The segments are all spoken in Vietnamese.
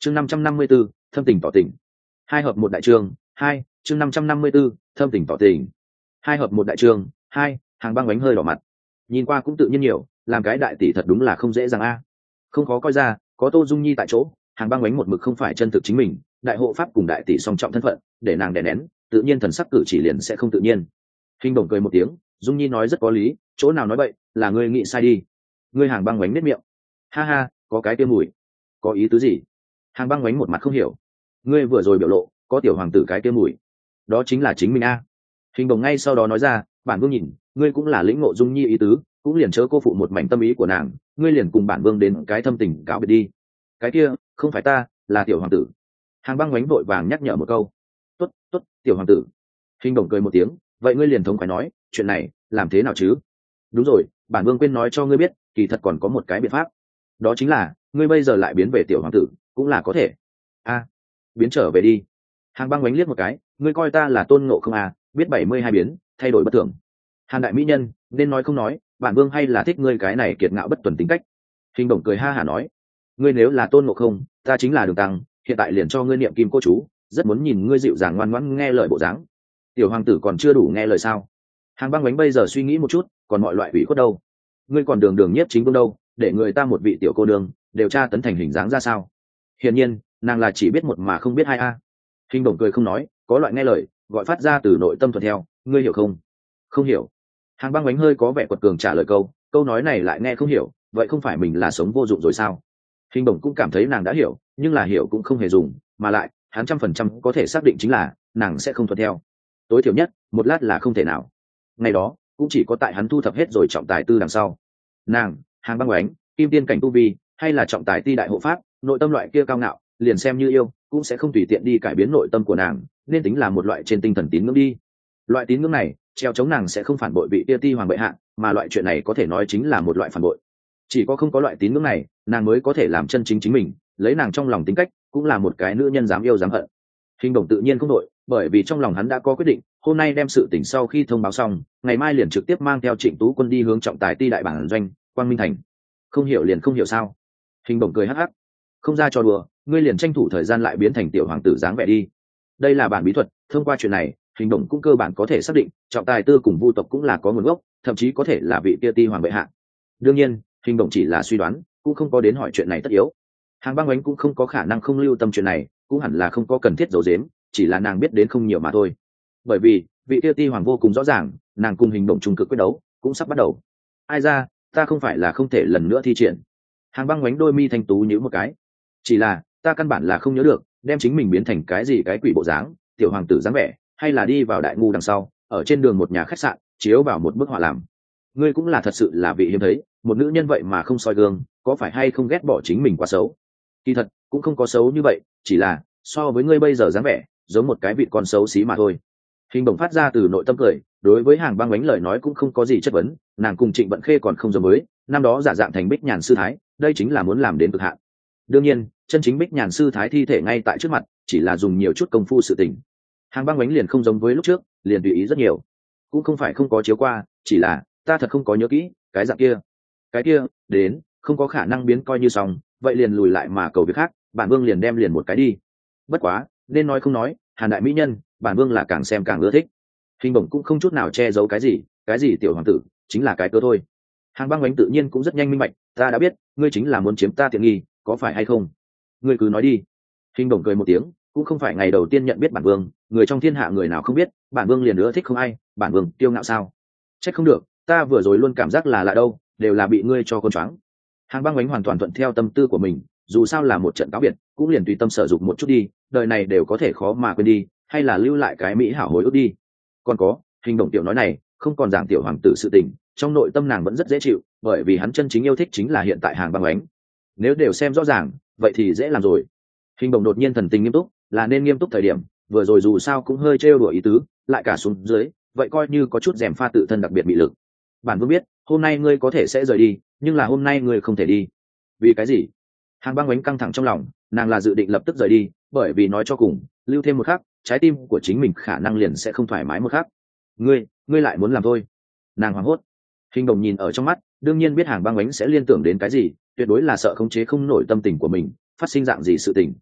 chương 554, thâm tình tỏ tình. Hai hợp một đại chương. Hai chương 554, thâm tình tỏ tình. Hai hợp một đại chương. Hai. Hàng Băng Bánh hơi đỏ mặt, nhìn qua cũng tự nhiên nhiều, làm cái đại tỷ thật đúng là không dễ dàng a. Không khó coi ra, có Tô Dung Nhi tại chỗ, Hàng Băng Bánh một mực không phải chân thực chính mình, đại hộ pháp cùng đại tỷ song trọng thân phận, để nàng đè nén, tự nhiên thần sắc cử chỉ liền sẽ không tự nhiên. Hình Bổng cười một tiếng, Dung Nhi nói rất có lý, chỗ nào nói bậy, là ngươi nghĩ sai đi. Ngươi Hàng Băng Bánh nết miệng, ha ha, có cái tiêu mùi, có ý tứ gì? Hàng Băng Bánh một mặt không hiểu, ngươi vừa rồi biểu lộ, có tiểu hoàng tử cái tiêu mùi, đó chính là chính mình a. Hình Bổng ngay sau đó nói ra, bản vương nhìn, ngươi cũng là lĩnh ngộ Dung Nhi ý tứ, cũng liền chớ cô phụ một mảnh tâm ý của nàng, ngươi liền cùng bản vương đến cái thâm tình cáo biệt đi. Cái kia không phải ta, là tiểu hoàng tử. Hàng Băng Bánh vội vàng nhắc nhở một câu. Tốt, tốt, tiểu hoàng tử. Hình Bổng cười một tiếng, vậy ngươi liền thống khoái nói, chuyện này làm thế nào chứ? Đúng rồi, bản vương quên nói cho ngươi biết, kỳ thật còn có một cái biện pháp, đó chính là ngươi bây giờ lại biến về tiểu hoàng tử, cũng là có thể. A, biến trở về đi. Hàng Băng Bánh liếc một cái, ngươi coi ta là Tôn Ngộ Không à? Biết 72 biến, thay đổi bất thường. Hàn đại mỹ nhân, nên nói không nói, bản vương hay là thích ngươi cái này kiệt ngạo bất tuần tính cách. Hình Bổng cười ha hả nói, ngươi nếu là Tôn Ngộ Không, ta chính là Đường Tăng, hiện tại liền cho ngươi niệm kim cô chú, rất muốn nhìn ngươi dịu dàng ngoan ngoãn nghe lời bộ dáng. Tiểu hoàng tử còn chưa đủ nghe lời sao? Hàng Băng Bánh bây giờ suy nghĩ một chút, còn mọi loại ủy khuất đâu? Ngươi còn đường đường nhiếp chính vương đâu, để người ta một vị tiểu cô đường đều tra tấn thành hình dáng ra sao? Hiển nhiên, nàng là chỉ biết một mà không biết hai a. Hình Bổng cười không nói, có loại nghe lời, gọi phát ra từ nội tâm thuận theo, ngươi hiểu không? Không hiểu. Hàng Băng Bánh hơi có vẻ quật cường trả lời câu nói này lại nghe không hiểu, vậy không phải mình là sống vô dụng rồi sao? Hình Bổng cũng cảm thấy nàng đã hiểu, nhưng là hiểu cũng không hề dùng, mà lại hắn 100% có thể xác định chính là nàng sẽ không thuận theo. Tối thiểu nhất, một lát là không thể nào. Ngày đó, cũng chỉ có tại hắn thu thập hết rồi trọng tài tư đằng sau. Nàng, Hàng Băng Bánh, kim tiên cảnh tu vi, hay là trọng tài ti đại hộ pháp, nội tâm loại kia cao ngạo, liền xem như yêu, cũng sẽ không tùy tiện đi cải biến nội tâm của nàng, nên tính là một loại trên tinh thần tín ngưỡng đi. Loại tín ngưỡng này, treo chống nàng sẽ không phản bội vị tia ti hoàng bệ hạ, mà loại chuyện này có thể nói chính là một loại phản bội. Chỉ có không có loại tín ngưỡng này, nàng mới có thể làm chân chính chính mình, lấy nàng trong lòng tính cách, cũng là một cái nữ nhân dám yêu dám hận. Hình Bổng tự nhiên không đội, bởi vì trong lòng hắn đã có quyết định, hôm nay đem sự tình sau khi thông báo xong, ngày mai liền trực tiếp mang theo Trịnh Tú Quân đi hướng trọng tài ti đại bản doanh, Quang Minh Thành. Không hiểu liền không hiểu sao? Hình Bổng cười hắc hắc, không ra cho đùa, ngươi liền tranh thủ thời gian lại biến thành tiểu hoàng tử dáng vẻ đi. Đây là bản bí thuật, thông qua chuyện này, Hình Bổng cũng cơ bản có thể xác định, trọng tài tư cùng Vu tộc cũng là có nguồn gốc, thậm chí có thể là vị kia ti hoàng bệ hạ. Đương nhiên, Hình Bổng chỉ là suy đoán, cũng không có đến hỏi chuyện này tất yếu. Hàng Băng Bánh cũng không có khả năng không lưu tâm chuyện này, cũng hẳn là không có cần thiết giấu giếm, chỉ là nàng biết đến không nhiều mà thôi. Bởi vì vị kia ti hoàng vô cùng rõ ràng, nàng cùng Hình Bổng trung cực quyết đấu cũng sắp bắt đầu. Ai ra, ta không phải là không thể lần nữa thi triển. Hàng Băng Bánh đôi mi thanh tú nhíu một cái, chỉ là ta căn bản là không nhớ được đem chính mình biến thành cái gì cái quỷ bộ dáng, tiểu hoàng tử dáng vẻ, hay là đi vào đại ngu đằng sau, ở trên đường một nhà khách sạn chiếu vào một bức họa làm. Ngươi cũng là thật sự là vị hiếm thấy, một nữ nhân vậy mà không soi gương, có phải hay không ghét bỏ chính mình quá xấu? Kỳ thật cũng không có xấu như vậy, chỉ là so với ngươi bây giờ dáng vẻ, giống một cái vị con xấu xí mà thôi. Hình Bổng phát ra từ nội tâm cười, đối với Hàng Băng Bánh lời nói cũng không có gì chất vấn, nàng cùng Trịnh Vận Khê còn không giống với, năm đó giả dạng thành Bích Nhàn sư thái, đây chính là muốn làm đến cực hạn. Đương nhiên, chân chính Bích Nhàn sư thái thi thể ngay tại trước mặt, chỉ là dùng nhiều chút công phu sự tình. Hàng Băng Bánh liền không giống với lúc trước, liền tùy ý rất nhiều. Cũng không phải không có chiếu qua, chỉ là ta thật không có nhớ kỹ cái dạng kia. Cái kia, đến, không có khả năng biến coi như xong, vậy liền lùi lại mà cầu việc khác, bản vương liền đem liền một cái đi. Bất quá, nên nói không nói, Hàn đại mỹ nhân, bản vương là càng xem càng ưa thích. Hình Bổng cũng không chút nào che giấu cái gì tiểu hoàng tử, chính là cái cơ thôi. Hàng Băng Bánh tự nhiên cũng rất nhanh minh bạch, ta đã biết, ngươi chính là muốn chiếm ta tiện nghi, có phải hay không? Ngươi cứ nói đi. Hình Bổng cười một tiếng, cũng không phải ngày đầu tiên nhận biết bản vương, người trong thiên hạ người nào không biết, bản vương liền ưa thích không ai, bản vương kiêu ngạo sao? Trách không được, ta vừa rồi luôn cảm giác là lạ đâu, đều là bị ngươi cho con choáng. Hàng Băng Bánh hoàn toàn thuận theo tâm tư của mình, dù sao là một trận cáo biệt, cũng liền tùy tâm sở dụng một chút đi, đời này đều có thể khó mà quên đi, hay là lưu lại cái mỹ hảo hồi ức đi. Còn có, Hình Bổng tiểu nói này, không còn giảng tiểu hoàng tử sự tình, trong nội tâm nàng vẫn rất dễ chịu, bởi vì hắn chân chính yêu thích chính là hiện tại Hàng Băng Bánh. Nếu đều xem rõ ràng, vậy thì dễ làm rồi. Hình Bổng đột nhiên thần tình nghiêm túc, là nên nghiêm túc thời điểm, vừa rồi dù sao cũng hơi trêu đùa ý tứ, lại cả xuống dưới, vậy coi như có chút rèm pha tự thân đặc biệt bị lực. Bản vương biết, hôm nay ngươi có thể sẽ rời đi, nhưng là hôm nay ngươi không thể đi. Vì cái gì? Hàng Băng Bánh căng thẳng trong lòng, nàng là dự định lập tức rời đi, bởi vì nói cho cùng, lưu thêm một khắc, trái tim của chính mình khả năng liền sẽ không thoải mái một khắc. Ngươi lại muốn làm thôi? Nàng hoảng hốt. Hình Bổng nhìn ở trong mắt, đương nhiên biết Hàng Băng Bánh sẽ liên tưởng đến cái gì, tuyệt đối là sợ khống chế không nổi tâm tình của mình, phát sinh dạng gì sự tình,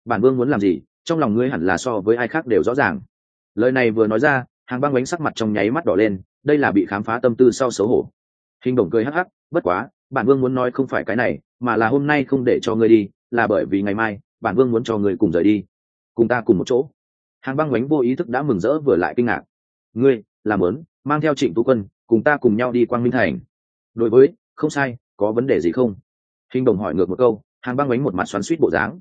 bản vương muốn làm gì trong lòng ngươi hẳn là so với ai khác đều rõ ràng. Lời này vừa nói ra, Hàng Băng bánh sắc mặt trong nháy mắt đỏ lên, đây là bị khám phá tâm tư sau xấu hổ. Hình Đồng cười hắc hắc, bất quá bản vương muốn nói không phải cái này, mà là hôm nay không để cho ngươi đi là bởi vì ngày mai bản vương muốn cho ngươi cùng rời đi, cùng ta cùng một chỗ. Hàng Băng bánh vô ý thức đã mừng rỡ vừa lại kinh ngạc. Ngươi làm lớn mang theo Trịnh Tú Quân cùng ta cùng nhau đi Quang Minh Thành. Đối với không sai, có vấn đề gì không? Hình Đồng hỏi ngược một câu. Hàng Băng bánh một mặt xoắn xuýt bộ dáng.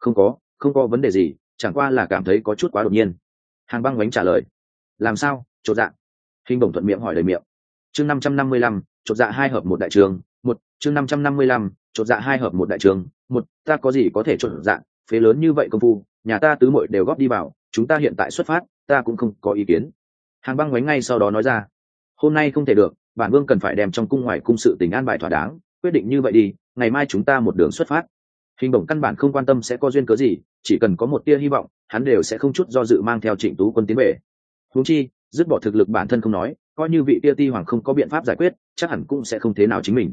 Không có vấn đề gì, chẳng qua là cảm thấy có chút quá đột nhiên. Hàng Băng bánh trả lời. Làm sao? Chột dạ. Hình Đồng thuận miệng hỏi đầy miệng. Chương 555, chột dạ hai hợp một đại trường. Một chương 555, chột dạ hai hợp một đại trường. Một, ta có gì có thể chột dạ? Phế lớn như vậy công phu, nhà ta tứ muội đều góp đi vào, chúng ta hiện tại xuất phát, ta cũng không có ý kiến. Hàng Băng bánh ngay sau đó nói ra. Hôm nay không thể được, bản vương cần phải đem trong cung ngoài cung sự tình an bài thỏa đáng, quyết định như vậy đi, ngày mai chúng ta một đường xuất phát. Hình Bổng căn bản không quan tâm sẽ có duyên cớ gì, chỉ cần có một tia hy vọng, hắn đều sẽ không chút do dự mang theo Trịnh Tú Quân tiến về. Huống chi, dứt bỏ thực lực bản thân không nói, coi như vị tia ti hoàng không có biện pháp giải quyết, chắc hẳn cũng sẽ không thế nào chính mình.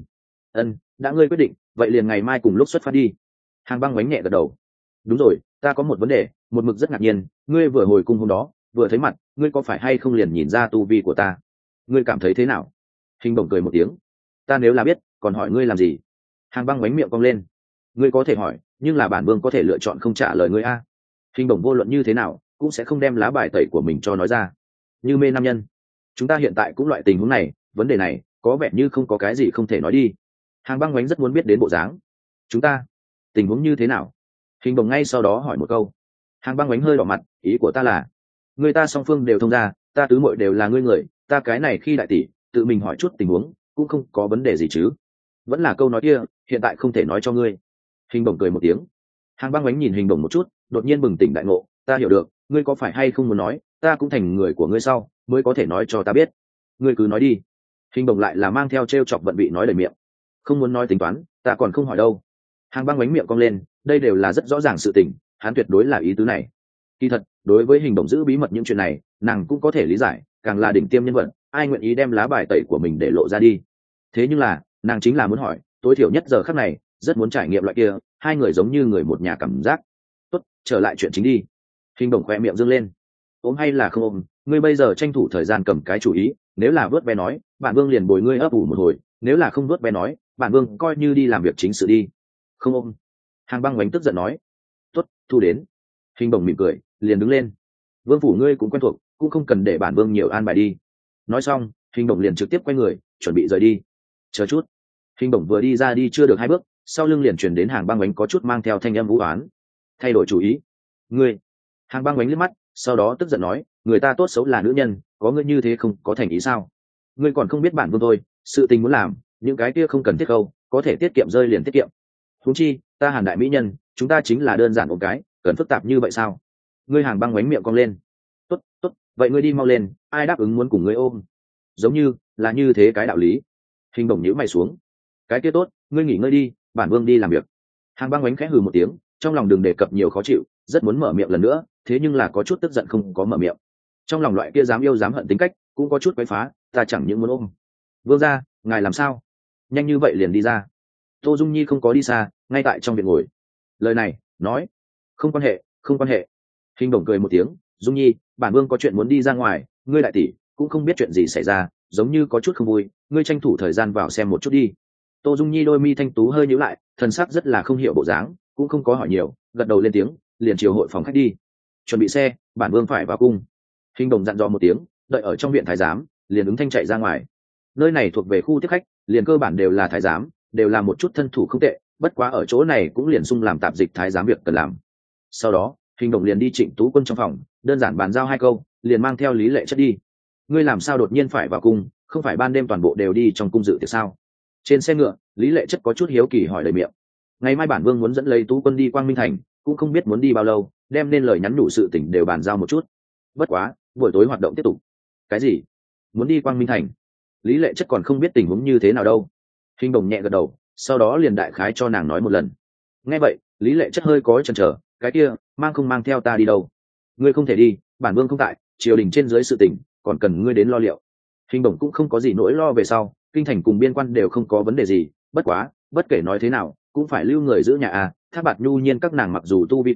Đã ngươi quyết định, vậy liền ngày mai cùng lúc xuất phát đi. Hàng Băng bánh nhẹ gật đầu. Đúng rồi, ta có một vấn đề, một mực rất ngạc nhiên, ngươi vừa hồi cung hôm đó, vừa thấy mặt, ngươi có phải hay không liền nhìn ra tu vi của ta? Ngươi cảm thấy thế nào? Hình Bổng cười một tiếng. Ta nếu là biết, còn hỏi ngươi làm gì? Hàng Băng bánh miệng cong lên. Ngươi có thể hỏi, nhưng là bản vương có thể lựa chọn không trả lời ngươi a. Hình Bổng vô luận như thế nào cũng sẽ không đem lá bài tẩy của mình cho nói ra. Như mê nam nhân, chúng ta hiện tại cũng loại tình huống này, vấn đề này có vẻ như không có cái gì không thể nói đi. Hàng Băng bánh rất muốn biết đến bộ dáng. Chúng ta tình huống như thế nào? Hình Bổng ngay sau đó hỏi một câu. Hàng Băng bánh hơi đỏ mặt, ý của ta là người ta song phương đều thông ra, ta tứ muội đều là ngươi người, ta cái này khi đại tỷ tự mình hỏi chút tình huống cũng không có vấn đề gì chứ. Vẫn là câu nói kia, hiện tại không thể nói cho ngươi. Hình Bổng cười một tiếng. Hàng Băng bánh nhìn Hình Bổng một chút, đột nhiên bừng tỉnh đại ngộ, ta hiểu được, ngươi có phải hay không muốn nói, ta cũng thành người của ngươi sau mới có thể nói cho ta biết. Ngươi cứ nói đi. Hình Bổng lại là mang theo trêu chọc vận vị nói lời miệng. Không muốn nói tính toán, ta còn không hỏi đâu. Hàng Băng bánh miệng cong lên, đây đều là rất rõ ràng sự tình, hắn tuyệt đối là ý tứ này. Kỳ thật, đối với Hình Bổng giữ bí mật những chuyện này, nàng cũng có thể lý giải, càng là đỉnh tiêm nhân vật, ai nguyện ý đem lá bài tẩy của mình để lộ ra đi. Thế nhưng là, nàng chính là muốn hỏi, tối thiểu nhất giờ khắc này, rất muốn trải nghiệm loại kia, hai người giống như người một nhà cảm giác. Tốt, trở lại chuyện chính đi. Hình Bổng khoe miệng dương lên. Ôm hay là không ôm, ngươi bây giờ tranh thủ thời gian cầm cái chủ ý, nếu là vớt bé nói, bản vương liền bồi ngươi ấp ủ một hồi, nếu là không vớt bé nói, bản vương coi như đi làm việc chính sự đi. Không ôm. Hàng Băng bánh tức giận nói. Tốt, thu đến. Hình Bổng mỉm cười, liền đứng lên. Vương phủ ngươi cũng quen thuộc, cũng không cần để bản vương nhiều an bài đi. Nói xong, Hình Bổng liền trực tiếp quay người, chuẩn bị rời đi. Chờ chút. Hình Bổng vừa đi ra đi chưa được hai bước, sau lưng liền truyền đến Hàng Băng bánh có chút mang theo thanh âm vũ oán. Thay đổi chủ ý. Ngươi. Hàng Băng bánh liếc mắt, sau đó tức giận nói, người ta tốt xấu là nữ nhân, có ngươi như thế không có thành ý sao? Ngươi còn không biết bản vương thôi, sự tình muốn làm, những cái kia không cần thiết câu, có thể tiết kiệm rơi liền tiết kiệm. Huống chi, ta Hàn đại mỹ nhân, chúng ta chính là đơn giản một cái, cần phức tạp như vậy sao? Ngươi Hàng Băng bánh miệng cong lên. Tốt, tốt, vậy ngươi đi mau lên, ai đáp ứng muốn cùng ngươi ôm? Giống như là như thế cái đạo lý. Hình Bổng nhíu mày xuống. Cái kia tốt, ngươi nghỉ ngơi đi, bản vương đi làm việc. Hàng Băng bánh khẽ hừ một tiếng, trong lòng đừng đề cập nhiều khó chịu, rất muốn mở miệng lần nữa, thế nhưng là có chút tức giận không có mở miệng. Trong lòng loại kia dám yêu dám hận tính cách cũng có chút quấy phá, ta chẳng những muốn ôm. Vương gia, ngài làm sao? Nhanh như vậy liền đi ra. Tô Dung Nhi không có đi xa, ngay tại trong viện ngồi. Lời này nói, không quan hệ, không quan hệ. Hình Bổng cười một tiếng, Dung Nhi, bản vương có chuyện muốn đi ra ngoài, ngươi đại tỷ cũng không biết chuyện gì xảy ra, giống như có chút không vui, ngươi tranh thủ thời gian vào xem một chút đi. Tô Dung Nhi đôi mi thanh tú hơi nhíu lại, thần sắc rất là không hiểu bộ dáng, cũng không có hỏi nhiều, gật đầu lên tiếng, liền chiều hội phòng khách đi. Chuẩn bị xe, bản vương phải vào cung. Hình Bổng dặn dò một tiếng, đợi ở trong viện thái giám, liền ứng thanh chạy ra ngoài. Nơi này thuộc về khu tiếp khách, liền cơ bản đều là thái giám, đều là một chút thân thủ không tệ, bất quá ở chỗ này cũng liền sung làm tạp dịch thái giám việc cần làm. Sau đó, Hình Bổng liền đi Trịnh Tú Quân trong phòng, đơn giản bàn giao hai câu, liền mang theo Lý Lệ Chất đi. Ngươi làm sao đột nhiên phải vào cung, không phải ban đêm toàn bộ đều đi trong cung dự tiệc sao? Trên xe ngựa, Lý Lệ Chất có chút hiếu kỳ hỏi đầy miệng. Ngày mai bản vương muốn dẫn lấy Tú Quân đi Quang Minh Thành, cũng không biết muốn đi bao lâu, đem nên lời nhắn nhủ sự tình đều bàn giao một chút. Bất quá, buổi tối hoạt động tiếp tục. Cái gì? Muốn đi Quang Minh Thành? Lý Lệ Chất còn không biết tình huống như thế nào đâu. Hình Bổng nhẹ gật đầu, sau đó liền đại khái cho nàng nói một lần. Nghe vậy, Lý Lệ Chất hơi có chần chờ, cái kia, mang không mang theo ta đi đâu? Ngươi không thể đi, bản vương không tại, triều đình trên dưới sự tình, còn cần ngươi đến lo liệu. Hình Bổng cũng không có gì nỗi lo về sau, kinh thành cùng biên quan đều không có vấn đề gì, bất quá, bất kể nói thế nào, cũng phải lưu người giữ nhà à. Thác Bạt Nhu Nhiên các nàng mặc dù tu vi cao,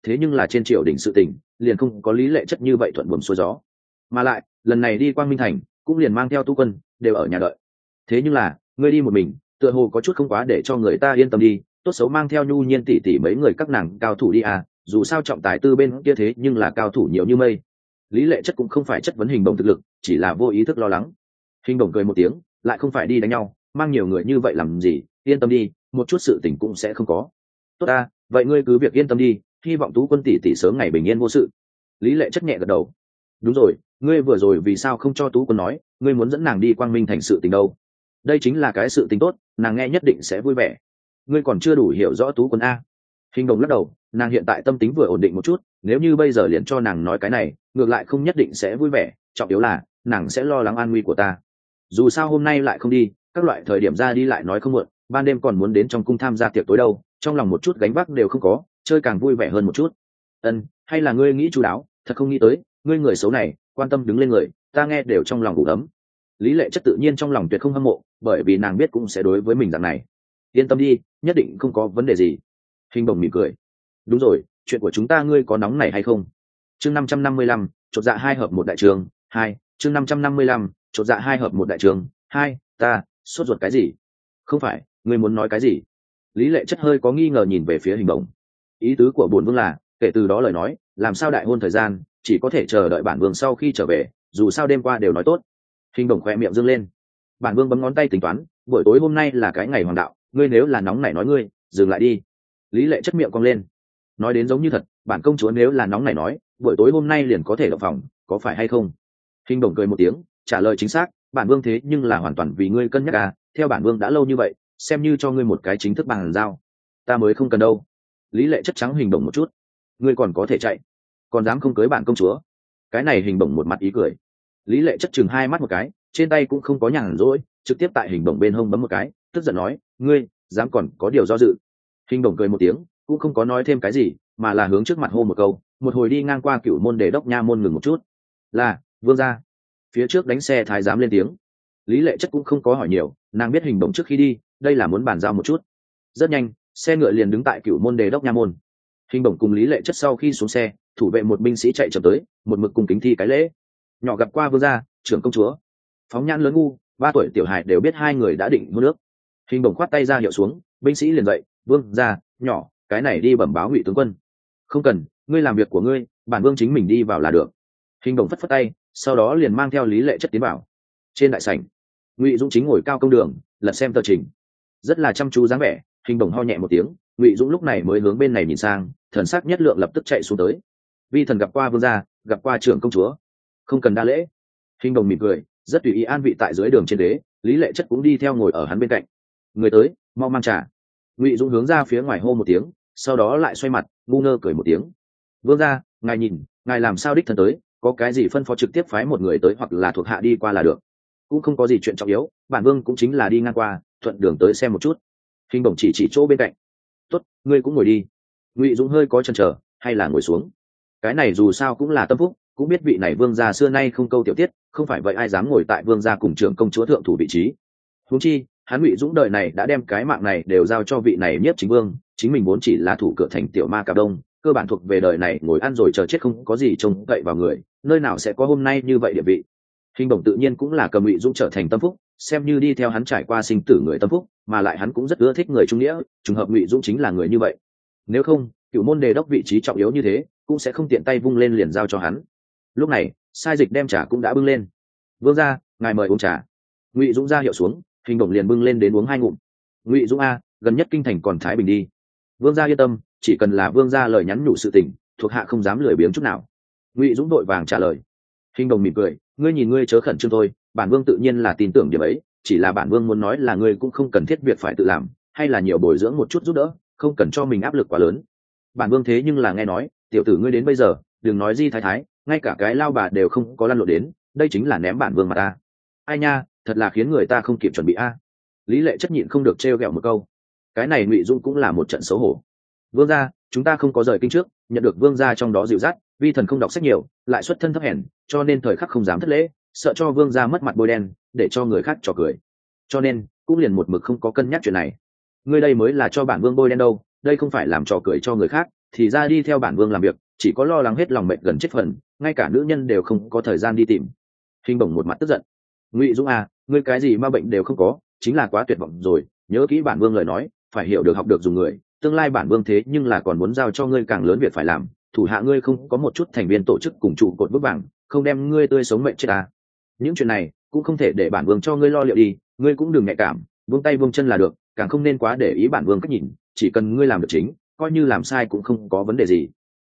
thế nhưng là trên triều đình sự tình liền không có lý lệ chất như vậy thuận buồm xuôi gió. Mà lại lần này đi Quang Minh Thành cũng liền mang theo Tú Quân đều ở nhà đợi. Thế nhưng là ngươi đi một mình tựa hồ có chút không quá để cho người ta yên tâm đi, tốt xấu mang theo Nhu Nhiên tỷ tỷ mấy người các nàng cao thủ đi à, dù sao trọng tài tư bên kia thế nhưng là cao thủ nhiều như mây. Lý lệ chất cũng không phải chất vấn Hình Bổng thực lực, chỉ là vô ý thức lo lắng. Hình Bổng cười một tiếng, lại không phải đi đánh nhau, mang nhiều người như vậy làm gì, yên tâm đi, một chút sự tình cũng sẽ không có. Tốt ta, vậy ngươi cứ việc yên tâm đi, hy vọng Tú Quân tỷ tỷ sớm ngày bình yên vô sự. Lý lệ chất nhẹ gật đầu. Đúng rồi, ngươi vừa rồi vì sao không cho Tú Quân nói, ngươi muốn dẫn nàng đi Quang Minh Thành sự tình đâu? Đây chính là cái sự tình tốt, nàng nghe nhất định sẽ vui vẻ. Ngươi còn chưa đủ hiểu rõ Tú Quân a. Hình Đồng lắc đầu, nàng hiện tại tâm tính vừa ổn định một chút, nếu như bây giờ liền cho nàng nói cái này, ngược lại không nhất định sẽ vui vẻ, trọng yếu là nàng sẽ lo lắng an nguy của ta. Dù sao hôm nay lại không đi, các loại thời điểm ra đi lại nói không muộn, ban đêm còn muốn đến trong cung tham gia tiệc tối đâu, trong lòng một chút gánh vác đều không có, chơi càng vui vẻ hơn một chút. Hay là ngươi nghĩ chu đáo, thật không nghĩ tới, ngươi người xấu này, quan tâm đứng lên người, ta nghe đều trong lòng đủ ấm. Lý lệ chất tự nhiên trong lòng tuyệt không hâm mộ, bởi vì nàng biết cũng sẽ đối với mình dạng này. Yên tâm đi, nhất định không có vấn đề gì. Hình Bồng mỉm cười. Đúng rồi, chuyện của chúng ta ngươi có nóng này hay không? Chương 555, chột dạ hai hợp một đại trường, 2, chương 555, chột dạ hai hợp một đại trường, 2, ta, sốt ruột cái gì? Không phải, ngươi muốn nói cái gì? Lý lệ chất hơi có nghi ngờ nhìn về phía Hình Bồng. Ý tứ của bổn vương là, kể từ đó lời nói, làm sao đại hôn thời gian, chỉ có thể chờ đợi bản vương sau khi trở về, dù sao đêm qua đều nói tốt. Hình Bồng khỏe miệng dương lên. Bản vương bấm ngón tay tính toán, buổi tối hôm nay là cái ngày hoàng đạo, ngươi nếu là nóng nảy nói ngươi, dừng lại đi. Lý lệ chất miệng cong lên. Nói đến giống như thật, bản công chúa nếu là nóng nảy nói, buổi tối hôm nay liền có thể động phòng, có phải hay không? Hình Bồng cười một tiếng, trả lời chính xác, bản vương thế nhưng là hoàn toàn vì ngươi cân nhắc à, theo bản vương đã lâu như vậy, xem như cho ngươi một cái chính thức bàn giao. Ta mới không cần đâu. Lý lệ chất trắng Hình Bồng một chút. Ngươi còn có thể chạy, còn dám không cưới bản công chúa? Cái này Hình Bồng một mặt ý cười. Lý lệ chất chừng hai mắt một cái, trên tay cũng không có nhàn rỗi, trực tiếp tại Hình Bồng bên hông bấm một cái, tức giận nói, ngươi dám còn có điều do dự? Hình Bồng cười một tiếng, cũng không có nói thêm cái gì, mà là hướng trước mặt hô một câu, một hồi đi ngang qua Cửu Môn Đề Đốc nha môn ngừng một chút. Là, vương gia. Phía trước đánh xe thái giám lên tiếng. Lý lệ chất cũng không có hỏi nhiều, nàng biết Hình Bồng trước khi đi, đây là muốn bàn giao một chút. Rất nhanh, xe ngựa liền đứng tại Cửu Môn Đề Đốc nha môn. Hình Bồng cùng Lý lệ chất sau khi xuống xe, thủ vệ một binh sĩ chạy chậm tới, một mực cùng kính thi cái lễ. Nhỏ gặp qua vương gia, trưởng công chúa. Phóng nhãn lớn ngu, 3 tuổi tiểu hài đều biết hai người đã định hôn nước. Hình Bồng khoát tay ra hiệu xuống, binh sĩ liền dậy, vương gia, nhỏ, cái này đi bẩm báo Ngụy tướng quân. Không cần, ngươi làm việc của ngươi, bản vương chính mình đi vào là được. Hình Bồng phất phất tay, sau đó liền mang theo Lý lệ chất tiến vào. Trên đại sảnh, Ngụy Dũng chính ngồi cao công đường, lật xem tờ trình, rất là chăm chú dáng vẻ. Hình Bồng ho nhẹ một tiếng, Ngụy Dũng lúc này mới hướng bên này nhìn sang, thần sắc nhất lượng lập tức chạy xuống tới. Vi thần gặp qua vương gia, gặp qua trưởng công chúa. Không cần đa lễ. Hình Bồng mỉm cười, rất tùy ý an vị tại dưới đường trên đế. Lý lệ chất cũng đi theo ngồi ở hắn bên cạnh. Người tới, mau mang trà. Ngụy Dũng hướng ra phía ngoài hô một tiếng, sau đó lại xoay mặt, ngu ngơ cười một tiếng. Vương gia, ngài nhìn, ngài làm sao đích thân tới, có cái gì phân phó trực tiếp phái một người tới hoặc là thuộc hạ đi qua là được. Cũng không có gì chuyện trọng yếu, bản vương cũng chính là đi ngang qua, thuận đường tới xem một chút. Hình Bồng chỉ chỗ bên cạnh. Tốt, ngươi cũng ngồi đi. Ngụy Dũng hơi có chần chờ, hay là ngồi xuống. Cái này dù sao cũng là tâm phúc, cũng biết vị này vương gia xưa nay không câu tiểu tiết, không phải vậy ai dám ngồi tại vương gia cùng trưởng công chúa thượng thủ vị trí. Huống chi, hắn Ngụy Dũng đời này đã đem cái mạng này đều giao cho vị này Nhiếp Chính Vương, chính mình vốn chỉ là thủ cửa thành tiểu ma cà đông, cơ bản thuộc về đời này ngồi ăn rồi chờ chết, không có gì trông cậy vào người, nơi nào sẽ có hôm nay như vậy địa vị. Hình Bồng tự nhiên cũng là cầm Ngụy Dũng trở thành tâm phúc, xem như đi theo hắn trải qua sinh tử người tâm phúc, mà lại hắn cũng rất ưa thích người trung nghĩa, trùng hợp Ngụy Dũng chính là người như vậy. Nếu không, Cửu Môn Đề Đốc vị trí trọng yếu như thế, cũng sẽ không tiện tay vung lên liền giao cho hắn. Lúc này, sai dịch đem trà cũng đã bưng lên. Vương gia, ngài mời uống trà. Ngụy Dũng ra hiệu xuống, Hình Bồng liền bưng lên đến uống 2 ngụm. Ngụy Dũng a, gần nhất kinh thành còn thái bình đi. Vương gia yên tâm, chỉ cần là vương gia lời nhắn nhủ sự tình, thuộc hạ không dám lười biếng chút nào. Ngụy Dũng đội vàng trả lời. Hình Bồng mỉm cười, ngươi nhìn ngươi chớ khẩn trương thôi, bản vương tự nhiên là tin tưởng điểm ấy, chỉ là bản vương muốn nói là ngươi cũng không cần thiết việc phải tự làm, hay là nhiều bồi dưỡng một chút giúp đỡ, không cần cho mình áp lực quá lớn. Bản vương thế nhưng là nghe nói, tiểu tử ngươi đến bây giờ, đừng nói Di thái thái, ngay cả cái lao bà đều không có lăn lộn đến, đây chính là ném bản vương mà ta. Ai nha, thật là khiến người ta không kịp chuẩn bị a. Lý lệ chất nhịn không được trêu ghẹo một câu. Cái này Ngụy Dũng cũng là một trận xấu hổ. Vương gia, chúng ta không có rời kinh trước, nhận được vương gia trong đó dịu dắt, vi thần không đọc sách nhiều, lại xuất thân thấp hèn, cho nên thời khắc không dám thất lễ, sợ cho vương gia mất mặt bôi đen, để cho người khác trò cười. Cho nên cũng liền một mực không có cân nhắc chuyện này. Ngươi đây mới là cho bản vương bôi đen đâu, đây không phải làm trò cười cho người khác, thì ra đi theo bản vương làm việc chỉ có lo lắng hết lòng mệt gần chết phần, ngay cả nữ nhân đều không có thời gian đi tìm. Hình bổng một mặt tức giận. Ngụy Dũng à, ngươi cái gì ma bệnh đều không có, chính là quá tuyệt vọng rồi, nhớ kỹ bản vương lời nói, phải hiểu được học được dùng người, tương lai bản vương thế nhưng là còn muốn giao cho ngươi càng lớn việc phải làm, thủ hạ ngươi không có một chút thành viên tổ chức cùng trụ cột vững vàng, không đem ngươi tươi sống mệnh chết à. Những chuyện này cũng không thể để bản vương cho ngươi lo liệu đi, ngươi cũng đừng nhạy cảm, buông tay buông chân là được, càng không nên quá để ý bản vương cách nhìn, chỉ cần ngươi làm được chính, coi như làm sai cũng không có vấn đề gì.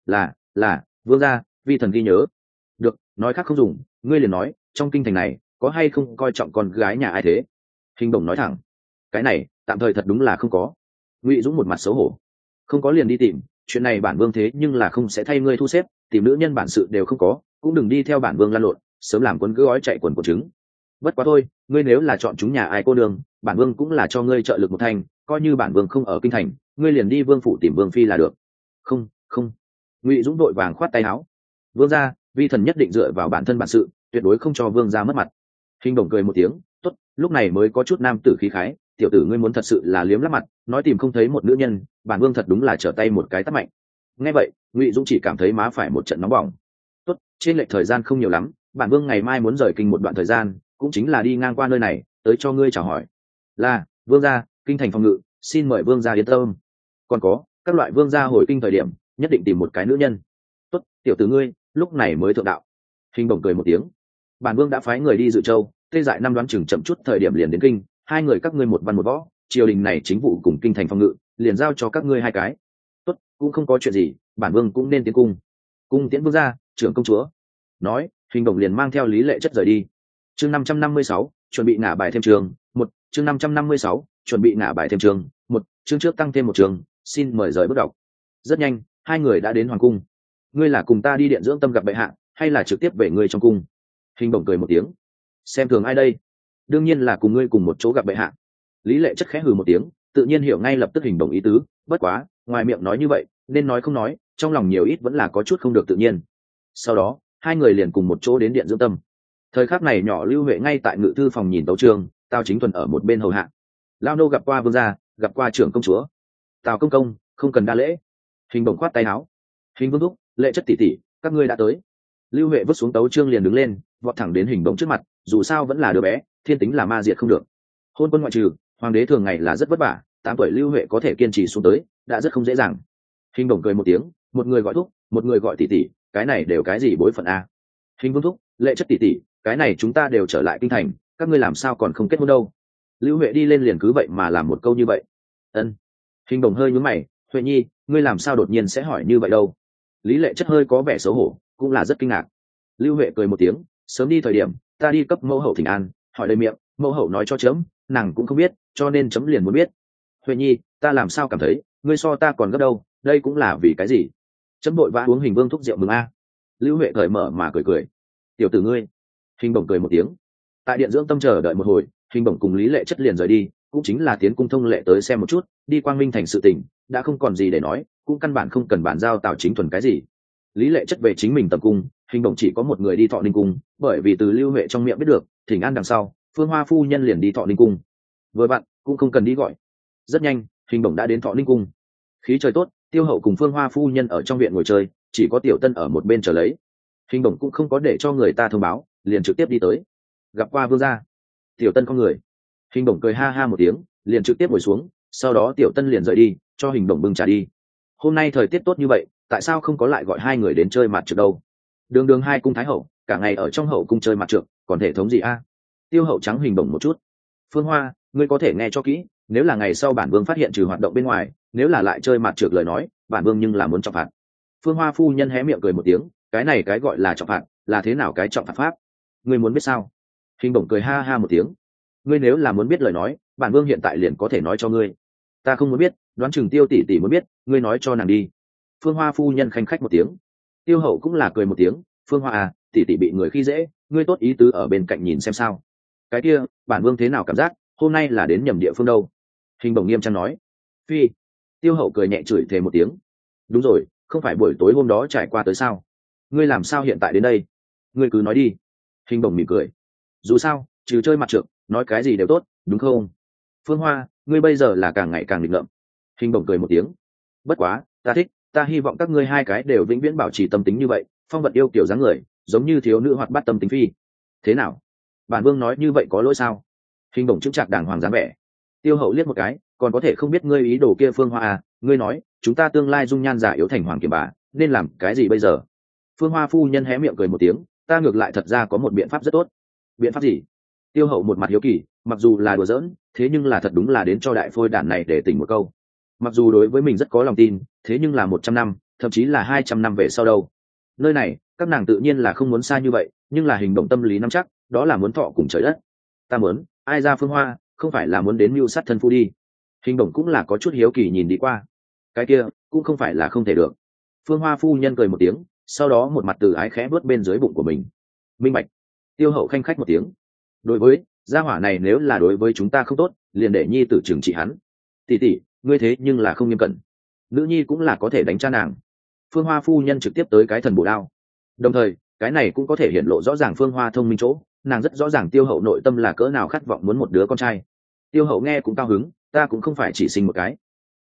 Là vương gia, vi thần ghi nhớ. Được, nói khác không dùng, ngươi liền nói trong kinh thành này có hay không coi trọng con gái nhà ai thế? Hình bổng nói thẳng. Cái này tạm thời thật đúng là không có. Ngụy Dũng một mặt xấu hổ. Không có liền đi tìm, chuyện này bản vương thế nhưng là không sẽ thay ngươi thu xếp, tìm nữ nhân bản sự đều không có, cũng đừng đi theo bản vương lan lộn, sớm làm quân cứ gói chạy quần của trứng. Bất quá thôi, ngươi nếu là chọn chúng nhà ai cô đường, bản vương cũng là cho ngươi trợ lực một thành, coi như bản vương không ở kinh thành, ngươi liền đi vương phủ tìm vương phi là được. Không. Ngụy Dũng đội vàng khoát tay áo. Vương gia, vi thần nhất định dựa vào bản thân bản sự, tuyệt đối không cho vương gia mất mặt. Hình bổng cười một tiếng, tốt, lúc này mới có chút nam tử khí khái, tiểu tử ngươi muốn thật sự là liếm lắp mặt, nói tìm không thấy một nữ nhân, bản vương thật đúng là trở tay một cái tát mạnh. Nghe vậy, Ngụy Dũng chỉ cảm thấy má phải một trận nóng bỏng. Tốt, trên lệch thời gian không nhiều lắm, bản vương ngày mai muốn rời kinh một đoạn thời gian, cũng chính là đi ngang qua nơi này, tới cho ngươi chào hỏi. Là, vương gia, kinh thành phòng ngự, xin mời vương gia yên tâm. Còn có, các loại vương gia hồi kinh thời điểm, nhất định tìm một cái nữ nhân. Tốt, tiểu tử ngươi, lúc này mới thượng đạo. Hình bổng cười một tiếng. Bản vương đã phái người đi dự châu, tê dại năm đoán chừng chậm chút thời điểm liền đến kinh, hai người các ngươi một văn một võ, triều đình này chính vụ cùng kinh thành phòng ngự, liền giao cho các ngươi hai cái. Tốt, cũng không có chuyện gì, bản vương cũng nên tiến cung. Cung tiễn vương gia, trưởng công chúa. Nói, Hình bổng liền mang theo Lý Lệ Chất rời đi. Chương 556, chuẩn bị ngả bài thêm trường, một. Chương 556, chuẩn bị ngả bài thêm trường, một. Chương trước tăng thêm một trường, xin mời rời bước đọc. Rất nhanh, hai người đã đến hoàng cung. Ngươi là cùng ta đi điện dưỡng tâm gặp bệ hạ, hay là trực tiếp về ngươi trong cung? Hình bổng cười một tiếng. Xem thường ai đây? Đương nhiên là cùng ngươi cùng một chỗ gặp bệ hạ. Lý Lệ Chất khẽ hừ một tiếng, tự nhiên hiểu ngay lập tức Hình bổng ý tứ, bất quá, ngoài miệng nói như vậy, nên nói không nói, trong lòng nhiều ít vẫn là có chút không được tự nhiên. Sau đó, hai người liền cùng một chỗ đến điện dưỡng tâm. Thời khắc này nhỏ Lưu Huệ ngay tại ngự thư phòng nhìn tấu chương, Tào Chính Thuần ở một bên hầu hạ. Lao nô gặp qua vương gia, gặp qua trưởng công chúa. Tào công công, không cần đa lễ. Hình bổng khoát tay áo. Hình vương thúc, Lệ Chất tỷ tỷ, các ngươi đã tới. Lưu Huệ vứt xuống tấu chương liền đứng lên, vọt thẳng đến Hình bổng trước mặt, dù sao vẫn là đứa bé, thiên tính là ma diệt không được. Hôn quân ngoại trừ, hoàng đế thường ngày là rất vất vả, 8 tuổi Lưu Huệ có thể kiên trì xuống tới, đã rất không dễ dàng. Hình bổng cười một tiếng, một người gọi thúc, một người gọi tỷ tỷ, cái này đều cái gì bối phận a? Hình vương thúc, Lệ Chất tỷ tỷ, cái này chúng ta đều trở lại kinh thành, các ngươi làm sao còn không kết hôn đâu? Lưu Huệ đi lên liền cứ vậy mà làm một câu như vậy. Ân. Hình bổng hơi nhướng mày, Huệ nhi, ngươi làm sao đột nhiên sẽ hỏi như vậy đâu? Lý Lệ Chất hơi có vẻ xấu hổ, cũng là rất kinh ngạc. Lưu Huệ cười một tiếng, sớm đi thời điểm, ta đi cấp mẫu hậu thỉnh an, hỏi đầy miệng, mẫu hậu nói cho chấm, nàng cũng không biết, cho nên chấm liền muốn biết. Huệ nhi, ta làm sao cảm thấy, ngươi so ta còn gấp đâu, đây cũng là vì cái gì? Chấm vội vã uống Hình vương thúc rượu mừng a. Lưu Huệ cởi mở mà cười cười. Tiểu tử ngươi. Hình bổng cười một tiếng. Tại điện dưỡng tâm chờ đợi một hồi, Hình bổng cùng Lý Lệ Chất liền rời đi, cũng chính là tiến cung thông lệ tới xem một chút, đi Quang Minh thành sự tình, đã không còn gì để nói, cũng căn bản không cần bàn giao Tào Chính Thuần cái gì. Lý Lệ Chất về chính mình tầm cung, Hình bổng chỉ có một người đi Thọ Ninh cung, bởi vì từ Lưu Huệ trong miệng biết được, thỉnh an đằng sau, Phương Hoa phu nhân liền đi Thọ Ninh cung. Vừa bạn, cũng không cần đi gọi. Rất nhanh, Hình bổng đã đến Thọ Ninh cung. Khí trời tốt, Tiêu Hậu cùng Phương Hoa phu nhân ở trong viện ngồi chơi, chỉ có Tiểu Tân ở một bên chờ lấy. Hình bổng cũng không có để cho người ta thông báo, liền trực tiếp đi tới. Gặp qua vương gia. Tiểu Tân có người. Hình bổng cười ha ha một tiếng, liền trực tiếp ngồi xuống, sau đó Tiểu Tân liền rời đi, cho Hình bổng bưng trà đi. Hôm nay thời tiết tốt như vậy, tại sao không có lại gọi hai người đến chơi mặt trượt đâu? Đường đường hai cung thái hậu, cả ngày ở trong hậu cung chơi mặt trượt, còn thể thống gì a? Tiêu Hậu trắng Hình bổng một chút. Phương Hoa, ngươi có thể nghe cho kỹ, nếu là ngày sau bản vương phát hiện trừ hoạt động bên ngoài, nếu là lại chơi mặt trượt lời nói, bản vương nhưng là muốn trọng phạt. Phương Hoa phu nhân hé miệng cười một tiếng, cái này cái gọi là trọng phạt, là thế nào cái trọng phạt pháp? Ngươi muốn biết sao? Hình bổng cười ha ha một tiếng. Ngươi nếu là muốn biết lời nói, bản vương hiện tại liền có thể nói cho ngươi. Ta không muốn biết, đoán chừng Tiêu tỷ tỷ muốn biết, ngươi nói cho nàng đi. Phương Hoa phu nhân khanh khách một tiếng. Tiêu Hậu cũng là cười một tiếng, Phương Hoa à, tỷ tỷ bị người khi dễ, ngươi tốt ý tứ ở bên cạnh nhìn xem sao. Cái kia, bản vương thế nào cảm giác, hôm nay là đến nhầm địa phương đâu? Hình bổng nghiêm trang nói. Phi. Tiêu Hậu cười nhẹ chửi thề một tiếng. Đúng rồi, không phải buổi tối hôm đó trải qua tới sao? Ngươi làm sao hiện tại đến đây? Ngươi cứ nói đi. Hình bổng mỉm cười. Dù sao, trừ chơi mặt trượt, nói cái gì đều tốt, đúng không? Phương Hoa, ngươi bây giờ là càng ngày càng nghịch ngợm. Hình bổng cười một tiếng. Bất quá, ta thích, ta hy vọng các ngươi hai cái đều vĩnh viễn bảo trì tâm tính như vậy, phong vận yêu kiểu dáng người giống như thiếu nữ hoạt bát tâm tính phi. Thế nào, bản vương nói như vậy có lỗi sao? Hình bổng chững chạc đàng hoàng dáng vẻ. Tiêu hậu liếc một cái, còn có thể không biết ngươi ý đồ kia Phương Hoa à? Ngươi nói chúng ta tương lai dung nhan giả yếu thành hoàng kiểm bà, nên làm cái gì bây giờ? Phương Hoa phu nhân hé miệng cười một tiếng, ta ngược lại thật ra có một biện pháp rất tốt. Biện pháp gì? Tiêu hậu một mặt hiếu kỳ, mặc dù là đùa giỡn, thế nhưng là thật đúng là đến cho đại phôi đản này để tỉnh một câu. Mặc dù đối với mình rất có lòng tin, thế nhưng là 100 năm, thậm chí là 200 năm về sau đâu. Nơi này, các nàng tự nhiên là không muốn xa như vậy, nhưng là hành động tâm lý nắm chắc, đó là muốn thọ cùng trời đất. Ta muốn, ai ra Phương Hoa, không phải là muốn đến mưu sát thân phu đi. Hình bổng cũng là có chút hiếu kỳ nhìn đi qua. Cái kia, cũng không phải là không thể được. Phương Hoa phu nhân cười một tiếng, sau đó một mặt từ ái khẽ vuốt bên dưới bụng của mình. Minh bạch. Tiêu hậu khanh khách một tiếng. Đối với gia hỏa này, nếu là đối với chúng ta không tốt, liền để nhi tử trừng trị hắn. Tỷ tỷ, ngươi thế nhưng là không nghiêm cẩn. Nữ nhi cũng là có thể đánh cha nàng. Phương Hoa phu nhân trực tiếp tới cái thần bổ đao. Đồng thời, cái này cũng có thể hiện lộ rõ ràng Phương Hoa thông minh chỗ, nàng rất rõ ràng Tiêu hậu nội tâm là cỡ nào khát vọng muốn một đứa con trai. Tiêu hậu nghe cũng cao hứng, ta cũng không phải chỉ sinh một cái.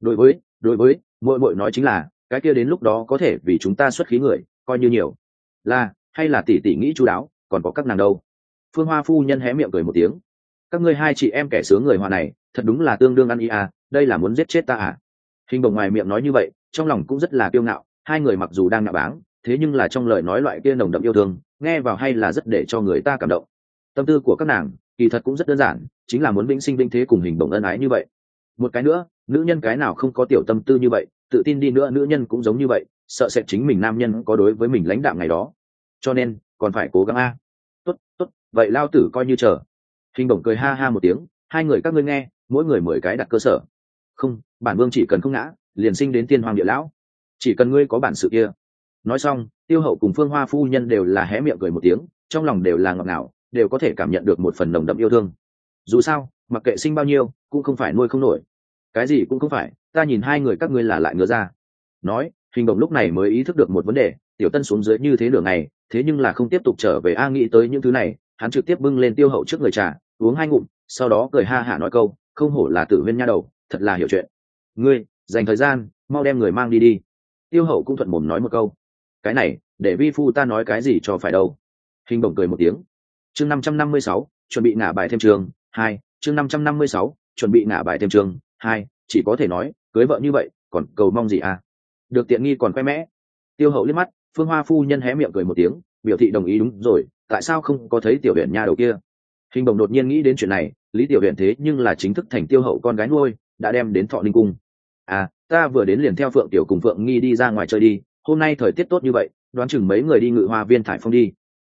Đối với muội muội nói chính là cái kia đến lúc đó có thể vì chúng ta xuất khí người coi như nhiều. Là, hay là tỷ tỷ nghĩ chu đáo, còn có các nàng đâu? Phương Hoa phu nhân hé miệng cười một tiếng. Các ngươi hai chị em kẻ sướng người hòa này thật đúng là tương đương ăn ý à, đây là muốn giết chết ta à? Hình bồng ngoài miệng nói như vậy, trong lòng cũng rất là kiêu ngạo. Hai người mặc dù đang nạ báng, thế nhưng là trong lời nói loại kia nồng đậm yêu thương, nghe vào hay là rất để cho người ta cảm động. Tâm tư của các nàng kỳ thật cũng rất đơn giản, chính là muốn vĩnh sinh vĩnh thế cùng hình bồng ân ái như vậy. Một cái nữa, nữ nhân cái nào không có tiểu tâm tư như vậy, tự tin đi nữa nữ nhân cũng giống như vậy, sợ sẽ chính mình nam nhân có đối với mình lãnh đạm ngày đó. Cho nên còn phải cố gắng a. Tốt tốt, vậy lao tử coi như chờ. Hình bổng cười ha ha một tiếng, hai người các ngươi nghe, mỗi người 10 cái đặt cơ sở. Không, bản vương chỉ cần không ngã, liền sinh đến tiên hoàng địa lão. Chỉ cần ngươi có bản sự kia. Nói xong, Tiêu hậu cùng Phương Hoa phu nhân đều là hé miệng cười một tiếng, trong lòng đều là ngọt ngào, đều có thể cảm nhận được một phần nồng đậm yêu thương. Dù sao, mặc kệ sinh bao nhiêu, cũng không phải nuôi không nổi. Cái gì cũng không phải, ta nhìn hai người các ngươi là lại ngứa ra. Nói, Hình bổng lúc này mới ý thức được một vấn đề, Tiểu Tân xuống dưới như thế nửa ngày, thế nhưng là không tiếp tục trở về a, nghĩ tới những thứ này, hắn trực tiếp bưng lên Tiêu hậu trước người trà, uống 2 ngụm, sau đó cười ha hả nói câu, không hổ là Tử Huyên nha đầu, thật là hiểu chuyện. Ngươi, dành thời gian, mau đem người mang đi đi. Tiêu hậu cũng thuận mồm nói một câu. Cái này, để vi phu ta nói cái gì cho phải đâu. Hình bổng cười một tiếng. Chương 556, chuẩn bị ngả bài thêm trường 2, chương 556, chuẩn bị ngả bài thêm trường 2, chỉ có thể nói, cưới vợ như vậy, còn cầu mong gì à? Được tiện nghi còn khoe mẽ. Tiêu hậu liếc mắt, Phương Hoa phu nhân hé miệng cười một tiếng, biểu thị đồng ý. Đúng rồi, tại sao không có thấy tiểu huyện nha đầu kia? Hình bổng đột nhiên nghĩ đến chuyện này, Lý tiểu huyện thế nhưng là chính thức thành Tiêu hậu con gái nuôi, đã đem đến Thọ Ninh cung. À, ta vừa đến liền theo Phượng tiểu cùng Phượng Nghi đi ra ngoài chơi đi, hôm nay thời tiết tốt như vậy, đoán chừng mấy người đi Ngự Hoa viên thải phong đi.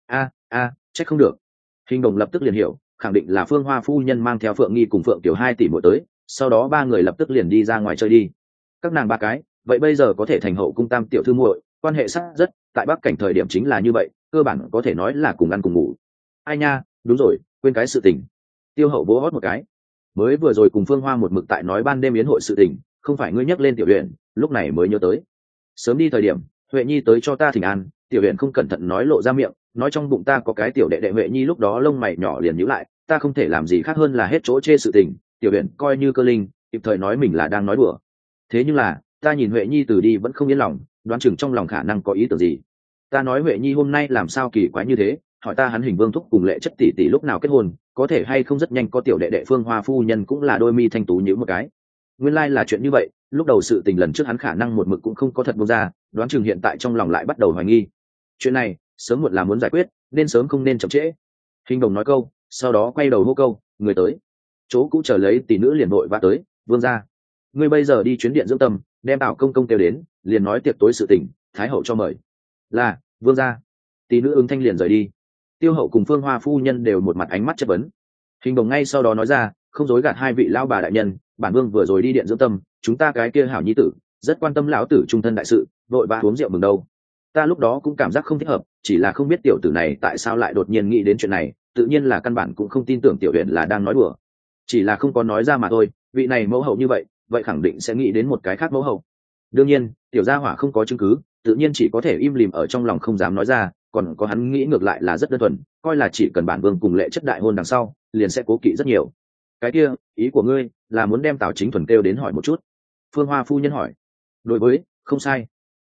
Trách không được. Hình bổng lập tức liền hiểu, khẳng định là Phương Hoa phu nhân mang theo Phượng Nghi cùng Phượng tiểu 2 tỷ muội tới, sau đó ba người lập tức liền đi ra ngoài chơi đi. Các nàng ba cái, vậy bây giờ có thể thành hậu cung tam tiểu thư muội, quan hệ sát rất, tại Bắc cảnh thời điểm chính là như vậy, cơ bản có thể nói là cùng ăn cùng ngủ. Ai nha, đúng rồi, quên cái sự tình. Tiêu hậu vỗ hót một cái. Mới vừa rồi cùng Phương Hoa một mực tại nói ban đêm yến hội sự tình, không phải ngươi nhắc lên tiểu huyện, lúc này mới nhớ tới. Sớm đi thời điểm, Huệ Nhi tới cho ta thỉnh an, tiểu huyện không cẩn thận nói lộ ra miệng, nói trong bụng ta có cái tiểu đệ đệ. Huệ Nhi lúc đó lông mày nhỏ liền nhíu lại, ta không thể làm gì khác hơn là hết chỗ chê sự tình, tiểu huyện coi như cơ linh, kịp thời nói mình là đang nói đùa. Thế nhưng là, ta nhìn Huệ Nhi từ đi vẫn không yên lòng, đoán chừng trong lòng khả năng có ý tưởng gì. Ta nói Huệ Nhi hôm nay làm sao kỳ quái như thế, hỏi ta hắn Hình Vương thúc cùng Lệ Chất tỷ tỷ lúc nào kết hôn, có thể hay không rất nhanh có tiểu đệ đệ. Phương Hoa phu nhân cũng là đôi mi thanh tú nhíu một cái. Nguyên lai là chuyện như vậy, lúc đầu sự tình lần trước hắn khả năng một mực cũng không có thật buông ra, đoán chừng hiện tại trong lòng lại bắt đầu hoài nghi. Chuyện này, sớm muộn là muốn giải quyết, nên sớm không nên chậm trễ. Hình Đồng nói câu, sau đó quay đầu hô câu, người tới. Chỗ cũ chờ lấy tỷ nữ liền vội vã tới, vương gia. Ngươi bây giờ đi chuyến điện dưỡng tâm, đem Tào công công kêu đến, liền nói tiệc tối sự tình, thái hậu cho mời. Là, vương gia. Tỷ nữ ứng thanh liền rời đi. Tiêu hậu cùng Phương Hoa phu nhân đều một mặt ánh mắt chất vấn. Hình Đồng ngay sau đó nói ra, không dối gạt hai vị lão bà đại nhân, bản vương vừa rồi đi điện dưỡng tâm, chúng ta cái kia hảo nhi tử rất quan tâm lão tử trung thân đại sự, vội vã uống rượu mừng đâu. Ta lúc đó cũng cảm giác không thích hợp, chỉ là không biết tiểu tử này tại sao lại đột nhiên nghĩ đến chuyện này, tự nhiên là căn bản cũng không tin tưởng tiểu huyện là đang nói đùa, chỉ là không có nói ra mà thôi. Vị này mẫu hậu như vậy, vậy khẳng định sẽ nghĩ đến một cái khác mẫu hậu. Đương nhiên, tiểu gia hỏa không có chứng cứ, tự nhiên chỉ có thể im lìm ở trong lòng không dám nói ra. Còn có hắn nghĩ ngược lại là rất đơn thuần, coi là chỉ cần bản vương cùng Lệ Chất đại hôn đằng sau, liền sẽ cố kỵ rất nhiều. Cái kia, ý của ngươi là muốn đem Tào Chính Thuần kêu đến hỏi một chút? Phương Hoa phu nhân hỏi. Đối với, không sai.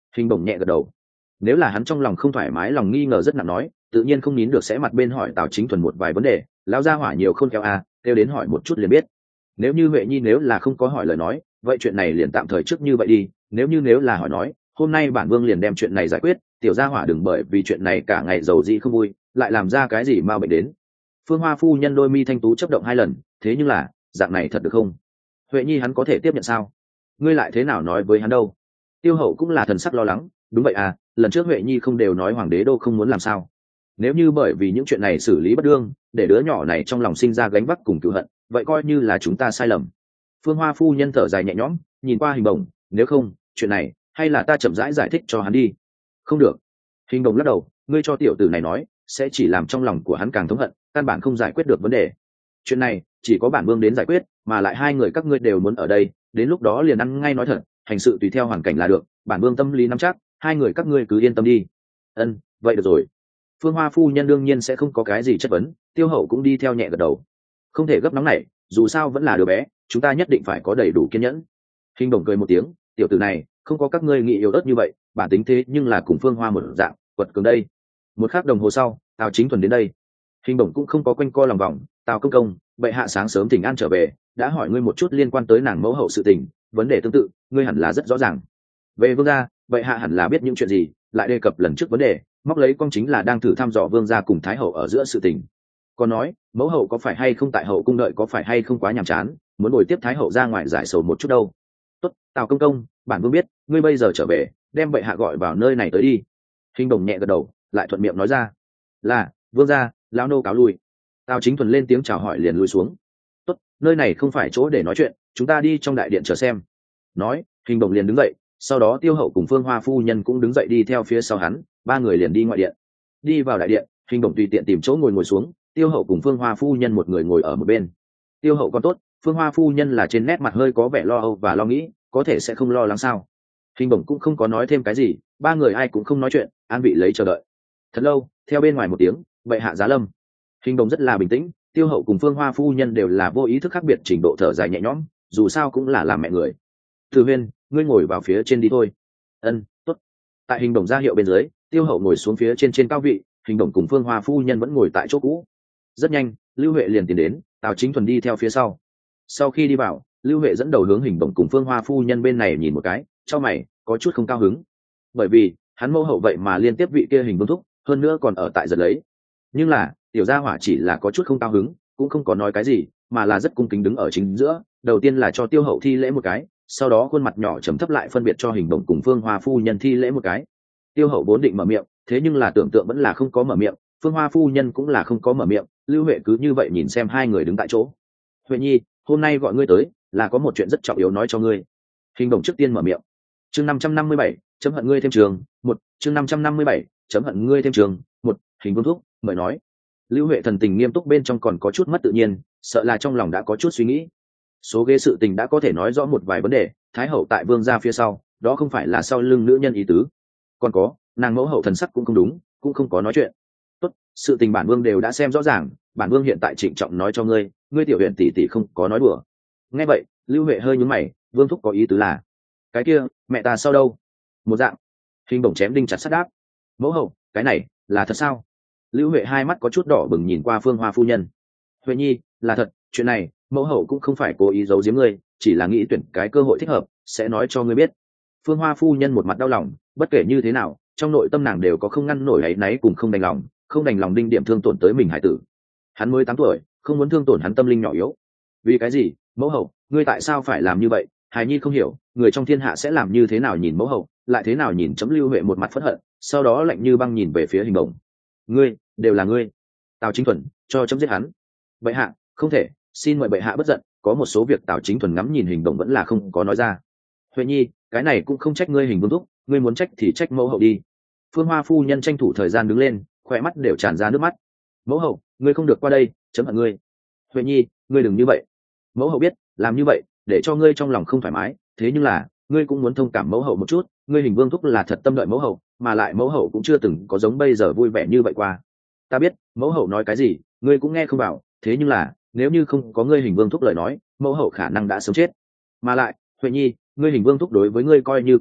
Hình bổng nhẹ gật đầu. Nếu là hắn trong lòng không thoải mái, lòng nghi ngờ rất nặng nói, tự nhiên không nín được sẽ mặt bên hỏi Tào Chính Thuần một vài vấn đề. Lão gia hỏa nhiều khôn khéo à, kêu đến hỏi một chút liền biết. Nếu như Huệ Nhi nếu là không có hỏi lời nói, vậy chuyện này liền tạm thời trước như vậy đi. Nếu là hỏi nói, hôm nay bản vương liền đem chuyện này giải quyết. Tiểu gia hỏa đừng bởi vì chuyện này cả ngày giàu dĩ không vui, lại làm ra cái gì mà bệnh đến. Phương Hoa phu nhân đôi mi thanh tú chấp động 2 lần, thế nhưng là dạng này thật được không? Huệ Nhi hắn có thể tiếp nhận sao? Ngươi lại thế nào nói với hắn đâu? Tiêu Hậu cũng là thần sắc lo lắng. Đúng vậy à, lần trước Huệ Nhi không đều nói hoàng đế đô không muốn làm sao? Nếu như bởi vì những chuyện này xử lý bất đương, để đứa nhỏ này trong lòng sinh ra gánh vác cùng cựu hận, vậy coi như là chúng ta sai lầm. Phương Hoa phu nhân thở dài nhẹ nhõm, nhìn qua Hình Bổng, nếu không, chuyện này hay là ta chậm rãi giải thích cho hắn đi. Không được. Hình Bổng lắc đầu, ngươi cho tiểu tử này nói, sẽ chỉ làm trong lòng của hắn càng thống hận, căn bản không giải quyết được vấn đề. Chuyện này chỉ có bản vương đến giải quyết, mà lại 2 người các ngươi đều muốn ở đây, đến lúc đó liền ăn ngay nói thật, hành sự tùy theo hoàn cảnh là được, bản vương tâm lý nắm chắc, 2 người các ngươi cứ yên tâm đi. Ân, vậy được rồi. Phương Hoa phu nhân đương nhiên sẽ không có cái gì chất vấn, Tiêu Hậu cũng đi theo nhẹ gật đầu. Không thể gấp nóng này, dù sao vẫn là đứa bé, chúng ta nhất định phải có đầy đủ kiên nhẫn. Hình Bổng cười một tiếng, tiểu tử này không có các ngươi nghĩ yếu ớt như vậy, bản tính thế nhưng là cùng Phương Hoa một dạng, quật cường đây. Một khắc đồng hồ sau, Tào Chính Thuần đến đây. Hình Bổng cũng không có quanh co lòng vòng, Tào công công, bệ hạ sáng sớm thỉnh an trở về, đã hỏi ngươi một chút liên quan tới nàng mẫu hậu sự tình, vấn đề tương tự, ngươi hẳn là rất rõ ràng. Về vương gia, bệ hạ hẳn là biết những chuyện gì, lại đề cập lần trước vấn đề, móc lấy con chính là đang thử thăm dò vương gia cùng thái hậu ở giữa sự tình. Còn nói, mẫu hậu có phải hay không tại hậu cung đợi, có phải hay không quá nhàm chán, muốn ngồi tiếp thái hậu ra ngoài giải sầu một chút đâu. Tốt, Tào công công, bản vương biết, ngươi bây giờ trở về, đem bệ hạ gọi vào nơi này tới đi. Hình Bổng nhẹ gật đầu, lại thuận miệng nói ra, là vương gia, lão nô cáo lui. Tào Chính Thuần lên tiếng chào hỏi liền lui xuống. Tốt, nơi này không phải chỗ để nói chuyện, chúng ta đi trong đại điện chờ xem. Nói, Hình Bổng liền đứng dậy, sau đó Tiêu Hậu cùng Phương Hoa phu nhân cũng đứng dậy đi theo phía sau hắn, 3 người liền đi ngoại điện. Đi vào đại điện, Hình Bổng tùy tiện tìm chỗ ngồi xuống, Tiêu Hậu cùng Phương Hoa phu nhân một người ngồi ở một bên. Tiêu Hậu còn tốt, Phương Hoa phu nhân là trên nét mặt hơi có vẻ lo âu và lo nghĩ, có thể sẽ không lo lắng sao? Hình Bổng cũng không có nói thêm cái gì, 3 người ai cũng không nói chuyện, an vị lấy chờ đợi. Thật lâu, theo bên ngoài một tiếng, bệ hạ giá lâm. Hình Bổng rất là bình tĩnh, Tiêu Hậu cùng Phương Hoa phu nhân đều là vô ý thức khác biệt trình độ thở dài nhẹ nhõm, dù sao cũng là làm mẹ người. Từ Huyên, ngươi ngồi vào phía trên đi thôi. Ân, tốt. Tại Hình Bổng ra hiệu bên dưới, Tiêu Hậu ngồi xuống phía trên cao vị, Hình Bổng cùng Phương Hoa phu nhân vẫn ngồi tại chỗ cũ. Rất nhanh, Lưu Huệ liền tiến đến, Tào Chính Thuần đi theo phía sau. Sau khi đi vào, Lưu Huệ dẫn đầu hướng Hình Bổng cùng Phương Hoa phu nhân bên này nhìn một cái, cho mày, có chút không cao hứng. Bởi vì, hắn mẫu hậu vậy mà liên tiếp vị kia Hình Vương thúc, hơn nữa còn ở tại giật lấy. Nhưng là, tiểu gia hỏa chỉ là có chút không cao hứng, cũng không có nói cái gì, mà là rất cung kính đứng ở chính giữa, đầu tiên là cho Tiêu Hậu thi lễ một cái, sau đó khuôn mặt nhỏ trầm thấp lại phân biệt cho Hình Bổng cùng Phương Hoa phu nhân thi lễ một cái. Tiêu Hậu vốn định mở miệng, thế nhưng là tưởng tượng vẫn là không có mở miệng, Phương Hoa phu nhân cũng là không có mở miệng, Lưu Huệ cứ như vậy nhìn xem 2 người đứng tại chỗ. Huệ Nhi, hôm nay gọi ngươi tới là có một chuyện rất trọng yếu nói cho ngươi. Hình Bổng trước tiên mở miệng. Chương 557, chấm hận ngươi thêm trường, 1, chương 557, chấm hận ngươi thêm trường, 1, Hình Vương thúc, mời nói. Lưu Huệ thần tình nghiêm túc bên trong còn có chút mất tự nhiên, sợ là trong lòng đã có chút suy nghĩ. Số ghế sự tình đã có thể nói rõ một vài vấn đề, thái hậu tại vương gia phía sau, đó không phải là sau lưng nữ nhân ý tứ. Còn có, nàng mẫu hậu thần sắc cũng không đúng, cũng không có nói chuyện. Tốt, sự tình bản vương đều đã xem rõ ràng, bản vương hiện tại trịnh trọng nói cho ngươi, ngươi tiểu huyện tỷ tỷ không có nói đùa. Nghe vậy, Lưu Huệ hơi nhướng mày, vương thúc có ý tứ là, cái kia, mẹ ta sao đâu? Một dạng. Hình Bổng chém đinh chặt sắt đáp. Mẫu hậu, cái này là thật sao? Lưu Huệ hai mắt có chút đỏ bừng nhìn qua Phương Hoa phu nhân. Huệ Nhi, là thật, chuyện này mẫu hậu cũng không phải cố ý giấu giếm ngươi, chỉ là nghĩ tuyển cái cơ hội thích hợp sẽ nói cho ngươi biết. Phương Hoa phu nhân một mặt đau lòng, bất kể như thế nào, trong nội tâm nàng đều có không ngăn nổi áy náy cùng không đành lòng đinh điểm thương tổn tới mình hải tử. Hắn mới 8 tuổi, không muốn thương tổn hắn tâm linh nhỏ yếu. Vì cái gì? Mẫu hậu, ngươi tại sao phải làm như vậy? Hài Nhi không hiểu, người trong thiên hạ sẽ làm như thế nào nhìn mẫu hậu, lại thế nào nhìn chấm. Lưu Huệ một mặt phẫn hận, sau đó lạnh như băng nhìn về phía Hình Bổng. Ngươi, đều là ngươi. Tào Chính Thuần, cho chấm giết hắn. Bệ hạ, không thể, xin mời bệ hạ bất giận, có một số việc Tào Chính Thuần ngắm nhìn Hình Bổng vẫn là không có nói ra. Huệ Nhi, cái này cũng không trách ngươi Hình Vương thúc, ngươi muốn trách thì trách mẫu hậu đi. Phương Hoa phu nhân tranh thủ thời gian đứng lên, khỏe mắt đều tràn ra nước mắt. Mẫu hậu, ngươi không được qua đây, chấm hận ngươi. Huệ Nhi, ngươi đừng như vậy. Mẫu hậu biết, làm như vậy để cho ngươi trong lòng không thoải mái, thế nhưng là ngươi cũng muốn thông cảm mẫu hậu một chút, ngươi Hình Vương thúc là thật tâm đợi mẫu hậu, mà lại mẫu hậu cũng chưa từng có giống bây giờ vui vẻ như vậy qua. Ta biết mẫu hậu nói cái gì ngươi cũng nghe không vào, thế nhưng là nếu như không có ngươi Hình Vương thúc lời nói, mẫu hậu khả năng đã sớm chết. Mà lại, Huệ Nhi, ngươi Hình Vương thúc đối với ngươi coi như con đẻ,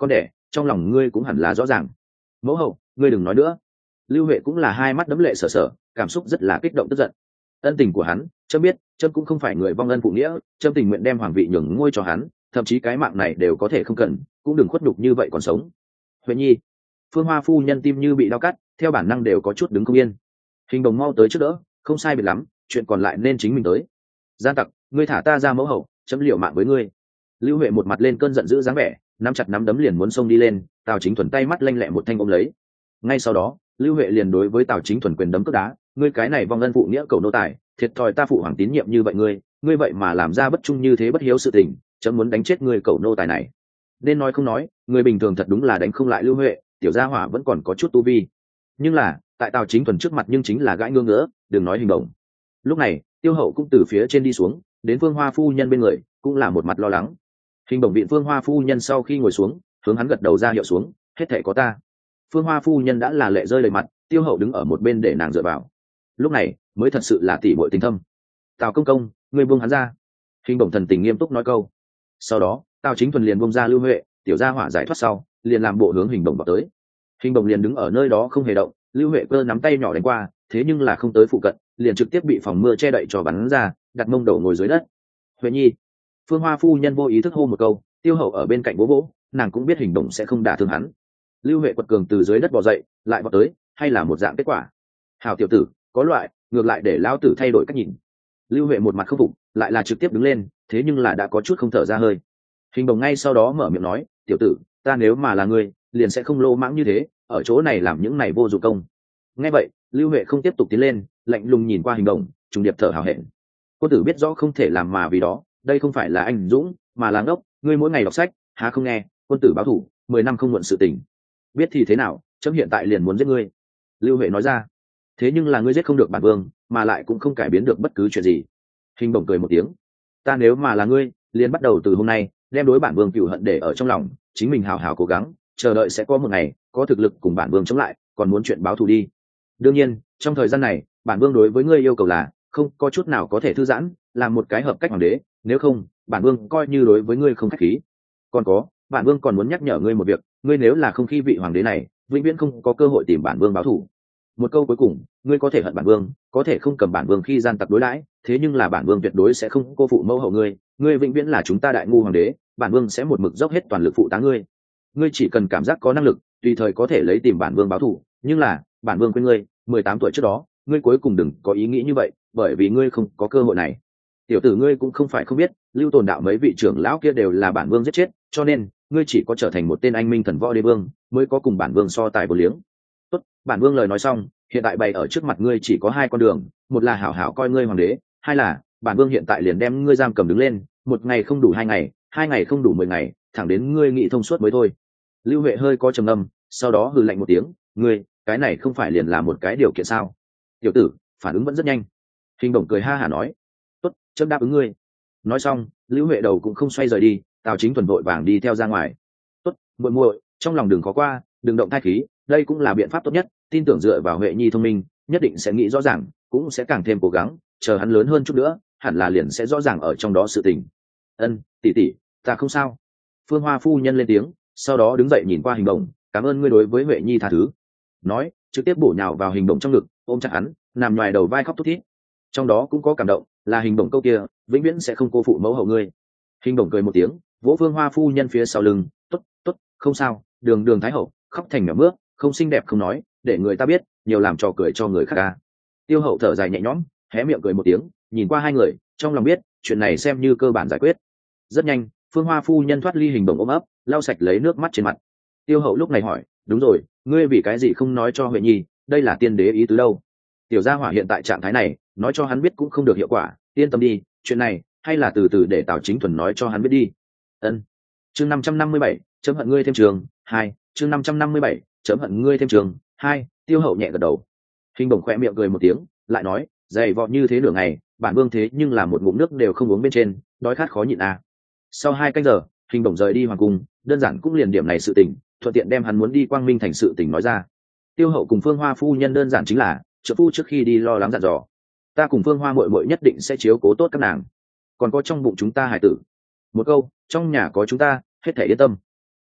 trong lòng ngươi cũng hẳn là rõ ràng. Mẫu hậu, ngươi đừng nói nữa. Lưu Huệ cũng là hai mắt đẫm lệ sở sở, cảm xúc rất là kích động tức giận. Ân tình của hắn trâm biết, trâm cũng không phải người vong ân phụ nghĩa, trâm tình nguyện đem hoàng vị nhường ngôi cho hắn, thậm chí cái mạng này đều có thể không cần, cũng đừng khuất nhục như vậy còn sống. Huệ nhi. Phương Hoa phu nhân tim như bị đau cắt, theo bản năng đều có chút đứng không yên. Hình Đồng mau tới trước đỡ, không sai biệt lắm, chuyện còn lại nên chính mình tới. Gian tặc, ngươi thả ta ra mẫu hậu, chấm liều mạng với ngươi. Lưu Huệ một mặt lên cơn giận dữ dáng vẻ, nắm chặt nắm đấm liền muốn xông đi lên, Tào Chính Thuần tay mắt lanh lẹ một thanh ôm lấy. Ngay sau đó, Lưu Huệ liền đối với Tào Chính Thuần quyền đấm cước đá, ngươi cái này vong ân phụ nghĩa cầu nô tài, thiệt thòi ta phụ hoàng tín nhiệm như vậy ngươi vậy mà làm ra bất trung như thế bất hiếu sự tình, chấm muốn đánh chết ngươi cầu nô tài này. Nên nói không nói, người bình thường thật đúng là đánh không lại Lưu Huệ, tiểu gia hỏa vẫn còn có chút tu vi. Nhưng là, tại Tào Chính Thuần trước mặt nhưng chính là gãi ngưỡng ngỡ, đừng nói Hình Đồng. Lúc này, Tiêu Hậu cũng từ phía trên đi xuống, đến Phương Hoa phu nhân bên người, cũng là một mặt lo lắng. Hình Đồng viện Phương Hoa phu nhân sau khi ngồi xuống, hướng hắn gật đầu ra hiệu xuống, hết thảy có ta. Phương Hoa phu nhân đã là lệ rơi đầy mặt, Tiêu Hậu đứng ở một bên để nàng dựa vào. Lúc này mới thật sự là tỷ muội tình thâm. Tào công công, ngươi buông hắn ra. Hình Đồng thần tình nghiêm túc nói câu. Sau đó, Tào Chính Thuần liền buông ra Lưu Huệ, tiểu gia hỏa giải thoát sau, liền làm bộ hướng Hình Đồng vào tới. Hình Đồng liền đứng ở nơi đó không hề động, Lưu Huệ cơ nắm tay nhỏ đánh qua, thế nhưng là không tới phụ cận, liền trực tiếp bị phòng mưa che đậy cho bắn ra, đặt mông đổ ngồi dưới đất. Huệ nhi. Phương Hoa phu nhân vô ý thức hô một câu, Tiêu Hậu ở bên cạnh bố bố, nàng cũng biết Hình Đồng sẽ không đả thương hắn. Lưu Huệ quật cường từ dưới đất bò dậy, lại vọt tới, hay là một dạng kết quả. Hảo tiểu tử, có loại, ngược lại để lão tử thay đổi cách nhìn. Lưu Huệ một mặt không phục, lại là trực tiếp đứng lên, thế nhưng là đã có chút không thở ra hơi. Hình Đồng ngay sau đó mở miệng nói, tiểu tử, ta nếu mà là ngươi, liền sẽ không lô mãng như thế, ở chỗ này làm những này vô dụng công. Nghe vậy, Lưu Huệ không tiếp tục tiến lên, lạnh lùng nhìn qua Hình Đồng, trùng điệp thở hào hẹn. Quân tử biết rõ không thể làm mà vì đó, đây không phải là anh dũng, mà là ngốc, ngươi mỗi ngày đọc sách, há không nghe, quân tử báo thủ, 10 năm không muộn sự tình. Biết thì thế nào, chấm hiện tại liền muốn giết ngươi. Lưu Huệ nói ra. Thế nhưng là ngươi giết không được bản vương, mà lại cũng không cải biến được bất cứ chuyện gì. Hình Bổng cười một tiếng. Ta nếu mà là ngươi, liền bắt đầu từ hôm nay, đem đối bản vương cừu hận để ở trong lòng, chính mình hào hào cố gắng, chờ đợi sẽ có một ngày, có thực lực cùng bản vương chống lại, còn muốn chuyện báo thù đi. Đương nhiên, trong thời gian này, bản vương đối với ngươi yêu cầu là, không có chút nào có thể thư giãn, làm một cái hợp cách hoàng đế, nếu không, bản vương coi như đối với ngươi không khách khí. Còn có, bản vương còn muốn nhắc nhở ngươi một việc, ngươi nếu là không khi vị hoàng đế này, vĩnh viễn không có cơ hội tìm bản vương báo thù. Một câu cuối cùng, ngươi có thể hận bản vương, có thể không cầm bản vương khi gian tặc đối đãi, thế nhưng là bản vương tuyệt đối sẽ không cô phụ mẫu hậu ngươi, ngươi vĩnh viễn là chúng ta đại ngu hoàng đế, bản vương sẽ một mực dốc hết toàn lực phụ tá ngươi. Ngươi chỉ cần cảm giác có năng lực, tùy thời có thể lấy tìm bản vương báo thù, nhưng là, bản vương khuyên ngươi, 18 tuổi trước đó, ngươi cuối cùng đừng có ý nghĩ như vậy, bởi vì ngươi không có cơ hội này. Tiểu tử ngươi cũng không phải không biết, Lưu Tồn đạo mấy vị trưởng lão kia đều là bản vương giết chết, cho nên, ngươi chỉ có trở thành một tên anh minh thần võ đế vương, mới có cùng bản vương so tài vô liếng. Tốt, bản vương lời nói xong, hiện tại bày ở trước mặt ngươi chỉ có hai con đường, một là hảo hảo coi ngươi hoàng đế, hai là bản vương hiện tại liền đem ngươi giam cầm đứng lên, một ngày không đủ 2 ngày, 2 ngày không đủ 10 ngày, thẳng đến ngươi nghĩ thông suốt mới thôi. Lưu Huệ hơi có trầm ngâm, sau đó hừ lạnh một tiếng, ngươi, cái này không phải liền là một cái điều kiện sao? Tiểu tử, phản ứng vẫn rất nhanh. Hình Bổng cười ha hả nói, tốt, chấm đáp ứng ngươi. Nói xong, Lưu Huệ đầu cũng không xoay rời đi, Tào Chính Thuần vội vàng đi theo ra ngoài. Tốt, muội muội, trong lòng đừng khó qua, đừng động thai khí, đây cũng là biện pháp tốt nhất, tin tưởng dựa vào Huệ nhi thông minh, nhất định sẽ nghĩ rõ ràng, cũng sẽ càng thêm cố gắng, chờ hắn lớn hơn chút nữa, hẳn là liền sẽ rõ ràng ở trong đó sự tình. Ân, tỷ tỷ, ta không sao. Phương Hoa phu nhân lên tiếng, sau đó đứng dậy nhìn qua Hình Bổng, cảm ơn ngươi đối với Huệ nhi tha thứ. Nói, trực tiếp bổ nhào vào Hình Bổng trong ngực, ôm chặt hắn, nằm ngoài đầu vai khóc thút thít. Trong đó cũng có cảm động, là Hình Bổng câu kia, vĩnh viễn sẽ không cô phụ mẫu hậu ngươi. Hình Bổng cười một tiếng, vỗ Phương Hoa phu nhân phía sau lưng, tốt, tốt, không sao, đường đường thái hậu, khóc thành mèo mướp, không xinh đẹp không nói, để người ta biết, nhiều làm trò cười cho người khác ca. Tiêu Hậu thở dài nhẹ nhõm, hé miệng cười một tiếng, nhìn qua hai người, trong lòng biết, chuyện này xem như cơ bản giải quyết. Rất nhanh, Phương Hoa phu nhân thoát ly Hình Bổng ôm ấp, lau sạch lấy nước mắt trên mặt. Tiêu Hậu lúc này hỏi, đúng rồi, ngươi vì cái gì không nói cho Huệ nhi, đây là tiên đế ý tứ đâu? Tiểu gia hỏa hiện tại trạng thái này, nói cho hắn biết cũng không được hiệu quả, yên tâm đi, chuyện này hay là từ từ để Tào Chính Thuần nói cho hắn biết đi. Ân. Chương 557, chấm hận ngươi thêm trường 2, chương 557, chấm hận ngươi thêm trường 2, Tiêu Hậu nhẹ gật đầu. Hình Bổng khẽ miệng cười một tiếng, lại nói, dày vò như thế nửa ngày, bản vương thế nhưng là một ngụm nước đều không uống bên trên, đói khát khó nhịn à. Sau 2 canh giờ, Hình Bổng rời đi hoàng cung, đơn giản cũng liền điểm này sự tình, thuận tiện đem hắn muốn đi Quang Minh thành sự tình nói ra. Tiêu Hậu cùng Phương Hoa phu nhân đơn giản chính là, trợ phu trước khi đi lo lắng dặn dò, ta cùng Phương Hoa muội muội nhất định sẽ chiếu cố tốt các nàng, còn có trong bụng chúng ta hải tử, một câu, trong nhà có chúng ta, hết thể yên tâm. Kỳ thật,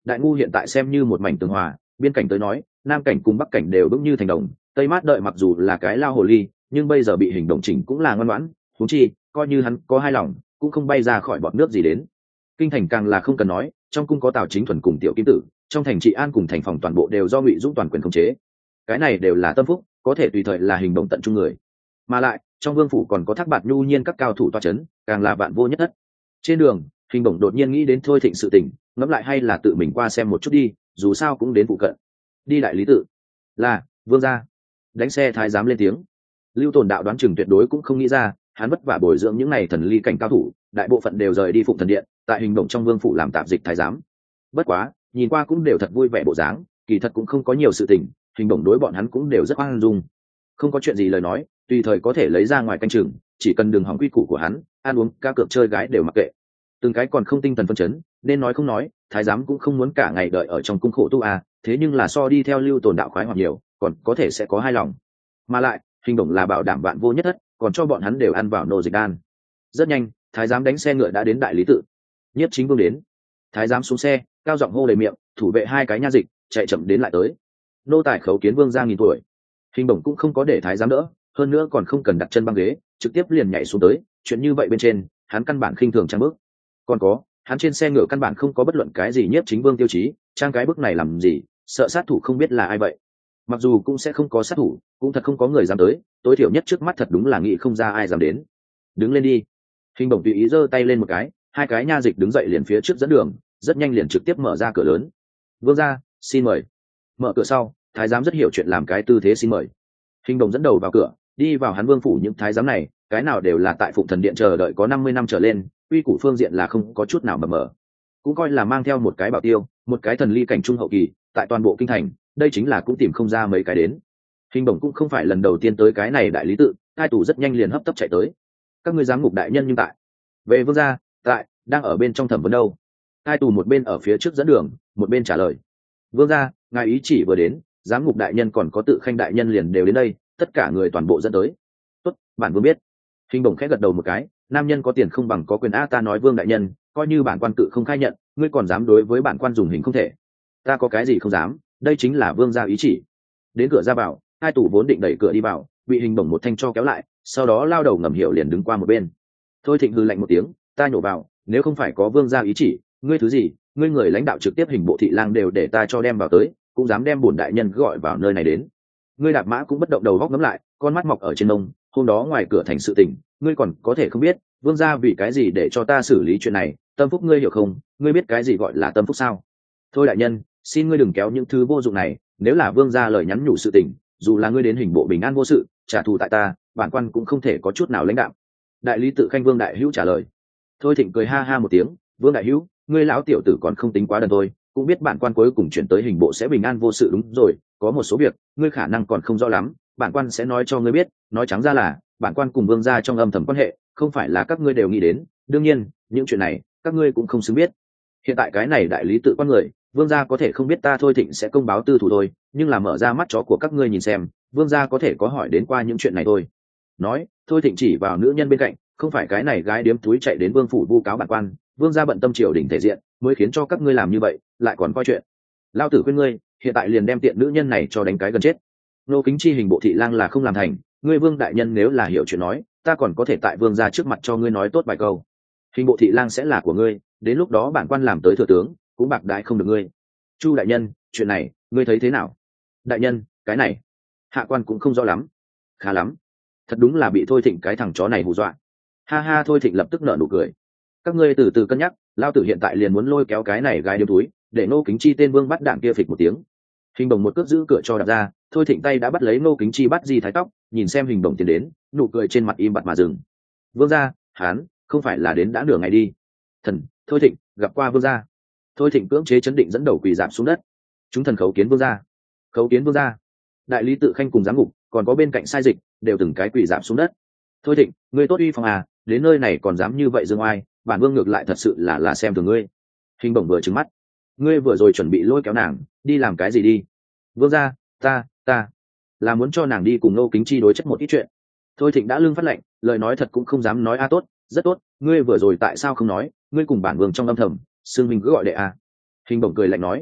đại ngu hiện tại xem như một mảnh tường hòa, biên cảnh tới nói nam cảnh cùng bắc cảnh đều vững như thành đồng, tây mát đợi mặc dù là cái lao hồ ly nhưng bây giờ bị hình đồng chỉnh cũng là ngoan ngoãn, huống chi coi như hắn có hai lòng cũng không bay ra khỏi bọt nước gì đến. Kinh thành càng là không cần nói, trong cung có Tào Chính Thuần cùng Tiểu Kim Tử, trong thành trị an cùng thành phòng toàn bộ đều do Ngụy Dũng toàn quyền khống chế. Cái này đều là tâm phúc, có thể tùy thời là hình động tận trung người. Mà lại trong vương phủ còn có Thác Bạt Nhu Nhiên các cao thủ toa chấn, càng là vạn vô nhất thất. Trên đường hình bổng đột nhiên nghĩ đến Thôi Thịnh sự tình, ngẫm lại hay là tự mình qua xem một chút đi, dù sao cũng đến phụ cận. Đi đại lý tự là vương gia. Đánh xe thái giám lên tiếng. Lưu Tồn Đạo đoán chừng tuyệt đối cũng không nghĩ ra, hắn vất vả bồi dưỡng những này thần ly cảnh cao thủ, đại bộ phận đều rời đi Phụng Thần Điện, tại hình động trong vương phủ làm tạp dịch thái giám. Bất quá nhìn qua cũng đều thật vui vẻ bộ dáng, kỳ thật cũng không có nhiều sự tình, hình động đối bọn hắn cũng đều rất khoan dung, không có chuyện gì lời nói tùy thời có thể lấy ra ngoài canh chừng, chỉ cần đừng hỏng quy củ của hắn, ăn uống ca cược chơi gái đều mặc kệ. Từng cái còn không tinh thần phân chấn, nên nói không nói, thái giám cũng không muốn cả ngày đợi ở trong cung khổ tu à, thế nhưng là so đi theo Lưu Tồn Đạo khoái hoạt nhiều, còn có thể sẽ có hai lòng. Mà lại hình động là bảo đảm bạn vô nhất thất, còn cho bọn hắn đều ăn vào nô dịch đan. Rất nhanh thái giám đánh xe ngựa đã đến đại lý tự. Nhiếp Chính Vương đến. Thái giám xuống xe cao giọng hô đầy miệng, thủ vệ hai cái nha dịch chạy chậm đến lại tới. Nô tài khấu kiến vương gia nghìn tuổi. Hình bổng cũng không có để thái giám đỡ, hơn nữa còn không cần đặt chân băng ghế, trực tiếp liền nhảy xuống tới. Chuyện như vậy bên trên hắn căn bản khinh thường trang bước. Còn có hắn trên xe ngựa căn bản không có bất luận cái gì Nhiếp Chính Vương tiêu chí, trang cái bức này làm gì, sợ sát thủ không biết là ai vậy. Mặc dù cũng sẽ không có sát thủ, cũng thật không có người dám tới, tối thiểu nhất trước mắt thật đúng là nghĩ không ra ai dám đến. Đứng lên đi. Hình bổng tùy ý giơ tay lên một cái, hai cái nha dịch đứng dậy liền phía trước dẫn đường, rất nhanh liền trực tiếp mở ra cửa lớn. Vương gia, xin mời. Mở cửa sau thái giám rất hiểu chuyện làm cái tư thế xin mời. Hình bổng dẫn đầu vào cửa, đi vào hắn vương phủ. Những thái giám này cái nào đều là tại Phụng Thần Điện chờ đợi có 50 năm trở lên, uy củ phương diện là không có chút nào mờ mờ, cũng coi là mang theo một cái bảo tiêu, một cái thần ly cảnh trung hậu kỳ, tại toàn bộ kinh thành đây chính là cũng tìm không ra mấy cái đến. Hình bổng cũng không phải lần đầu tiên tới cái này đại lý tự, hai tù rất nhanh liền hấp tấp chạy tới. Các ngươi giám ngục đại nhân nhưng tại. Về vương gia tại, đang ở bên trong thẩm vấn đâu. Hai tù một bên ở phía trước dẫn đường, một bên trả lời. Vương gia, ngài ý chỉ vừa đến, giám ngục đại nhân còn có Tự Khanh đại nhân liền đều đến đây, tất cả người toàn bộ dẫn tới. Tốt, bản vương biết. Hình bổng khẽ gật đầu một cái, nam nhân có tiền không bằng có quyền a, ta nói vương đại nhân, coi như bản quan tự không khai nhận, ngươi còn dám đối với bản quan dùng hình không thể. Ta có cái gì không dám, đây chính là vương gia ý chỉ. Đến cửa ra vào, hai tù vốn định đẩy cửa đi vào, bị hình bổng một thanh cho kéo lại, sau đó lao đầu ngầm hiểu liền đứng qua một bên. Thôi Thịnh hư lạnh một tiếng, ta nhổ vào, nếu không phải có vương gia ý chỉ, ngươi thứ gì, ngươi người lãnh đạo trực tiếp hình bộ thị lang đều để ta cho đem vào tới, cũng dám đem bổn đại nhân gọi vào nơi này đến. Ngươi đạp mã cũng bất động đầu góc ngắm lại, con mắt mọc ở trên mông, hôm đó ngoài cửa thành sự tình, ngươi còn có thể không biết, vương gia vì cái gì để cho ta xử lý chuyện này, tâm phúc ngươi hiểu không, ngươi biết cái gì gọi là tâm phúc sao? Thôi đại nhân, xin ngươi đừng kéo những thứ vô dụng này, nếu là vương gia lời nhắn nhủ sự tình, dù là ngươi đến hình bộ bình an vô sự, trả thù tại ta, bản quan cũng không thể có chút nào lãnh đạo. Đại lý tự khanh Vương đại hữu trả lời. Thôi Thịnh cười ha ha một tiếng, Vương đại hữu, ngươi lão tiểu tử còn không tính quá đần thôi, cũng biết bản quan cuối cùng chuyển tới hình bộ sẽ bình an vô sự. Đúng rồi, có một số việc ngươi khả năng còn không rõ lắm, bản quan sẽ nói cho ngươi biết. Nói trắng ra là bản quan cùng vương gia trong âm thầm quan hệ, không phải là các ngươi đều nghĩ đến, đương nhiên những chuyện này các ngươi cũng không xứng biết. Hiện tại cái này đại lý tự quan người, vương gia có thể không biết ta Thôi Thịnh sẽ công báo tư thủ thôi, nhưng là mở ra mắt chó của các ngươi nhìn xem, vương gia có thể có hỏi đến qua những chuyện này thôi. Nói Thôi Thịnh chỉ vào nữ nhân bên cạnh, không phải cái này gái điếm túi chạy đến vương phủ vu cáo bản quan, vương gia bận tâm triều đình thể diện mới khiến cho các ngươi làm như vậy, lại còn coi chuyện. Lao tử khuyên ngươi hiện tại liền đem tiện nữ nhân này cho đánh cái gần chết. Nô Kính Chi hình bộ thị lang là không làm thành, ngươi vương đại nhân nếu là hiểu chuyện nói, ta còn có thể tại vương gia trước mặt cho ngươi nói tốt vài câu. Hình bộ thị lang sẽ là của ngươi, đến lúc đó bản quan làm tới thừa tướng cũng bạc đại không được ngươi. Chu đại nhân, chuyện này ngươi thấy thế nào? Đại nhân, cái này hạ quan cũng không rõ lắm. Khá lắm, thật đúng là bị Thôi Thịnh cái thằng chó này hù dọa. Ha ha, Thôi Thịnh lập tức nở nụ cười. Các ngươi từ từ cân nhắc, lao tử hiện tại liền muốn lôi kéo cái này gái điếm túi, để Nô Kính Chi tên vương bắt đạn kia phịch một tiếng. Hình bổng một cước giữ cửa cho đạp ra, Thôi Thịnh tay đã bắt lấy Nô Kính Chi bắt di thái tóc, nhìn xem hình bổng tiến đến, nụ cười trên mặt im bặt mà dừng. Vương gia, hán không phải là đến đã nửa ngày đi. Thần, Thôi Thịnh gặp qua vương gia. Thôi Thịnh cưỡng chế chấn định dẫn đầu quỳ rạp xuống đất. Chúng thần khấu kiến vương gia. Khấu kiến vương gia. Đại lý tự khanh cùng giám ngục, còn có bên cạnh sai dịch, đều từng cái quỳ rạp xuống đất. Thôi Thịnh, ngươi tốt uy phong à, đến nơi này còn dám như vậy dương oai, bản vương ngược lại thật sự là xem thường ngươi. Hình bổng vừa trừng mắt, ngươi vừa rồi chuẩn bị lôi kéo nàng đi làm cái gì đi? Vương gia, ta là muốn cho nàng đi cùng Nô Kính Chi đối chất một ít chuyện. Thôi Thịnh đã lưng phát lệnh, lời nói thật cũng không dám nói. A tốt, rất tốt, ngươi vừa rồi tại sao không nói, ngươi cùng bản vương trong âm thầm xương mình cứ gọi đệ a. Hình bổng cười lạnh nói,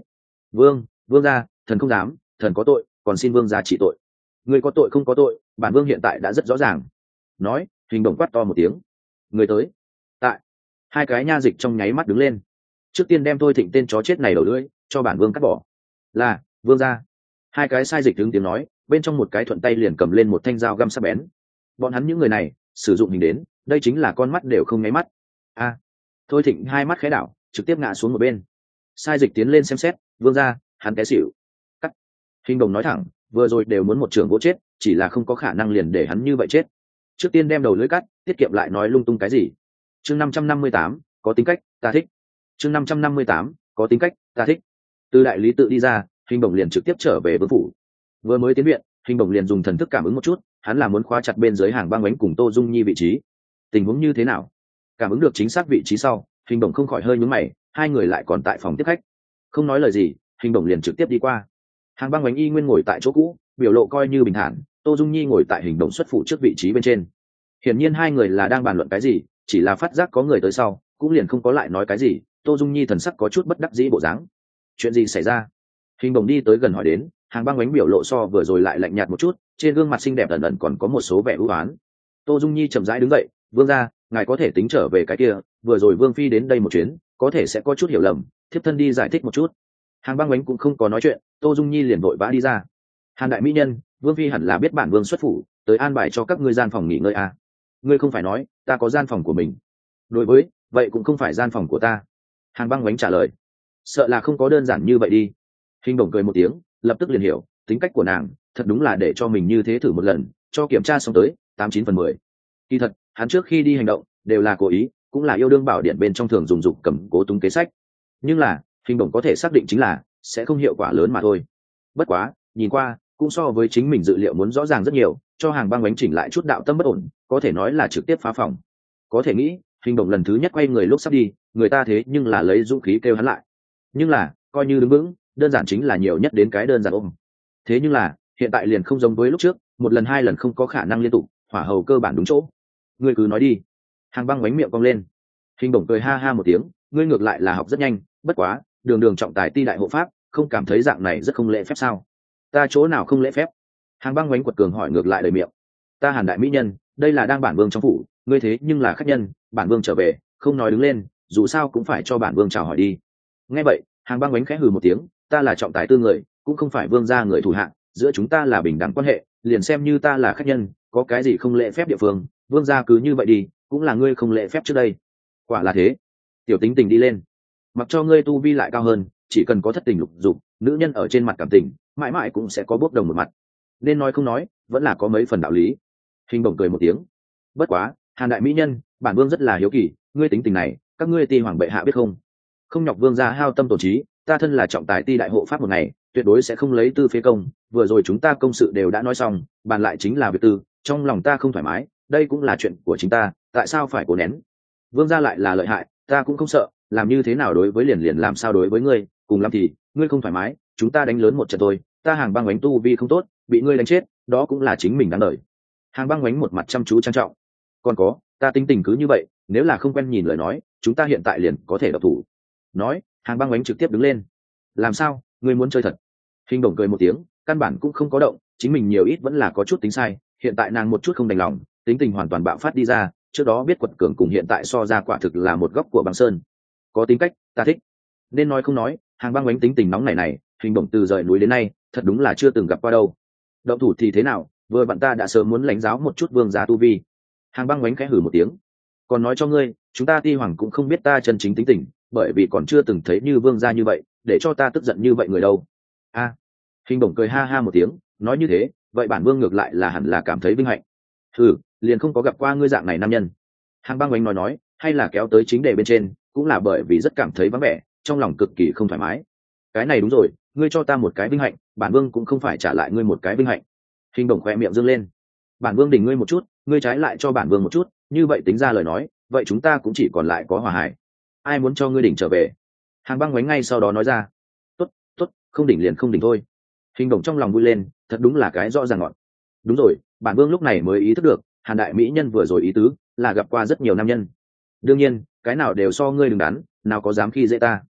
vương gia, thần không dám, thần có tội, còn xin vương gia trị tội. Người có tội không có tội, bản vương hiện tại đã rất rõ ràng. Nói, hình bổng quát to một tiếng. Người tới. Tại. Hai cái nha dịch trong nháy mắt đứng lên. Trước tiên đem Thôi Thịnh tên chó chết này đầu lưỡi cho bản vương cắt bỏ. Là, vương gia. Hai cái sai dịch đứng tiếng nói, bên trong một cái thuận tay liền cầm lên một thanh dao găm sắc bén. Bọn hắn những người này sử dụng hình đến, đây chính là con mắt đều không nháy mắt. A. Thôi Thịnh hai mắt khẽ đảo, trực tiếp ngã xuống một bên. Sai dịch tiến lên xem xét, vương gia, hắn té xỉu. Cắt. Hình đồng nói thẳng, vừa rồi đều muốn một trường gỗ chết, chỉ là không có khả năng liền để hắn như vậy chết. Trước tiên đem đầu lưỡi cắt, tiết kiệm lại nói lung tung cái gì. Chương 558, có tính cách, ta thích. Chương 558, có tính cách, ta thích. Từ đại lý tự đi ra, hình đồng liền trực tiếp trở về vương phủ. Vừa mới tiến viện, hình đồng liền dùng thần thức cảm ứng một chút, hắn là muốn khóa chặt bên dưới hàng băng bánh cùng Tô Dung Nhi vị trí. Tình huống như thế nào? Cảm ứng được chính xác vị trí sau, hình đồng không khỏi hơi nhướng mày, hai người lại còn tại phòng tiếp khách. Không nói lời gì, hình đồng liền trực tiếp đi qua. Hàng băng bánh y nguyên ngồi tại chỗ cũ, biểu lộ coi như bình thản. Tô Dung Nhi ngồi tại hình đồng xuất phủ trước vị trí bên trên. Hiển nhiên hai người là đang bàn luận cái gì, chỉ là phát giác có người tới sau, cũng liền không có lại nói cái gì. Tô Dung Nhi thần sắc có chút bất đắc dĩ bộ dáng. Chuyện gì xảy ra? Hình đồng đi tới gần hỏi đến. Hàng băng bánh biểu lộ so vừa rồi lại lạnh nhạt một chút, trên gương mặt xinh đẹp ẩn ẩn còn có một số vẻ ưu ái. Tô Dung Nhi chậm rãi đứng dậy, vương gia, ngài có thể tính trở về cái kia, vừa rồi vương phi đến đây một chuyến, có thể sẽ có chút hiểu lầm, thiếp thân đi giải thích một chút. Hàng băng bánh cũng không có nói chuyện, Tô Dung Nhi liền vội vã đi ra. Hàn đại mỹ nhân, vương phi hẳn là biết bản vương xuất phủ, tới an bài cho các ngươi gian phòng nghỉ ngơi à? Ngươi không phải nói ta có gian phòng của mình? Đối với, vậy cũng không phải gian phòng của ta. Hàng băng bánh trả lời. Sợ là không có đơn giản như vậy đi. Hình bổng cười một tiếng, lập tức liền hiểu, tính cách của nàng thật đúng là để cho mình như thế thử một lần, cho kiểm tra xong tới 89/10. Kỳ thật hắn trước khi đi hành động đều là cố ý, cũng là yêu đương bảo điện bên trong thường dùng dục cầm cố túng kế sách, nhưng là hình bổng có thể xác định chính là sẽ không hiệu quả lớn mà thôi. Bất quá nhìn qua cũng so với chính mình dự liệu muốn rõ ràng rất nhiều, cho hàng băng bánh chỉnh lại chút đạo tâm bất ổn, có thể nói là trực tiếp phá phòng. Có thể nghĩ hình bổng lần thứ nhất quay người lúc sắp đi, người ta thế nhưng là lấy dũng khí kêu hắn lại, nhưng là coi như đứng vững, đơn giản chính là nhiều nhất đến cái đơn giản ôm. Thế nhưng là hiện tại liền không giống với lúc trước, một lần hai lần không có khả năng liên tục, hỏa hầu cơ bản đúng chỗ. Ngươi cứ nói đi. Hàng băng bánh miệng cong lên. Hình bổng cười ha ha một tiếng, ngươi ngược lại là học rất nhanh, bất quá đường đường trọng tài ti đại hộ pháp, không cảm thấy dạng này rất không lễ phép sao? Ta chỗ nào không lễ phép? Hàng băng bánh quật cường hỏi ngược lại lời miệng. Ta Hàn đại mỹ nhân, đây là đang bản vương trong phủ, ngươi thế nhưng là khách nhân, bản vương trở về, không nói đứng lên, dù sao cũng phải cho bản vương chào hỏi đi. Nghe vậy, hàng băng bánh khẽ hừ một tiếng, ta là trọng tài tư người, cũng không phải vương gia người thủ hạng, giữa chúng ta là bình đẳng quan hệ, liền xem như ta là khách nhân, có cái gì không lễ phép địa phương, vương gia cứ như vậy đi, cũng là ngươi không lễ phép trước đây. Quả là thế. Tiểu tính tình đi lên, mặc cho ngươi tu vi lại cao hơn, chỉ cần có thất tình lục dục, nữ nhân ở trên mặt cảm tình mãi mãi cũng sẽ có bốc đồng một mặt, nên nói không nói vẫn là có mấy phần đạo lý. Hình bổng cười một tiếng, bất quá Hàn đại mỹ nhân, bản vương rất là hiếu kỳ, ngươi tính tình này các ngươi ti hoàng bệ hạ biết không? Không nhọc vương gia hao tâm tổn trí, ta thân là trọng tài ti đại hộ pháp một ngày, tuyệt đối sẽ không lấy tư phế công, vừa rồi chúng ta công sự đều đã nói xong, bàn lại chính là việc tư, trong lòng ta không thoải mái, đây cũng là chuyện của chính ta, tại sao phải cố nén? Vương gia lại là lợi hại, ta cũng không sợ, làm như thế nào đối với liền liền làm sao đối với ngươi, cùng lắm thì ngươi không thoải mái, chúng ta đánh lớn một trận thôi, ta hàng băng bánh tu vi không tốt, bị ngươi đánh chết, đó cũng là chính mình đáng đời. Hàng băng bánh một mặt chăm chú trang trọng. Còn có, ta tính tình cứ như vậy, nếu là không quen nhìn lời nói, chúng ta hiện tại liền có thể độc thủ. Nói, hàng băng bánh trực tiếp đứng lên. Làm sao, ngươi muốn chơi thật? Hình đồng cười một tiếng, căn bản cũng không có động, chính mình nhiều ít vẫn là có chút tính sai, hiện tại nàng một chút không đành lòng, tính tình hoàn toàn bạo phát đi ra, trước đó biết quật cường cùng hiện tại so ra quả thực là một góc của băng sơn. Có tính cách, ta thích. Nên nói không nói, hàng băng bánh tính tình nóng này, hình đồng từ rời núi đến nay thật đúng là chưa từng gặp qua đâu. Động thủ thì thế nào, vừa bạn ta đã sớm muốn lãnh giáo một chút vương giá tu vi. Hàng băng bánh khẽ hử một tiếng, còn nói cho ngươi, chúng ta ti hoàng cũng không biết ta chân chính tính tình, bởi vì còn chưa từng thấy như vương gia như vậy, để cho ta tức giận như vậy người đâu. A. Hình đồng cười ha ha một tiếng, nói như thế, vậy bản vương ngược lại là hẳn là cảm thấy vinh hạnh. Liền không có gặp qua ngươi dạng này nam nhân. Hàng băng bánh nói, hay là kéo tới chính đề bên trên, cũng là bởi vì rất cảm thấy vắng vẻ, trong lòng cực kỳ không thoải mái. Cái này đúng rồi, ngươi cho ta một cái vinh hạnh, bản vương cũng không phải trả lại ngươi một cái vinh hạnh. Hình đồng khoe miệng dương lên, bản vương đỉnh ngươi một chút, ngươi trái lại cho bản vương một chút, như vậy tính ra lời nói, vậy chúng ta cũng chỉ còn lại có hòa hải. Ai muốn cho ngươi đỉnh trở về? Hàng băng bánh ngay sau đó nói ra, tốt, không đỉnh liền không đỉnh thôi. Hình đồng trong lòng vui lên, thật đúng là cái rõ ràng ngọn. Đúng rồi, bản vương lúc này mới ý thức được, Hàn đại mỹ nhân vừa rồi ý tứ là gặp qua rất nhiều nam nhân, đương nhiên cái nào đều so ngươi đứng đắn, nào có dám khi dễ ta.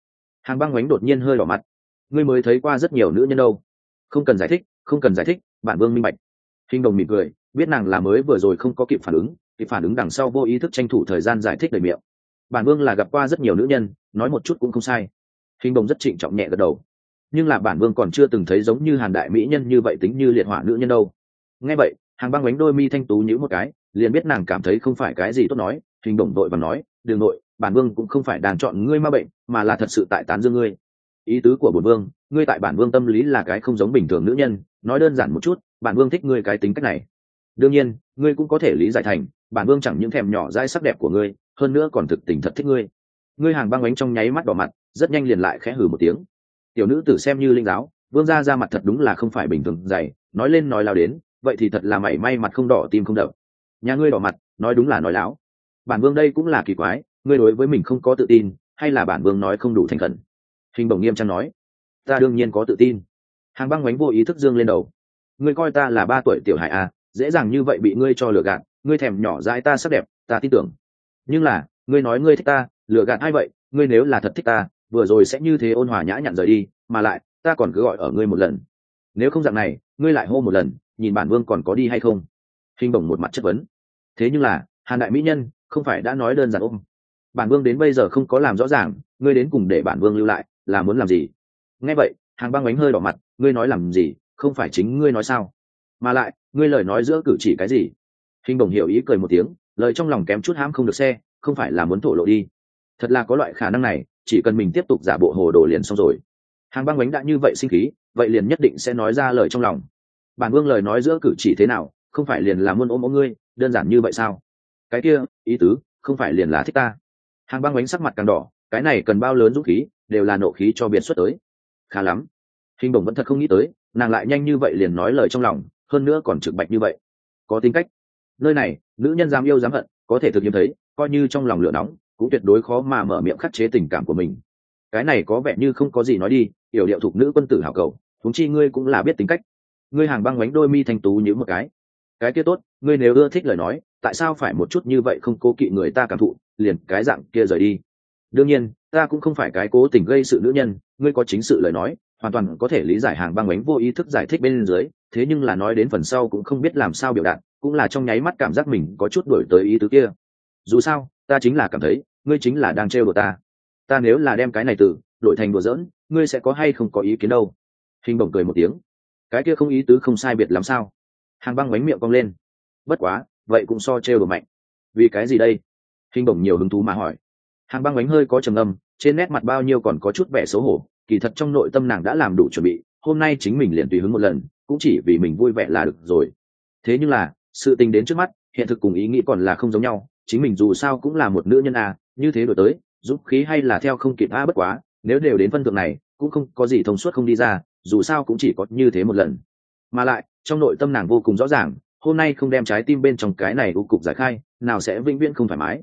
Hàng băng oánh đột nhiên hơi đỏ mặt. Ngươi mới thấy qua rất nhiều nữ nhân đâu. Không cần giải thích, không cần giải thích, bản vương minh bạch. Hình đồng mỉm cười, biết nàng là mới vừa rồi không có kịp phản ứng đằng sau vô ý thức tranh thủ thời gian giải thích đầy miệng. Bản vương là gặp qua rất nhiều nữ nhân, nói một chút cũng không sai. Hình đồng rất trịnh trọng nhẹ gật đầu. Nhưng là bản vương còn chưa từng thấy giống như Hàn đại mỹ nhân như vậy tính như liệt hỏa nữ nhân đâu. Nghe vậy, Hàng băng oánh đôi mi thanh tú nhíu một cái, liền biết nàng cảm thấy không phải cái gì tốt nói. Hình đồng đội và nói, đừng nội, bản vương cũng không phải đang chọn ngươi ma bệnh, mà là thật sự tại tán dương ngươi. Ý tứ của bổn vương, ngươi tại bản vương tâm lý là cái không giống bình thường nữ nhân, nói đơn giản một chút, bản vương thích ngươi cái tính cách này. Đương nhiên, ngươi cũng có thể lý giải thành, bản vương chẳng những thèm nhỏ dãi sắc đẹp của ngươi, hơn nữa còn thực tình thật thích ngươi. Ngươi Hàng băng oánh trong nháy mắt đỏ mặt, rất nhanh liền lại khẽ hừ một tiếng. Tiểu nữ tử xem như linh giáo, vương gia ra mặt thật đúng là không phải bình thường dày, nói lên nói lao đến, vậy thì thật là mảy may mặt không đỏ tim không đập. Nhà ngươi đỏ mặt, nói đúng là nói láo. Bản vương đây cũng là kỳ quái, ngươi đối với mình không có tự tin, hay là bản vương nói không đủ thành khẩn? Hình bổng nghiêm trang nói, ta đương nhiên có tự tin. Hàng băng oánh vô ý thức dương lên đầu. Ngươi coi ta là 3 tuổi tiểu hải à, dễ dàng như vậy bị ngươi cho lừa gạt, ngươi thèm nhỏ dãi ta sắc đẹp, ta tin tưởng. Nhưng là, ngươi nói ngươi thích ta, lừa gạt ai vậy? Ngươi nếu là thật thích ta, vừa rồi sẽ như thế ôn hòa nhã nhặn rời đi, mà lại, ta còn cứ gọi ở ngươi một lần. Nếu không dạng này, ngươi lại hô một lần, nhìn bản vương còn có đi hay không? Hình bổng một mặt chất vấn. Thế nhưng là, Hàn đại mỹ nhân, không phải đã nói đơn giản ôm. Bản vương đến bây giờ không có làm rõ ràng, ngươi đến cùng để bản vương lưu lại, là muốn làm gì? Nghe vậy, Hàng băng oánh hơi đỏ mặt, ngươi nói làm gì, không phải chính ngươi nói sao? Mà lại, ngươi lời nói giữa cử chỉ cái gì? Hình bổng hiểu ý cười một tiếng, lời trong lòng kém chút hãm không được xe, không phải là muốn thổ lộ đi. Thật là có loại khả năng này, chỉ cần mình tiếp tục giả bộ hồ đồ liền xong rồi. Hàng băng oánh đã như vậy sinh khí, vậy liền nhất định sẽ nói ra lời trong lòng. Bản vương lời nói giữa cử chỉ thế nào, không phải liền là muốn ôm ngươi, đơn giản như vậy sao? Cái kia, ý tứ, không phải liền là thích ta. Hàng băng oánh sắc mặt càng đỏ, cái này cần bao lớn dũng khí, đều là nộ khí cho biệt xuất tới. Khá lắm. Hình bổng vẫn thật không nghĩ tới, nàng lại nhanh như vậy liền nói lời trong lòng, hơn nữa còn trực bạch như vậy. Có tính cách. Nơi này, nữ nhân dám yêu dám hận, có thể thực hiếm thấy, coi như trong lòng lửa nóng, cũng tuyệt đối khó mà mở miệng khắc chế tình cảm của mình. Cái này có vẻ như không có gì nói đi, yểu điệu thục nữ quân tử hảo cầu, huống chi ngươi cũng là biết tính cách. Ngươi Hàng băng oánh đôi mi thanh tú nhíu một cái kia tốt, ngươi nếu ưa thích lời nói, tại sao phải một chút như vậy không cố kỵ người ta cảm thụ, liền cái dạng kia rời đi? Đương nhiên, ta cũng không phải cái cố tình gây sự nữ nhân, ngươi có chính sự lời nói, hoàn toàn có thể lý giải. Hàng băng oánh vô ý thức giải thích bên dưới, thế nhưng là nói đến phần sau cũng không biết làm sao biểu đạt, cũng là trong nháy mắt cảm giác mình có chút đổi tới ý tứ kia. Dù sao, ta chính là cảm thấy, ngươi chính là đang trêu đùa ta. Ta nếu là đem cái này từ đổi thành đùa giỡn, ngươi sẽ có hay không có ý kiến đâu? Hình bổng cười một tiếng, cái kia không ý tứ không sai biệt lắm sao? Hàng băng oánh miệng cong lên, bất quá, vậy cũng so trêu đùa mạnh. Vì cái gì đây? Hình bổng nhiều hứng thú mà hỏi. Hàng băng oánh hơi có trầm ngâm, trên nét mặt bao nhiêu còn có chút vẻ xấu hổ, kỳ thật trong nội tâm nàng đã làm đủ chuẩn bị, hôm nay chính mình liền tùy hứng một lần, cũng chỉ vì mình vui vẻ là được rồi. Thế nhưng là, sự tình đến trước mắt, hiện thực cùng ý nghĩ còn là không giống nhau, chính mình dù sao cũng là một nữ nhân à, như thế đổi tới, giúp khí hay là theo không kịp bất quá, nếu đều đến phân thượng này, cũng không có gì thông suốt không đi ra, dù sao cũng chỉ có như thế một lần. Mà lại, trong nội tâm nàng vô cùng rõ ràng, hôm nay không đem trái tim bên trong cái này u cục giải khai, nào sẽ vĩnh viễn không thoải mái.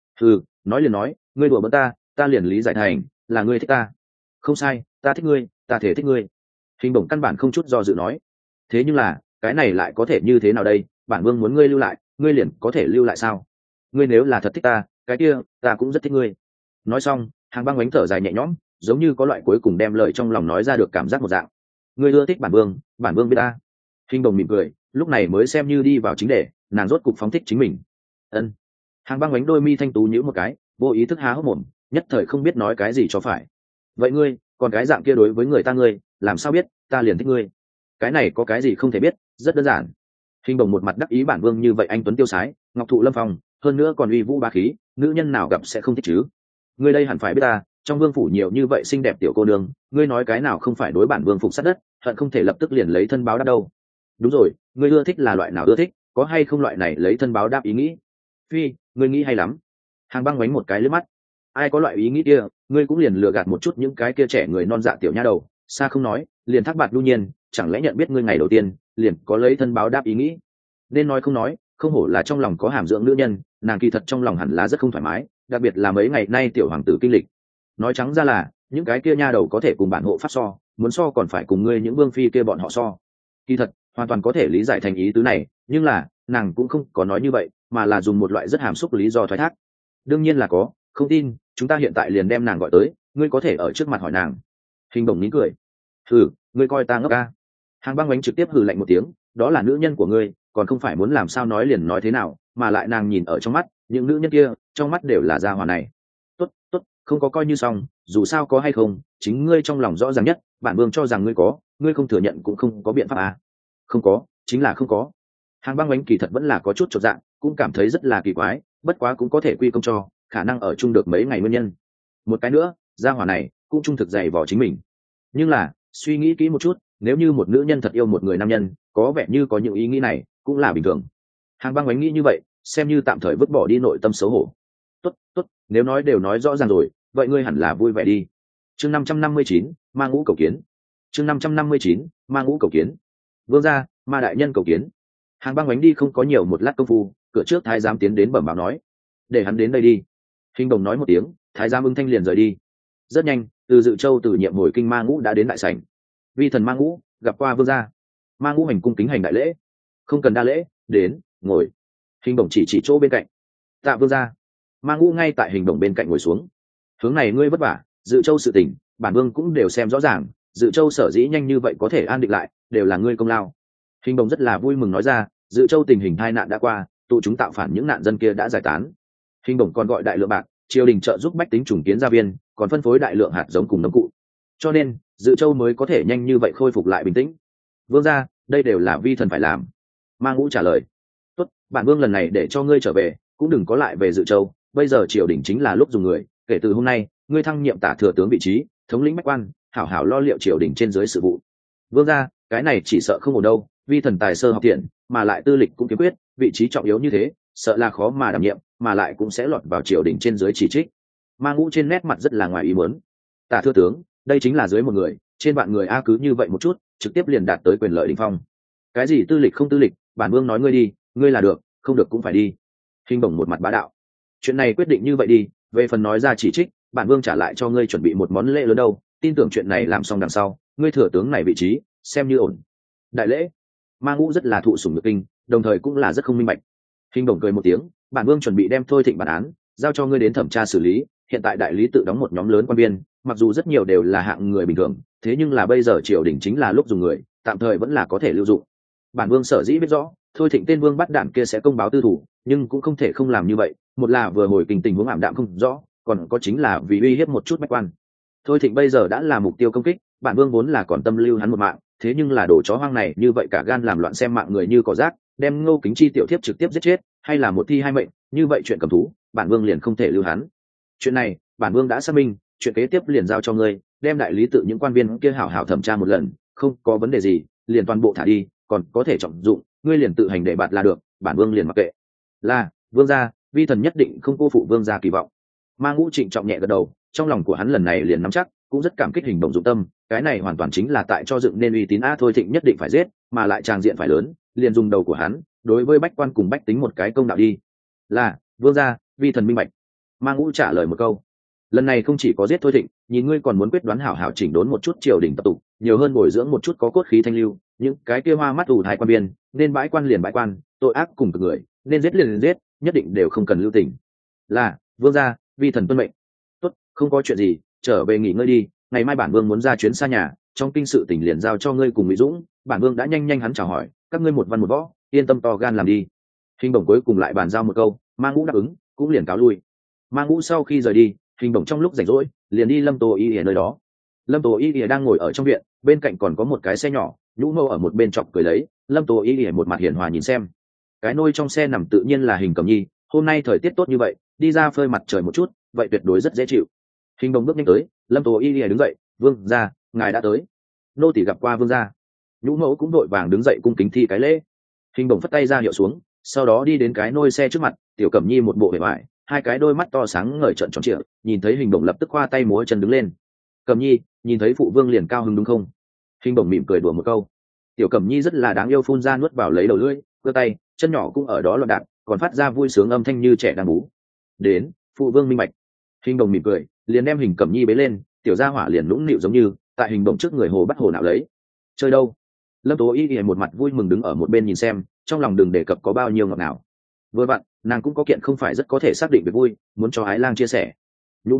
Nói liền nói, ngươi đùa bỡn ta liền lý giải thành là ngươi thích ta. Không sai, ta thích ngươi, ta thể thích ngươi. Hình bổng căn bản không chút do dự nói. Thế nhưng là, cái này lại có thể như thế nào đây? Bản vương muốn ngươi lưu lại, ngươi liền có thể lưu lại sao? Ngươi nếu là thật thích ta, cái kia, ta cũng rất thích ngươi. Nói xong, Hàng băng oánh thở dài nhẹ nhõm, giống như có loại cuối cùng đem lời trong lòng nói ra được cảm giác một dạng. Ngươi ưa thích bản vương biết ta. Hình bổng mỉm cười, lúc này mới xem như đi vào chính đề, nàng rốt cục phóng thích chính mình. Ân. Hàng băng oánh đôi mi thanh tú nhíu một cái, vô ý thức há hốc mồm, nhất thời không biết nói cái gì cho phải. Vậy ngươi, còn cái dạng kia đối với người ta ngươi, làm sao biết, ta liền thích ngươi? Cái này có cái gì không thể biết, rất đơn giản. Hình bổng một mặt đắc ý, bản vương như vậy anh tuấn tiêu sái, ngọc thụ lâm phong, hơn nữa còn uy vũ bá khí, nữ nhân nào gặp sẽ không thích chứ? Ngươi đây hẳn phải biết ta, trong vương phủ nhiều như vậy xinh đẹp tiểu cô nương, ngươi nói cái nào không phải đối bản vương phục sát đất, hận không thể lập tức liền lấy thân báo đáp đâu. Đúng rồi, ngươi ưa thích là loại nào ưa thích, có hay không loại này lấy thân báo đáp ý nghĩ? Phi, ngươi nghĩ hay lắm. Hàng băng oánh một cái lướt mắt, ai có loại ý nghĩ kia, ngươi cũng liền lừa gạt một chút những cái kia trẻ người non dạ tiểu nha đầu, xa không nói, liền thác bạt đu nhiên, chẳng lẽ nhận biết ngươi ngày đầu tiên liền có lấy thân báo đáp ý nghĩ? Nên nói không nói, không hổ là trong lòng có hàm dưỡng nữ nhân, nàng kỳ thật trong lòng hẳn là rất không thoải mái, đặc biệt là mấy ngày nay tiểu hoàng tử kinh lịch. Nói trắng ra là, những cái kia nha đầu có thể cùng bản hộ pháp so, muốn so còn phải cùng ngươi những vương phi kia bọn họ so. Kỳ thật, hoàn toàn có thể lý giải thành ý tứ này, nhưng là, nàng cũng không có nói như vậy, mà là dùng một loại rất hàm xúc lý do thoái thác. Đương nhiên là có, không tin, chúng ta hiện tại liền đem nàng gọi tới, ngươi có thể ở trước mặt hỏi nàng. Hình bổng nín cười. Hừ, ngươi coi ta ngốc ca. Hàng băng bánh trực tiếp hừ lạnh một tiếng, đó là nữ nhân của ngươi, còn không phải muốn làm sao nói liền nói thế nào, mà lại nàng nhìn ở trong mắt, những nữ nhân kia trong mắt đều là gia hỏa này. Tốt tốt, không có coi như xong, dù sao có hay không chính ngươi trong lòng rõ ràng nhất, bản vương cho rằng ngươi có, ngươi không thừa nhận cũng không có biện pháp à. Không có, chính là không có. Hàng băng bánh kỳ thật vẫn là có chút chột dạ, cũng cảm thấy rất là kỳ quái, bất quá cũng có thể quy công cho khả năng ở chung được mấy ngày nguyên nhân. Một cái nữa, gia hỏa này cũng trung thực dày vò chính mình, nhưng là suy nghĩ kỹ một chút, nếu như một nữ nhân thật yêu một người nam nhân, có vẻ như có những ý nghĩ này cũng là bình thường. Hàng băng bánh nghĩ như vậy, xem như tạm thời vứt bỏ đi nội tâm xấu hổ. Tốt tốt, nếu nói đều nói rõ ràng rồi, vậy ngươi hẳn là vui vẻ đi. Chương 559, ma ngũ cầu kiến. Chương 559, ma ngũ cầu kiến. Vương gia, ma đại nhân cầu kiến. Hàng băng bánh đi không có nhiều một lát công phu, cửa trước thái giám tiến đến bẩm báo nói, để hắn đến đây đi. Hình đồng nói một tiếng, thái giám ứng thanh liền rời đi. Rất nhanh, từ Dự Châu từ nhiệm hồi kinh ma ngũ đã đến đại sảnh. Vi thần ma ngũ gặp qua vương gia. Ma ngũ hành cung kính hành đại lễ. Không cần đa lễ, đến ngồi. Hình đồng chỉ chỗ bên cạnh. Tạ vương gia. Ma ngũ ngay tại hình đồng bên cạnh ngồi xuống. Hướng này ngươi vất vả, Dự Châu sự tình bản vương cũng đều xem rõ ràng, Dự Châu sở dĩ nhanh như vậy có thể an định lại, đều là ngươi công lao. Hình đồng rất là vui mừng nói ra, Dự Châu tình hình tai nạn đã qua, tụ chúng tạo phản những nạn dân kia đã giải tán. Hình đồng còn gọi đại lượng bạc, triều đình trợ giúp bách tính trùng kiến gia viên, còn phân phối đại lượng hạt giống cùng nông cụ, cho nên Dự Châu mới có thể nhanh như vậy khôi phục lại bình tĩnh. Vương gia, đây đều là vi thần phải làm. Ma ngũ trả lời. Tốt, bản vương lần này để cho ngươi trở về, cũng đừng có lại về Dự Châu, bây giờ triều đình chính là lúc dùng người, kể từ hôm nay ngươi thăng nhiệm tả thừa tướng vị trí, thống lĩnh bách quan, hảo hảo lo liệu triều đình trên dưới sự vụ. Vương gia, cái này chỉ sợ không ổn đâu, vi thần tài sơ học thiện, mà lại tư lịch cũng kiếm quyết, vị trí trọng yếu như thế, sợ là khó mà đảm nhiệm, mà lại cũng sẽ lọt vào triều đình trên dưới chỉ trích. Ma ngũ trên nét mặt rất là ngoài ý muốn. Tả thừa tướng, đây chính là dưới một người, trên vạn người a, cứ như vậy một chút, trực tiếp liền đạt tới quyền lợi đỉnh phong. Cái gì tư lịch không tư lịch, bản vương nói ngươi đi, ngươi là được, không được cũng phải đi. Hình bổng một mặt bá đạo. Chuyện này quyết định như vậy đi, về phần nói ra chỉ trích, bản vương trả lại cho ngươi chuẩn bị một món lễ lớn đâu, tin tưởng chuyện này làm xong đằng sau, ngươi thừa tướng này vị trí xem như ổn. Đại lễ. Ma ngũ rất là thụ sủng nhược kinh, đồng thời cũng là rất không minh bạch. Hình bổng cười một tiếng, bản vương chuẩn bị đem Thôi Thịnh bản án giao cho ngươi đến thẩm tra xử lý, hiện tại đại lý tự đóng một nhóm lớn quan viên, mặc dù rất nhiều đều là hạng người bình thường, thế nhưng là bây giờ triều đình chính là lúc dùng người, tạm thời vẫn là có thể lưu dụng. Bản vương sở dĩ biết rõ Thôi Thịnh tên vương bắt đạn kia sẽ công báo tư thủ, nhưng cũng không thể không làm như vậy, một là vừa hồi tình huống ảm đạm không rõ, còn có chính là vì uy hiếp một chút bách quan. Thôi Thịnh bây giờ đã là mục tiêu công kích, bản vương vốn là còn tâm lưu hắn một mạng, thế nhưng là đồ chó hoang này như vậy cả gan làm loạn xem mạng người như cỏ rác, đem Ngô Kính Chi tiểu thiếp trực tiếp giết chết, hay là một thi hai mệnh, như vậy chuyện cầm thú, bản vương liền không thể lưu hắn. Chuyện này bản vương đã xác minh, chuyện kế tiếp liền giao cho ngươi, đem đại lý tự những quan viên kia hảo hảo thẩm tra một lần, không có vấn đề gì liền toàn bộ thả đi, còn có thể trọng dụng ngươi liền tự hành để bạt là được, bản vương liền mặc kệ. Là vương gia, vi thần nhất định không cô phụ vương gia kỳ vọng. Ma ngũ trịnh trọng nhẹ gật đầu, trong lòng của hắn lần này liền nắm chắc, cũng rất cảm kích hình bổng dụng tâm, cái này hoàn toàn chính là tại cho dựng nên uy tín a. Thôi Thịnh nhất định phải giết, mà lại tràng diện phải lớn, liền dùng đầu của hắn đối với bách quan cùng bách tính một cái công đạo đi. Là vương gia, vi thần minh bạch. Ma ngũ trả lời một câu. Lần này không chỉ có giết Thôi Thịnh, nhìn ngươi còn muốn quyết đoán hảo hảo chỉnh đốn một chút triều đình tập tục, nhiều hơn bồi dưỡng một chút có cốt khí thanh lưu, những cái kia hoa mắt ủ thai quan biên, nên bãi quan liền bãi quan, tội ác cùng cực người nên giết liền giết, nhất định đều không cần lưu tình. Là vương gia, vi thần tuân mệnh. Tốt, không có chuyện gì, trở về nghỉ ngơi đi, ngày mai bản vương muốn ra chuyến xa nhà, trong kinh sự tỉnh liền giao cho ngươi cùng Mỹ Dũng, bản vương đã nhanh hắn chào hỏi, các ngươi một văn một võ, yên tâm to gan làm đi. Hình bổng cuối cùng lại bàn giao một câu, Ma ngũ đáp ứng, cũng liền cáo lui. Ma ngũ sau khi rời đi, hình bổng trong lúc rảnh rỗi liền đi Lâm Tô Y ở nơi đó. Lâm Tô Y đang ngồi ở trong viện, bên cạnh còn có một cái xe nhỏ, Nhũ Mâu ở một bên chọc cười lấy. Lâm Tô Y một mặt hiền hòa nhìn xem. Cái nôi trong xe nằm tự nhiên là Hình Cẩm Nhi, hôm nay thời tiết tốt như vậy, đi ra phơi mặt trời một chút, vậy tuyệt đối rất dễ chịu. Hình bổng bước nhanh tới, Lâm Tô Y đứng dậy, vương gia, ngài đã tới. Nô tỳ gặp qua vương gia. Nhũ Mẫu cũng đội vàng đứng dậy cung kính thi cái lễ. Hình bổng phất tay ra hiệu xuống, sau đó đi đến cái nôi xe trước mặt. Tiểu Cẩm Nhi một bộ vẻ vải, hai cái đôi mắt to sáng ngời trợn tròn trịa, nhìn thấy Hình bổng lập tức khoa tay múa chân đứng lên. Cẩm Nhi, nhìn thấy phụ vương liền cao hứng đúng không? Hình bổng mỉm cười đùa một câu. Tiểu Cẩm Nhi rất là đáng yêu, phun ra nuốt vào lấy đầu lưỡi, cơ tay chân nhỏ cũng ở đó loạn đạp, còn phát ra vui sướng âm thanh như trẻ đang bú. Đến, phụ vương minh bạch. Hình bổng mỉm cười, liền đem Hình Cẩm Nhi bế lên, tiểu gia hỏa liền nũng nịu giống như tại Hình bổng trước người hồ bắt hồ nào lấy. Chơi đâu? Lâm Tố Y một mặt vui mừng đứng ở một bên nhìn xem, trong lòng đừng đề cập có bao nhiêu ngọt ngào. Vừa vặn nàng cũng có kiện không phải rất có thể xác định việc vui, muốn cho Ái Lang chia sẻ. Nhũ Mẫu,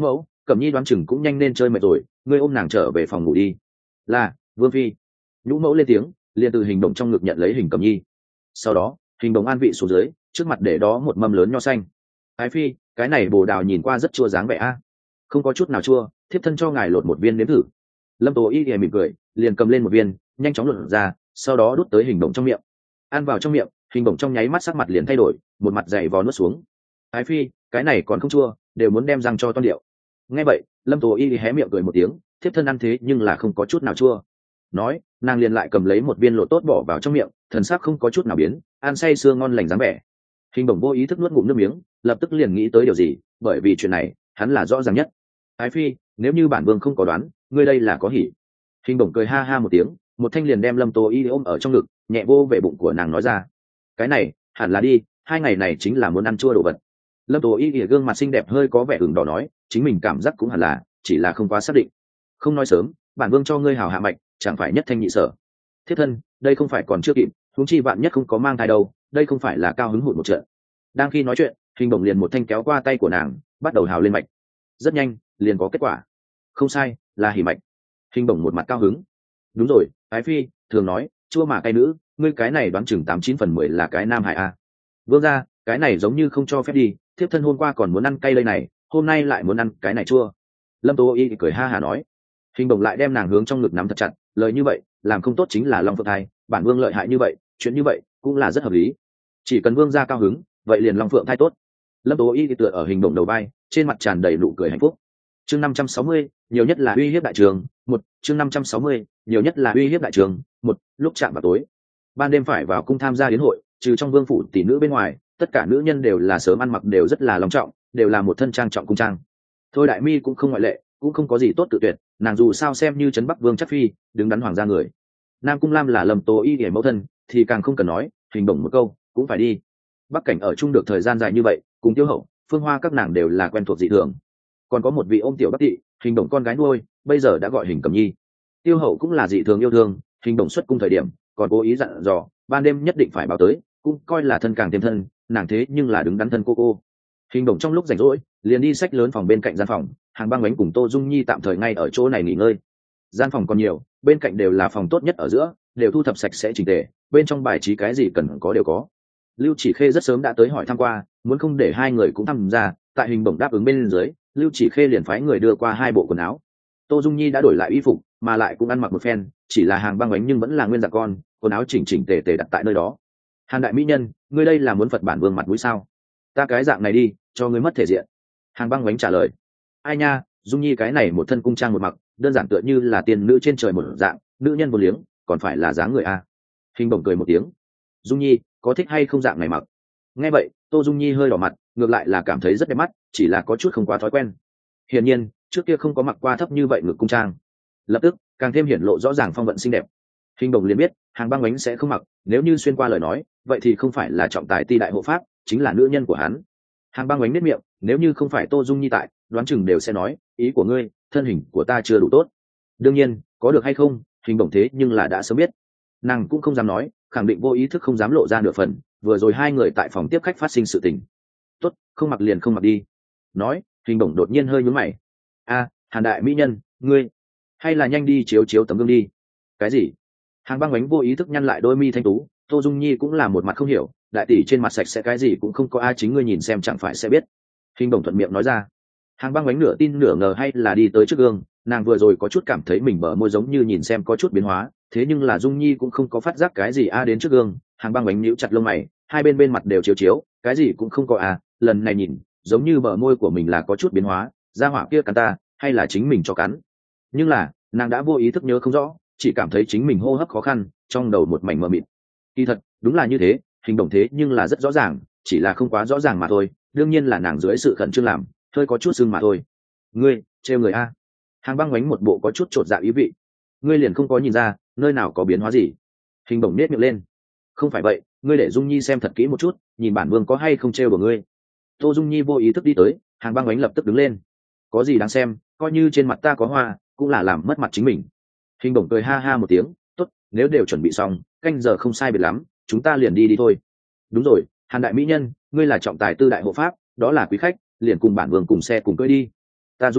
Cẩm nhi đoán chừng cũng nhanh nên chơi mệt rồi, ngươi ôm nàng trở về phòng ngủ đi. Là, vương phi. Nhũ mẫu lên tiếng, liền từ hình đồng trong ngực nhận lấy hình Cẩm nhi. Sau đó hình đồng an vị xuống dưới, trước mặt để đó một mâm lớn nho xanh. Ái phi, cái này bồ đào nhìn qua rất chua dáng vẻ a. Không có chút nào chua, thiếp thân cho ngài lột một viên nếm thử. Lâm Tố Y mỉm cười, liền cầm lên một viên, nhanh chóng lột ra, sau đó đút tới hình đồng trong miệng. Ăn vào trong miệng, hình đồng trong nháy mắt sắc mặt liền thay đổi, một mặt dày vò nuốt xuống. Ái phi, cái này còn không chua, đều muốn đem răng cho toan điệu. Nghe vậy, Lâm Tố Y hé miệng cười một tiếng, thiếp thân ăn thế nhưng là không có chút nào chua. Nói, nàng liền lại cầm lấy một viên lột tốt bỏ vào trong miệng, thần sắc không có chút nào biến, ăn say sưa ngon lành dáng vẻ. Hình bổng vô ý thức nuốt ngụm nước miếng, lập tức liền nghĩ tới điều gì, bởi vì chuyện này hắn là rõ ràng nhất. Ái phi, nếu như bản vương không có đoán, ngươi đây là có hỉ. Hình bổng cười ha ha một tiếng, một thanh liền đem Lâm Tố Y ôm ở trong ngực, nhẹ vô về bụng của nàng nói ra. Cái này hẳn là đi, 2 ngày này chính là muốn ăn chua đồ vật. Lâm Tố Y gương mặt xinh đẹp hơi có vẻ ửng đỏ nói, chính mình cảm giác cũng hẳn là, chỉ là không quá xác định. Không nói sớm, bản vương cho ngươi hào hạ mạch, chẳng phải nhất thanh nhị sở. Thiết thân, đây không phải còn chưa kịp, huống chi vạn nhất không có mang thai đâu, đây không phải là cao hứng hụt một trận. Đang khi nói chuyện, hình bổng liền một thanh kéo qua tay của nàng, bắt đầu hào lên mạch. Rất nhanh liền có kết quả. Không sai, là hỉ mạch. Hình bổng một mặt cao hứng. Đúng rồi, ái phi thường nói chua mà cay nữ, ngươi cái này đoán chừng 89/10 là cái nam hải a. Vương gia, cái này giống như không cho phép đi, thiếp thân hôm qua còn muốn ăn cay đây này, hôm nay lại muốn ăn cái này chua. Lâm Tố Y cười ha hà nói. Hình bổng lại đem nàng hướng trong ngực nắm thật chặt, lời như vậy làm không tốt chính là long phượng thai, bản vương lợi hại như vậy, chuyện như vậy cũng là rất hợp lý. Chỉ cần vương gia cao hứng, vậy liền long phượng thai tốt. Lâm Tố Y tựa ở hình bổng đầu vai, trên mặt tràn đầy nụ cười hạnh phúc. Chương 560, nhiều nhất là uy hiếp đại trường, một. Chương 560, nhiều nhất là uy hiếp đại trường, một. Lúc chạm vào tối, ban đêm phải vào cung tham gia yến hội, trừ trong vương phủ tỷ nữ bên ngoài, tất cả nữ nhân đều là sớm ăn mặc đều rất là long trọng, đều là một thân trang trọng cung trang. Thôi Đại Mi cũng không ngoại lệ, cũng không có gì tốt tự tuyệt, nàng dù sao xem như trấn Bắc Vương chắc phi, đứng đắn hoàng gia người. Nam Cung Lam là Lâm Tố Y để mẫu thân, thì càng không cần nói, hình bổng một câu cũng phải đi. Bắc cảnh ở chung được thời gian dài như vậy, cùng Tiêu Hậu, Phương Hoa các nàng đều là quen thuộc dị thường. Còn có một vị ôm tiểu Bắc thị, hình bổng con gái nuôi, bây giờ đã gọi hình Cẩm Nhi. Tiêu Hậu cũng là dị thường yêu thương, hình bổng xuất cung thời điểm, còn cố ý dặn dò, ban đêm nhất định phải báo tới, cũng coi là thân càng thêm thân, nàng thế nhưng là đứng đắn thân cô. Hình bổng trong lúc rảnh rỗi, liền đi xách lớn phòng bên cạnh gian phòng, Hàng Băng Bánh cùng Tô Dung Nhi tạm thời ngay ở chỗ này nghỉ ngơi. Gian phòng còn nhiều, bên cạnh đều là phòng tốt nhất ở giữa, đều thu thập sạch sẽ chỉnh tề, bên trong bài trí cái gì cần có đều có. Lưu Chỉ Khê rất sớm đã tới hỏi thăm qua, muốn không để hai người cũng tham gia, tại hình bổng đáp ứng bên dưới, Lưu Chỉ Khê liền phái người đưa qua 2 bộ quần áo. Tô Dung Nhi đã đổi lại y phục, mà lại cũng ăn mặc một phen, chỉ là Hàng Băng Bánh nhưng vẫn là nguyên dạng con, quần áo chỉnh chỉnh tề tề đặt tại nơi đó. Hàn đại mỹ nhân, ngươi đây là muốn Phật bản vương mặt mũi sao? Ta cái dạng này đi, cho ngươi mất thể diện. Hàng Băng Bánh trả lời. Ai nha, Dung Nhi cái này một thân cung trang một mặc, đơn giản tựa như là tiên nữ trên trời một dạng, nữ nhân vô liếng, còn phải là dáng người a. Hình bổng cười một tiếng. Dung Nhi, có thích hay không dạng này mặc? Nghe vậy, Tô Dung Nhi hơi đỏ mặt, ngược lại là cảm thấy rất đẹp mắt, chỉ là có chút không quá thói quen. Hiển nhiên, trước kia không có mặc qua thấp như vậy ngực cung trang. Lập tức, càng thêm hiển lộ rõ ràng phong vận xinh đẹp. Hình bổng liền biết, Hàng Băng Bánh sẽ không mặc, nếu như xuyên qua lời nói, vậy thì không phải là trọng tài ti đại hộ pháp, chính là nữ nhân của hắn. Hàng Băng Bánh biết miệng, nếu như không phải Tô Dung Nhi tại, đoán chừng đều sẽ nói, ý của ngươi, thân hình của ta chưa đủ tốt. Đương nhiên, có được hay không, hình bổng thế nhưng là đã sớm biết. Nàng cũng không dám nói, khẳng định vô ý thức không dám lộ ra nửa phần, vừa rồi hai người tại phòng tiếp khách phát sinh sự tình. Tốt, không mặc liền không mặc đi. Nói, hình bổng đột nhiên hơi nhướng mày. A, Hàn đại mỹ nhân, ngươi, hay là nhanh đi chiếu chiếu tấm gương đi. Cái gì? Hàng Băng Bánh vô ý thức nhăn lại đôi mi thanh tú, Tô Dung Nhi cũng là một mặt không hiểu, đại tỷ trên mặt sạch sẽ cái gì cũng không có, ai chính ngươi nhìn xem chẳng phải sẽ biết. Hình bổng thuận miệng nói ra. Hàng Băng Bánh nửa tin nửa ngờ hay là đi tới trước gương, nàng vừa rồi có chút cảm thấy mình bờ môi giống như nhìn xem có chút biến hóa, thế nhưng là Dung Nhi cũng không có phát giác cái gì. Đến trước gương, Hàng Băng Bánh nhíu chặt lông mày, hai bên mặt đều chiếu chiếu, cái gì cũng không có. Lần này nhìn, giống như bờ môi của mình là có chút biến hóa, da hỏa kia cắn ta, hay là chính mình cho cắn. Nhưng là, nàng đã vô ý thức nhớ không rõ, chỉ cảm thấy chính mình hô hấp khó khăn, trong đầu một mảnh mờ mịt. Kỳ thật, đúng là như thế, hình bổng thế nhưng là rất rõ ràng, chỉ là không quá rõ ràng mà thôi, đương nhiên là nàng dưới sự khẩn trương làm, hơi có chút sưng mà thôi. Ngươi, trêu người a. Hàng Băng Bánh một bộ có chút chột dạ ý vị. Ngươi liền không có nhìn ra, nơi nào có biến hóa gì? Hình bổng nết miệng lên. Không phải vậy, ngươi để Dung Nhi xem thật kỹ một chút, nhìn bản vương có hay không trêu của ngươi. Tô Dung Nhi vô ý thức đi tới, Hàng Băng Bánh lập tức đứng lên. Có gì đáng xem, coi như trên mặt ta có hoa, cũng là làm mất mặt chính mình. Hình bổng cười ha ha một tiếng, tốt, nếu đều chuẩn bị xong, canh giờ không sai biệt lắm, chúng ta liền đi thôi. Đúng rồi, Hàn đại mỹ nhân, ngươi là trọng tài tư đại hộ pháp, đó là quý khách, liền cùng bản vương cùng xe cùng cưỡi đi. Ta Dung Nhi,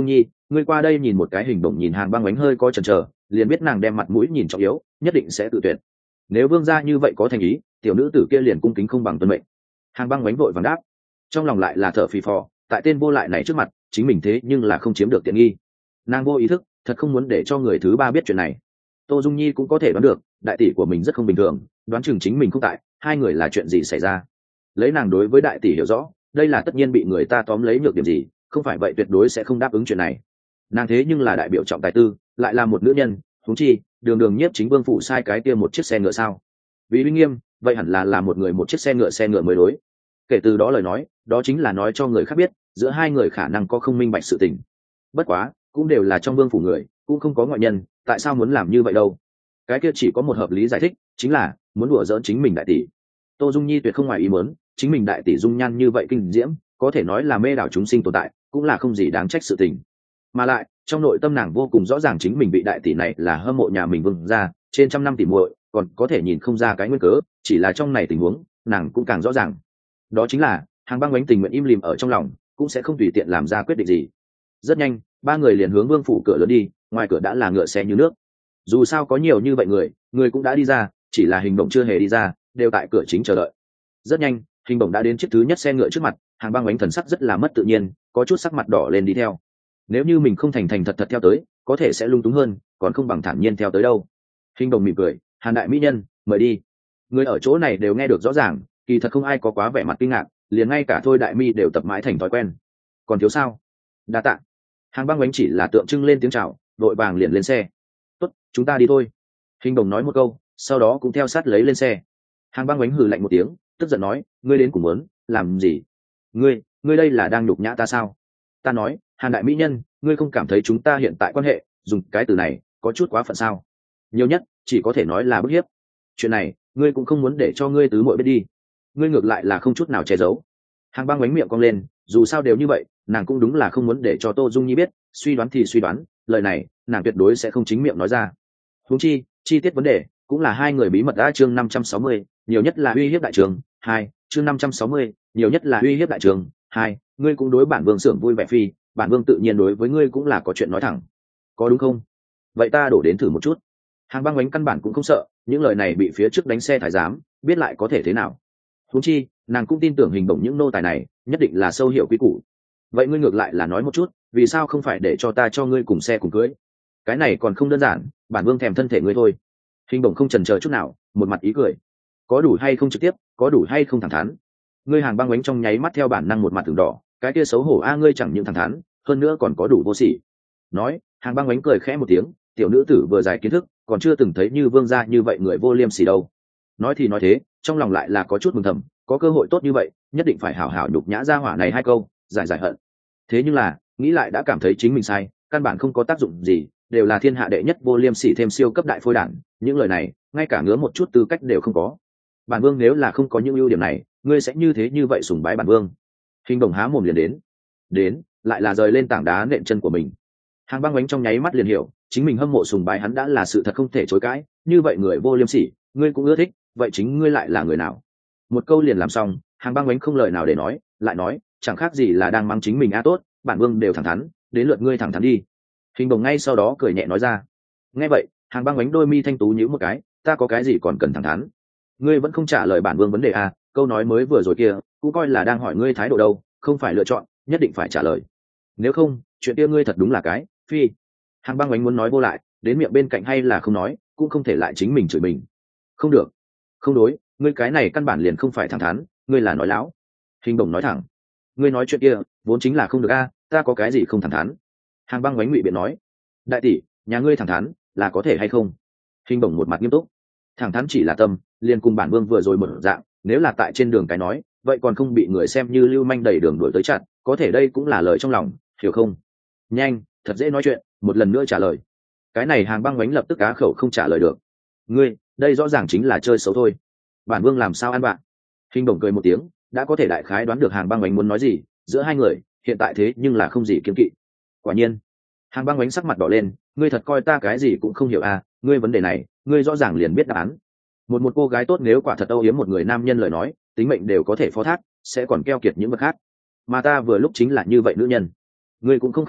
ngươi qua đây nhìn một cái. Hình bổng nhìn Hàn Băng Bánh hơi có chần chờ, liền biết nàng đem mặt mũi nhìn trọng yếu, nhất định sẽ tự tuyệt. Nếu vương gia như vậy có thành ý, tiểu nữ tử kia liền cung kính không bằng tuân mệnh. Hàn Băng Bánh vội vàng đáp, trong lòng lại là thở phì phò, tại tên vô lại này trước mặt chính mình thế nhưng là không chiếm được tiện nghi. Nàng vô ý thức thật không muốn để cho người thứ ba biết chuyện này. Tô Dung Nhi cũng có thể đoán được đại tỷ của mình rất không bình thường, đoán chừng chính mình không tại, hai người là chuyện gì xảy ra. Lấy nàng đối với đại tỷ hiểu rõ, đây là tất nhiên bị người ta tóm lấy nhược điểm gì, không phải vậy tuyệt đối sẽ không đáp ứng chuyện này. Nàng thế nhưng là đại biểu trọng tài tư, lại là một nữ nhân, huống chi đường đường nhiếp chính vương phủ sai cái kia một chiếc xe ngựa sao? Vì uy nghiêm, vậy hẳn là một người một chiếc xe ngựa mới đối. Kể từ đó lời nói, đó chính là nói cho người khác biết giữa hai người khả năng có không minh bạch sự tình. Bất quá cũng đều là trong vương phủ người, cũng không có ngoại nhân, tại sao muốn làm như vậy đâu? Cái kia chỉ có một hợp lý giải thích, chính là muốn đùa giỡn chính mình đại tỷ. Tô Dung Nhi tuyệt không ngoài ý muốn, chính mình đại tỷ dung nhan như vậy kinh diễm, có thể nói là mê đảo chúng sinh tồn tại, cũng là không gì đáng trách sự tình. Mà lại trong nội tâm nàng vô cùng rõ ràng chính mình bị đại tỷ này là hâm mộ nhà mình vương gia trên trăm năm tỷ muội, còn có thể nhìn không ra cái nguyên cớ, chỉ là trong này tình huống nàng cũng càng rõ ràng. Đó chính là Hàn Băng Bánh tình nguyện im lìm ở trong lòng, cũng sẽ không tùy tiện làm ra quyết định gì. Rất nhanh ba người liền hướng vương phủ cửa lớn đi, ngoài cửa đã là ngựa xe như nước. Dù sao có nhiều như vậy người cũng đã đi ra, chỉ là Hình Bổng chưa hề đi ra, đều tại cửa chính chờ đợi. Rất nhanh Hình Bổng đã đến chiếc thứ nhất xe ngựa trước mặt. Hàn Băng Bánh thần sắc rất là mất tự nhiên, có chút sắc mặt đỏ lên đi theo. Nếu như mình không thành thật theo tới, có thể sẽ lung túng hơn, còn không bằng thản nhiên theo tới đâu. Hình Bổng mỉm cười, Hàn đại mỹ nhân, mời đi. Người ở chỗ này đều nghe được rõ ràng, kỳ thật không ai có quá vẻ mặt kinh ngạc, liền ngay cả Thôi Đại Mi đều tập mãi thành thói quen. Còn thiếu sao? Đa tạ. Hàn Băng Bánh chỉ là tượng trưng lên tiếng chào, đội vàng liền lên xe. Tốt, chúng ta đi thôi. Hình Bổng nói một câu, sau đó cũng theo sát lấy lên xe. Hàn Băng Bánh hừ lạnh một tiếng, tức giận nói, ngươi đến cùng muốn làm gì? Ngươi đây là đang nhục nhã ta sao? Ta nói, Hàn đại mỹ nhân, ngươi không cảm thấy chúng ta hiện tại quan hệ dùng cái từ này có chút quá phận sao? Nhiều nhất chỉ có thể nói là bức hiếp. Chuyện này ngươi cũng không muốn để cho ngươi tứ muội biết đi, ngươi ngược lại là không chút nào che giấu. Hàn Băng Bánh miệng cong lên, dù sao đều như vậy, nàng cũng đúng là không muốn để cho Tô Dung Nhi biết, suy đoán thì suy đoán, lời này nàng tuyệt đối sẽ không chính miệng nói ra. Huống chi tiết vấn đề cũng là hai người bí mật. Đã chương 560, nhiều nhất là uy hiếp đại trường 2, chương 560, nhiều nhất là uy hiếp đại trường 2, ngươi cũng đối bản vương xưởng vui vẻ phi, bản vương tự nhiên đối với ngươi cũng là có chuyện nói thẳng, có đúng không? Vậy ta đổ đến thử một chút. Hàn Băng Bánh căn bản cũng không sợ, những lời này bị phía trước đánh xe thái giám biết lại có thể thế nào. Huống chi nàng cũng tin tưởng Hình Bổng những nô tài này nhất định là sâu hiểu quý củ. Vậy ngươi ngược lại là nói một chút, vì sao không phải để cho ta cho ngươi cùng xe cùng cưới? Cái này còn không đơn giản, bản vương thèm thân thể ngươi thôi. Hình Bổng không chần chờ chút nào, một mặt ý cười. Có đủ hay không trực tiếp, có đủ hay không thẳng thắn? Ngươi Hàn Băng Bánh trong nháy mắt theo bản năng một mặt từng đỏ, cái kia xấu hổ a, ngươi chẳng những thẳng thắn, hơn nữa còn có đủ vô sỉ. Nói, Hàn Băng Bánh cười khẽ một tiếng, tiểu nữ tử vừa dài kiến thức, còn chưa từng thấy như vương gia như vậy người vô liêm sỉ đâu. Nói thì nói thế, trong lòng lại là có chút mừng thầm, có cơ hội tốt như vậy, nhất định phải hảo hảo nhục nhã ra hỏa này hai câu, giải hận. Thế nhưng là, nghĩ lại đã cảm thấy chính mình sai, căn bản không có tác dụng gì, đều là thiên hạ đệ nhất vô liêm sỉ thêm siêu cấp đại phôi đản, những lời này, ngay cả ngứa một chút tư cách đều không có. Bản vương nếu là không có những ưu điểm này, ngươi sẽ như thế như vậy sùng bái bản vương? Hình Bổng há mồm liền đến, lại là rời lên tảng đá nện chân của mình. Hàn Băng Bánh trong nháy mắt liền hiểu, chính mình hâm mộ sùng bái hắn đã là sự thật không thể chối cãi, như vậy người vô liêm sỉ, ngươi cũng ưa thích, vậy chính ngươi lại là người nào? Một câu liền làm xong, Hàn Băng Bánh không lời nào để nói, lại nói, chẳng khác gì là đang mắng chính mình a. Tốt, bản vương đều thẳng thắn, đến lượt ngươi thẳng thắn đi. Hình Bổng ngay sau đó cười nhẹ nói ra. Nghe vậy, Hàn Băng Bánh đôi mi thanh tú nhíu một cái, ta có cái gì còn cần thẳng thắn? Ngươi vẫn không trả lời bản vương vấn đề a, câu nói mới vừa rồi kia cũng coi là đang hỏi ngươi thái độ đâu, không phải lựa chọn, nhất định phải trả lời. Nếu không, chuyện kia ngươi thật đúng là cái phi. Hàn Băng Bánh muốn nói vô lại, đến miệng bên cạnh hay là không nói, cũng không thể lại chính mình chửi mình. Không được, không đối, ngươi cái này căn bản liền không phải thẳng thắn, ngươi là nói láo. Hình Bổng nói thẳng, ngươi nói chuyện kia vốn chính là không được a, ta có cái gì không thẳng thắn? Hàn Băng Bánh ngụy biện nói, đại tỷ, nhà ngươi thẳng thắn là có thể hay không? Hình Bổng một mặt nghiêm túc, thẳng thắn chỉ là tâm, liền cùng bản vương vừa rồi một dạng, nếu là tại trên đường cái nói, vậy còn không bị người xem như lưu manh đầy đường đuổi tới chặn, có thể đây cũng là lời trong lòng, hiểu không? Nhanh, thật dễ nói chuyện, một lần nữa trả lời. Cái này Hàn Băng Bánh lập tức cá khẩu không trả lời được. Ngươi, đây rõ ràng chính là chơi xấu thôi. Bản vương làm sao ăn bạn? Hình Bổng cười một tiếng, đã có thể đại khái đoán được Hàn Băng Bánh muốn nói gì, giữa hai người hiện tại thế nhưng là không gì kiêng kỵ. Quả nhiên, Hàn Băng Bánh sắc mặt đỏ lên, ngươi thật coi ta cái gì cũng không hiểu à? Ngươi vấn đề này, ngươi rõ ràng liền biết đáp án. Một cô gái tốt nếu quả thật âu yếm một người nam nhân lời nói, tính mệnh đều có thể phó thác, sẽ còn keo kiệt những vật khác. Mà ta vừa lúc chính là như vậy nữ nhân. Ngươi cũng không khách khí,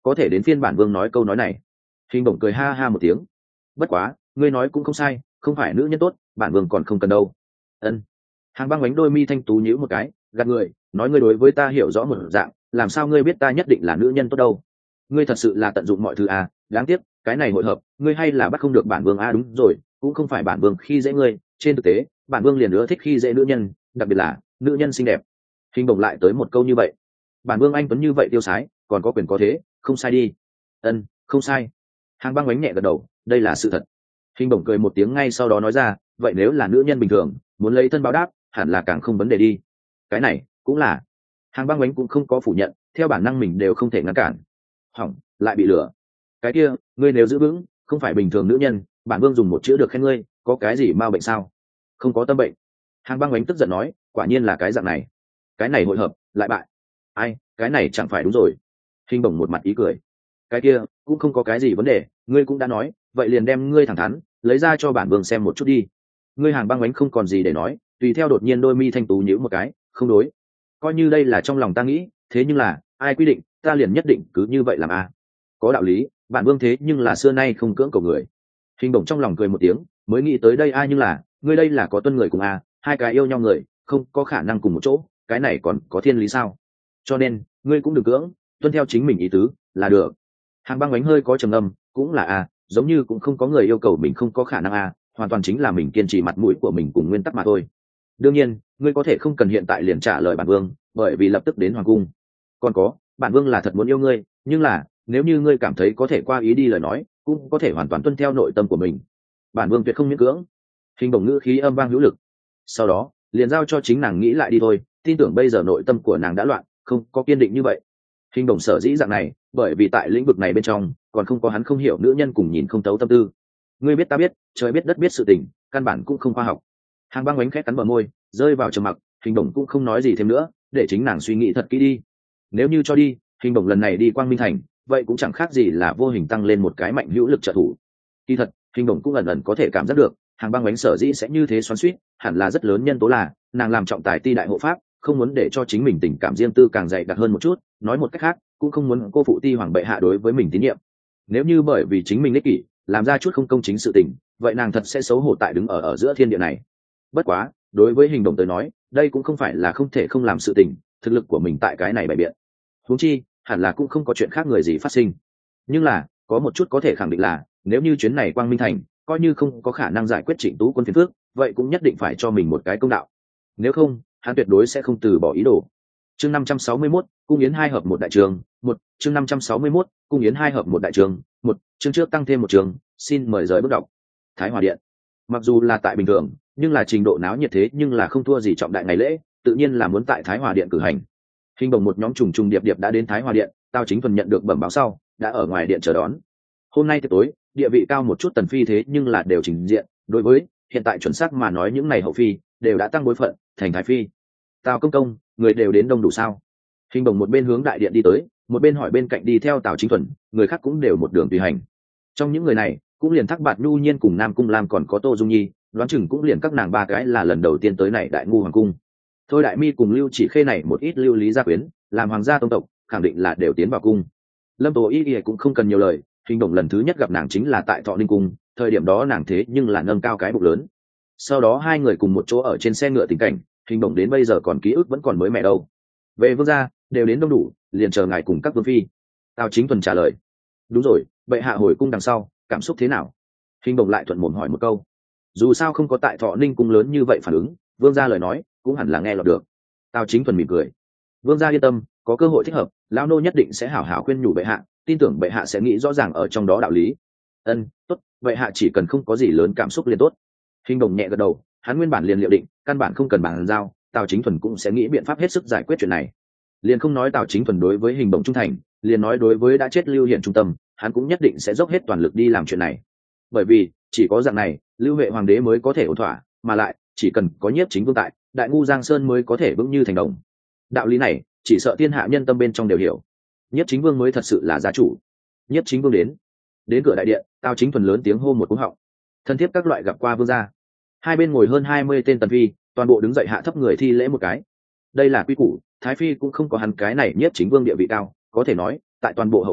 có thể đến phiên bản vương nói câu nói này. Hình bổng cười ha ha một tiếng. Bất quá ngươi nói cũng không sai, không phải nữ nhân tốt bản vương còn không cần đâu. Ân. Hàng băng bánh đôi mi thanh tú nhíu một cái, gạt người nói ngươi đối với ta hiểu rõ một dạng, làm sao ngươi biết ta nhất định là nữ nhân tốt đâu. Ngươi thật sự là tận dụng mọi thứ à, đáng tiếc cái này hội hợp ngươi hay là bắt không được bản vương à. Đúng rồi, cũng không phải bản vương khi dễ ngươi, trên thực tế bản vương liền ưa thích khi dễ nữ nhân, đặc biệt là nữ nhân xinh đẹp. Hình bổng lại tới một câu như vậy. Bản vương anh tuấn như vậy tiêu sái, còn có quyền có thế, không sai đi. Ân, không sai. Hàng băng bánh nhẹ gật đầu, đây là sự thật. Hình bổng cười một tiếng ngay sau đó nói ra, vậy nếu là nữ nhân bình thường muốn lấy thân báo đáp hẳn là càng không vấn đề đi. Cái này cũng là. Hàng băng bánh cũng không có phủ nhận, theo bản năng mình đều không thể ngăn cản. Hỏng, lại bị lừa. Cái kia ngươi nếu giữ vững không phải bình thường nữ nhân, bản vương dùng một chữ được khen ngươi, có cái gì ma bệnh sao? Không có tâm bệnh. Hàng băng bánh tức giận nói, quả nhiên là cái dạng này. Cái này hội hợp lại bại. Ai, cái này chẳng phải đúng rồi. Hình bổng một mặt ý cười. Cái kia cũng không có cái gì vấn đề, ngươi cũng đã nói, vậy liền đem ngươi thẳng thắn lấy ra cho bản vương xem một chút đi. Ngươi Hàng băng bánh không còn gì để nói, tùy theo đột nhiên đôi mi thanh tú nhíu một cái, không đối. Coi như đây là trong lòng ta nghĩ, thế nhưng là ai quy định ta liền nhất định cứ như vậy làm à? Có đạo lý, bản vương thế nhưng là xưa nay không cưỡng cầu người. Hình bổng trong lòng cười một tiếng, mới nghĩ tới đây ai nhưng là ngươi đây là có tuân người cùng à, hai cái yêu nhau người không có khả năng cùng một chỗ, cái này còn có thiên lý sao? Cho nên ngươi cũng đừng cưỡng, tuân theo chính mình ý tứ là được. Hàng băng bánh hơi có trầm âm, cũng là à, giống như cũng không có người yêu cầu mình không có khả năng à, hoàn toàn chính là mình kiên trì mặt mũi của mình cùng nguyên tắc mà thôi. Đương nhiên ngươi có thể không cần hiện tại liền trả lời bản vương, bởi vì lập tức đến hoàng cung. Còn có, bản vương là thật muốn yêu ngươi, nhưng là nếu như ngươi cảm thấy có thể qua ý đi lời nói, cũng có thể hoàn toàn tuân theo nội tâm của mình. Bản vương tuyệt không miễn cưỡng. Hình bổng ngữ khí âm vang hữu lực. Sau đó liền giao cho chính nàng nghĩ lại đi thôi, tin tưởng bây giờ nội tâm của nàng đã loạn, không có kiên định như vậy. Hình bổng sở dĩ dạng này, bởi vì tại lĩnh vực này bên trong còn không có hắn không hiểu nữ nhân cùng nhìn không thấu tâm tư. Ngươi biết ta biết, trời biết đất biết sự tình, căn bản cũng không khoa học. Hàng băng bánh khét cắn bờ môi, rơi vào trầm mặc. Hình bổng cũng không nói gì thêm nữa, để chính nàng suy nghĩ thật kỹ đi. Nếu như cho đi, hình bổng lần này đi Quang Minh Thành, vậy cũng chẳng khác gì là vô hình tăng lên một cái mạnh hữu lực trợ thủ. Kỳ thật, hình bổng cũng ẩn ẩn có thể cảm giác được, Hàng băng bánh sở dĩ sẽ như thế xoắn xuýt, hẳn là rất lớn nhân tố là nàng làm trọng tài ti đại hộ pháp, không muốn để cho chính mình tình cảm riêng tư càng dày đặc hơn một chút, nói một cách khác, cũng không muốn cô phụ ti hoàng bệ hạ đối với mình tín nhiệm. Nếu như bởi vì chính mình ích kỷ, làm ra chút không công chính sự tình, vậy nàng thật sẽ xấu hổ tại đứng ở giữa thiên địa này. Bất quá, đối với hình bổng tới nói, đây cũng không phải là không thể không làm sự tình, thực lực của mình tại cái này bày biện. Huống chi, hẳn là cũng không có chuyện khác người gì phát sinh. Nhưng là, có một chút có thể khẳng định là, nếu như chuyến này Quang Minh Thành, coi như không có khả năng giải quyết Trịnh Tú Quân phiền phức, vậy cũng nhất định phải cho mình một cái công đạo. Nếu không, hắn tuyệt đối sẽ không từ bỏ ý đồ. Chương 561, cung yến hai hợp một đại trường, một chương 561, cung yến hai hợp một đại trường, một chương trước tăng thêm một trường, xin mời rời bước đọc. Thái Hòa Điện. Mặc dù là tại bình thường, nhưng là trình độ náo nhiệt thế nhưng là không thua gì trọng đại ngày lễ, tự nhiên là muốn tại Thái Hòa Điện cử hành. Hình bổng một nhóm trùng trùng điệp điệp đã đến Thái Hòa Điện, Tào Chính Thuần nhận được bẩm báo sau, đã ở ngoài điện chờ đón. Hôm nay tối, địa vị cao một chút tần phi thế nhưng là đều trình diện, đối với hiện tại chuẩn xác mà nói những này hậu phi đều đã tăng bối phận thành thái phi. Tào công công, người đều đến đông đủ sao? Hình bổng một bên hướng đại điện đi tới, một bên hỏi bên cạnh đi theo Tào Chính Thuần, người khác cũng đều một đường tùy hành. Trong những người này, cũng liền Thác Bạt Nhu Nhiên cùng Nam Cung Lam còn có Tô Dung Nhi, đoán chừng cũng liền các nàng ba cái là lần đầu tiên tới này Đại Ngu hoàng cung. Thôi Đại Mi cùng Lưu Chỉ Khê này một ít lưu lý gia quyến, làm hoàng gia tông tộc, khẳng định là đều tiến vào cung. Lâm Tố Y cũng không cần nhiều lời, Hình bổng lần thứ nhất gặp nàng chính là tại Thọ Ninh cung, thời điểm đó nàng thế nhưng là nâng cao cái bụng lớn. Sau đó hai người cùng một chỗ ở trên xe ngựa tình cảnh, Hình bổng đến bây giờ còn ký ức vẫn còn mới mẻ đâu. Về vương gia đều đến đông đủ, liền chờ ngài cùng các vương phi. Tào Chính Thuần trả lời. Đúng rồi, bệ hạ hồi cung đằng sau cảm xúc thế nào? Hình bổng lại thuận mồm hỏi một câu. Dù sao không có tại Thọ Ninh cung lớn như vậy phản ứng, vương gia lời nói cũng hẳn là nghe lọt được. Tào Chính Thuần mỉm cười. Vương gia yên tâm, có cơ hội thích hợp, lão nô nhất định sẽ hảo hảo khuyên nhủ bệ hạ, tin tưởng bệ hạ sẽ nghĩ rõ ràng ở trong đó đạo lý. Ân, tốt, bệ hạ chỉ cần không có gì lớn cảm xúc liền tốt. Hình bổng nhẹ gật đầu, hắn nguyên bản liền liệu định, căn bản không cần bàn giao, Tào Chính Thuần cũng sẽ nghĩ biện pháp hết sức giải quyết chuyện này. Liền không nói Tào Chính Thuần đối với Hình bổng trung thành, liền nói đối với đã chết Lưu Hiển trung tâm, hắn cũng nhất định sẽ dốc hết toàn lực đi làm chuyện này. Bởi vì chỉ có dạng này, Lưu Huệ hoàng đế mới có thể ổn thỏa, mà lại chỉ cần có Nhiếp Chính Vương tại, Đại Ngu Giang Sơn mới có thể vững như thành đồng. Đạo lý này, chỉ sợ thiên hạ nhân tâm bên trong đều hiểu. Nhiếp Chính Vương mới thật sự là gia chủ. Nhiếp Chính Vương đến cửa đại điện, Tào Chính Thuần lớn tiếng hô một cú họng. Thân thiết các loại gặp qua vương gia. Hai bên ngồi hơn 20 tên tần phi, toàn bộ đứng dậy hạ thấp người thi lễ một cái. Đây là quy củ, thái phi cũng không có hắn cái này Nhiếp Chính Vương địa vị cao, có thể nói tại toàn bộ hậu cung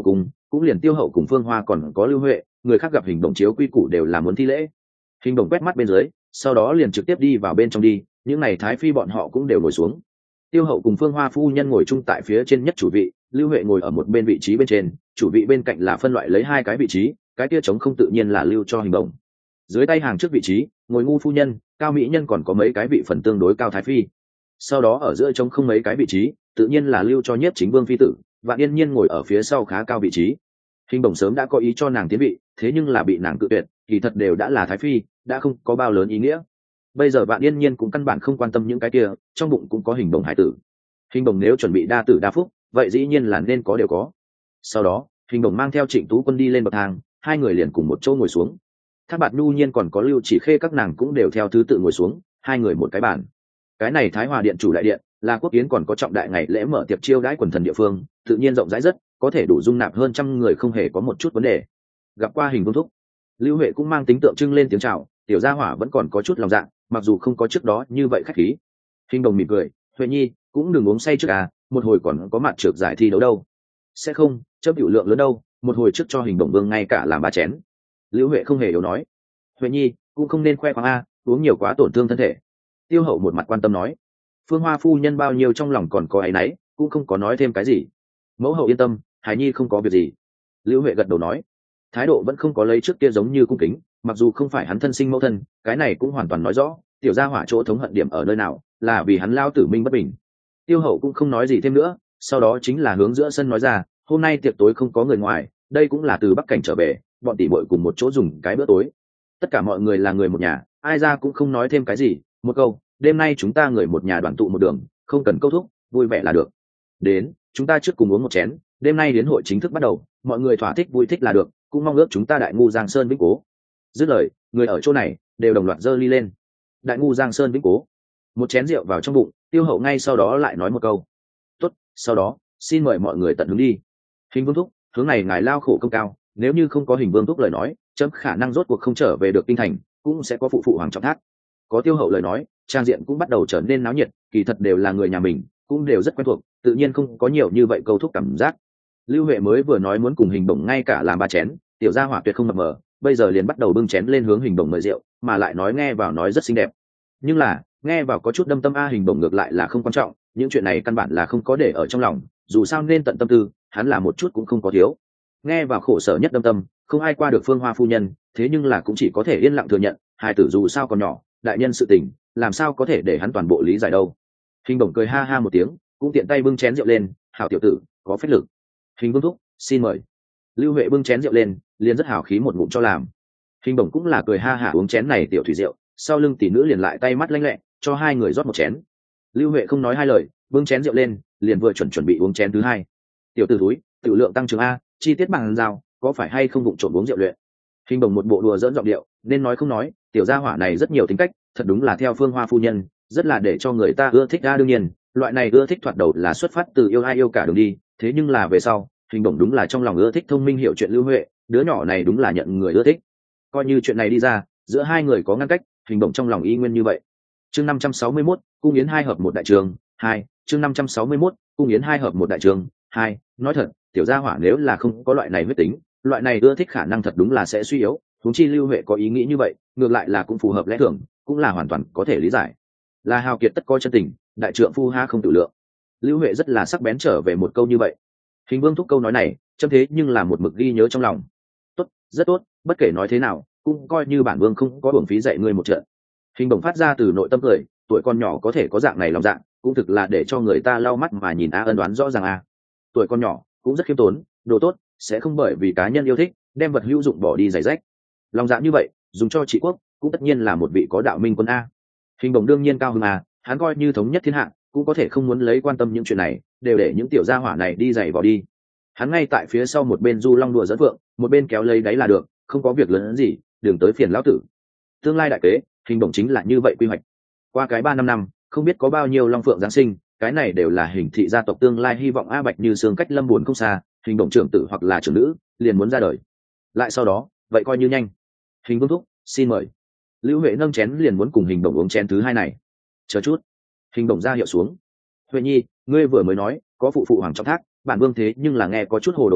cũng liền Tiêu Hậu cùng Phương Hoa còn có Lưu Huệ, người khác gặp Hình Bổng chiếu quy củ đều là muốn thi lễ. Hình Bổng quét mắt bên dưới, sau đó liền trực tiếp đi vào bên trong đi, những này thái phi bọn họ cũng đều ngồi xuống. Tiêu Hậu cùng Phương Hoa phu nhân ngồi chung tại phía trên nhất chủ vị, Lưu Huệ ngồi ở một bên vị trí bên trên, chủ vị bên cạnh là phân loại lấy hai cái vị trí, cái kia trống không tự nhiên là lưu cho Hình Bổng. Dưới tay hàng trước vị trí ngồi Ngu phu nhân, Cao mỹ nhân còn có mấy cái vị phần tương đối cao thái phi. Sau đó ở giữa trống không mấy cái vị trí, tự nhiên là lưu cho Nhiếp Chính Vương phi tử, Vạn Yên Nhiên ngồi ở phía sau khá cao vị trí. Hình Bổng sớm đã có ý cho nàng tiến vị, thế nhưng là bị nàng cự tuyệt, kỳ thật đều đã là thái phi, đã không có bao lớn ý nghĩa. Bây giờ Vạn Yên Nhiên cũng căn bản không quan tâm những cái kia, trong bụng cũng có Hình Bổng hải tử. Hình Bổng nếu chuẩn bị đa tử đa phúc, vậy dĩ nhiên là nên có đều có. Sau đó, Hình Bổng mang theo Trịnh Tú Quân đi lên bậc thang, hai người liền cùng một chỗ ngồi xuống. Thác Bạt Nhu Nhiên còn có Lưu Chỉ Khê các nàng cũng đều theo thứ tự ngồi xuống, hai người một cái bàn. Cái này Thái Hòa điện chủ đại điện, là quốc kiến còn có trọng đại ngày lễ mở tiệc chiêu đãi quần thần địa phương, tự nhiên rộng rãi rất, có thể đủ dung nạp hơn trăm người không hề có một chút vấn đề. Gặp qua Hình Vương thúc, Lưu Huệ cũng mang tính tượng trưng lên tiếng chào, tiểu gia hỏa vẫn còn có chút lòng dạ, mặc dù không có trước đó như vậy khách khí. Hình Đồng mỉm cười, Huệ nhi cũng đừng uống say trước à, một hồi còn có mặt trượt giải thi đấu đâu. Sẽ không, chớp hữu lượng lớn đâu, một hồi trước cho Hình Đồng Vương ngay cả làm ba chén. Lưu Huệ không hề yếu nói, Huệ nhi cũng không nên khoe khoang a, uống nhiều quá tổn thương thân thể. Tiêu Hậu một mặt quan tâm nói, Phương Hoa phu nhân bao nhiêu trong lòng còn có áy náy, cũng không có nói thêm cái gì. Mẫu hậu yên tâm, Hải nhi không có việc gì. Lưu Huệ gật đầu nói, thái độ vẫn không có lấy trước kia giống như cung kính, mặc dù không phải hắn thân sinh mẫu thân, cái này cũng hoàn toàn nói rõ tiểu gia hỏa chỗ thống hận điểm ở nơi nào, là vì hắn lao tử minh bất bình. Tiêu Hậu cũng không nói gì thêm nữa, sau đó chính là hướng giữa sân nói ra, hôm nay tiệc tối không có người ngoài, đây cũng là từ Bắc Cảnh trở về, bọn tỷ muội cùng một chỗ dùng cái bữa tối. Tất cả mọi người là người một nhà, ai ra cũng không nói thêm cái gì, một câu, đêm nay chúng ta người một nhà đoàn tụ một đường, không cần câu thúc, vui vẻ là được. Đến, chúng ta trước cùng uống một chén, đêm nay đến hội chính thức bắt đầu, mọi người thỏa thích vui thích là được, cũng mong ước chúng ta Đại Ngu Giang Sơn vĩnh cố. Dứt lời, người ở chỗ này đều đồng loạt giơ ly lên. Đại Ngu Giang Sơn vĩnh cố. Một chén rượu vào trong bụng, Tiêu Hậu ngay sau đó lại nói một câu. Tốt, sau đó, xin mời mọi người tận hứng đi. Hình Vương thúc, hướng này ngài lao khổ công cao, nếu như không có Hình Vương thúc lời nói, chấm khả năng rốt cuộc không trở về được kinh thành, cũng sẽ có phụ hoàng trọng thác. Có Tiêu Hậu lời nói, trang diện cũng bắt đầu trở nên náo nhiệt, kỳ thật đều là người nhà mình, cũng đều rất quen thuộc, tự nhiên không có nhiều như vậy câu thúc cảm giác. Lưu Huệ mới vừa nói muốn cùng Hình Bổng ngay cả làm ba chén, tiểu gia hỏa tuyệt không mập mờ, bây giờ liền bắt đầu bưng chén lên hướng Hình Bổng mời rượu, mà lại nói nghe vào nói rất xinh đẹp. Nhưng là, nghe vào có chút đâm tâm a, Hình Bổng ngược lại là không quan trọng, những chuyện này căn bản là không có để ở trong lòng, dù sao nên tận tâm tư, hắn là một chút cũng không có thiếu. Nghe vào khổ sở nhất đâm tâm, không ai qua được Phương Hoa phu nhân, thế nhưng là cũng chỉ có thể yên lặng thừa nhận, hài tử dù sao còn nhỏ, đại nhân sự tình, làm sao có thể để hắn toàn bộ lý giải đâu. Hình Bổng cười ha ha một tiếng, cũng tiện tay bưng chén rượu lên, hảo tiểu tử, có phép lực. Hình Vương thúc, xin mời. Lưu Huệ bưng chén rượu lên, liền rất hào khí một ngụm cho làm. Hình Bổng cũng là cười ha hả uống chén này tiểu thủy rượu, sau lưng tỷ nữ liền lại tay mắt lanh lẹ, cho hai người rót một chén. Lưu Huệ không nói hai lời, bưng chén rượu lên, liền vừa chuẩn bị uống chén thứ hai. Tiểu tử túi, tiểu lượng tăng trưởng a, chi tiết bằng giao, có phải hay không vụng trộm uống rượu luyện? Hình Bổng một bộ đùa dỡn giọng điệu, nên nói không nói, tiểu gia hỏa này rất nhiều tính cách, thật đúng là theo Phương Hoa phu nhân, rất là để cho người ta ưa thích a. Đương nhiên, loại này ưa thích thoạt đầu là xuất phát từ yêu ai yêu cả đường đi, thế nhưng là về sau, Hình Bổng đúng là trong lòng ưa thích thông minh hiểu chuyện Lưu Huệ, đứa nhỏ này đúng là nhận người ưa thích. Coi như chuyện này đi ra, giữa hai người có ngăn cách, Hình Bổng trong lòng y nguyên như vậy. Chương 561, cung yến hai hợp một đại trường, 2, chương 561, cung yến hai hợp một đại trường, 2, nói thật, tiểu gia hỏa nếu là không có loại này huyết tính, loại này ưa thích khả năng thật đúng là sẽ suy yếu, huống chi Lưu Huệ có ý nghĩ như vậy, ngược lại là cũng phù hợp lẽ thường, cũng là hoàn toàn có thể lý giải. Là hào kiệt tất có chân tình, đại trượng phu ha không tự lượng. Lưu Huệ rất là sắc bén trở về một câu như vậy. Hình Vương thúc câu nói này, châm thế nhưng là một mực ghi nhớ trong lòng. Tốt, rất tốt, bất kể nói thế nào, cũng coi như bản vương không có uổng phí dạy ngươi một trận. Hình Bổng phát ra từ nội tâm cười, tuổi con nhỏ có thể có dạng này lòng dạ, cũng thực là để cho người ta lau mắt mà nhìn ân đoán rõ ràng tuổi con nhỏ cũng rất khiêm tốn, đồ tốt, sẽ không bởi vì cá nhân yêu thích đem vật hữu dụng bỏ đi giày rách. Lòng dạ như vậy, dùng cho trị quốc, cũng tất nhiên là một vị có đạo minh quân Hình Bổng đương nhiên cao hơn hắn coi như thống nhất thiên hạ, cũng có thể không muốn lấy quan tâm những chuyện này, đều để những tiểu gia hỏa này đi giày vào đi. Hắn ngay tại phía sau một bên du long đùa dẫn vượng, một bên kéo lấy đáy là được, không có việc lớn gì, đừng tới phiền lão tử. Tương lai đại kế, Hình Bổng chính là như vậy quy hoạch. Qua cái 3-5 năm, không biết có bao nhiêu long phượng giáng sinh, cái này đều là Hình thị gia tộc tương lai hy vọng Bạch Như Sương cách Lâm buồn không xa, Hình Bổng trưởng tử hoặc là trưởng nữ, liền muốn ra đời. Lại sau đó, vậy coi như nhanh. Hình Vương thúc, xin mời. Lưu Huệ nâng chén liền muốn cùng Hình Bổng uống chén thứ hai này. Chờ chút. Hình Bổng ra hiệu xuống. Huệ nhi, ngươi vừa mới nói có phụ hoàng trọng thác, bản vương thế nhưng là nghe có chút hồ đồ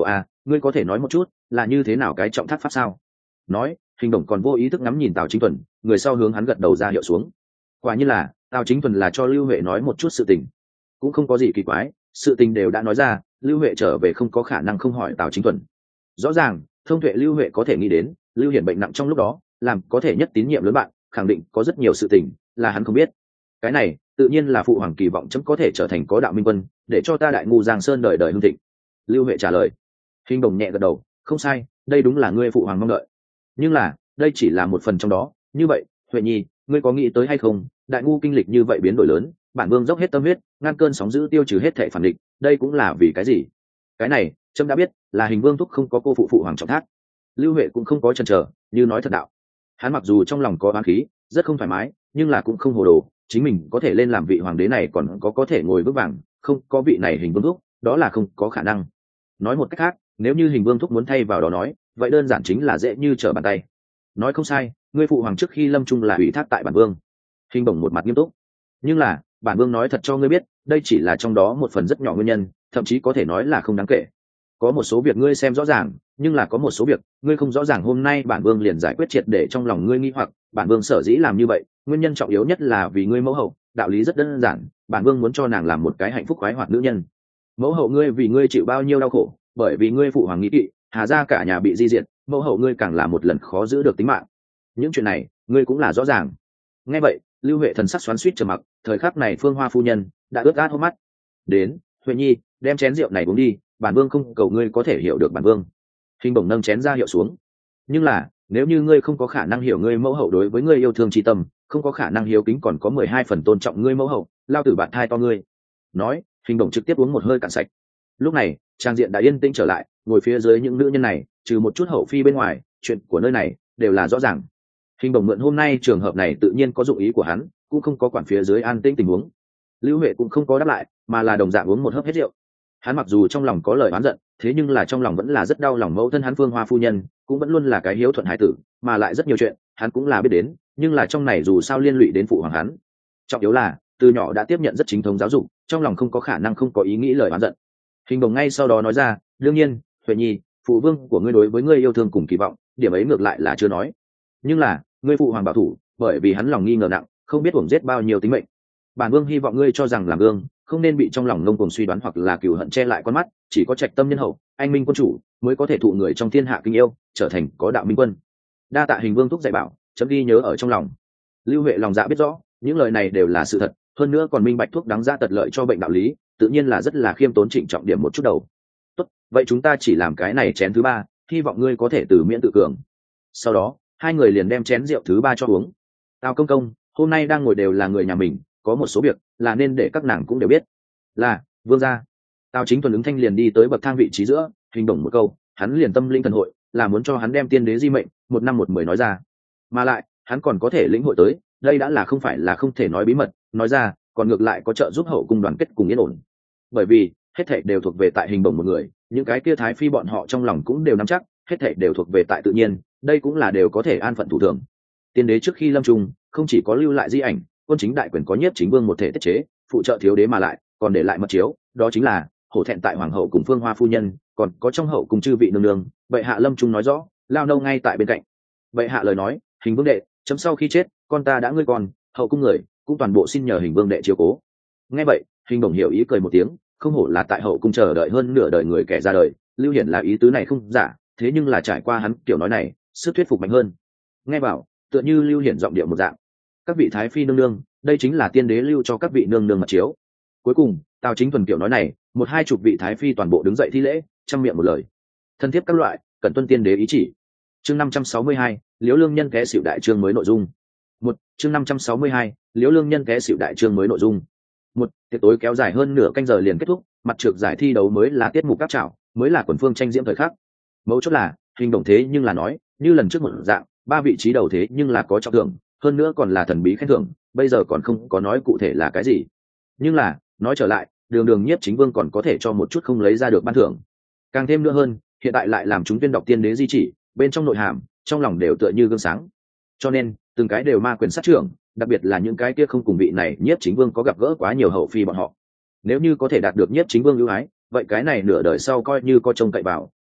ngươi có thể nói một chút là như thế nào cái trọng thác pháp sao? Nói, Hình Đồng còn vô ý thức ngắm nhìn Tào Chính Thuần, người sau hướng hắn gật đầu ra hiệu xuống. Quả nhiên là Tào Chính Thuần là cho Lưu Huệ nói một chút sự tình, cũng không có gì kỳ quái, sự tình đều đã nói ra, Lưu Huệ trở về không có khả năng không hỏi Tào Chính Thuần. Rõ ràng thông tuệ Lưu Huệ có thể nghĩ đến Lưu Hiển bệnh nặng trong lúc đó làm có thể nhất tín nhiệm lớn bạn, khẳng định có rất nhiều sự tình là hắn không biết. Cái này tự nhiên là phụ hoàng kỳ vọng chấm có thể trở thành có đạo minh quân, để cho ta đại ngu Giang Sơn đời đời hưng thịnh. Lưu Huệ trả lời. Hình Đồng nhẹ gật đầu, không sai, đây đúng là ngươi phụ hoàng mong đợi. Nhưng là đây chỉ là một phần trong đó. Như vậy Huệ Nhi, ngươi có nghĩ tới hay không, đại ngu kinh lịch như vậy biến đổi lớn, bản vương dốc hết tâm huyết ngăn cơn sóng dữ, tiêu trừ hết thệ phản địch, đây cũng là vì cái gì? Cái này trâm đã biết là Hình Vương thúc không có cô phụ hoàng trọng thác. Lưu Huệ cũng không có chần chờ, như nói thật đạo. Hắn mặc dù trong lòng có oán khí, rất không thoải mái, nhưng là cũng không hồ đồ, chính mình có thể lên làm vị hoàng đế này còn có thể ngồi vững vàng, không có vị này Hình Vương thúc đó là không có khả năng. Nói một cách khác, nếu như Hình Vương thúc muốn thay vào đó nói, vậy đơn giản chính là dễ như trở bàn tay. Nói không sai, ngươi phụ hoàng trước khi lâm chung là ủy thác tại bản vương. Hình Bổng một mặt nghiêm túc. Nhưng là bản vương nói thật cho ngươi biết, đây chỉ là trong đó một phần rất nhỏ nguyên nhân, thậm chí có thể nói là không đáng kể. Có một số việc ngươi xem rõ ràng, nhưng là có một số việc ngươi không rõ ràng. Hôm nay bản vương liền giải quyết triệt để trong lòng ngươi nghi hoặc. Bản vương sở dĩ làm như vậy, nguyên nhân trọng yếu nhất là vì ngươi mẫu hậu. Đạo lý rất đơn giản, bản vương muốn cho nàng làm một cái hạnh phúc khoái hoạt nữ nhân. Mẫu hậu ngươi vì ngươi chịu bao nhiêu đau khổ, bởi vì ngươi phụ hoàng nghĩ kỵ, Hà gia cả nhà bị di diệt, mẫu hậu ngươi càng là một lần khó giữ được tính mạng. Những chuyện này ngươi cũng là rõ ràng. Nghe vậy, Lưu Huệ thần sắc xoắn xuýt trầm mặc. Thời khắc này Phương Hoa phu nhân đã ướt át hốc mắt. Đến, Huệ Nhi, đem chén rượu này uống đi, bản vương không cầu ngươi có thể hiểu được bản vương. Hình Bổng nâng chén ra hiệu xuống. Nhưng là nếu như ngươi không có khả năng hiểu ngươi mẫu hậu đối với ngươi yêu thương tri tâm, không có khả năng hiếu kính còn có 12 phần tôn trọng ngươi mẫu hậu, lao tử bạn thai to ngươi. Nói, Hình Bổng trực tiếp uống một hơi cạn sạch. Lúc này trang diện đã yên tĩnh trở lại, ngồi phía dưới những nữ nhân này trừ một chút hậu phi bên ngoài, chuyện của nơi này đều là rõ ràng. Hình Bổng mượn hôm nay trường hợp này tự nhiên có dụng ý của hắn, cũng không có quản phía dưới an tĩnh tình huống. Lưu Huệ cũng không có đáp lại, mà là đồng dạng uống một hớp hết rượu. Hắn mặc dù trong lòng có lời oán giận, thế nhưng là trong lòng vẫn là rất đau lòng mẫu thân hắn Phương Hoa phu nhân, cũng vẫn luôn là cái hiếu thuận hải tử, mà lại rất nhiều chuyện hắn cũng là biết đến, nhưng là trong này dù sao liên lụy đến phụ hoàng hắn. Trọng yếu là từ nhỏ đã tiếp nhận rất chính thống giáo dục, trong lòng không có khả năng không có ý nghĩ lời oán giận. Hình Bổng ngay sau đó nói ra, đương nhiên Huệ Nhi, phụ vương của ngươi đối với ngươi yêu thương cùng kỳ vọng, điểm ấy ngược lại là chưa nói. Nhưng là ngươi phụ hoàng bảo thủ, bởi vì hắn lòng nghi ngờ nặng, không biết uổng giết bao nhiêu tính mệnh. Bản vương hy vọng ngươi cho rằng làm gương, không nên bị trong lòng ngông cuồng suy đoán hoặc là cừu hận che lại con mắt, chỉ có trạch tâm nhân hậu, anh minh quân chủ mới có thể thụ người trong thiên hạ kính yêu, trở thành có đạo minh quân. Đa tạ Hình Vương thúc dạy bảo, chấm ghi nhớ ở trong lòng. Lưu Huệ lòng dạ biết rõ, những lời này đều là sự thật, hơn nữa còn minh bạch thuốc đáng ra tật lợi cho bệnh đạo lý, tự nhiên là rất là khiêm tốn trịnh trọng điểm một chút đầu. Tốt, vậy chúng ta chỉ làm cái này chén thứ ba, hy vọng ngươi có thể từ miễn tự cường. Sau đó hai người liền đem chén rượu thứ ba cho uống. Tào công công, hôm nay đang ngồi đều là người nhà mình, có một số việc là nên để các nàng cũng đều biết. Là vương gia. Tào Chính Thuần ứng thanh liền đi tới bậc thang vị trí giữa. Hình Bổng một câu, hắn liền tâm linh thần hội, là muốn cho hắn đem tiên đế di mệnh 1 năm 1 10 nói ra, mà lại hắn còn có thể lĩnh hội tới, đây đã là không phải là không thể nói bí mật, nói ra còn ngược lại có trợ giúp hậu cung đoàn kết cùng yên ổn. Bởi vì hết thảy đều thuộc về tại Hình Bổng một người, những cái kia thái phi bọn họ trong lòng cũng đều nắm chắc, hết thảy đều thuộc về tại tự nhiên, đây cũng là đều có thể an phận thủ thường. Tiên đế trước khi lâm chung không chỉ có lưu lại di ảnh, quân chính đại quyền có nhiếp chính vương một thể tiết chế, phụ trợ thiếu đế, mà lại còn để lại mật chiếu, đó chính là hổ thẹn tại hoàng hậu cùng Phương Hoa phu nhân, còn có trong hậu cùng chư vị nương nương. Bệ hạ lâm chung nói rõ, lao nâu ngay tại bên cạnh. Bệ hạ lời nói, Hình Vương đệ chấm sau khi chết, con ta đã ngươi còn hậu cung người cũng toàn bộ xin nhờ Hình Vương đệ chiếu cố. Nghe vậy, Hình Bổng hiểu ý cười một tiếng, không hổ là tại hậu cung chờ đợi hơn nửa đời người kẻ ra đời, Lưu Hiển là ý tứ này không giả, thế nhưng là trải qua hắn kiểu nói này, sức thuyết phục mạnh hơn. Nghe bảo, tựa như Lưu Hiển giọng điệu một dạng. Các vị thái phi nương nương, đây chính là tiên đế lưu cho các vị nương nương mật chiếu. Cuối cùng Tào Chính Thuần kiểu nói này, 1-2 chục vị thái phi toàn bộ đứng dậy thi lễ, trăm miệng một lời. Thân thiết các loại, cần tuân tiên đế ý chỉ. Chương 562, Liễu Lương Nhân té xỉu đại chương mới nội dung. Chương 562, Liễu Lương Nhân té xỉu đại chương mới nội dung. Tiệc tối kéo dài hơn nửa canh giờ liền kết thúc, mặt trược giải thi đấu mới là tiết mục các trảo, mới là quần phương tranh diễm thời khắc. Mấu chốt là Hình Bổng thế nhưng là nói, như lần trước một dạng, 3 vị trí đầu thế nhưng là có trọng thưởng, hơn nữa còn là thần bí khen thưởng, bây giờ còn không có nói cụ thể là cái gì. Nhưng là nói trở lại, đường nhiếp chính vương còn có thể cho một chút không lấy ra được ban thưởng. Càng thêm nữa hơn, hiện tại lại làm chúng tuyên đọc tiên đế di chỉ, bên trong nội hàm, trong lòng đều tựa như gương sáng. Cho nên từng cái đều ma quyền sát trưởng, đặc biệt là những cái kia không cùng vị này nhiếp chính vương có gặp gỡ quá nhiều hậu phi bọn họ. Nếu như có thể đạt được nhiếp chính vương ưu ái, vậy cái này nửa đời sau coi như có trông cậy vào,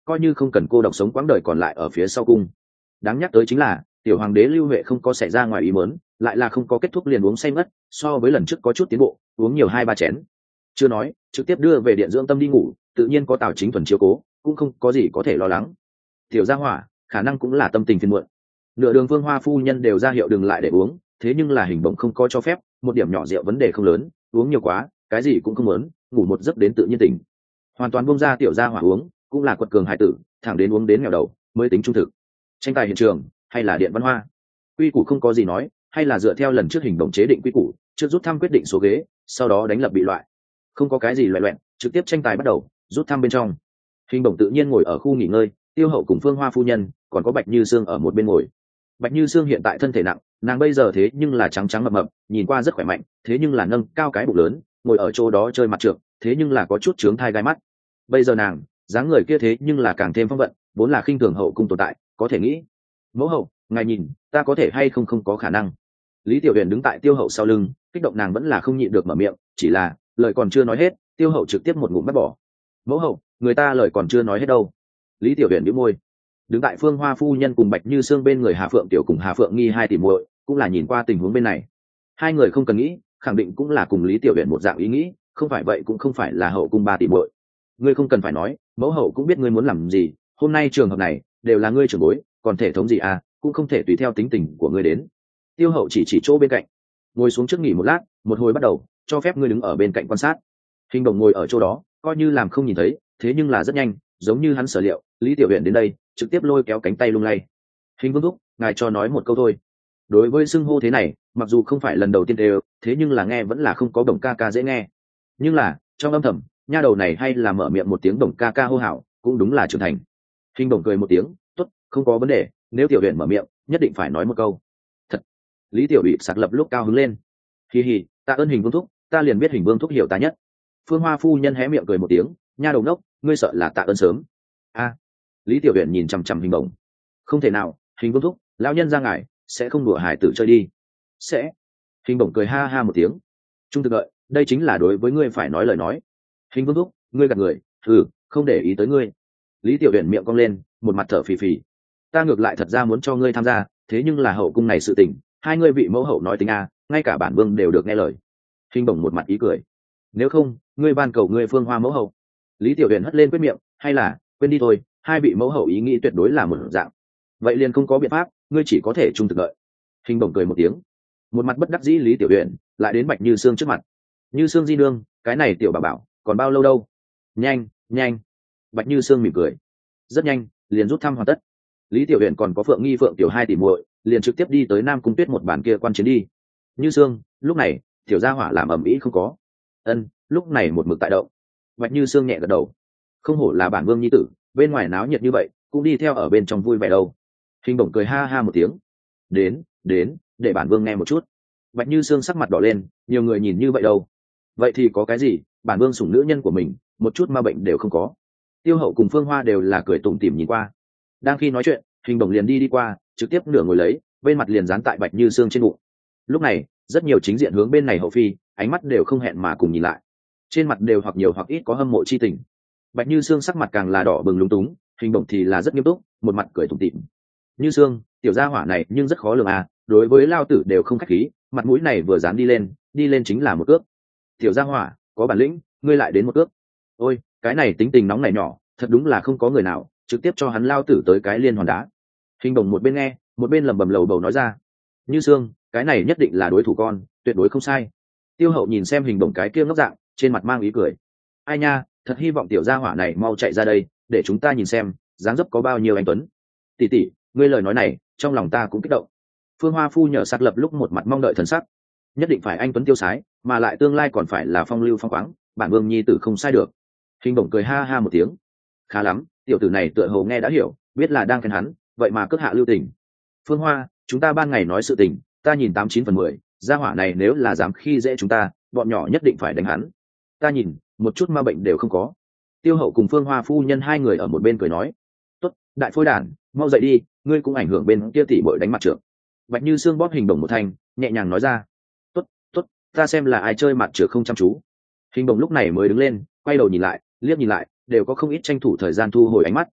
coi như không cần cô độc sống quãng đời còn lại ở phía sau cung. Đáng nhắc tới chính là tiểu hoàng đế Lưu Huệ không có xảy ra ngoài ý muốn, lại là không có kết thúc liền uống say mất, so với lần trước có chút tiến bộ, uống nhiều 2-3 chén. Chưa nói, trực tiếp đưa về điện dưỡng tâm đi ngủ, tự nhiên có Tào Chính Thuần chiếu cố, cũng không có gì có thể lo lắng. Tiểu gia hỏa, khả năng cũng là tâm tình phiền muộn. Nửa đường Vương Hoa phu nhân đều ra hiệu đừng lại để uống, thế nhưng là Hình Bổng không có cho phép, một điểm nhỏ rượu vấn đề không lớn, uống nhiều quá, cái gì cũng không muốn, ngủ một giấc đến tự nhiên tỉnh. Hoàn toàn buông ra tiểu gia hỏa uống, cũng là quật cường hài tử, thẳng đến uống đến nghèo đầu mới tính trung thực. Tranh tài hiện trường hay là điện văn hoa, quy củ không có gì nói, hay là dựa theo lần trước Hình Bổng chế định quy củ, trước rút thăm quyết định số ghế, sau đó đánh lập bị loại. Không có cái gì loẹt loẹt, trực tiếp tranh tài bắt đầu, rút thăm bên trong. Hình Bổng tự nhiên ngồi ở khu nghỉ ngơi, Tiêu Hậu cùng Phương Hoa phu nhân, còn có Bạch Như Sương ở một bên ngồi. Bạch Như Sương hiện tại thân thể nặng, nàng bây giờ thế nhưng là trắng trắng mập mập, nhìn qua rất khỏe mạnh, thế nhưng là nâng cao cái bụng lớn, ngồi ở chỗ đó chơi mặt trượt, thế nhưng là có chút chướng thai gai mắt. Bây giờ nàng, dáng người kia thế nhưng là càng thêm phong vận, vốn là khinh thường hậu cung tồn tại, có thể nghĩ. Mẫu hậu, ngài nhìn, ta có thể hay không có khả năng. Lý Tiểu Huyền đứng tại Tiêu Hậu sau lưng, kích động nàng vẫn là không nhịn được mở miệng, chỉ là lời còn chưa nói hết, Tiêu Hậu trực tiếp một ngụm bắt bỏ. Mẫu hậu, người ta lời còn chưa nói hết đâu. Lý Tiểu Huyền nhíu môi. Đứng tại Phương Hoa phu nhân cùng Bạch Như Sương bên người Hà Phượng Tiểu cùng Hà Phượng Nghi hai tỷ muội, cũng là nhìn qua tình huống bên này. Hai người không cần nghĩ, khẳng định cũng là cùng Lý Tiểu Huyền một dạng ý nghĩ, không phải vậy cũng không phải là hậu cung 3 tỷ muội. Ngươi không cần phải nói, mẫu hậu cũng biết ngươi muốn làm gì, hôm nay trường hợp này đều là ngươi trưởng bối, còn thể thống gì à, cũng không thể tùy theo tính tình của ngươi đến. Tiêu Hậu chỉ chỗ bên cạnh, ngồi xuống trước nghỉ một lát, một hồi bắt đầu, cho phép ngươi đứng ở bên cạnh quan sát. Hình Bổng ngồi ở chỗ đó, coi như làm không nhìn thấy, thế nhưng là rất nhanh, giống như hắn sở liệu, Lý Tiểu Huyền đến đây, trực tiếp lôi kéo cánh tay lung lay. Hình Vương thúc, ngài cho nói một câu thôi. Đối với xưng hô thế này, mặc dù không phải lần đầu tiên đều, thế nhưng là nghe vẫn là không có Bổng ca ca dễ nghe. Nhưng là trong âm thầm, nha đầu này hay là mở miệng một tiếng Bổng ca ca hô hào, cũng đúng là trưởng thành. Hình Bổng cười một tiếng, tốt, không có vấn đề, nếu Tiểu Huyền mở miệng, nhất định phải nói một câu. Thật. Lý Tiểu Bị sạc lập lúc cao hứng lên. Hi hi, tạ ơn Hình Vương thúc, ta liền biết Hình Vương thúc hiểu ta nhất. Phương Hoa phu nhân hé miệng cười một tiếng, nha đầu đốc, ngươi sợ là tạ ơn sớm. A. Lý Tiểu Huyền nhìn chằm chằm Hình Bổng. Không thể nào, Hình Vương thúc, lão nhân ra ngài sẽ không đùa hải tử chơi đi. Sẽ. Hình Bổng cười ha ha một tiếng. Trung thực đợi, đây chính là đối với ngươi phải nói lời nói. Hình Vương thúc, ngươi gạt người, không để ý tới ngươi. Lý Tiểu Huyền miệng cong lên, một mặt thở phì phì. Ta ngược lại thật ra muốn cho ngươi tham gia, thế nhưng là hậu cung này sự tình, hai ngươi vị mẫu hậu nói tính a, ngay cả bản vương đều được nghe lời. Hình Bổng một mặt ý cười. Nếu không, ngươi van cầu ngươi Phương Hoa mẫu hậu. Lý Tiểu Huyền hất lên quyết miệng, hay là quên đi thôi, hai vị mẫu hậu ý nghĩ tuyệt đối là một dạng. Vậy liền không có biện pháp, ngươi chỉ có thể trung thực đợi. Hình Bổng cười một tiếng. Một mặt bất đắc dĩ Lý Tiểu Huyền lại đến Bạch Như Sương trước mặt. Như Sương di nương, cái này tiểu bảo bảo còn bao lâu đâu? Nhanh nhanh. Bạch Như Sương mỉm cười. Rất nhanh, liền rút thăm hoàn tất. Lý Tiểu Huyền còn có Phượng Nghi Phượng Tiểu hai tỷ muội, liền trực tiếp đi tới Nam Cung Tuyết một bàn kia quan chiến đi. Như Sương, lúc này tiểu gia hỏa làm ầm ĩ không có. Ân, lúc này một mực tại động. Bạch Như Sương nhẹ gật đầu. Không hổ là bản vương nhi tử, bên ngoài náo nhiệt như vậy, cũng đi theo ở bên trong vui vẻ đâu. Hình Bổng cười ha ha một tiếng. Đến, để bản vương nghe một chút. Bạch Như Sương sắc mặt đỏ lên, nhiều người nhìn như vậy đâu. Vậy thì có cái gì, bản vương sủng nữ nhân của mình, một chút ma bệnh đều không có. Tiêu Hậu cùng Phương Hoa đều là cười tủm tỉm nhìn qua. Đang khi nói chuyện, Hình Bổng liền đi qua, trực tiếp nửa ngồi lấy, bên mặt liền dán tại Bạch Như Sương trên bụng. Lúc này, rất nhiều chính diện hướng bên này hậu phi, ánh mắt đều không hẹn mà cùng nhìn lại. Trên mặt đều hoặc nhiều hoặc ít có hâm mộ chi tình. Bạch Như Sương sắc mặt càng là đỏ bừng lúng túng, Hình Bổng thì là rất nghiêm túc, một mặt cười tủm tỉm. Như Sương, tiểu gia hỏa này nhưng rất khó lường à, đối với lao tử đều không khách khí, mặt mũi này vừa dán đi lên chính là một cước. Tiểu gia hỏa, có bản lĩnh, ngươi lại đến một cước. Ôi, cái này tính tình nóng này nhỏ, thật đúng là không có người nào trực tiếp cho hắn lao tử tới cái liên hoàn đá. Hình Bổng một bên nghe, một bên lẩm bẩm lầu bầu nói ra. Như Sương, cái này nhất định là đối thủ con, tuyệt đối không sai. Tiêu Hậu nhìn xem Hình Bổng cái kia ngốc dạng, trên mặt mang ý cười. Ai nha, thật hy vọng tiểu gia hỏa này mau chạy ra đây, để chúng ta nhìn xem dáng dấp có bao nhiêu anh tuấn. Tỷ tỷ, ngươi lời nói này trong lòng ta cũng kích động. Phương Hoa phu nhờ sắc lập lúc một mặt mong đợi thần sắc. Nhất định phải anh tuấn tiêu sái, mà lại tương lai còn phải là phong lưu phong khoáng, bản vương nhi tử không sai được. Hình Bổng cười ha ha một tiếng. Khá lắm, tiểu tử này tựa hồ nghe đã hiểu, biết là đang khen hắn, vậy mà cất hạ lưu tình. Phương Hoa, chúng ta ban ngày nói sự tình, ta nhìn 89/10, gia hỏa này nếu là dám khi dễ chúng ta, bọn nhỏ nhất định phải đánh hắn. Ta nhìn, một chút ma bệnh đều không có. Tiêu Hậu cùng Phương Hoa phu nhân hai người ở một bên cười nói. Tốt, đại phôi đàn, mau dậy đi, ngươi cũng ảnh hưởng bên kia tỷ bội đánh mặt trượt. Bạch Như Sương bóp Hình Bổng một thanh, nhẹ nhàng nói ra. Tốt, ta xem là ai chơi mặt trượt không chăm chú. Hình Bổng lúc này mới đứng lên, quay đầu nhìn lại, liếc nhìn lại, đều có không ít tranh thủ thời gian thu hồi ánh mắt.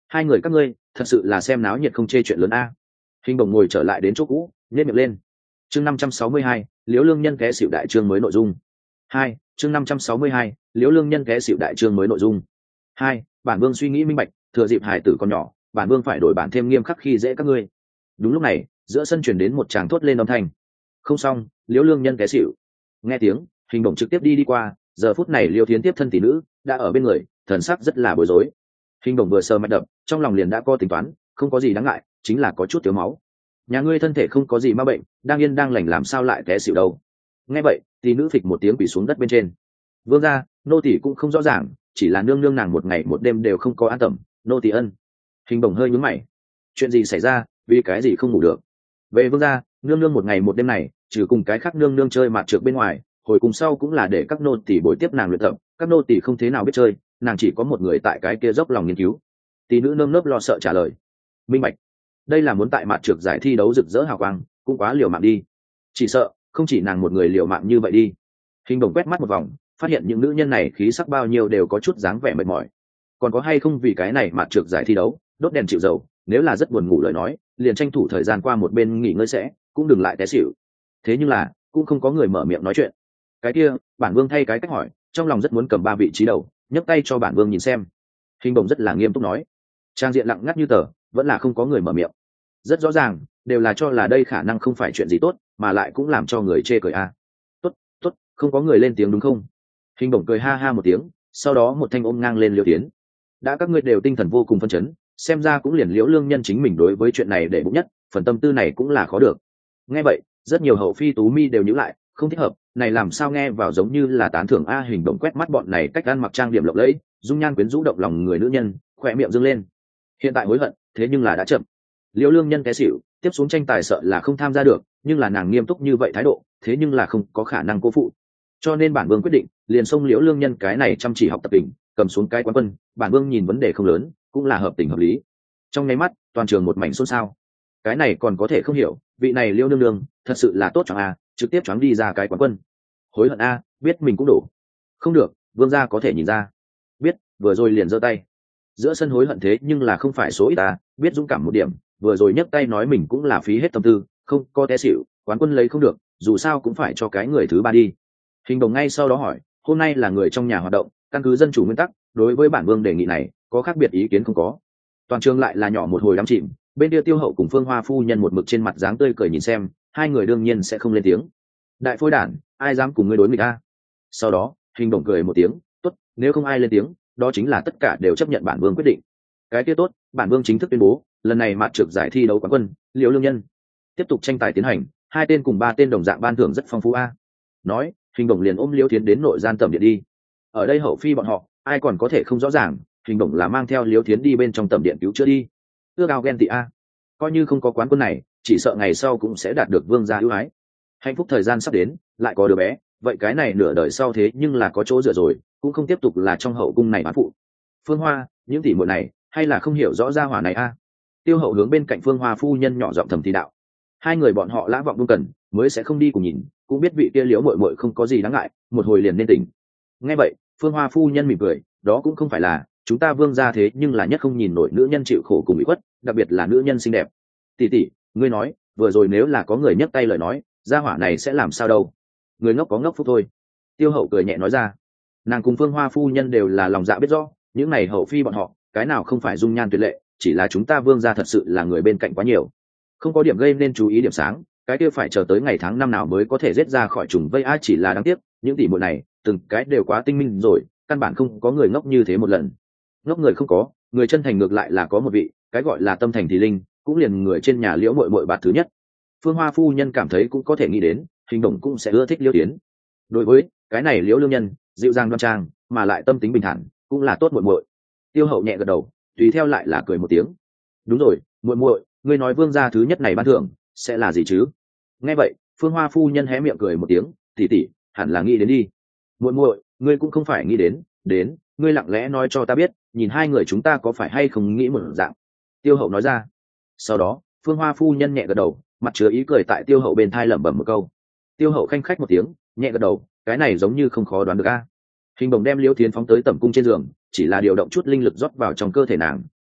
hai người các ngươi thật sự là xem náo nhiệt không chê chuyện lớn a. Hình bổng ngồi trở lại đến chỗ cũ, nhếch miệng lên. Chương 562, Liễu Lương Nhân té xỉu đại chương mới nội dung. 2, chương 562, Liễu Lương Nhân té xỉu đại chương mới nội dung. 2, bản vương suy nghĩ minh bạch, thừa dịp hài tử còn nhỏ, bản vương phải đổi bản thêm nghiêm khắc khi dễ các ngươi. Đúng lúc này, giữa sân truyền đến một tràng thốt lên âm thanh. Không xong, Liễu Lương Nhân té xỉu. Nghe tiếng, Hình bổng trực tiếp đi qua, giờ phút này Liễu Thiến tiếp thân tỷ nữ đã ở bên người, thần sắc rất là bối rối. Hình bổng vừa sờ mạch đập, trong lòng liền đã có tính toán, không có gì đáng ngại, chính là có chút thiếu máu. Nhà ngươi thân thể không có gì ma bệnh, đang yên đang lành làm sao lại té xỉu đâu? Nghe vậy, tỷ nữ phịch một tiếng quỳ xuống đất bên trên. Vương gia, nô tỷ cũng không rõ ràng, chỉ là nương nương nàng một ngày một đêm đều không có an tẩm, nô tỷ ân. Hình bổng hơi nhướng mày. Chuyện gì xảy ra, vì cái gì không ngủ được? Về vương gia, nương nương một ngày một đêm này, trừ cùng cái khác nương nương chơi mạt trược bên ngoài, hồi cùng sau cũng là để các nô tỷ bồi tiếp nàng luyện tập, các nô tỷ không thế nào biết chơi, nàng chỉ có một người tại cái kia dốc lòng nghiên cứu. Tỷ nữ nơm nớp lo sợ trả lời. Minh bạch, đây là muốn tại mạt trược giải thi đấu rực rỡ hào quang, cũng quá liều mạng đi. Chỉ sợ không chỉ nàng một người liều mạng như vậy đi. Hình bổng quét mắt một vòng, phát hiện những nữ nhân này khí sắc bao nhiêu đều có chút dáng vẻ mệt mỏi. Còn có hay không vì cái này mạt trược giải thi đấu đốt đèn chịu dầu, nếu là rất buồn ngủ lời nói, liền tranh thủ thời gian qua một bên nghỉ ngơi sẽ, cũng đừng lại té xỉu. Thế nhưng là cũng không có người mở miệng nói chuyện. Cái kia, bản vương thay cái cách hỏi, trong lòng rất muốn cầm ba vị trí đầu, nhấc tay cho bản vương nhìn xem. Hình bổng rất là nghiêm túc nói. Trang diện lặng ngắt như tờ, vẫn là không có người mở miệng. Rất rõ ràng, đều là cho là đây khả năng không phải chuyện gì tốt, mà lại cũng làm cho người chê cười a. Tốt, tốt, không có người lên tiếng đúng không? Hình bổng cười ha ha một tiếng, sau đó một thanh ôm ngang lên Liễu Tiến. Đã các ngươi đều tinh thần vô cùng phấn chấn, xem ra cũng liền Liễu Lương Nhân chính mình đối với chuyện này để bụng nhất, phần tâm tư này cũng là khó được. Nghe vậy, rất nhiều hậu phi tú mi đều nhíu lại, không thích hợp, này làm sao nghe vào giống như là tán thưởng a. Hình bổng quét mắt bọn này cách ăn mặc trang điểm lộng lẫy, dung nhan quyến rũ động lòng người nữ nhân, khỏe miệng dương lên. Hiện tại hối hận, thế nhưng là đã chậm. Liễu Lương Nhân té xỉu, tiếp xuống tranh tài sợ là không tham gia được, nhưng là nàng nghiêm túc như vậy thái độ, thế nhưng là không có khả năng cố phụ. Cho nên bản vương quyết định, liền xông Liễu Lương Nhân cái này chăm chỉ học tập tình, cầm xuống cái quán quân, bản vương nhìn vấn đề không lớn, cũng là hợp tình hợp lý. Trong nháy mắt, toàn trường một mảnh xôn xao. Cái này còn có thể không hiểu, vị này Liễu nương nương, thật sự là tốt choáng a, trực tiếp choáng đi ra cái quán quân. Hối hận a, biết mình cũng đủ. Không được, vương gia có thể nhìn ra. Biết, vừa rồi liền giơ tay. Giữa sân hối hận thế nhưng là không phải số ít ta, biết dũng cảm một điểm, vừa rồi nhấc tay nói mình cũng là phí hết tâm tư, không có té xỉu, quán quân lấy không được, dù sao cũng phải cho cái người thứ ba đi. Hình đồng ngay sau đó hỏi, hôm nay là người trong nhà hoạt động, căn cứ dân chủ nguyên tắc, đối với bản vương đề nghị này, có khác biệt ý kiến không có? Toàn trường lại là nhỏ một hồi đắm chìm, bên kia Tiêu Hậu cùng Phương Hoa phu nhân một mực trên mặt dáng tươi cười nhìn xem, hai người đương nhiên sẽ không lên tiếng. Đại phôi đản, ai dám cùng ngươi đối nghịch a? Sau đó, Hình đồng cười một tiếng, tốt, nếu không ai lên tiếng, đó chính là tất cả đều chấp nhận bản vương quyết định. Cái kia tốt, bản vương chính thức tuyên bố, lần này mạt trược giải thi đấu quán quân, Liễu Lương Nhân. Tiếp tục tranh tài tiến hành, hai tên cùng ba tên đồng dạng ban thưởng rất phong phú a. Nói, Hình đồng liền ôm Liễu Thiến đến nội gian tẩm điện đi. Ở đây hậu phi bọn họ, ai còn có thể không rõ ràng, Hình đồng là mang theo Liễu Thiến đi bên trong tẩm điện cứu chữa đi. Ước ao ghen tị a. Coi như không có quán quân này, chỉ sợ ngày sau cũng sẽ đạt được vương gia ưu ái. Hạnh phúc thời gian sắp đến, lại có đứa bé, vậy cái này nửa đời sau thế nhưng là có chỗ dựa rồi, cũng không tiếp tục là trong hậu cung này bán phụ. Phương Hoa, những tỷ muội này, hay là không hiểu rõ gia hỏa này a? Tiêu Hậu hướng bên cạnh Phương Hoa phu nhân nhỏ giọng thầm thì đạo. Hai người bọn họ lã vọng đung cần, mới sẽ không đi cùng nhìn, cũng biết vị kia Liễu muội muội không có gì đáng ngại, một hồi liền nên tỉnh. Nghe vậy, Phương Hoa phu nhân mỉm cười, đó cũng không phải là, chúng ta vương gia thế nhưng là nhất không nhìn nổi nữ nhân chịu khổ cùng bị khuất, đặc biệt là nữ nhân xinh đẹp. Tỷ tỷ, ngươi nói, vừa rồi nếu là có người nhấc tay lời nói, gia hỏa này sẽ làm sao đâu? Người ngốc có ngốc phúc thôi. Tiêu Hậu cười nhẹ nói ra. Nàng cùng Phương Hoa phu nhân đều là lòng dạ biết rõ, những này hậu phi bọn họ, cái nào không phải dung nhan tuyệt lệ, chỉ là chúng ta vương gia thật sự là người bên cạnh quá nhiều, không có điểm gây nên chú ý điểm sáng, cái kia phải chờ tới ngày tháng năm nào mới có thể giết ra khỏi trùng vây. Chỉ là đáng tiếc, những tỷ muội này từng cái đều quá tinh minh rồi, căn bản không có người ngốc như thế một lần. Ngốc người không có, người chân thành ngược lại là có một vị, cái gọi là tâm thành thì linh, cũng liền người trên nhà Liễu muội muội bạt thứ nhất. Phương Hoa phu nhân cảm thấy cũng có thể nghĩ đến, Hình đồng cũng sẽ ưa thích Liễu Tiến. Đối với cái này Liễu Lương Nhân, dịu dàng đoan trang, mà lại tâm tính bình thản, cũng là tốt muội muội. Tiêu Hậu nhẹ gật đầu, tùy theo lại là cười một tiếng. Đúng rồi, muội muội, ngươi nói vương gia thứ nhất này ban thưởng sẽ là gì chứ? Nghe vậy, Phương Hoa phu nhân hé miệng cười một tiếng, tỷ tỷ, hẳn là nghĩ đến đi. Muội muội, ngươi cũng không phải nghĩ đến, ngươi lặng lẽ nói cho ta biết, nhìn hai người chúng ta có phải hay không nghĩ một dạng. Tiêu Hậu nói ra. Sau đó, Phương Hoa phu nhân nhẹ gật đầu, mặt chứa ý cười tại Tiêu Hậu bên thai lẩm bẩm một câu. Tiêu Hậu khanh khách một tiếng, nhẹ gật đầu, cái này giống như không khó đoán được a. Hình bồng đem Liễu Thiến phóng tới tẩm cung trên giường, chỉ là điều động chút linh lực rót vào trong cơ thể nàng,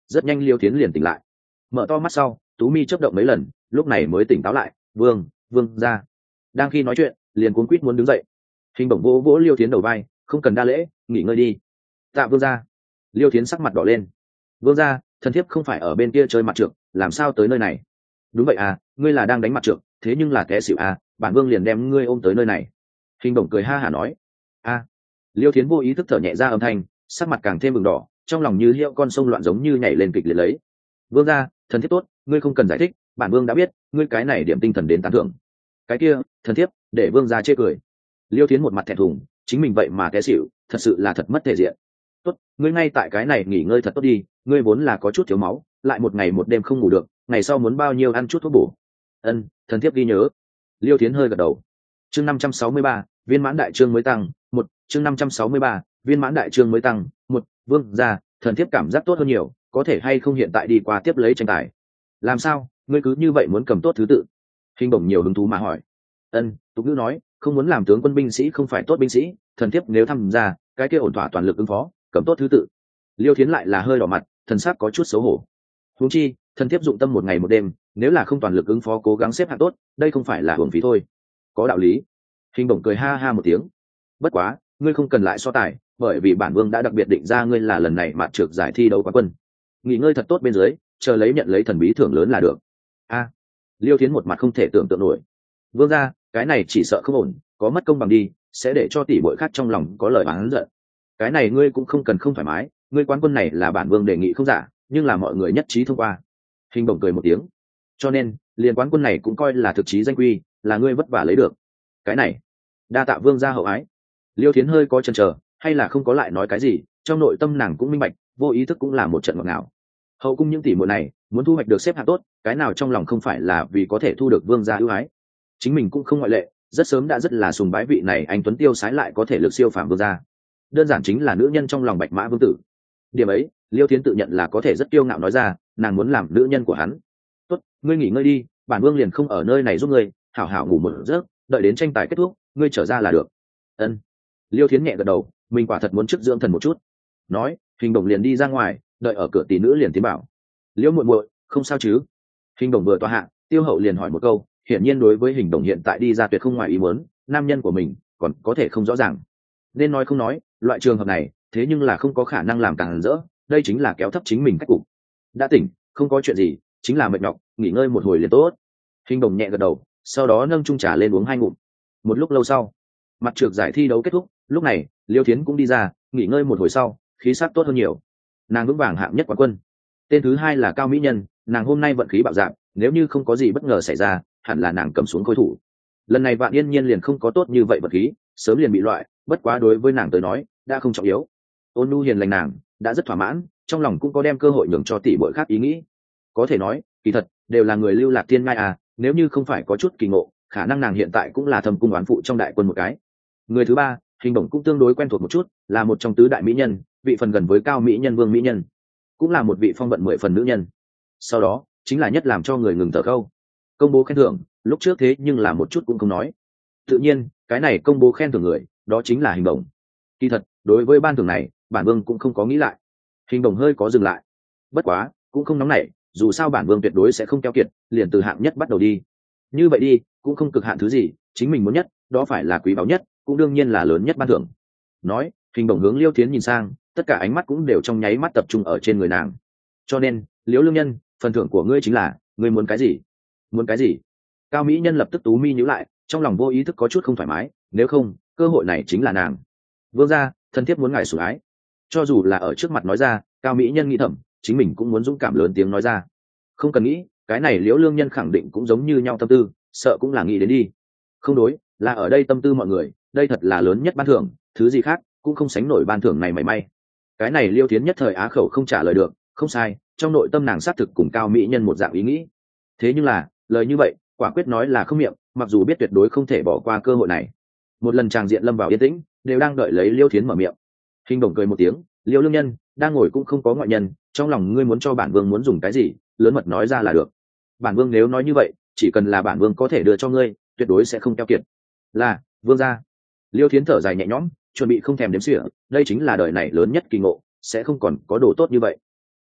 rất nhanh liêu tiến liền tỉnh lại, mở to mắt sau tú mi chớp động mấy lần lúc này mới tỉnh táo lại. Vương ra. Đang khi nói chuyện liền cuốn quýt muốn đứng dậy. Hình bổng vỗ vỗ liêu tiến đầu vai, không cần đa lễ, nghỉ ngơi đi. Tạ vương ra. Liêu tiến sắc mặt đỏ lên. Vương ra, thần thiếp không phải ở bên kia chơi mặt trượt, làm sao tới nơi này? Đúng vậy à, ngươi là đang đánh mặt trượt, thế nhưng là té xỉu à, bản vương liền đem ngươi ôm tới nơi này. Hình bổng cười ha hả nói. A. Liêu tiến vô ý thức thở nhẹ ra âm thanh, sắc mặt càng thêm bừng đỏ, trong lòng như hiệu con sông loạn giống như nhảy lên kịch liệt lấy. Vương ra, thần thiếp tốt, ngươi không cần giải thích, bản vương đã biết, ngươi cái này điểm tinh thần đến tán thưởng. Cái kia, thần thiếp, để vương ra chê cười. Liêu tiến một mặt thẹn thùng, chính mình vậy mà té xỉu, thật sự là thật mất thể diện. Tốt, ngươi ngay tại cái này nghỉ ngơi thật tốt đi, ngươi vốn là có chút thiếu máu, lại một ngày một đêm không ngủ được, ngày sau muốn bao nhiêu ăn chút thuốc bổ. Ân, thần thiếp ghi nhớ. Liêu tiến hơi gật đầu. Chương 563, viên mãn đại chương mới tăng, một. Chương 563, viên mãn đại chương mới tăng, một. Vương ra, thần thiếp cảm giác tốt hơn nhiều, có thể hay không hiện tại đi qua tiếp lấy tranh tài? Làm sao, ngươi cứ như vậy muốn cầm tốt thứ tự? Hình bổng nhiều hứng thú mà hỏi. Ân, tục ngữ nói, không muốn làm tướng quân binh sĩ không phải tốt binh sĩ, thần thiếp nếu tham gia, cái kia ổn thỏa toàn lực ứng phó, cầm tốt thứ tự. Liêu Thiến lại là hơi đỏ mặt, thần sắc có chút xấu hổ. Huống chi, thần thiếp dụng tâm một ngày một đêm, nếu là không toàn lực ứng phó cố gắng xếp hạng tốt, đây không phải là hưởng phí thôi. Có đạo lý. Hình bổng cười ha ha một tiếng. Bất quá, ngươi không cần lại so tài, bởi vì bản vương đã đặc biệt định ra ngươi là lần này mạt trược giải thi đấu quán quân. Nghỉ ngơi thật tốt bên dưới, chờ lấy nhận lấy thần bí thưởng lớn là được. A. Liêu Thiến một mặt không thể tưởng tượng nổi. Vương gia, cái này chỉ sợ không ổn, có mất công bằng đi, sẽ để cho tỷ muội khác trong lòng có lời oán giận. Cái này ngươi cũng không cần không thoải mái, ngươi quán quân này là bản vương đề nghị không giả, nhưng là mọi người nhất trí thông qua. Hình bổng cười một tiếng. Cho nên, liền quán quân này cũng coi là thực chí danh quy, là ngươi vất vả lấy được. Cái này, đa tạ vương gia hậu ái. Liêu Thiến hơi có chần chờ, hay là không có lại nói cái gì, trong nội tâm nàng cũng minh bạch, vô ý thức cũng là một trận ngọt ngào. Hậu cung những tỷ muội này, muốn thu hoạch được xếp hạng tốt, cái nào trong lòng không phải là vì có thể thu được vương gia ưu ái. Chính mình cũng không ngoại lệ, rất sớm đã rất là sùng bái vị này anh tuấn tiêu sái lại có thể lực siêu phàm vương gia. Đơn giản chính là nữ nhân trong lòng bạch mã vương tử. Điểm ấy, Liêu Thiến tự nhận là có thể rất kiêu ngạo nói ra, nàng muốn làm nữ nhân của hắn. Tốt, ngươi nghỉ ngơi đi, bản vương liền không ở nơi này giúp ngươi, hảo hảo ngủ một giấc, đợi đến tranh tài kết thúc, ngươi trở ra là được. Ân. Liêu Thiến nhẹ gật đầu, mình quả thật muốn trước dưỡng thần một chút. Nói, Hình bổng liền đi ra ngoài, đợi ở cửa tỷ nữ liền tiến bảo. Liêu muội muội, không sao chứ? Hình bổng vừa tòa hạ, Tiêu Hậu liền hỏi một câu, hiển nhiên đối với Hình bổng hiện tại đi ra tuyệt không ngoài ý muốn, nam nhân của mình còn có thể không rõ ràng. Nên nói không nói, loại trường hợp này, thế nhưng là không có khả năng làm càng rỡ, đây chính là kéo thấp chính mình cách cục. Đã tỉnh, không có chuyện gì, chính là mệt nhọc, nghỉ ngơi một hồi liền tốt. Hình bổng nhẹ gật đầu, sau đó nâng chung trà lên uống hai ngụm. Một lúc lâu sau, mặt trược giải thi đấu kết thúc, lúc này Liêu Thiến cũng đi ra, nghỉ ngơi một hồi sau, khí sắc tốt hơn nhiều. Nàng vững vàng hạng nhất quán quân. Tên thứ hai là Cao Mỹ Nhân, nàng hôm nay vận khí bạo dạn, nếu như không có gì bất ngờ xảy ra, hẳn là nàng cầm xuống khôi thủ. Lần này Vạn Yên Nhiên liền không có tốt như vậy vận khí, sớm liền bị loại, bất quá đối với nàng tới nói, đã không trọng yếu. Ôn nhu hiền lành nàng, đã rất thỏa mãn, trong lòng cũng có đem cơ hội nhường cho tỷ muội khác ý nghĩ. Có thể nói, kỳ thật đều là người lưu lạc thiên ngai à, nếu như không phải có chút kỳ ngộ, khả năng nàng hiện tại cũng là thâm cung oán phụ trong đại quân một cái. Người thứ ba, Hình bổng cũng tương đối quen thuộc một chút, là một trong tứ đại mỹ nhân, vị phần gần với Cao Mỹ Nhân Vương Mỹ Nhân, cũng là một vị phong vận 10 phần nữ nhân. Sau đó chính là nhất làm cho người ngừng thở khâu, công bố khen thưởng, lúc trước thế nhưng là một chút cũng không nói. Tự nhiên cái này công bố khen thưởng người, đó chính là Hình bổng. Kỳ thật đối với ban thưởng này, bản vương cũng không có nghĩ lại. Hình bổng hơi có dừng lại, bất quá cũng không nóng nảy, dù sao bản vương tuyệt đối sẽ không keo kiệt, liền từ hạng nhất bắt đầu đi. Như vậy đi, cũng không cực hạn thứ gì, chính mình muốn nhất, đó phải là quý báu nhất, cũng đương nhiên là lớn nhất ban thưởng. Nói, Hình bổng hướng Liêu Thiến nhìn sang, tất cả ánh mắt cũng đều trong nháy mắt tập trung ở trên người nàng. Cho nên, Liễu Lương Nhân, phần thưởng của ngươi chính là, ngươi muốn cái gì? Muốn cái gì? Cao Mỹ Nhân lập tức tú mi nhíu lại, trong lòng vô ý thức có chút không thoải mái, nếu không, cơ hội này chính là nàng. Vương gia, thân thiết muốn ngài sủng ái. Cho dù là ở trước mặt nói ra, Cao Mỹ Nhân nghĩ thầm, chính mình cũng muốn dũng cảm lớn tiếng nói ra. Không cần nghĩ, cái này Liễu Lương Nhân khẳng định cũng giống như nhau tâm tư, sợ cũng là nghĩ đến đi. Không đối, là ở đây tâm tư mọi người, đây thật là lớn nhất ban thưởng, thứ gì khác cũng không sánh nổi ban thưởng này mảy may. Cái này Liêu Thiến nhất thời á khẩu không trả lời được, không sai, trong nội tâm nàng xác thực cùng Cao Mỹ Nhân một dạng ý nghĩ. Thế nhưng là, lời như vậy, quả quyết nói là không miệng, mặc dù biết tuyệt đối không thể bỏ qua cơ hội này. Một lần tràng diện lâm vào yên tĩnh, đều đang đợi lấy Liêu Thiến mở miệng. Hình bổng cười một tiếng, Liêu Lương Nhân, đang ngồi cũng không có ngoại nhân, trong lòng ngươi muốn cho bản vương muốn dùng cái gì, lớn mật nói ra là được. Bản vương nếu nói như vậy, chỉ cần là bản vương có thể đưa cho ngươi, tuyệt đối sẽ không keo kiệt. Là, vương gia. Liêu Thiến thở dài nhẹ nhõm, chuẩn bị không thèm đếm xỉa, đây chính là đời này lớn nhất kỳ ngộ, sẽ không còn có đồ tốt như vậy.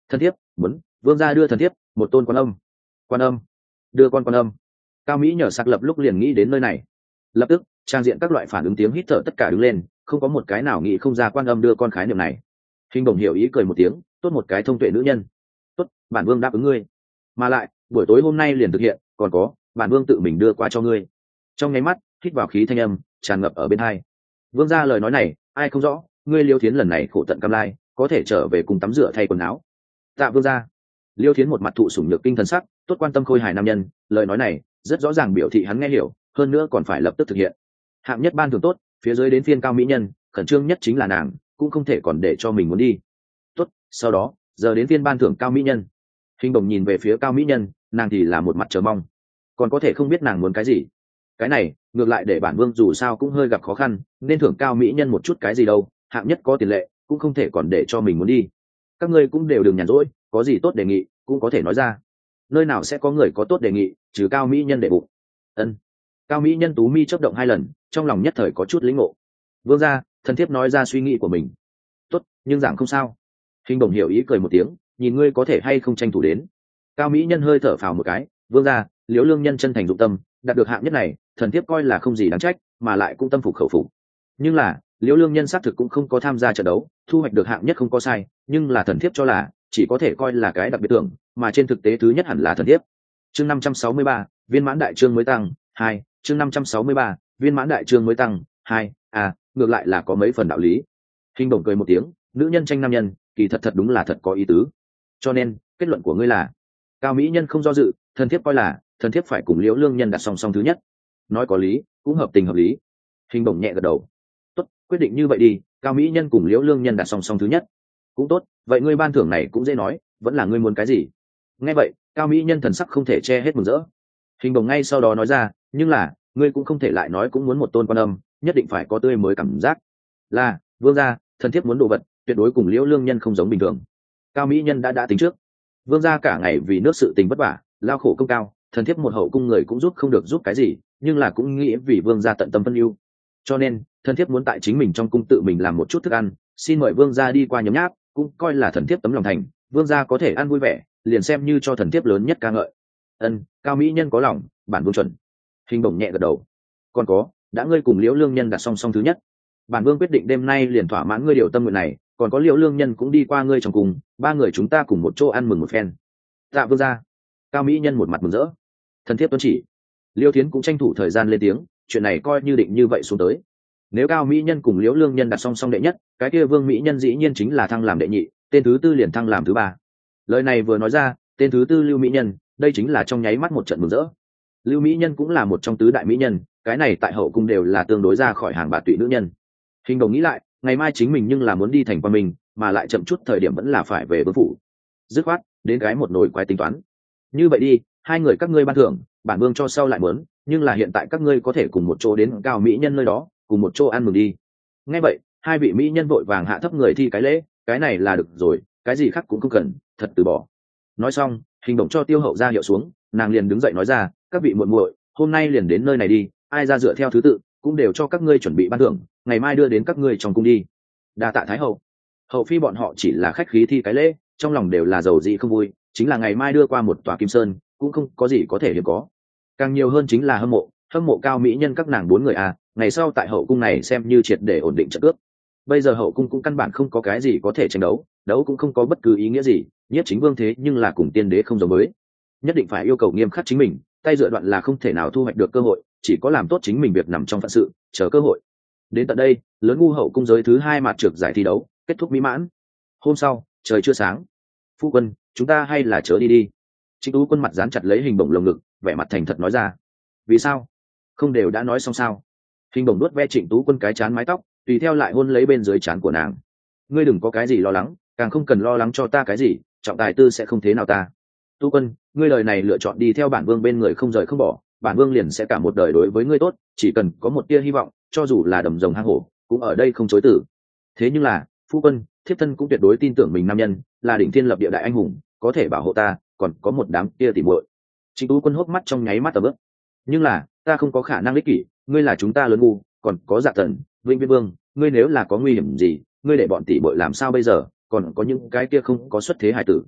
Thần thiếp muốn vương gia đưa thần thiếp một tôn quan âm. Quan âm, đưa quan âm. Cao Mỹ nhờ sạc lập lúc liền nghĩ đến nơi này, lập tức trang diện các loại phản ứng tiếng hít thở tất cả đứng lên, không có một cái nào nghĩ không ra quan âm đưa con khái niệm này. Hình Đồng hiểu ý cười một tiếng, tốt một cái thông tuệ nữ nhân. Tốt, bản vương đáp ứng ngươi, mà lại buổi tối hôm nay liền thực hiện, còn có bản vương tự mình đưa qua cho ngươi. Trong nháy mắt hít vào khí thanh âm tràn ngập ở bên hai. Vương gia lời nói này ai không rõ, ngươi Liêu Thiến lần này khổ tận cam lai, có thể trở về cùng tắm rửa thay quần áo. Tạ vương gia. Liêu Thiến một mặt thụ sủng nhược kinh thần sắc, tốt quan tâm khôi hài nam nhân, lời nói này rất rõ ràng biểu thị hắn nghe hiểu, hơn nữa còn phải lập tức thực hiện. Hạng nhất ban thưởng tốt, phía dưới đến phiên Cao Mỹ Nhân, khẩn trương nhất chính là nàng, cũng không thể còn để cho mình muốn đi. Tốt, sau đó giờ đến phiên ban thưởng Cao Mỹ Nhân. Hình Đồng nhìn về phía Cao Mỹ Nhân, nàng thì là một mặt chờ mong, còn có thể không biết nàng muốn cái gì. Cái này ngược lại để bản vương dù sao cũng hơi gặp khó khăn, nên thưởng Cao Mỹ Nhân một chút cái gì đâu, hạng nhất có tiền lệ, cũng không thể còn để cho mình muốn đi. Các ngươi cũng đều đừng nhàn rỗi, có gì tốt đề nghị cũng có thể nói ra. Nơi nào sẽ có người có tốt đề nghị trừ Cao Mỹ Nhân để bụng. Ân. Cao Mỹ Nhân tú mi chớp động 2 lần, trong lòng nhất thời có chút lĩnh ngộ. Vương gia, thần thiếp nói ra suy nghĩ của mình. Tốt, nhưng giảng không sao. Hình Đồng hiểu ý cười một tiếng, nhìn ngươi có thể hay không tranh thủ đến. Cao Mỹ Nhân hơi thở phào một cái, vương gia, Liễu Lương Nhân chân thành dụng tâm, đạt được hạng nhất này, thần thiếp coi là không gì đáng trách, mà lại cũng tâm phục khẩu phục. Nhưng là Liễu Lương Nhân xác thực cũng không có tham gia trận đấu, thu hoạch được hạng nhất không có sai, nhưng là thần thiếp cho là chỉ có thể coi là cái đặc biệt tưởng, mà trên thực tế thứ nhất hẳn là thần thiếp. Chương 563, viên mãn đại chương mới tăng 2, chương 563, viên mãn đại chương mới tăng 2, ngược lại là có mấy phần đạo lý. Hình Đồng cười một tiếng, nữ nhân tranh nam nhân, kỳ thật đúng là thật có ý tứ. Cho nên kết luận của ngươi là? Cao Mỹ Nhân không do dự, thần thiếp coi là thần thiếp phải cùng Liễu Lương Nhân đặt song song thứ nhất. Nói có lý, cũng hợp tình hợp lý. Hình Đồng nhẹ gật đầu. Tốt, quyết định như vậy đi, Cao Mỹ Nhân cùng Liễu Lương Nhân đặt song song thứ nhất. Cũng tốt, vậy ngươi ban thưởng này cũng dễ nói, vẫn là ngươi muốn cái gì? Nghe vậy, Cao Mỹ Nhân thần sắc không thể che hết mừng rỡ. Hình Đồng ngay sau đó nói ra, nhưng là ngươi cũng không thể lại nói cũng muốn một tôn quan âm, nhất định phải có tươi mới cảm giác. Là vương gia, thần thiếp muốn đồ vật tuyệt đối cùng Liễu Lương Nhân không giống bình thường. Cao Mỹ Nhân đã tính trước. Vương gia cả ngày vì nước sự tình vất vả, lao khổ công cao, thần thiếp một hậu cung người cũng giúp không được giúp cái gì, nhưng là cũng nghĩ vì vương gia tận tâm phân ưu, cho nên thần thiếp muốn tại chính mình trong cung tự mình làm một chút thức ăn, xin mời vương gia đi qua nhấm nháp, cũng coi là thần thiếp tấm lòng thành, vương gia có thể ăn vui vẻ, liền xem như cho thần thiếp lớn nhất ca ngợi. Ân, Cao Mỹ Nhân có lòng, bản vương chuẩn. Hình Bổng nhẹ gật đầu. Còn có, đã ngươi cùng Liễu Lương Nhân đặt song song thứ nhất, bản vương quyết định đêm nay liền thỏa mãn ngươi điều tâm nguyện này, còn có Liễu Lương Nhân cũng đi qua ngươi trong cùng, 3 người chúng ta cùng một chỗ ăn mừng một phen. Dạ vương gia. Cao Mỹ Nhân một mặt mừng rỡ. Thần thiếp tuân chỉ. Liêu Thiến cũng tranh thủ thời gian lên tiếng, chuyện này coi như định như vậy xuống tới. Nếu Cao Mỹ Nhân cùng Liễu Lương Nhân đặt song song đệ nhất, cái kia Vương Mỹ Nhân dĩ nhiên chính là thăng làm đệ nhị, tên thứ tư liền thăng làm thứ ba. Lời này vừa nói ra, tên thứ tư Lưu Mỹ Nhân, đây chính là trong nháy mắt một trận mừng rỡ. Lưu Mỹ Nhân cũng là một trong tứ đại mỹ nhân, cái này tại hậu cung đều là tương đối ra khỏi hàng bạt tụy nữ nhân. Hình Đồng nghĩ lại, ngày mai chính mình nhưng là muốn đi thành Quan Minh, mà lại chậm chút thời điểm vẫn là phải về vương phủ. Dứt khoát, đến cái một nồi quái tính toán. Như vậy đi, 2 người các ngươi ban thưởng, bản vương cho sau lại muốn, nhưng là hiện tại các ngươi có thể cùng một chỗ đến Cao Mỹ Nhân nơi đó, cùng một chỗ ăn mừng đi. Nghe vậy, 2 vị mỹ nhân vội vàng hạ thấp người thi cái lễ, cái này là được rồi, cái gì khác cũng không cần, thật từ bỏ. Nói xong, Hình Đồng cho Tiêu Hậu ra hiệu xuống, nàng liền đứng dậy nói ra, các vị muội muội, hôm nay liền đến nơi này đi, ai ra dựa theo thứ tự, cũng đều cho các ngươi chuẩn bị ban thưởng, ngày mai đưa đến các ngươi trong cung đi. Đa tạ Thái hậu. Hậu phi bọn họ chỉ là khách khí thi cái lễ, trong lòng đều là giàu gì không vui, chính là ngày mai đưa qua một tòa Kim Sơn, cũng không có gì có thể hiếm có. Càng nhiều hơn chính là hâm mộ Cao Mỹ Nhân các nàng 4 người ngày sau tại hậu cung này xem như triệt để ổn định trận cước. Bây giờ hậu cung cũng căn bản không có cái gì có thể tranh đấu, đấu cũng không có bất cứ ý nghĩa gì, nhất chính vương thế nhưng là cùng tiên đế không giống mới, nhất định phải yêu cầu nghiêm khắc chính mình, tay dựa đoạn là không thể nào thu hoạch được cơ hội, chỉ có làm tốt chính mình việc nằm trong phận sự, chờ cơ hội. Đến tận đây, lớn ngu hậu cung giới thứ 2 mạt trược giải thi đấu kết thúc mỹ mãn. Hôm sau, trời chưa sáng, phu quân, chúng ta hay là chớ đi đi. Trịnh Tú Quân mặt dán chặt lấy Hình Bổng lồng ngực, vẻ mặt thành thật nói ra. Vì sao? Không đều đã nói xong sao? Hình Bổng nuốt ve Trịnh Tú Quân cái chán mái tóc, tùy theo lại hôn lấy bên dưới trán của nàng. Ngươi đừng có cái gì lo lắng, càng không cần lo lắng cho ta cái gì, trọng tài tư sẽ không thế nào ta. Tú Quân, ngươi lời này lựa chọn đi theo bản vương bên người không rời không bỏ, bản vương liền sẽ cả một đời đối với ngươi tốt, chỉ cần có một tia hy vọng, cho dù là đầm rồng hang hổ, cũng ở đây không chối từ. Thế nhưng là, phu quân, thiếp thân cũng tuyệt đối tin tưởng mình nam nhân, là đỉnh thiên lập địa đại anh hùng, có thể bảo hộ ta, còn có một đám kia tỉ muội. Trịnh Tú Quân hốc mắt trong nháy mắt tầm ướp. Nhưng là, ta không có khả năng ích kỷ, ngươi là chúng ta lớn ngu, còn có Dạ Tần, Vĩnh Viễn Vương, ngươi nếu là có nguy hiểm gì, ngươi để bọn tỉ muội làm sao bây giờ, còn có những cái kia không có xuất thế hải tử,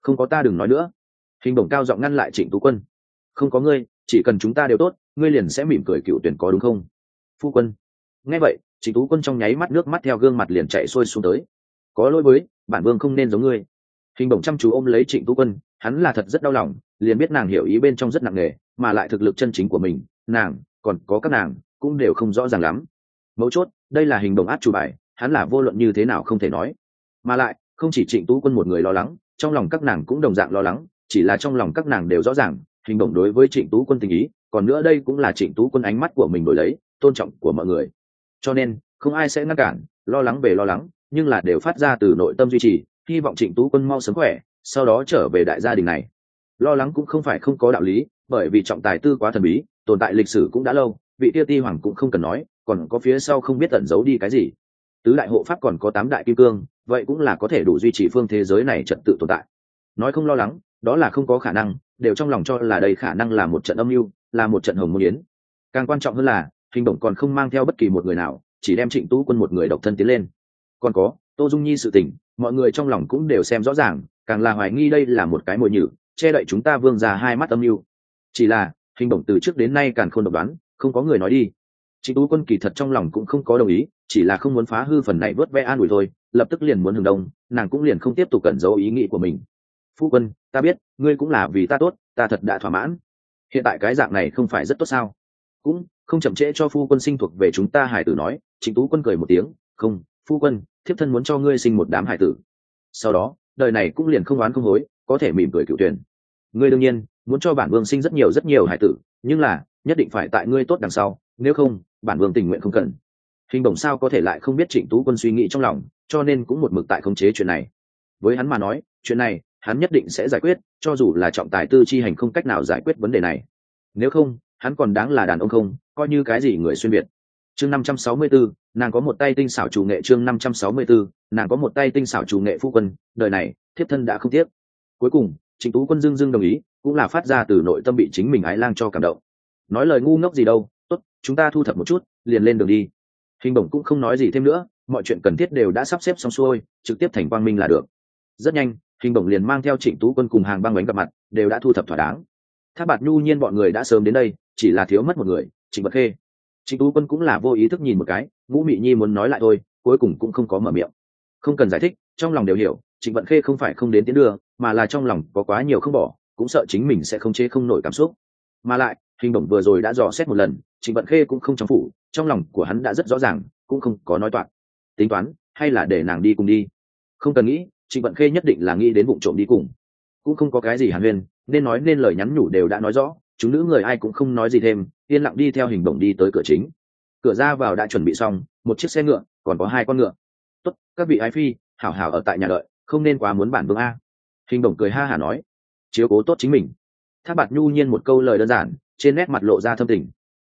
Không có ta đừng nói nữa. Hình bổng cao giọng ngăn lại Trịnh Tú Quân. Không có ngươi, chỉ cần chúng ta đều tốt, ngươi liền sẽ mỉm cười cựu tuyển có đúng không? Phu quân. Nghe vậy, Trịnh Tú Quân trong nháy mắt nước mắt theo gương mặt liền chạy xuôi xuống tới. Có lỗi với, bản vương không nên giống ngươi. Hình bổng chăm chú ôm lấy Trịnh Tú Quân, hắn là thật rất đau lòng, liền biết nàng hiểu ý bên trong rất nặng nề, mà lại thực lực chân chính của mình, nàng, còn có các nàng, cũng đều không rõ ràng lắm. Mấu chốt, đây là hình bổng át chủ bài, hắn là vô luận như thế nào không thể nói. Mà lại, không chỉ Trịnh Tú Quân một người lo lắng, trong lòng các nàng cũng đồng dạng lo lắng, chỉ là trong lòng các nàng đều rõ ràng, hình bổng đối với Trịnh Tú Quân tình ý, còn nữa đây cũng là Trịnh Tú Quân ánh mắt của mình đổi lấy, tôn trọng của mọi người. Cho nên, không ai sẽ ngăn cản, lo lắng về lo lắng, nhưng là đều phát ra từ nội tâm duy trì, hy vọng Trịnh Tú Quân mau sớm khỏe, sau đó trở về đại gia đình này. Lo lắng cũng không phải không có đạo lý, bởi vì trọng tài tư quá thần bí, tồn tại lịch sử cũng đã lâu, vị tiêu ti hoàng cũng không cần nói, còn có phía sau không biết ẩn giấu đi cái gì. Tứ đại hộ pháp còn có 8 đại kim cương, vậy cũng là có thể đủ duy trì phương thế giới này trật tự tồn tại. Nói không lo lắng, đó là không có khả năng, đều trong lòng cho là đây khả năng là một trận âm mưu, là một trận hồng môn yến. Càng quan trọng hơn là, hình bổng còn không mang theo bất kỳ một người nào, chỉ đem Trịnh Tú Quân một người độc thân tiến lên. Còn có Tô Dung Nhi sự tình, mọi người trong lòng cũng đều xem rõ ràng, càng là hoài nghi đây là một cái mồi nhử, che đậy chúng ta vương gia hai mắt âm mưu. Chỉ là hình bổng từ trước đến nay càng không độc đoán, không có người nói đi. Trịnh Tú Quân kỳ thật trong lòng cũng không có đồng ý, chỉ là không muốn phá hư phần này vớt vẽ an ủi thôi, lập tức liền muốn hưởng đông, nàng cũng liền không tiếp tục cẩn giấu ý nghĩ của mình. Phu quân, ta biết, ngươi cũng là vì ta tốt, ta thật đã thỏa mãn. Hiện tại cái dạng này không phải rất tốt sao? Cũng không chậm trễ cho phu quân sinh thuộc về chúng ta hải tử nói. Trịnh Tú Quân cười một tiếng, không, phu quân, thiếp thân muốn cho ngươi sinh một đám hải tử. Sau đó, đời này cũng liền không oán không hối, có thể mỉm cười cựu tuyển. Ngươi đương nhiên muốn cho bản vương sinh rất nhiều hải tử, nhưng là nhất định phải tại ngươi tốt đằng sau, nếu không, bản vương tình nguyện không cần. Hình bổng sao có thể lại không biết Trịnh Tú Quân suy nghĩ trong lòng, cho nên cũng một mực tại khống chế chuyện này. Với hắn mà nói, chuyện này hắn nhất định sẽ giải quyết, cho dù là trọng tài tư chi hành không cách nào giải quyết vấn đề này. Nếu không, hắn còn đáng là đàn ông không, coi như cái gì người xuyên việt. Chương 564, nàng có một tay tinh xảo chủ nghệ. Chương 564, nàng có một tay tinh xảo chủ nghệ. Phu quân, đời này thiếp thân đã không tiếc. Cuối cùng, Trịnh Tú Quân dưng dưng đồng ý, cũng là phát ra từ nội tâm bị chính mình ái lang cho cảm động. Nói lời ngu ngốc gì đâu, tốt, chúng ta thu thập một chút, liền lên đường đi. Hình bổng cũng không nói gì thêm nữa, mọi chuyện cần thiết đều đã sắp xếp xong xuôi, trực tiếp thành quang minh là được. Rất nhanh, hình bổng liền mang theo Trịnh Tú Quân cùng hàng băng bánh gặp mặt, đều đã thu thập thỏa đáng. Thác Bạt Nhu Nhiên bọn người đã sớm đến đây, chỉ là thiếu mất một người, Trịnh Bật Khê. Trịnh Tú Quân cũng là vô ý thức nhìn một cái, Ngũ Mị Nhi muốn nói lại thôi, cuối cùng cũng không có mở miệng. Không cần giải thích, trong lòng đều hiểu, Trịnh Vận Khê không phải không đến tiến đưa, mà là trong lòng có quá nhiều không bỏ, cũng sợ chính mình sẽ không chế không nổi cảm xúc. Mà lại, hình bổng vừa rồi đã dò xét một lần, Trịnh Vận Khê cũng không trong phủ, trong lòng của hắn đã rất rõ ràng, cũng không có nói toạc. Tính toán, hay là để nàng đi cùng đi. Không cần nghĩ, Trịnh Vận Khê nhất định là nghĩ đến vụ trộm đi cùng. Cũng không có cái gì hàn huyên, nên nói nên lời nhắn nhủ đều đã nói rõ, chúng nữ người ai cũng không nói gì thêm, yên lặng đi theo hình bổng đi tới cửa chính. Cửa ra vào đã chuẩn bị xong, một chiếc xe ngựa, còn có 2 con ngựa. Tốt, các vị ái phi, hảo hảo ở tại nhà đợi, không nên quá muốn bản vương a. Hình bổng cười ha hả nói, chiếu cố tốt chính mình. Thác Bạt Nhu Nhiên một câu lời đơn giản, trên nét mặt lộ ra thâm tình.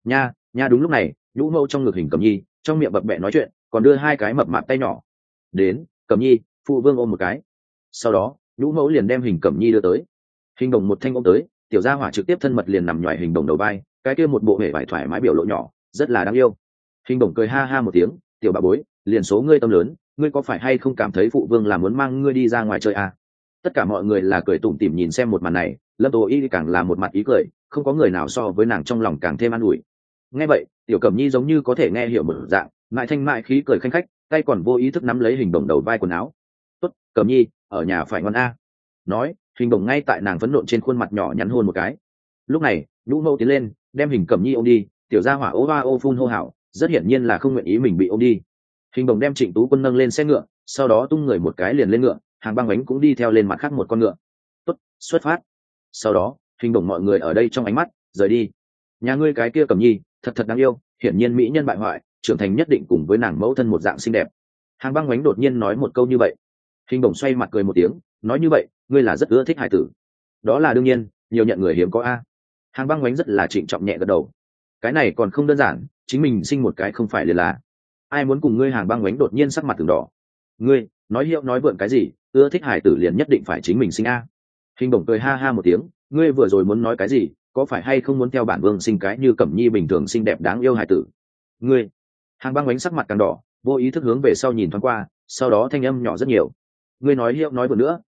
Nha đúng lúc này, Nhũ Mẫu trong ngực Hình Cẩm Nhi, trong miệng bập bẹ nói chuyện, còn đưa 2 cái mập mạp tay nhỏ. Đến, Cẩm Nhi, phụ vương ôm một cái. Sau đó, Nhũ Mẫu liền đem Hình Cẩm Nhi đưa tới. Hình Đồng một thanh ôm tới, tiểu gia hỏa trực tiếp thân mật liền nằm nhòi Hình Đồng đầu vai, cái kia một bộ hề vải thoải mái biểu lộ nhỏ, rất là đáng yêu. Hình Đồng cười ha ha một tiếng, tiểu bà bối, liền số ngươi tâm lớn, ngươi có phải hay không cảm thấy phụ vương là muốn mang ngươi đi ra ngoài chơi à? Tất cả mọi người là cười tủm tỉm nhìn xem một màn này, Lâm Tố Y càng là một mặt ý cười, không có người nào so với nàng trong lòng càng thêm an ủi. Nghe vậy, tiểu Cẩm Nhi giống như có thể nghe hiểu một dạng, mại thanh mại khí cười khanh khách, tay còn vô ý thức nắm lấy Hình Đồng đầu vai quần áo. Tốt, Cẩm Nhi, ở nhà phải ngoan a. Nói, Hình Đồng ngay tại nàng phấn nộn trên khuôn mặt nhỏ nhắn hôn một cái. Lúc này, Nhũ Mẫu tiến lên, đem Hình Cẩm Nhi ôm đi, tiểu gia hỏa ô va ô phun hô hào, rất hiển nhiên là không nguyện ý mình bị ôm đi. Hình Đồng đem Trịnh Tú Quân nâng lên xe ngựa, sau đó tung người một cái liền lên ngựa, hàng băng bánh cũng đi theo lên mặt khác một con ngựa. Tốt, xuất phát. Sau đó, Hình Đồng mọi người ở đây trong ánh mắt rời đi. Nhà ngươi cái kia Cẩm Nhi, thật đáng yêu, hiển nhiên mỹ nhân bại hoại, trưởng thành nhất định cùng với nàng mẫu thân một dạng xinh đẹp. Hàng băng bánh đột nhiên nói một câu như vậy. Hình Đồng xoay mặt cười một tiếng, nói như vậy, ngươi là rất ưa thích hải tử. Đó là đương nhiên, nhiều nhận người hiếm có a. Hàng băng bánh rất là trịnh trọng nhẹ gật đầu. Cái này còn không đơn giản, chính mình sinh một cái không phải liền là. Ai muốn cùng ngươi? Hàng băng bánh đột nhiên sắc mặt từng đỏ. Ngươi nói hiệu nói vượn cái gì? Ưa thích hải tử liền nhất định phải chính mình sinh a? Hình Đồng cười ha ha một tiếng, ngươi vừa rồi muốn nói cái gì? Có phải hay không muốn theo bản vương sinh cái như Cẩm Nhi bình thường xinh đẹp đáng yêu hải tử? Ngươi. Hàng băng bánh sắc mặt càng đỏ, vô ý thức hướng về sau nhìn thoáng qua, sau đó thanh âm nhỏ rất nhiều. Ngươi nói hiệu nói vượn nữa,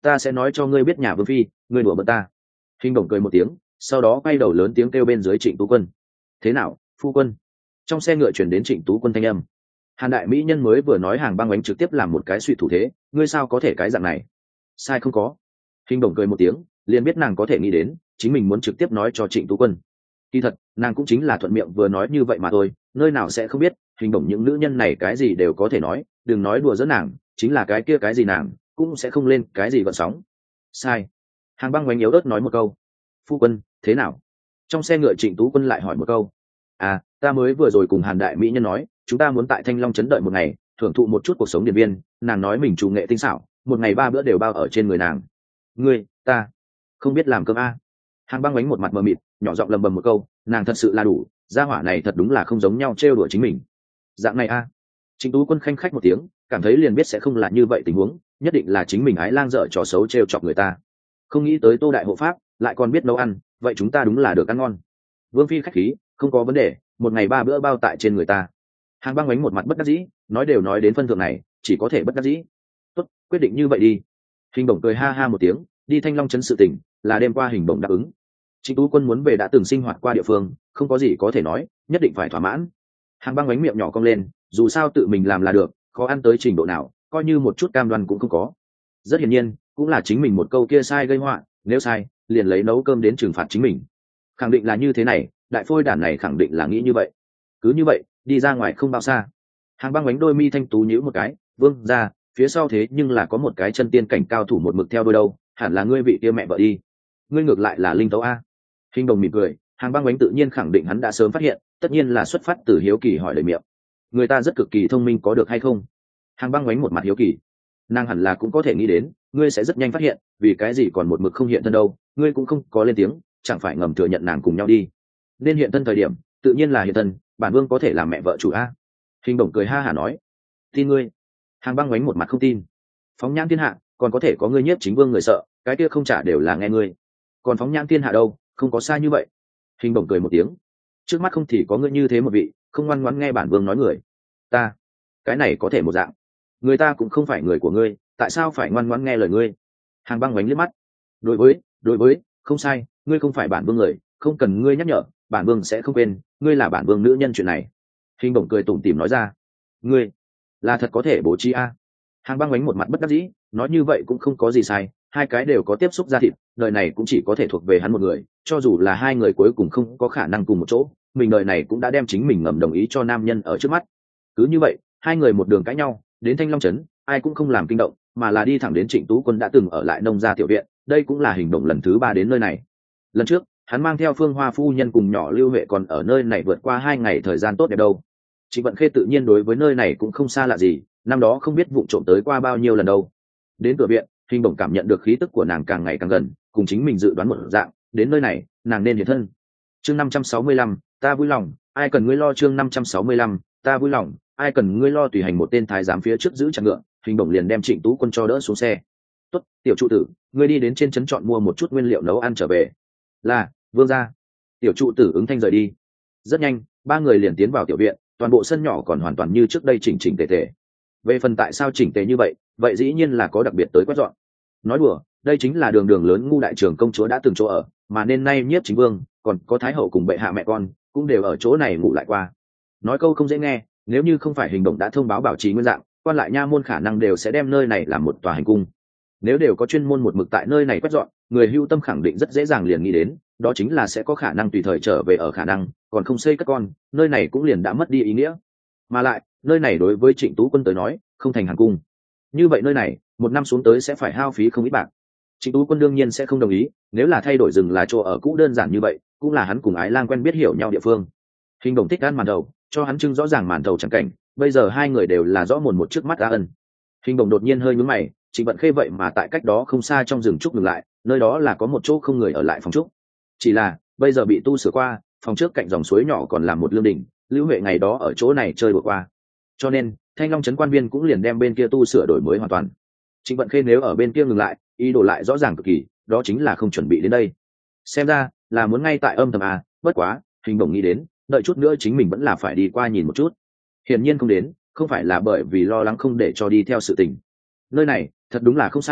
ta sẽ nói cho ngươi biết nhà vương phi, ngươi đùa bật ta. Hình bổng cười một tiếng, sau đó quay đầu lớn tiếng kêu bên dưới Trịnh Tú Quân. Thế nào, phu quân? Trong xe ngựa chuyển đến Trịnh Tú Quân thanh âm. Hàn đại mỹ nhân mới vừa nói Hàng Băng Ánh trực tiếp làm một cái suy thủ thế, ngươi sao có thể cái dạng này? Sai không có. Hình bổng cười một tiếng, liền biết nàng có thể nghĩ đến chính mình muốn trực tiếp nói cho Trịnh Tú Quân. Kỳ thật nàng cũng chính là thuận miệng vừa nói như vậy mà thôi, nơi nào sẽ không biết Hình bổng những nữ nhân này cái gì đều có thể nói, đừng nói đùa giỡn nàng, chính là cái kia cái gì nàng cũng sẽ không lên cái gì gợn sóng. Sai. Hàng Băng Ánh yếu ớt nói một câu. Phu quân thế nào? Trong xe ngựa Trịnh Tú Quân lại hỏi một câu. À, ta mới vừa rồi cùng Hàn đại mỹ nhân nói chúng ta muốn tại Thanh Long trấn đợi một ngày, thưởng thụ một chút cuộc sống điện biên. Nàng nói mình chủ nghệ tinh xảo, một ngày 3 bữa đều bao ở trên người nàng. Ngươi, ta không biết làm cơm a. Hàng Băng Ánh một mặt mờ mịt, nhỏ giọng lầm bầm một câu, nàng thật sự là đủ, gia hỏa này thật đúng là không giống nhau, trêu đùa chính mình. Dạng này a. Trịnh Tú Quân khanh khách một tiếng, cảm thấy liền biết sẽ không là như vậy tình huống, nhất định là chính mình ái lang dở trò xấu trêu chọc người ta. Không nghĩ tới Tô đại hộ pháp lại còn biết nấu ăn, vậy chúng ta đúng là được ăn ngon. Vương phi khách khí, không có vấn đề, một ngày 3 bữa bao tại trên người ta. Hàng Băng Ánh một mặt bất đắc dĩ, nói đều nói đến phân thượng này, chỉ có thể bất đắc dĩ. Tốt, quyết định như vậy đi. Hình bổng cười ha ha một tiếng, đi Thanh Long trấn sự tình là đêm qua Hình bổng đáp ứng. Trịnh Tú Quân muốn về đã từng sinh hoạt qua địa phương, không có gì có thể nói, nhất định phải thỏa mãn. Hàng Băng Ánh miệng nhỏ cong lên, dù sao tự mình làm là được, khó ăn tới trình độ nào, coi như một chút cam đoan cũng không có. Rất hiển nhiên, cũng là chính mình một câu kia sai gây họa, nếu sai, liền lấy nấu cơm đến trừng phạt chính mình. Khẳng định là như thế này, đại phôi đản này khẳng định là nghĩ như vậy. Cứ như vậy, đi ra ngoài không bao xa. Hàng Băng Ánh đôi mi thanh tú nhíu một cái, vương ra, phía sau thế nhưng là có một cái chân tiên cảnh cao thủ một mực theo đôi đâu, hẳn là ngươi vị kia mẹ vợ đi. Ngươi ngược lại là linh tấu a. Hình đồng mỉm cười, Hàng Băng Ánh tự nhiên khẳng định hắn đã sớm phát hiện, tất nhiên là xuất phát từ hiếu kỳ hỏi lời miệng. Người ta rất cực kỳ thông minh có được hay không? Hàng Băng Ánh một mặt hiếu kỳ. Nàng hẳn là cũng có thể nghĩ đến, ngươi sẽ rất nhanh phát hiện, vì cái gì còn một mực không hiện thân đâu, ngươi cũng không có lên tiếng, chẳng phải ngầm thừa nhận nàng cùng nhau đi. Nên hiện thân thời điểm, tự nhiên là hiện thân, bản vương có thể làm mẹ vợ chủ a. Hình bổng cười ha hả nói. Tin ngươi. Hàng Băng Ánh một mặt không tin. Phóng nhãn thiên hạ, còn có thể có ngươi nhiếp chính vương người sợ, cái kia không trả đều là nghe ngươi. Còn phóng nhãn thiên hạ đâu, không có sai như vậy. Hình bổng cười một tiếng. Trước mắt không thì có ngươi như thế một vị, không ngoan ngoãn nghe bản vương nói người. Ta, cái này có thể một dạng. Người ta cũng không phải người của ngươi, tại sao phải ngoan ngoãn nghe lời ngươi? Hàng Băng Ánh liếc mắt. Đối với, không sai, ngươi không phải bản vương người, không cần ngươi nhắc nhở, bản vương sẽ không quên, ngươi là bản vương nữ nhân chuyện này. Hình bổng cười tủm tỉm nói ra. Ngươi là thật có thể bố trí a. Hàng Băng Ánh một mặt bất đắc dĩ, nói như vậy cũng không có gì sai, hai cái đều có tiếp xúc da thịt, đời này cũng chỉ có thể thuộc về hắn một người, cho dù là hai người cuối cùng không có khả năng cùng một chỗ, mình đời này cũng đã đem chính mình ngầm đồng ý cho nam nhân ở trước mắt. Cứ như vậy, hai người một đường cãi nhau, đến Thanh Long trấn, ai cũng không làm kinh động, mà là đi thẳng đến Trịnh Tú Quân đã từng ở lại nông gia tiểu viện, đây cũng là Hình động lần thứ 3 đến nơi này. Lần trước, hắn mang theo Phương Hoa phu nhân cùng nhỏ Lưu Huệ còn ở nơi này vượt qua 2 ngày thời gian tốt đẹp đâu. Trịnh Vận Khê tự nhiên đối với nơi này cũng không xa lạ gì, năm đó không biết vụng trộm tới qua bao nhiêu lần đâu. Đến cửa viện, Hình bổng cảm nhận được khí tức của nàng càng ngày càng gần, cùng chính mình dự đoán một dạng, đến nơi này, nàng nên hiện thân. Chương 565, ta vui lòng, ai cần ngươi lo. Chương 565, ta vui lòng, ai cần ngươi lo. Tùy hành một tên thái giám phía trước giữ chặt ngựa, Hình bổng liền đem Trịnh Tú Quân cho đỡ xuống xe. Tốt, tiểu trụ tử, ngươi đi đến trên trấn chọn mua một chút nguyên liệu nấu ăn trở về. Là, vương gia. Tiểu trụ tử ứng thanh rời đi. Rất nhanh, 3 người liền tiến vào tiểu viện, toàn bộ sân nhỏ còn hoàn toàn như trước đây chỉnh chỉnh tề tề. Về phần tại sao chỉnh tề như vậy, vậy dĩ nhiên là có đặc biệt tới quét dọn. Nói đùa, đây chính là đường đường lớn ngu đại trưởng công chúa đã từng chỗ ở, mà nên nay nhiếp chính vương, còn có thái hậu cùng bệ hạ mẹ con, cũng đều ở chỗ này ngủ lại qua. Nói câu không dễ nghe, nếu như không phải Hình động đã thông báo bảo trì nguyên dạng, quan lại nha môn khả năng đều sẽ đem nơi này làm một tòa hành cung. Nếu đều có chuyên môn một mực tại nơi này quét dọn, người hưu tâm khẳng định rất dễ dàng liền nghĩ đến, đó chính là sẽ có khả năng tùy thời trở về ở khả năng, còn không xây cất con, nơi này cũng liền đã mất đi ý nghĩa. Mà lại, nơi này đối với Trịnh Tú Quân tới nói, không thành hành cung. Như vậy nơi này, một năm xuống tới sẽ phải hao phí không ít bạc. Trịnh Tú Quân đương nhiên sẽ không đồng ý, nếu là thay đổi rừng là chỗ ở cũ đơn giản như vậy, cũng là hắn cùng ái lang quen biết hiểu nhau địa phương. Hình đồng thích ăn màn đầu, cho hắn trưng rõ ràng màn đầu chẳng cảnh, bây giờ hai người đều là rõ mồn một trước mắt đã ân. Hình đồng đột nhiên hơi nhướng mày, Trịnh Vận Khê vậy mà tại cách đó không xa trong rừng trúc ngừng lại, nơi đó là có một chỗ không người ở lại phòng trúc. Chỉ là bây giờ bị tu sửa qua, phòng trước cạnh dòng suối nhỏ còn làm một lương đình, Lưu Huệ ngày đó ở chỗ này chơi đùa qua, cho nên Thanh Long trấn quan viên cũng liền đem bên kia tu sửa đổi mới hoàn toàn. Trịnh Vận Khê nếu ở bên kia ngừng lại, ý đồ lại rõ ràng cực kỳ, đó chính là không chuẩn bị đến đây. Xem ra là muốn ngay tại âm thầm à, bất quá, Hình Bổng nghĩ đến, đợi chút nữa chính mình vẫn là phải đi qua nhìn một chút. Hiển nhiên không đến, không phải là bởi vì lo lắng không để cho đi theo sự tình. Nơi này, thật đúng là không sai,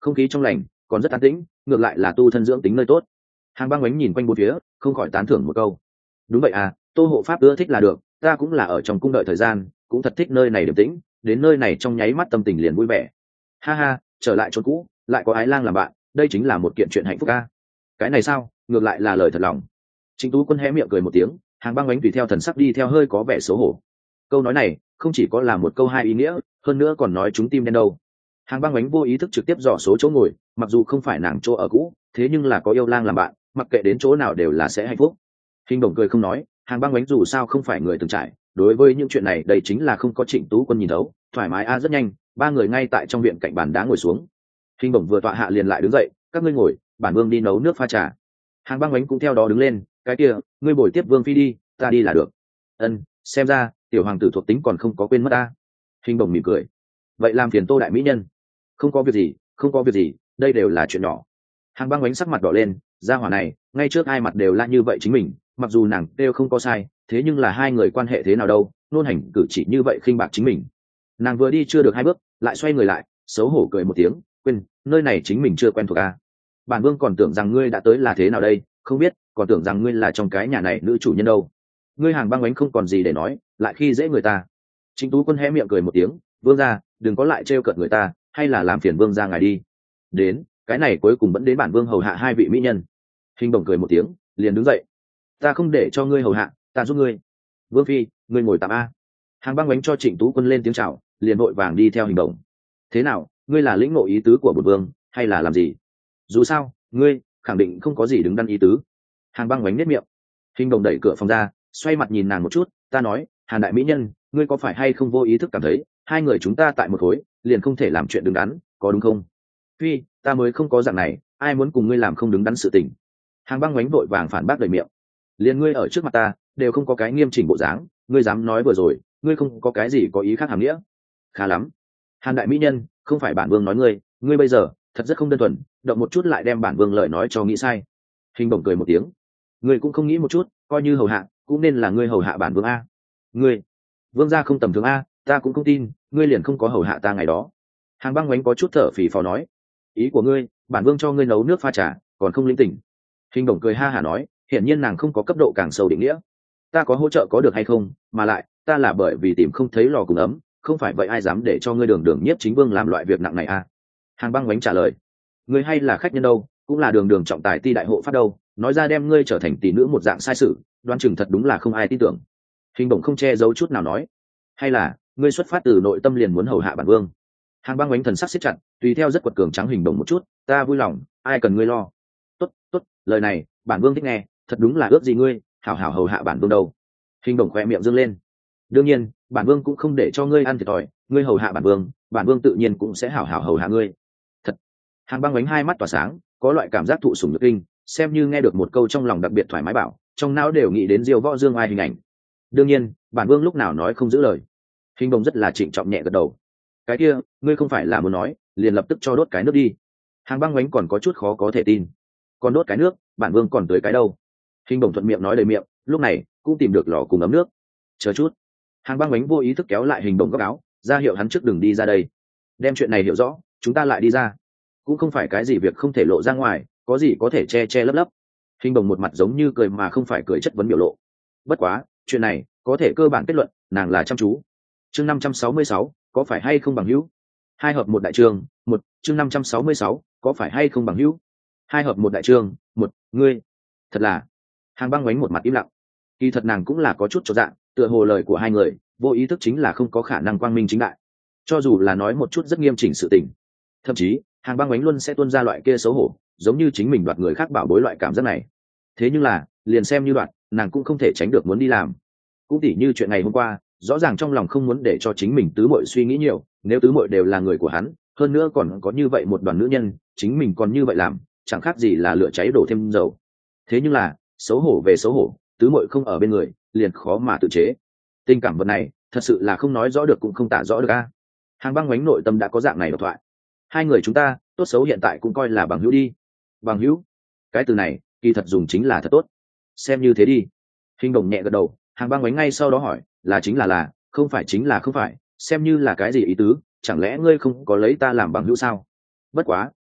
không khí trong lành còn rất an tĩnh, ngược lại là tu thân dưỡng tính nơi tốt. Hàng băng bánh nhìn quanh bốn phía, không khỏi tán thưởng một câu. Đúng vậy à, Tô hộ pháp ưa thích là được, ta cũng là ở trong cung đợi thời gian, cũng thật thích nơi này điềm tĩnh, đến nơi này trong nháy mắt tâm tình liền vui vẻ. Ha ha, trở lại chỗ cũ, lại có ái lang làm bạn, đây chính là một kiện chuyện hạnh phúc a. Cái này sao, ngược lại là lời thật lòng. Trịnh Tú Quân hé miệng cười một tiếng, Hàng băng bánh tùy theo thần sắc đi theo hơi có vẻ xấu hổ. Câu nói này không chỉ có là một câu hai ý nghĩa, hơn nữa còn nói trúng tim đen đâu. Hàng băng bánh vô ý thức trực tiếp dò số chỗ ngồi, mặc dù không phải nàng chỗ ở cũ, thế nhưng là có yêu lang làm bạn, mặc kệ đến chỗ nào đều là sẽ hạnh phúc. Hình Đồng cười không nói, Hàng băng bánh dù sao không phải người từng trải, đối với những chuyện này đây chính là không có Trịnh Tú Quân nhìn thấu, thoải mái rất nhanh, ba người ngay tại trong viện cạnh bàn đá ngồi xuống. Hình Đồng vừa tọa hạ liền lại đứng dậy, các ngươi ngồi, bản vương đi nấu nước pha trà. Hàng băng bánh cũng theo đó đứng lên, cái kia, ngươi bồi tiếp vương phi đi, ta đi là được. Ân, xem ra tiểu hoàng tử thuộc tính còn không có quên mất ta. Hình Đồng mỉm cười, vậy làm phiền Tô đại mỹ nhân. Không có việc gì, không có việc gì, đây đều là chuyện nhỏ. Hàng băng bánh sắc mặt đỏ lên, gia hỏa này ngay trước ai mặt đều là như vậy chính mình, mặc dù nàng đều không có sai, thế nhưng là hai người quan hệ thế nào đâu, nôn hành cử chỉ như vậy khinh bạc chính mình. Nàng vừa đi chưa được hai bước lại xoay người lại, xấu hổ cười một tiếng, quên, nơi này chính mình chưa quen thuộc à. Bản vương còn tưởng rằng ngươi đã tới là thế nào đây, không biết, còn tưởng rằng ngươi là trong cái nhà này nữ chủ nhân đâu. Ngươi Hàng băng bánh không còn gì để nói, lại khi dễ người ta. Trịnh Tú Quân hé miệng cười một tiếng, vương gia đừng có lại trêu cợt người ta, hay là làm phiền vương gia ngài đi. Đến cái này cuối cùng vẫn đến bản vương hầu hạ hai vị mỹ nhân. Hình Đồng cười một tiếng liền đứng dậy, ta không để cho ngươi hầu hạ, ta giúp ngươi. Vương phi, ngươi ngồi tạm a. Hàng băng bánh cho Trịnh Tú Quân lên tiếng chào, liền vội vàng đi theo Hình Đồng. Thế nào, ngươi là lĩnh ngộ ý tứ của bổn vương hay là làm gì? Dù sao ngươi khẳng định không có gì đứng đắn ý tứ. Hàng băng bánh nếp miệng. Hình Đồng đẩy cửa phòng ra, xoay mặt nhìn nàng một chút, ta nói, Hàn đại mỹ nhân, ngươi có phải hay không vô ý thức cảm thấy hai người chúng ta tại một khối liền không thể làm chuyện đứng đắn, có đúng không? Phi, ta mới không có dạng này, ai muốn cùng ngươi làm không đứng đắn sự tình. Hàng băng bánh vội vàng phản bác đầy miệng, liền ngươi ở trước mặt ta đều không có cái nghiêm chỉnh bộ dáng, ngươi dám nói vừa rồi ngươi không có cái gì có ý khác hàm nghĩa. Khá lắm, Hàn đại mỹ nhân, không phải bản vương nói ngươi, ngươi bây giờ thật rất không đơn thuần, động một chút lại đem bản vương lời nói cho nghĩ sai. Hình Bổng cười một tiếng, ngươi cũng không nghĩ một chút, coi như hầu hạ cũng nên là ngươi hầu hạ bản vương a. Ngươi vương gia không tầm thường a, ta cũng không tin ngươi liền không có hầu hạ ta ngày đó. Hàng băng bánh có chút thở phì phò nói, ý của ngươi, bản vương cho ngươi nấu nước pha trà còn không linh tỉnh. Hình Bổng cười ha hả nói, hiển nhiên nàng không có cấp độ càng sâu định nghĩa. Ta có hỗ trợ có được hay không, mà lại ta là bởi vì tìm không thấy lò cùng ấm, không phải vậy ai dám để cho ngươi đường đường nhiếp chính vương làm loại việc nặng này a. Hàng băng bánh trả lời, ngươi hay là khách nhân đâu, cũng là đường đường trọng tài ti đại hộ phát đâu, nói ra đem ngươi trở thành tỷ nữ một dạng sai sự, đoán chừng thật đúng là không ai tin tưởng. Hình Bổng không che giấu chút nào nói, hay là ngươi xuất phát từ nội tâm liền muốn hầu hạ bản vương. Hàng băng bánh thần sắc siết chặt, tùy theo rất quật cường trắng Hình Bổng một chút, ta vui lòng, ai cần ngươi lo. Tốt tốt, lời này bản vương thích nghe, thật đúng là ước gì ngươi hảo hảo hầu hạ bản vương đâu. Hình Bổng khỏe miệng dương lên, đương nhiên bản vương cũng không để cho ngươi ăn thiệt thòi, ngươi hầu hạ bản vương tự nhiên cũng sẽ hảo hảo hầu hạ ngươi. Thật. Hàng băng bánh hai mắt tỏa sáng, có loại cảm giác thụ sủng nhược kinh, xem như nghe được một câu trong lòng đặc biệt thoải mái bảo, trong não đều nghĩ đến Diêu Võ Dương Ai hình ảnh. Đương nhiên bản vương lúc nào nói không giữ lời. Hình Bổng rất là trịnh trọng nhẹ gật đầu, cái kia ngươi không phải là muốn nói liền lập tức cho đốt cái nước đi. Hàng băng bánh còn có chút khó có thể tin, còn đốt cái nước, bản vương còn tới cái đâu. Hình Bổng thuận miệng nói đầy miệng, lúc này cũng tìm được lò cùng ấm nước. Chờ chút. Hàng băng bánh vô ý thức kéo lại Hình Bổng góc áo, ra hiệu hắn trước đừng đi ra đây, đem chuyện này hiểu rõ chúng ta lại đi ra, cũng không phải cái gì việc không thể lộ ra ngoài, có gì có thể che che lấp lấp. Hình Bổng một mặt giống như cười mà không phải cười chất vấn biểu lộ, bất quá chuyện này có thể cơ bản kết luận nàng là chăm chú. Chương 566, có phải hay không bằng hữu? Hai hợp một đại chương, một. Chương 566, có phải hay không bằng hữu? Hai hợp một đại chương, một. Ngươi thật là. Hàng băng bánh một mặt im lặng, kỳ thật nàng cũng là có chút chột dạ, tựa hồ lời của hai người vô ý thức chính là không có khả năng quang minh chính đại, cho dù là nói một chút rất nghiêm chỉnh sự tình, thậm chí Hàng băng bánh luôn sẽ tuôn ra loại kia xấu hổ, giống như chính mình đoạt người khác bảo bối loại cảm giác này. Thế nhưng là liền xem như đoạt, nàng cũng không thể tránh được muốn đi làm. Cũng tỉ như chuyện ngày hôm qua, rõ ràng trong lòng không muốn để cho chính mình tứ muội suy nghĩ nhiều, nếu tứ muội đều là người của hắn, hơn nữa còn có như vậy một đoàn nữ nhân, chính mình còn như vậy làm, chẳng khác gì là lửa cháy đổ thêm dầu. Thế nhưng là xấu hổ về xấu hổ, tứ muội không ở bên người liền khó mà tự chế. Tình cảm vật này thật sự là không nói rõ được cũng không tả rõ được a. Hàng băng bánh nội tâm đã có dạng này độc thoại, hai người chúng ta tốt xấu hiện tại cũng coi là bằng hữu đi. Bằng hữu, cái từ này kỳ thật dùng chính là thật tốt, xem như thế đi. Hình Đồng nhẹ gật đầu, Hàng băng bánh ngay sau đó hỏi, là chính là không phải chính là không phải, xem như là cái gì ý tứ, chẳng lẽ ngươi không có lấy ta làm bằng hữu sao? Bất quá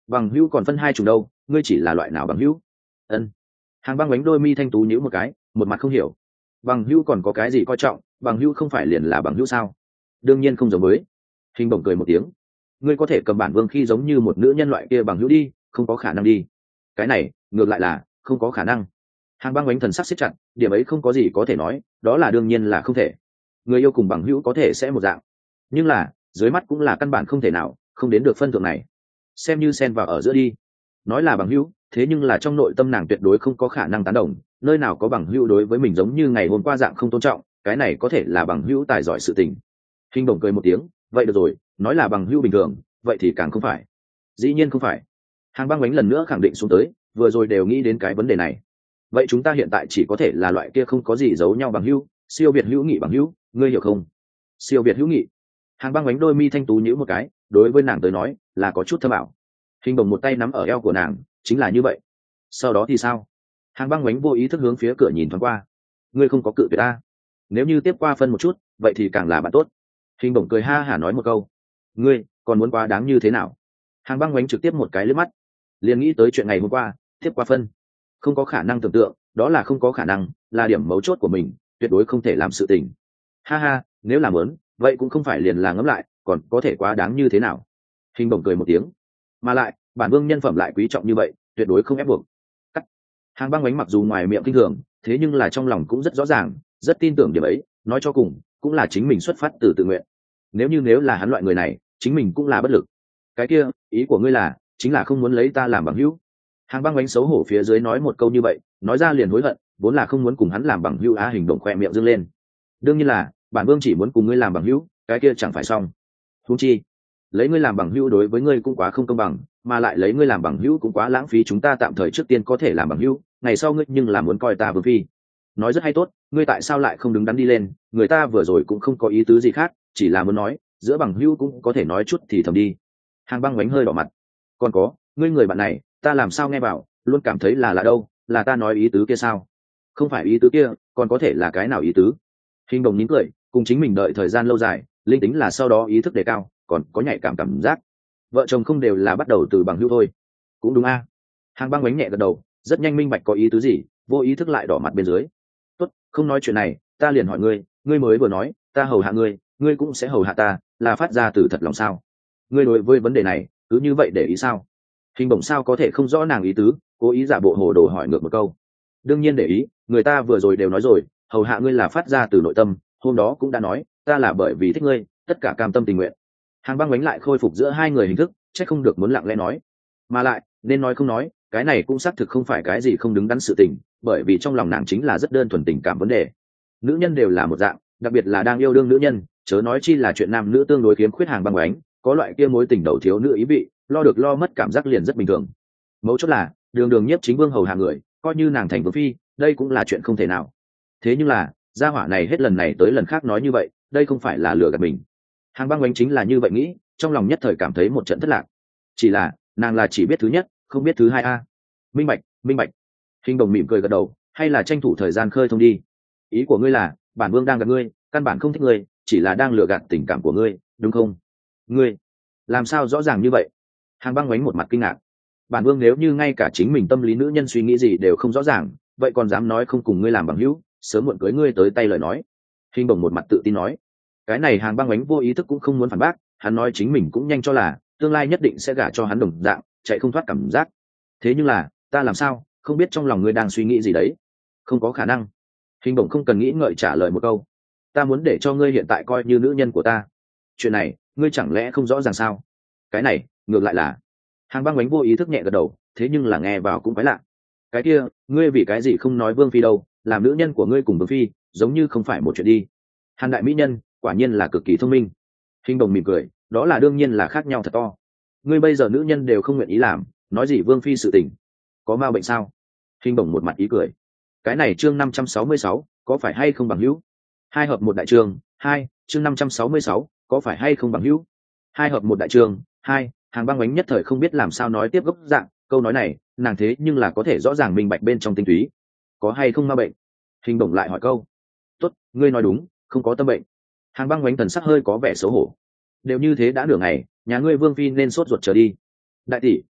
Bằng hữu còn phân hai chủng đâu, ngươi chỉ là loại nào bằng hữu? Ân. Hàng băng bánh đôi mi thanh tú nhíu một cái, một mặt không hiểu. Bằng hữu còn có cái gì coi trọng, bằng hữu không phải liền là bằng hữu sao? Đương nhiên không giống với. Hình bổng cười một tiếng. Ngươi có thể cầm bản vương khi giống như một nữ nhân loại kia bằng hữu đi, không có khả năng đi. Cái này ngược lại là không có khả năng. Hàng băng bánh thần sắc siết chặt, điểm ấy không có gì có thể nói, đó là đương nhiên là không thể. Người yêu cùng bằng hữu có thể sẽ một dạng, nhưng là dưới mắt cũng là căn bản không thể nào, không đến được phân thượng này. Xem như xen vào ở giữa đi. Nói là bằng hữu, thế nhưng là trong nội tâm nàng tuyệt đối không có khả năng tán đồng, nơi nào có bằng hữu đối với mình giống như ngày hôm qua dạng không tôn trọng, cái này có thể là bằng hữu tài giỏi sự tình. Hình bổng cười một tiếng, vậy được rồi, nói là bằng hữu bình thường, vậy thì càng không phải. Dĩ nhiên không phải. Hàng băng bánh lần nữa khẳng định xuống tới, vừa rồi đều nghĩ đến cái vấn đề này. Vậy chúng ta hiện tại chỉ có thể là loại kia không có gì giấu nhau bằng hữu, siêu việt hữu nghị bằng hữu, ngươi hiểu không? Siêu việt hữu nghị. Hàng băng bánh đôi mi thanh tú nhíu một cái, đối với nàng tới nói là có chút thâm ảo. Hình bổng một tay nắm ở eo của nàng, chính là như vậy. Sau đó thì sao? Hàng băng bánh vô ý thức hướng phía cửa nhìn thoáng qua. Ngươi không có cự tuyệt ta, nếu như tiếp qua phân một chút vậy thì càng là bạn tốt. Hình bổng cười ha hả nói một câu. Ngươi còn muốn quá đáng như thế nào? Hàng băng bánh trực tiếp một cái lướt mắt, liền nghĩ tới chuyện ngày hôm qua, tiếp qua phân. Không có khả năng tưởng tượng, đó là không có khả năng, là điểm mấu chốt của mình, tuyệt đối không thể làm sự tình. Ha ha, nếu làm muốn vậy cũng không phải liền là ngẫm lại, còn có thể quá đáng như thế nào? Hình bổng cười một tiếng. Mà lại bản vương nhân phẩm lại quý trọng như vậy, tuyệt đối không ép buộc. Cắt. Hàng băng bánh mặc dù ngoài miệng kinh thường, thế nhưng là trong lòng cũng rất rõ ràng, rất tin tưởng điểm ấy, nói cho cùng cũng là chính mình xuất phát từ tự nguyện. Nếu là hắn loại người này, chính mình cũng là bất lực. Cái kia ý của ngươi là chính là không muốn lấy ta làm bằng hữu? Hàng băng bánh xấu hổ phía dưới nói một câu như vậy, nói ra liền hối hận, vốn là không muốn cùng hắn làm bằng hữu á. Hình động khoe miệng dương lên. Đương nhiên là bản vương chỉ muốn cùng ngươi làm bằng hữu, cái kia chẳng phải xong? Huống chi lấy ngươi làm bằng hữu đối với ngươi cũng quá không công bằng, mà lại lấy ngươi làm bằng hữu cũng quá lãng phí, chúng ta tạm thời trước tiên có thể làm bằng hữu, ngày sau ngươi nhưng là muốn coi ta vương phi. Nói rất hay tốt, ngươi tại sao lại không đứng đắn đi lên? Người ta vừa rồi cũng không có ý tứ gì khác, chỉ là muốn nói giữa bằng hữu cũng có thể nói chút thì thầm đi. Hàng băng bánh hơi đỏ mặt. Còn có ngươi người bạn này, ta làm sao nghe bảo luôn cảm thấy là đâu, là ta nói ý tứ kia sao? Không phải ý tứ kia, còn có thể là cái nào ý tứ? Hình đồng nín cười, cùng chính mình đợi thời gian lâu dài, linh tính là sau đó ý thức đề cao, còn có nhạy cảm giác. Vợ chồng không đều là bắt đầu từ bằng hữu thôi? Cũng đúng a. Hàng băng bánh nhẹ gật đầu, rất nhanh minh bạch có ý tứ gì, vô ý thức lại đỏ mặt bên dưới. Tốt, không nói chuyện này, ta liền hỏi ngươi, ngươi mới vừa nói ta hầu hạ ngươi, ngươi cũng sẽ hầu hạ ta, là phát ra từ thật lòng sao? Ngươi đối với vấn đề này cứ như vậy để ý sao? Hình bổng sao có thể không rõ nàng ý tứ, cố ý giả bộ hồ đồ hỏi ngược một câu. Đương nhiên để ý, người ta vừa rồi đều nói rồi, hầu hạ ngươi là phát ra từ nội tâm, hôm đó cũng đã nói ta là bởi vì thích ngươi, tất cả cam tâm tình nguyện. Hàng băng bánh lại khôi phục giữa hai người hình thức, chắc không được muốn lặng lẽ nói, mà lại nên nói không nói, cái này cũng xác thực không phải cái gì không đứng đắn sự tình, bởi vì trong lòng nàng chính là rất đơn thuần tình cảm vấn đề. Nữ nhân đều là một dạng, đặc biệt là đang yêu đương nữ nhân, chớ nói chi là chuyện nam nữ tương đối khiếm khuyết. Hàng băng bánh có loại kia mối tình đầu thiếu nữ ý vị, lo được lo mất cảm giác liền rất bình thường. Mấu chốt là đường nhiếp chính vương hầu hạ người, coi như nàng thành vương phi, đây cũng là chuyện không thể nào. Thế nhưng là gia hỏa này hết lần này tới lần khác nói như vậy, đây không phải là lừa gạt mình. Hàng băng bánh chính là như vậy nghĩ, trong lòng nhất thời cảm thấy một trận thất lạc. Chỉ là nàng là chỉ biết thứ nhất, không biết thứ hai a. Minh bạch. Hình đồng mỉm cười gật đầu, hay là tranh thủ thời gian khơi thông đi. Ý của ngươi là bản vương đang gạt ngươi, căn bản không thích ngươi, chỉ là đang lừa gạt tình cảm của ngươi, đúng không? Ngươi làm sao rõ ràng như vậy? Hàng băng bánh một mặt kinh ngạc. Bản vương nếu như ngay cả chính mình tâm lý nữ nhân suy nghĩ gì đều không rõ ràng, vậy còn dám nói không cùng ngươi làm bằng hữu, sớm muộn cưới ngươi tới tay lời nói. Hình đồng một mặt tự tin nói. Cái này hàng băng bánh vô ý thức cũng không muốn phản bác, hắn nói chính mình cũng nhanh cho là tương lai nhất định sẽ gả cho hắn đồng dạng, chạy không thoát cảm giác. Thế nhưng là ta làm sao không biết trong lòng ngươi đang suy nghĩ gì đấy? Không có khả năng. Hình bổng không cần nghĩ ngợi trả lời một câu. Ta muốn để cho ngươi hiện tại coi như nữ nhân của ta. Chuyện này ngươi chẳng lẽ không rõ ràng sao? Cái này ngược lại là. Hàng băng bánh vô ý thức nhẹ gật đầu, thế nhưng là nghe vào cũng quái lạ. Cái kia ngươi vì cái gì không nói vương phi đâu, làm nữ nhân của ngươi cùng vương phi giống như không phải một chuyện đi. Hàn đại mỹ nhân quả nhiên là cực kỳ thông minh. Hình đồng mỉm cười, đó là đương nhiên là khác nhau thật to. Ngươi bây giờ nữ nhân đều không nguyện ý làm, nói gì vương phi sự tình, có ma bệnh sao? Hình đồng một mặt ý cười. Cái này chương 566, có phải hay không bằng hữu? Hai hợp một đại chương, hai, chương 566, có phải hay không bằng hữu? Hai hợp một đại chương, hai. Hàng băng bánh nhất thời không biết làm sao nói tiếp gốc dạng, câu nói này nàng thế nhưng là có thể rõ ràng minh bạch bên trong tinh túy. Có hay không ma bệnh? Hình đồng lại hỏi câu. Tốt, ngươi nói đúng, không có tâm bệnh. Hàng băng bánh thần sắc hơi có vẻ xấu hổ. Đều như thế đã nửa ngày, nhà ngươi vương phi nên sốt ruột chờ đi. Đại tỷ,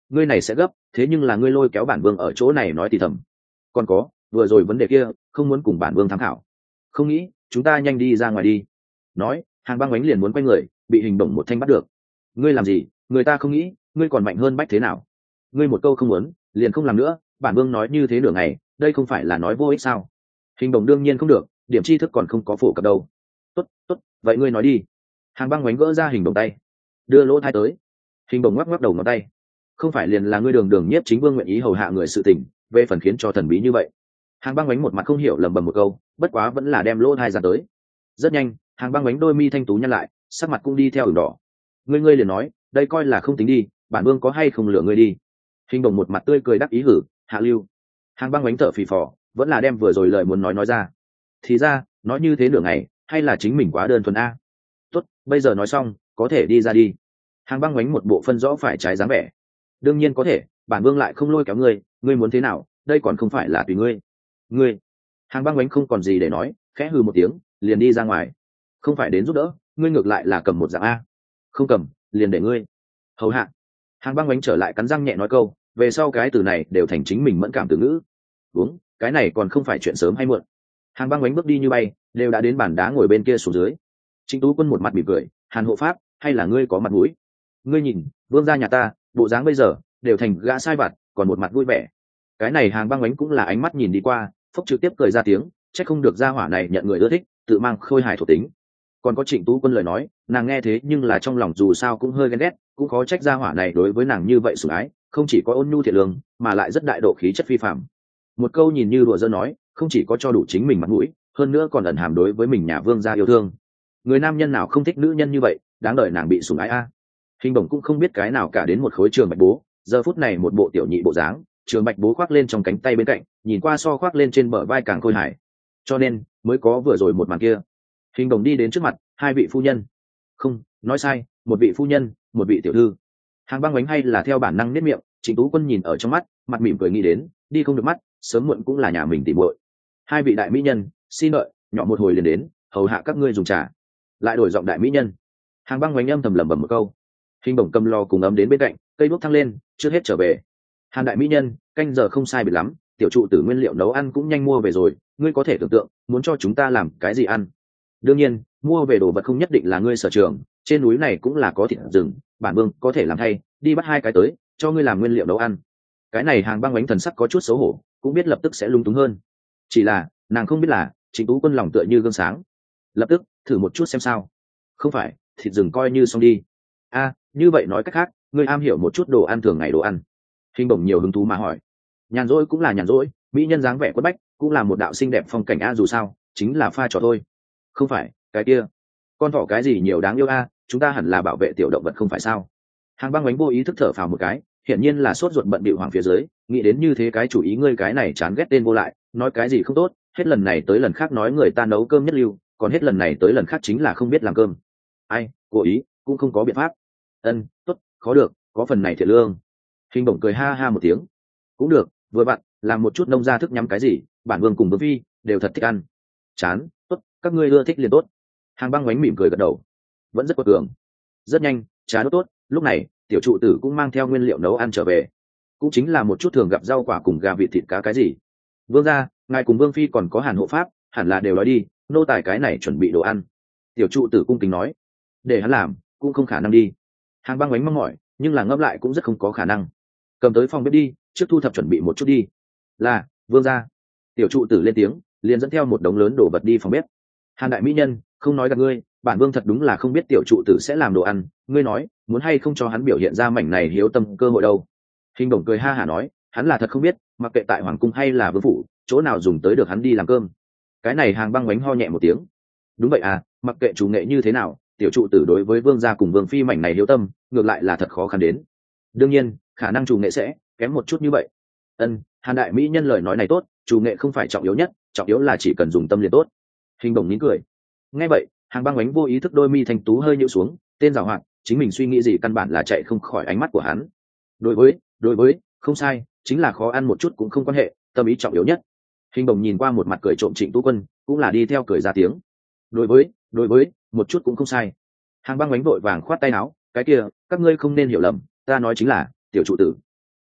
ngươi này sẽ gấp, thế nhưng là ngươi lôi kéo bản vương ở chỗ này nói thì thầm. Còn có vừa rồi vấn đề kia không muốn cùng bản vương tham khảo. Không nghĩ, chúng ta nhanh đi ra ngoài đi. Nói Hàng Băng Oánh liền muốn quay người, bị Hình Bổng một thanh bắt được. Ngươi làm gì? Người ta không nghĩ, ngươi còn mạnh hơn Bách thế nào? Ngươi một câu không muốn liền không làm nữa, bản vương nói như thế nửa ngày, đây không phải là nói vô ích sao? Hình Bổng đương nhiên không được, điểm tri thức còn không có phổ cập đâu. Tốt tốt, vậy ngươi nói đi. Hàng Băng Oánh gỡ ra Hình Bổng tay, đưa lỗ thai tới. Hình Bổng ngoắc ngoắc đầu ngón tay. Không phải liền là ngươi đường đường nhiếp chính vương nguyện ý hầu hạ người sự tình, về phần khiến cho thần bí như vậy. Hàng Băng Oánh một mặt không hiểu lẩm bẩm một câu, bất quá vẫn là đem lỗ thai ra tới. Rất nhanh, Hàng Băng Oánh đôi mi thanh tú nhăn lại, sắc mặt cũng đi theo ửng đỏ. Ngươi liền nói, đây coi là không tính đi, bản vương có hay không lựa ngươi đi. Hình Bổng một mặt tươi cười đắc ý hử, hạ lưu. Hàng Băng Oánh thở phì phò, vẫn là đem vừa rồi lời muốn nói ra. Thì ra, nói như thế nửa ngày, hay là chính mình quá đơn thuần a. Tốt, bây giờ nói xong, có thể đi ra đi. Hàng Băng Oánh một bộ phân rõ phải trái dáng vẻ. Đương nhiên có thể, bản vương lại không lôi kéo ngươi, ngươi muốn thế nào, đây còn không phải là tùy ngươi. Ngươi. Hàng Băng Oánh không còn gì để nói, khẽ hừ một tiếng, liền đi ra ngoài. Không phải đến giúp đỡ, ngươi ngược lại là cầm một dạng a. Không cầm, liền để ngươi hầu hạ. Hàng Băng Oánh trở lại cắn răng nhẹ nói câu, về sau cái từ này đều thành chính mình mẫn cảm từ ngữ. Uống, cái này còn không phải chuyện sớm hay muộn. Hàng Băng Oánh bước đi như bay, đều đã đến bàn đá ngồi bên kia xuống dưới. Trịnh Tú Quân một mặt mỉm cười, Hàn hộ pháp, hay là ngươi có mặt mũi? Ngươi nhìn, vương gia nhà ta, bộ dáng bây giờ đều thành gã sai vặt, còn một mặt vui vẻ. Cái này Hàng Băng Oánh cũng là ánh mắt nhìn đi qua, phốc trực tiếp cười ra tiếng, chắc không được gia hỏa này nhận người ưa thích, tự mang khôi hài thuộc tính. Còn có Trịnh Tú Quân lời nói, nàng nghe thế nhưng là trong lòng dù sao cũng hơi ghen ghét, cũng khó trách gia hỏa này đối với nàng như vậy sủng ái, không chỉ có ôn nhu thiện lương, mà lại rất đại độ khí chất phi phàm. Một câu nhìn như đùa giỡn nói, không chỉ có cho đủ chính mình mặt mũi, hơn nữa còn ẩn hàm đối với mình nhà vương gia yêu thương. Người nam nhân nào không thích nữ nhân như vậy, đáng đời nàng bị sủng ái a. Hình Bổng cũng không biết cái nào cả đến một khối trường bạch bố, giờ phút này một bộ tiểu nhị bộ dáng, trường bạch bố khoác lên trong cánh tay bên cạnh, nhìn qua so khoác lên trên bờ vai càng khôi hài, cho nên mới có vừa rồi một màn kia. Hình Bổng đi đến trước mặt hai vị phu nhân, không nói sai, một vị phu nhân, một vị tiểu thư. Hàng Băng Oánh hay là theo bản năng nếp miệng, Trịnh Tú Quân nhìn ở trong mắt, mặt mỉm cười nghĩ đến, đi không được mắt, sớm muộn cũng là nhà mình tỉ muội. Hai vị đại mỹ nhân, xin đợi, nhỏ một hồi liền đến, hầu hạ các ngươi dùng trà. Lại đổi giọng đại mỹ nhân. Hàng Băng Oánh âm thầm lẩm bẩm một câu. Hình Bổng cầm lò cùng ấm đến bên cạnh, cây đuốc thăng lên, trước hết trở về. Hàn đại mỹ nhân, canh giờ không sai biệt lắm, tiểu trụ tử nguyên liệu nấu ăn cũng nhanh mua về rồi, ngươi có thể tưởng tượng muốn cho chúng ta làm cái gì ăn. Đương nhiên, mua về đồ vật không nhất định là ngươi sở trường, trên núi này cũng là có thịt rừng, bản vương có thể làm thay, đi bắt hai cái tới, cho ngươi làm nguyên liệu nấu ăn. Cái này Hàng Băng Oánh thần sắc có chút xấu hổ, cũng biết lập tức sẽ lung túng hơn. Chỉ là, nàng không biết là, Trịnh Tú Quân lòng tựa như gương sáng. Lập tức, thử một chút xem sao. Không phải, thịt rừng coi như xong đi. A, như vậy nói cách khác, ngươi am hiểu một chút đồ ăn thường ngày đồ ăn. Hình Bổng nhiều hứng thú mà hỏi. Nhàn rỗi cũng là nhàn rỗi, mỹ nhân dáng vẻ quất bách, cũng là một đạo xinh đẹp phong cảnh a, dù sao, chính là pha trò thôi. Không phải, cái kia, con thỏ cái gì nhiều đáng yêu a, chúng ta hẳn là bảo vệ tiểu động vật không phải sao? Hàng Băng Oánh vô ý thức thở phào một cái, hiển nhiên là sốt ruột bận bịu hoàng phía dưới, nghĩ đến như thế cái chủ ý ngươi cái này chán ghét tên vô lại, nói cái gì không tốt, hết lần này tới lần khác nói người ta nấu cơm nhất lưu, còn hết lần này tới lần khác chính là không biết làm cơm. Ai, cố ý, cũng không có biện pháp. Tốt, khó được, có phần này thiệt lương. Hình Bổng cười ha ha một tiếng. Cũng được, vừa vặn, làm một chút nông gia thức nhắm cái gì, bản vương cùng vương phi đều thật thích ăn. Chán, tốt, các ngươi ưa thích liền tốt. Hàng Băng Oánh mỉm cười gật đầu, vẫn rất quật cường. Rất nhanh, trà đốt tốt, lúc này tiểu trụ tử cũng mang theo nguyên liệu nấu ăn trở về, cũng chính là một chút thường gặp rau quả cùng gà vịt thịt cá cái gì. Vương gia, ngài cùng vương phi còn có Hàn hộ pháp, hẳn là đều nói đi, nô tài cái này chuẩn bị đồ ăn. Tiểu trụ tử cung kính nói, để hắn làm cũng không khả năng đi. Hàng Băng Oánh mong mỏi, nhưng là ngấp lại cũng rất không có khả năng. Cầm tới phòng bếp đi, trước thu thập chuẩn bị một chút đi. Là, vương gia. Tiểu trụ tử lên tiếng, liền dẫn theo một đống lớn đồ vật đi phòng bếp. Hàn đại mỹ nhân, không nói gặp ngươi, bản vương thật đúng là không biết tiểu trụ tử sẽ làm đồ ăn, ngươi nói muốn hay không cho hắn biểu hiện ra mảnh này hiếu tâm cơ hội đâu. Hình Bổng cười ha hả nói, hắn là thật không biết, mặc kệ tại hoàng cung hay là vương phủ, chỗ nào dùng tới được hắn đi làm cơm. Cái này Hàng Băng Oánh ho nhẹ một tiếng. Đúng vậy à, mặc kệ chủ nghệ như thế nào, tiểu trụ tử đối với vương gia cùng vương phi mảnh này hiếu tâm, ngược lại là thật khó khăn đến. Đương nhiên, khả năng chủ nghệ sẽ kém một chút như vậy. Hàn đại mỹ nhân lời nói này tốt, chủ nghệ không phải trọng yếu nhất, trọng yếu là chỉ cần dùng tâm liền tốt. Hình Bổng nín cười. Nghe vậy, Hàng Băng Oánh vô ý thức đôi mi thanh tú hơi nhíu xuống, tên giàu hoạt, chính mình suy nghĩ gì căn bản là chạy không khỏi ánh mắt của hắn. Đối với, không sai, chính là khó ăn một chút cũng không quan hệ, tâm ý trọng yếu nhất. Hình Bổng nhìn qua một mặt cười trộm Trịnh Tú Quân, cũng là đi theo cười ra tiếng. Đối với, một chút cũng không sai. Hàng Băng Oánh vội vàng khoát tay áo, cái kia, các ngươi không nên hiểu lầm, ta nói chính là tiểu trụ tử,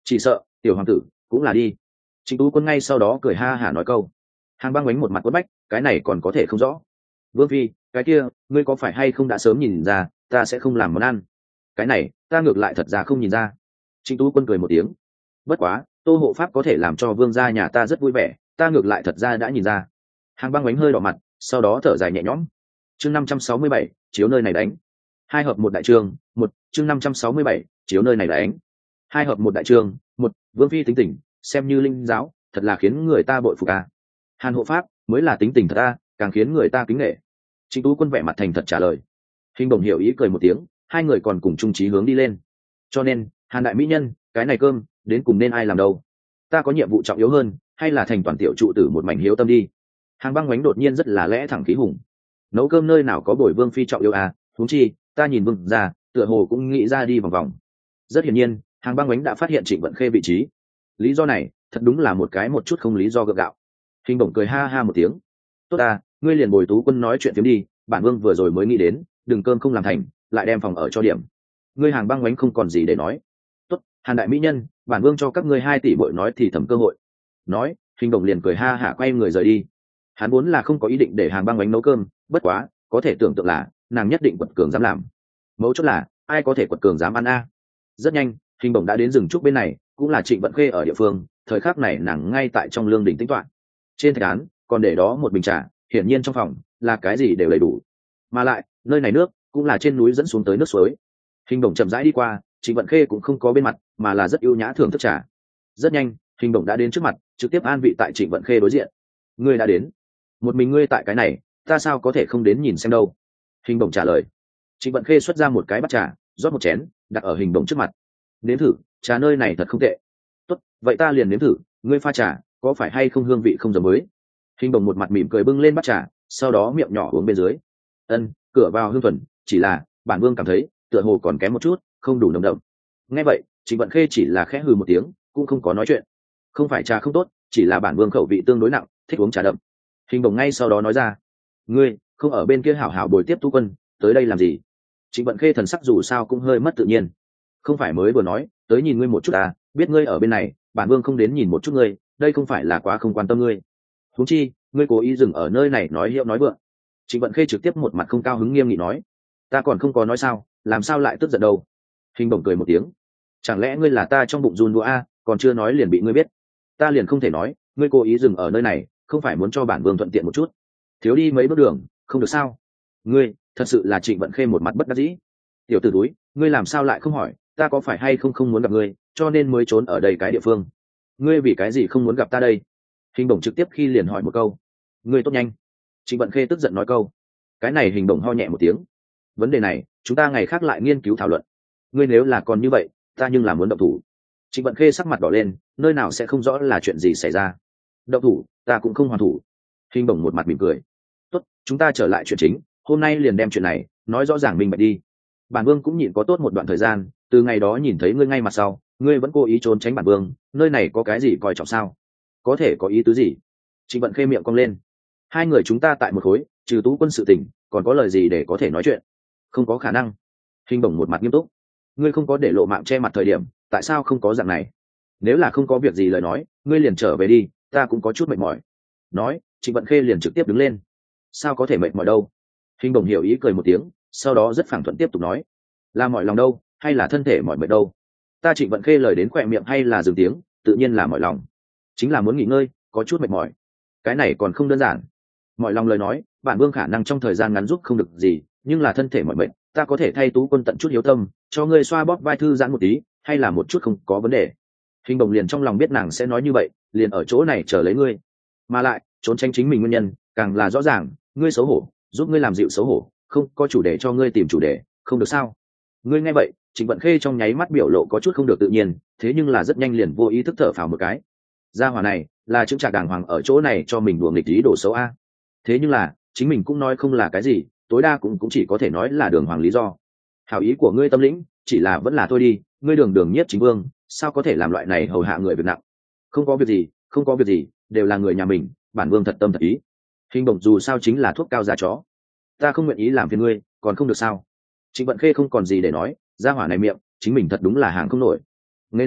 chỉ sợ tiểu hoàng tử cũng là đi. Trịnh Tú Quân ngay sau đó cười ha hả nói câu. Hàng băng bánh một mặt quất bách, cái này còn có thể không rõ. Vương phi, cái kia ngươi có phải hay không đã sớm nhìn ra ta sẽ không làm món ăn? Cái này ta ngược lại thật ra không nhìn ra. Trịnh Tú Quân cười một tiếng. Bất quá tô hộ pháp có thể làm cho vương gia nhà ta rất vui vẻ, ta ngược lại thật ra đã nhìn ra. Hàng băng bánh hơi đỏ mặt, sau đó thở dài nhẹ nhõm. Chương 567, chiếu nơi này đánh. Hai hợp một đại trương, một chương 567, chiếu nơi này đánh. Hai hợp một đại trương, một vương phi tính tình xem như linh giáo, thật là khiến người ta bội phục a. Hàn hộ pháp mới là tính tình thật ta, càng khiến người ta kính nể. Trịnh Tú Quân vẻ mặt thành thật trả lời. Hình Bổng hiểu ý cười một tiếng, hai người còn cùng chung chí hướng đi lên. Cho nên Hàn đại mỹ nhân, cái này cơm đến cùng nên ai làm đâu? Ta có nhiệm vụ trọng yếu hơn, hay là thành toàn tiểu trụ tử một mảnh hiếu tâm đi? Hàng băng bánh đột nhiên rất là lẽ thẳng khí hùng. Nấu cơm nơi nào có bồi vương phi trọng yếu à? Huống chi ta nhìn vương ra, tựa hồ cũng nghĩ ra đi vòng vòng. Rất hiển nhiên, Hàng băng bánh đã phát hiện Trịnh Vận Khê vị trí. Lý do này thật đúng là một cái một chút không lý do gượng gạo. Hình Bổng cười ha ha một tiếng. Tốt à, ngươi liền bồi Tú Quân nói chuyện phiếm đi, bản vương vừa rồi mới nghĩ đến, đừng cơm không làm thành, lại đem phòng ở cho điểm. Ngươi Hàng băng bánh không còn gì để nói. Tốt, Hàn đại mỹ nhân, bản vương cho các ngươi 2 tỷ bội nói thì thầm cơ hội. Nói, Hình Bổng liền cười ha hả quay người rời đi. Hắn vốn là không có ý định để Hàng băng bánh nấu cơm, bất quá có thể tưởng tượng là nàng nhất định quật cường dám làm. Mấu chốt là ai có thể quật cường dám ăn a. Rất nhanh, Hình Bổng đã đến rừng trúc bên này, cũng là Trịnh Vận Khê ở địa phương, thời khắc này nàng ngay tại trong lương đỉnh tính toán. Trên thạch án còn để đó một bình trà, hiển nhiên trong phòng là cái gì đều đầy đủ. Mà lại nơi này nước cũng là trên núi dẫn xuống tới nước suối. Hình Bổng chậm rãi đi qua, Trịnh Vận Khê cũng không có bên mặt, mà là rất ưu nhã thưởng thức trà. Rất nhanh, Hình Bổng đã đến trước mặt, trực tiếp an vị tại Trịnh Vận Khê đối diện. Ngươi đã đến? Một mình ngươi tại cái này, ta sao có thể không đến nhìn xem đâu? Hình Bổng trả lời. Trịnh Vận Khê xuất ra một cái bát trà, rót một chén, đặt ở Hình Bổng trước mặt. Nếm thử, trà nơi này thật không tệ. Tốt, vậy ta liền nếm thử, ngươi pha trà có phải hay không hương vị không giống mới? Hình Bổng một mặt mỉm cười bưng lên bát trà, sau đó miệng nhỏ uống bên dưới. Ân, cửa vào hương thuần, chỉ là bản vương cảm thấy tựa hồ còn kém một chút, không đủ nồng đậm. Nghe vậy, Trịnh Vận Khê chỉ là khẽ hừ một tiếng, cũng không có nói chuyện. Không phải trà không tốt, chỉ là bản vương khẩu vị tương đối nặng, thích uống trà đậm. Hình Bổng ngay sau đó nói ra, ngươi không ở bên kia hảo hảo bồi tiếp Tú Quân, tới đây làm gì? Trịnh Vận Khê thần sắc dù sao cũng hơi mất tự nhiên. Không phải mới vừa nói tới nhìn ngươi một chút à, biết ngươi ở bên này, bản vương không đến nhìn một chút ngươi, đây không phải là quá không quan tâm ngươi. Huống chi ngươi cố ý dừng ở nơi này nói hiệu nói vượng. Trịnh Vận Khê trực tiếp một mặt không cao hứng nghiêm nghị nói, ta còn không có nói sao, làm sao lại tức giận đâu? Hình Bổng cười một tiếng, chẳng lẽ ngươi là ta trong bụng run đũa a, còn chưa nói liền bị ngươi biết. Ta liền không thể nói ngươi cố ý dừng ở nơi này, không phải muốn cho bản vương thuận tiện một chút, thiếu đi mấy bước đường không được sao? Ngươi thật sự là Trịnh Vận Khê một mặt bất đắc dĩ. Tiểu tử túi, ngươi làm sao lại không hỏi ta có phải hay không không muốn gặp ngươi, cho nên mới trốn ở đây cái địa phương? Ngươi vì cái gì không muốn gặp ta đây? Hình Bổng trực tiếp khi liền hỏi một câu. Ngươi tốt nhanh. Trịnh Vận Khê tức giận nói câu. Cái này Hình Bổng ho nhẹ một tiếng. Vấn đề này chúng ta ngày khác lại nghiên cứu thảo luận. Ngươi nếu là còn như vậy, ta nhưng là muốn động thủ. Trịnh Vận Khê sắc mặt đỏ lên, nơi nào sẽ không rõ là chuyện gì xảy ra. Động thủ, ta cũng không hoàn thủ. Hình Bổng một mặt mỉm cười. Tốt, chúng ta trở lại chuyện chính, hôm nay liền đem chuyện này nói rõ ràng minh bạch đi. Bản vương cũng nhịn có tốt một đoạn thời gian, từ ngày đó nhìn thấy ngươi ngay mặt sau, ngươi vẫn cố ý trốn tránh bản vương, nơi này có cái gì coi trọng sao? Có thể có ý tứ gì? Trịnh Vận Khê miệng cong lên. Hai người chúng ta tại một khối, trừ Tú Quân sự tình, còn có lời gì để có thể nói chuyện? Không có khả năng. Hình Bổng một mặt nghiêm túc. Ngươi không có để lộ mạng che mặt thời điểm, tại sao không có dạng này? Nếu là không có việc gì lời nói, ngươi liền trở về đi, ta cũng có chút mệt mỏi. Nói, Trịnh Vận Khê liền trực tiếp đứng lên. Sao có thể mệt mỏi đâu? Hình Bổng hiểu ý cười một tiếng, sau đó rất phảng thuận tiếp tục nói, là mỏi lòng đâu, hay là thân thể mỏi mệt đâu? Ta Trịnh Vận Khê lời đến khỏe miệng hay là dừng tiếng, tự nhiên là mỏi lòng, chính là muốn nghỉ ngơi, có chút mệt mỏi. Cái này còn không đơn giản. Mỏi lòng lời nói, bản vương khả năng trong thời gian ngắn giúp không được gì, nhưng là thân thể mỏi mệt, ta có thể thay Tú Quân tận chút hiếu tâm, cho ngươi xoa bóp vai thư giãn một tí, hay là một chút không có vấn đề. Hình Bổng liền trong lòng biết nàng sẽ nói như vậy, liền ở chỗ này chờ lấy ngươi. Mà lại trốn tránh chính mình nguyên nhân càng là rõ ràng, ngươi xấu hổ, giúp ngươi làm dịu xấu hổ, không có chủ đề cho ngươi tìm chủ đề, không được sao? Ngươi nghe vậy, Trịnh Vận Khê trong nháy mắt biểu lộ có chút không được tự nhiên, thế nhưng là rất nhanh liền vô ý thức thở phào một cái. Gia hỏa này là chứng trạc đàng hoàng ở chỗ này cho mình đùa nghịch ý đồ xấu a. Thế nhưng là chính mình cũng nói không là cái gì, tối đa cũng chỉ có thể nói là đường hoàng lý do. Hảo ý của ngươi tâm lĩnh, chỉ là vẫn là thôi đi, ngươi đường đường nhiếp chính vương, sao có thể làm loại này hầu hạ người việc nặng? Không có việc gì, không có việc gì, đều là người nhà mình, bản vương thật tâm thật ý. Hình Bổng dù sao chính là thuốc cao da chó, ta không nguyện ý làm phiền ngươi, còn không được sao? Trịnh Vận Khê không còn gì để nói, gia hỏa này miệng chính mình thật đúng là hàng không nổi. Ngày này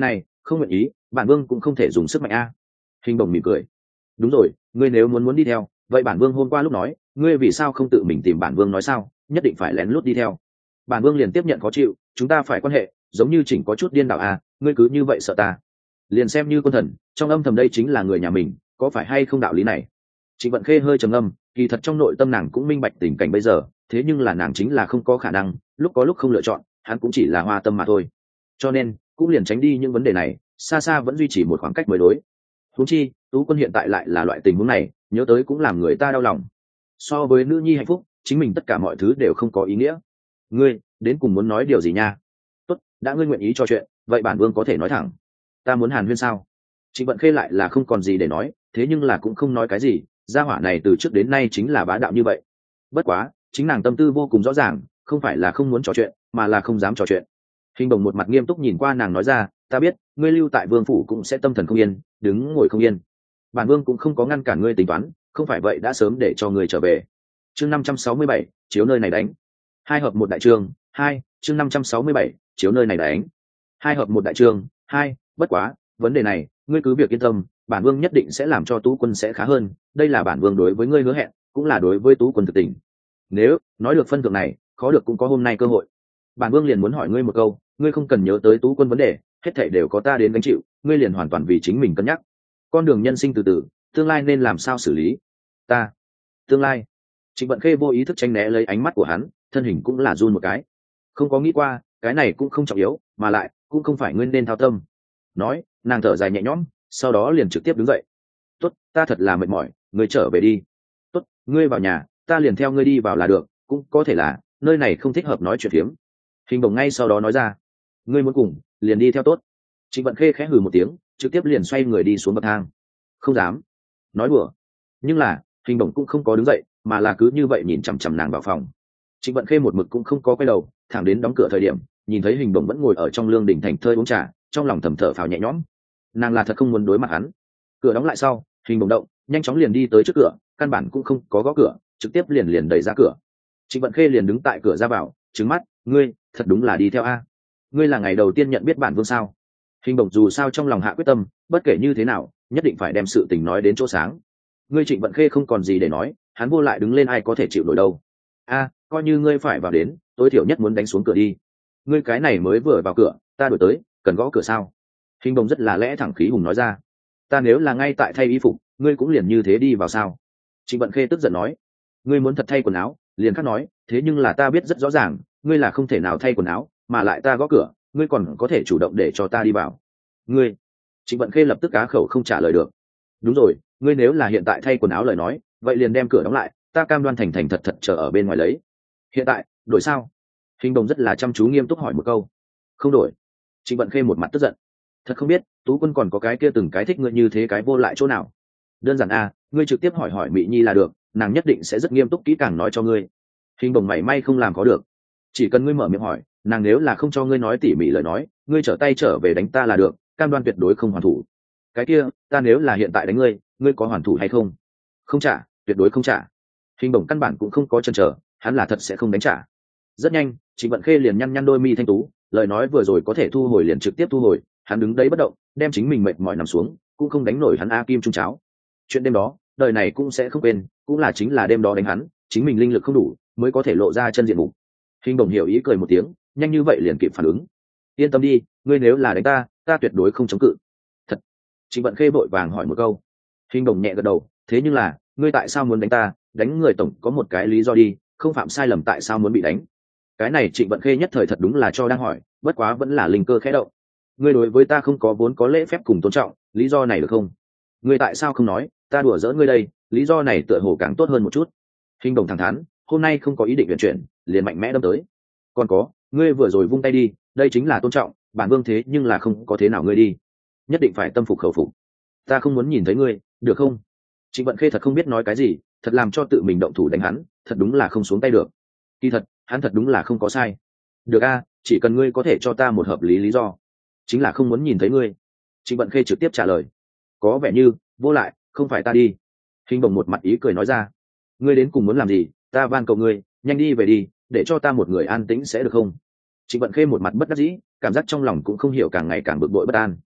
không nguyện ý bản vương cũng không thể dùng sức mạnh a. Hình bổng mỉm cười. Đúng rồi, ngươi nếu muốn đi theo vậy bản vương hôm qua lúc nói ngươi vì sao không tự mình tìm bản vương nói sao nhất định phải lén lút đi theo. Bản vương liền tiếp nhận khó chịu, chúng ta phải quan hệ giống như chỉnh có chút điên đảo à, ngươi cứ như vậy sợ ta liền xem như quân thần trong âm thầm đây chính là người nhà mình, có phải hay không đạo lý này. Trịnh Vận Khê hơi trầm ngâm, kỳ thật trong nội tâm nàng cũng minh bạch tình cảnh bây giờ, thế nhưng là nàng chính là không có khả năng, lúc có lúc không lựa chọn, hắn cũng chỉ là hoa tâm mà thôi. Cho nên, cũng liền tránh đi những vấn đề này, xa xa vẫn duy trì một khoảng cách mới đối. Huống chi, Tú Quân hiện tại lại là loại tình huống này, nhớ tới cũng làm người ta đau lòng. So với nữ nhi hạnh phúc, chính mình tất cả mọi thứ đều không có ý nghĩa. Ngươi, đến cùng muốn nói điều gì nha? Tốt, đã ngươi nguyện ý trò chuyện, vậy bản vương có thể nói thẳng. Ta muốn hàn huyên sao? Trịnh Vận Khê lại là không còn gì để nói, thế nhưng là cũng không nói cái gì, gia hỏa này từ trước đến nay chính là bá đạo như vậy. Bất quá, chính nàng tâm tư vô cùng rõ ràng, không phải là không muốn trò chuyện, mà là không dám trò chuyện. Hình Đồng một mặt nghiêm túc nhìn qua nàng nói ra, ta biết, ngươi lưu tại vương phủ cũng sẽ tâm thần không yên, đứng ngồi không yên. Bản vương cũng không có ngăn cản ngươi tính toán, không phải vậy đã sớm để cho ngươi trở về. Chương 567, chiếu nơi này đánh. Hai hợp một đại chương, hai, chương 567, chiếu nơi này đánh. Hai hợp một đại chương, hai, bất quá, vấn đề này, ngươi cứ việc yên tâm, bản vương nhất định sẽ làm cho Tú Quân sẽ khá hơn, đây là bản vương đối với ngươi hứa hẹn, cũng là đối với Tú Quân thực tình. Nếu nói được phân thượng này, khó được cũng có hôm nay cơ hội. Bản vương liền muốn hỏi ngươi một câu, ngươi không cần nhớ tới Tú Quân vấn đề, hết thảy đều có ta đến gánh chịu, ngươi liền hoàn toàn vì chính mình cân nhắc. Con đường nhân sinh từ từ, tương lai nên làm sao xử lý? Ta, tương lai. Trịnh Vận Khê vô ý thức tránh né lấy ánh mắt của hắn, thân hình cũng là run một cái. Không có nghĩ qua, cái này cũng không trọng yếu, mà lại cũng không phải ngươi nên thao tâm. Nói, nàng thở dài nhẹ nhõm, sau đó liền trực tiếp đứng dậy. Tốt, ta thật là mệt mỏi, ngươi trở về đi. Tốt, ngươi vào nhà, ta liền theo ngươi đi vào là được, cũng có thể là nơi này không thích hợp nói chuyện phiếm. Hình Bồng ngay sau đó nói ra, ngươi muốn cùng, liền đi theo tốt. Trịnh Vận Khê khẽ hừ một tiếng, trực tiếp liền xoay người đi xuống bậc thang. Không dám nói đùa, nhưng là Hình Bồng cũng không có đứng dậy, mà là cứ như vậy nhìn chằm chằm nàng vào phòng. Trịnh Vận Khê một mực cũng không có quay đầu, thẳng đến đóng cửa thời điểm, nhìn thấy Hình Bồng vẫn ngồi ở trong lương đình thành thơi uống trà, trong lòng thầm thở phào nhẹ nhõm. Nàng là thật không muốn đối mặt hắn. Cửa đóng lại sau, Hình Bồng động, nhanh chóng liền đi tới trước cửa, căn bản cũng không có gõ cửa, trực tiếp liền đẩy ra cửa. Trịnh Vận Khê liền đứng tại cửa ra vào, trừng mắt, ngươi thật đúng là đi theo a? Ngươi là ngày đầu tiên nhận biết bản vương sao? Hình Bồng dù sao trong lòng hạ quyết tâm, bất kể như thế nào, nhất định phải đem sự tình nói đến chỗ sáng. Ngươi Trịnh Vận Khê không còn gì để nói, hắn vô lại đứng lên ai có thể chịu nổi đâu. A, coi như ngươi phải vào đến, tối thiểu nhất muốn đánh xuống cửa đi. Ngươi cái này mới vừa vào cửa, ta đuổi tới, cần gõ cửa sao? Hình Bồng rất là lẽ thẳng khí hùng nói ra. Ta nếu là ngay tại thay y phục, ngươi cũng liền như thế đi vào sao? Trịnh Vận Khê tức giận nói. Ngươi muốn thật thay quần áo, liền khác nói, thế nhưng là ta biết rất rõ ràng, ngươi là không thể nào thay quần áo, mà lại ta gõ cửa, ngươi còn có thể chủ động để cho ta đi vào. Ngươi. Trịnh Vận Khê lập tức cá khẩu không trả lời được. Đúng rồi, ngươi nếu là hiện tại thay quần áo lời nói, vậy liền đem cửa đóng lại, ta cam đoan thành thành thật thật chờ ở bên ngoài lấy. Hiện tại, đổi sao? Hình Đồng rất là chăm chú nghiêm túc hỏi một câu. Không đổi. Trịnh Vận Khê một mặt tức giận. Thật không biết, Tú Quân còn có cái kia từng cái thích ngươi như thế cái vô lại chỗ nào? Đơn giản a, ngươi trực tiếp hỏi hỏi Mị Nhi là được, nàng nhất định sẽ rất nghiêm túc kỹ càng nói cho ngươi. Hình Đồng mảy may không làm có được. Chỉ cần ngươi mở miệng hỏi, nàng nếu là không cho ngươi nói tỉ mỉ lời nói, ngươi trở tay trở về đánh ta là được, cam đoan tuyệt đối không hoàn thủ. Cái kia, ta nếu là hiện tại đánh ngươi, ngươi có hoàn thủ hay không? Không trả, tuyệt đối không trả. Hình Bổng căn bản cũng không có chần chờ, hắn là thật sẽ không đánh trả. Rất nhanh, Trịnh Vận Khê liền nhăn nhăn đôi mi thanh tú, lời nói vừa rồi có thể thu hồi liền trực tiếp thu hồi, hắn đứng đấy bất động, đem chính mình mệt mỏi nằm xuống, cũng không đánh nổi hắn a kim trung cháo. Chuyện đêm đó, đời này cũng sẽ không quên, cũng là chính là đêm đó đánh hắn, chính mình linh lực không đủ, mới có thể lộ ra chân diện mục. Hình Bổng hiểu ý cười một tiếng, nhanh như vậy liền kịp phản ứng. Yên tâm đi, ngươi nếu là đánh ta, ta tuyệt đối không chống cự. Thật. Trịnh Vận Khê vội vàng hỏi một câu. Hình Bổng nhẹ gật đầu, thế nhưng là, ngươi tại sao muốn đánh ta? Đánh người tổng có một cái lý do đi, không phạm sai lầm tại sao muốn bị đánh? Cái này Trịnh Vận Khê nhất thời thật đúng là cho đang hỏi, bất quá vẫn là linh cơ khẽ động. Ngươi đối với ta không có vốn có lễ phép cùng tôn trọng, lý do này được không? Ngươi tại sao không nói, ta đùa giỡn ngươi đây, lý do này tựa hồ càng tốt hơn một chút. Hình Đồng thẳng thắn, hôm nay không có ý định vận chuyển, liền mạnh mẽ đâm tới. Còn có, ngươi vừa rồi vung tay đi, đây chính là tôn trọng, bản vương thế nhưng là không có thế nào ngươi đi, nhất định phải tâm phục khẩu phục. Ta không muốn nhìn thấy ngươi, được không? Trịnh Vận Khê thật không biết nói cái gì, thật làm cho tự mình động thủ đánh hắn, thật đúng là không xuống tay được. Kỳ thật, hắn thật đúng là không có sai. Được a, chỉ cần ngươi có thể cho ta một hợp lý lý do, chính là không muốn nhìn thấy ngươi. Trịnh Vận Khê trực tiếp trả lời. Có vẻ như, vô lại, không phải ta đi. Hình Đồng một mặt ý cười nói ra. Ngươi đến cùng muốn làm gì, ta van cầu ngươi, nhanh đi về đi, để cho ta một người an tĩnh sẽ được không? Trịnh Vận Khê một mặt bất đắc dĩ, cảm giác trong lòng cũng không hiểu càng ngày càng bực bội bất an.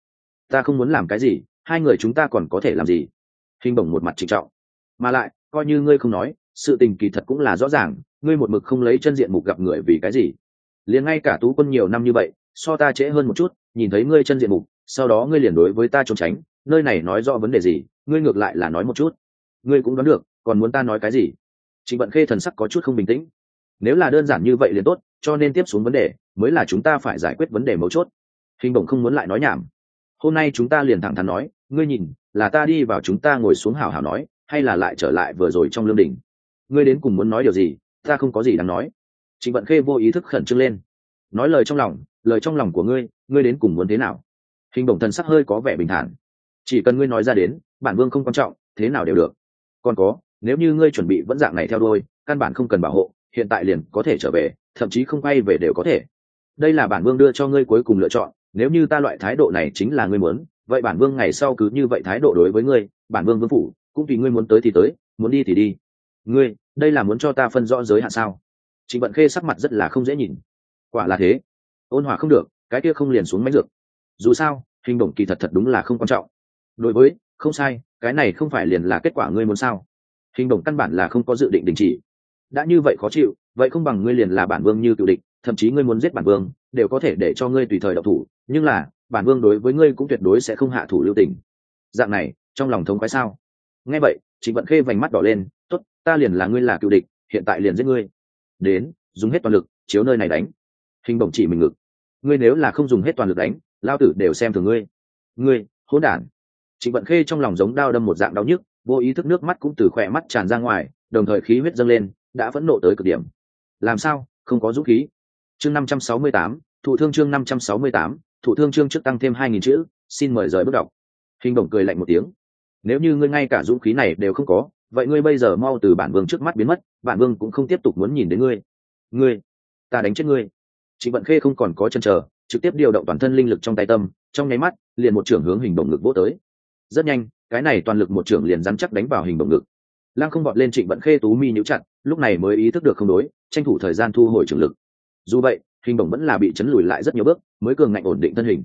ta không muốn làm cái gì, hai người chúng ta còn có thể làm gì? Hình bổng một mặt trịnh trọng. Mà lại coi như ngươi không nói, sự tình kỳ thật cũng là rõ ràng, ngươi một mực không lấy chân diện mục gặp người vì cái gì? Liền ngay cả Tú Quân nhiều năm như vậy, so ta trễ hơn một chút, nhìn thấy ngươi chân diện mục, sau đó ngươi liền đối với ta trốn tránh, nơi này nói rõ vấn đề gì, ngươi ngược lại là nói một chút. Ngươi cũng đoán được, còn muốn ta nói cái gì? Trịnh Vận Khê thần sắc có chút không bình tĩnh. Nếu là đơn giản như vậy liền tốt, cho nên tiếp xuống vấn đề mới là chúng ta phải giải quyết vấn đề mấu chốt. Hình Bổng không muốn lại nói nhảm. Hôm nay chúng ta liền thẳng thắn nói, ngươi nhìn, là ta đi vào chúng ta ngồi xuống hào hào nói, hay là lại trở lại vừa rồi trong lương đỉnh? Ngươi đến cùng muốn nói điều gì? Ta không có gì đáng nói. Trịnh Vận Khê vô ý thức khẩn trương lên. Nói lời trong lòng của ngươi, ngươi đến cùng muốn thế nào? Hình Bổng thần sắc hơi có vẻ bình thản. Chỉ cần ngươi nói ra đến, bản vương không quan trọng, thế nào đều được. Còn có, nếu như ngươi chuẩn bị vẫn dạng này theo đuôi, căn bản không cần bảo hộ, hiện tại liền có thể trở về, thậm chí không quay về đều có thể. Đây là bản vương đưa cho ngươi cuối cùng lựa chọn, nếu như ta loại thái độ này chính là ngươi muốn, vậy bản vương ngày sau cứ như vậy thái độ đối với ngươi, bản vương vương phủ cũng tùy ngươi muốn tới thì tới, muốn đi thì đi. Ngươi, đây là muốn cho ta phân rõ giới hạn sao? Trịnh Vận Khê sắc mặt rất là không dễ nhìn. Quả là thế. Ôn hòa không được, cái kia không liền xuống máy dược. Dù sao, Hình Bổng kỳ thật thật đúng là không quan trọng. Đối với, không sai, cái này không phải liền là kết quả ngươi muốn sao? Hình Bổng căn bản là không có dự định đình chỉ. Đã như vậy khó chịu, vậy không bằng ngươi liền là bản vương như cựu địch, thậm chí ngươi muốn giết bản vương, đều có thể để cho ngươi tùy thời động thủ, nhưng là, bản vương đối với ngươi cũng tuyệt đối sẽ không hạ thủ lưu tình. Dạng này, trong lòng thống khoái sao? Nghe vậy, Trịnh Vận Khê vành mắt đỏ lên, tốt, ta liền là ngươi là cựu địch, hiện tại liền giết ngươi. Đến, dùng hết toàn lực, chiếu nơi này đánh. Hình Bổng chỉ mình ngực. Ngươi nếu là không dùng hết toàn lực đánh, lao tử đều xem thường ngươi. Ngươi, hỗn đản. Trịnh Vận Khê trong lòng giống đao đâm một dạng đau nhức, vô ý thức nước mắt cũng từ khỏe mắt tràn ra ngoài, đồng thời khí huyết dâng lên, đã phẫn nộ tới cực điểm. Làm sao, không có dũng khí? Chương 568, thụ thương chương 568, thụ thương chương trước tăng thêm 2000 chữ, xin mời rời bước đọc. Hình Bổng cười lạnh một tiếng. Nếu như ngươi ngay cả dũng khí này đều không có, vậy ngươi bây giờ mau từ bản vương trước mắt biến mất, bản vương cũng không tiếp tục muốn nhìn đến ngươi. Ngươi, ta đánh chết ngươi. Trịnh Vận Khê không còn có chân chờ, trực tiếp điều động toàn thân linh lực trong tay tâm, trong nháy mắt, liền một trưởng hướng Hình Bổng ngực vỗ tới. Rất nhanh, cái này toàn lực một trưởng liền rắn chắc đánh vào Hình Bổng ngực. Lăng không vọt lên, Trịnh Vận Khê tú mi nhíu chặt, lúc này mới ý thức được không đối, tranh thủ thời gian thu hồi trường lực. Dù vậy, Hình Bổng vẫn là bị chấn lùi lại rất nhiều bước, mới cường ngạnh ổn định thân hình.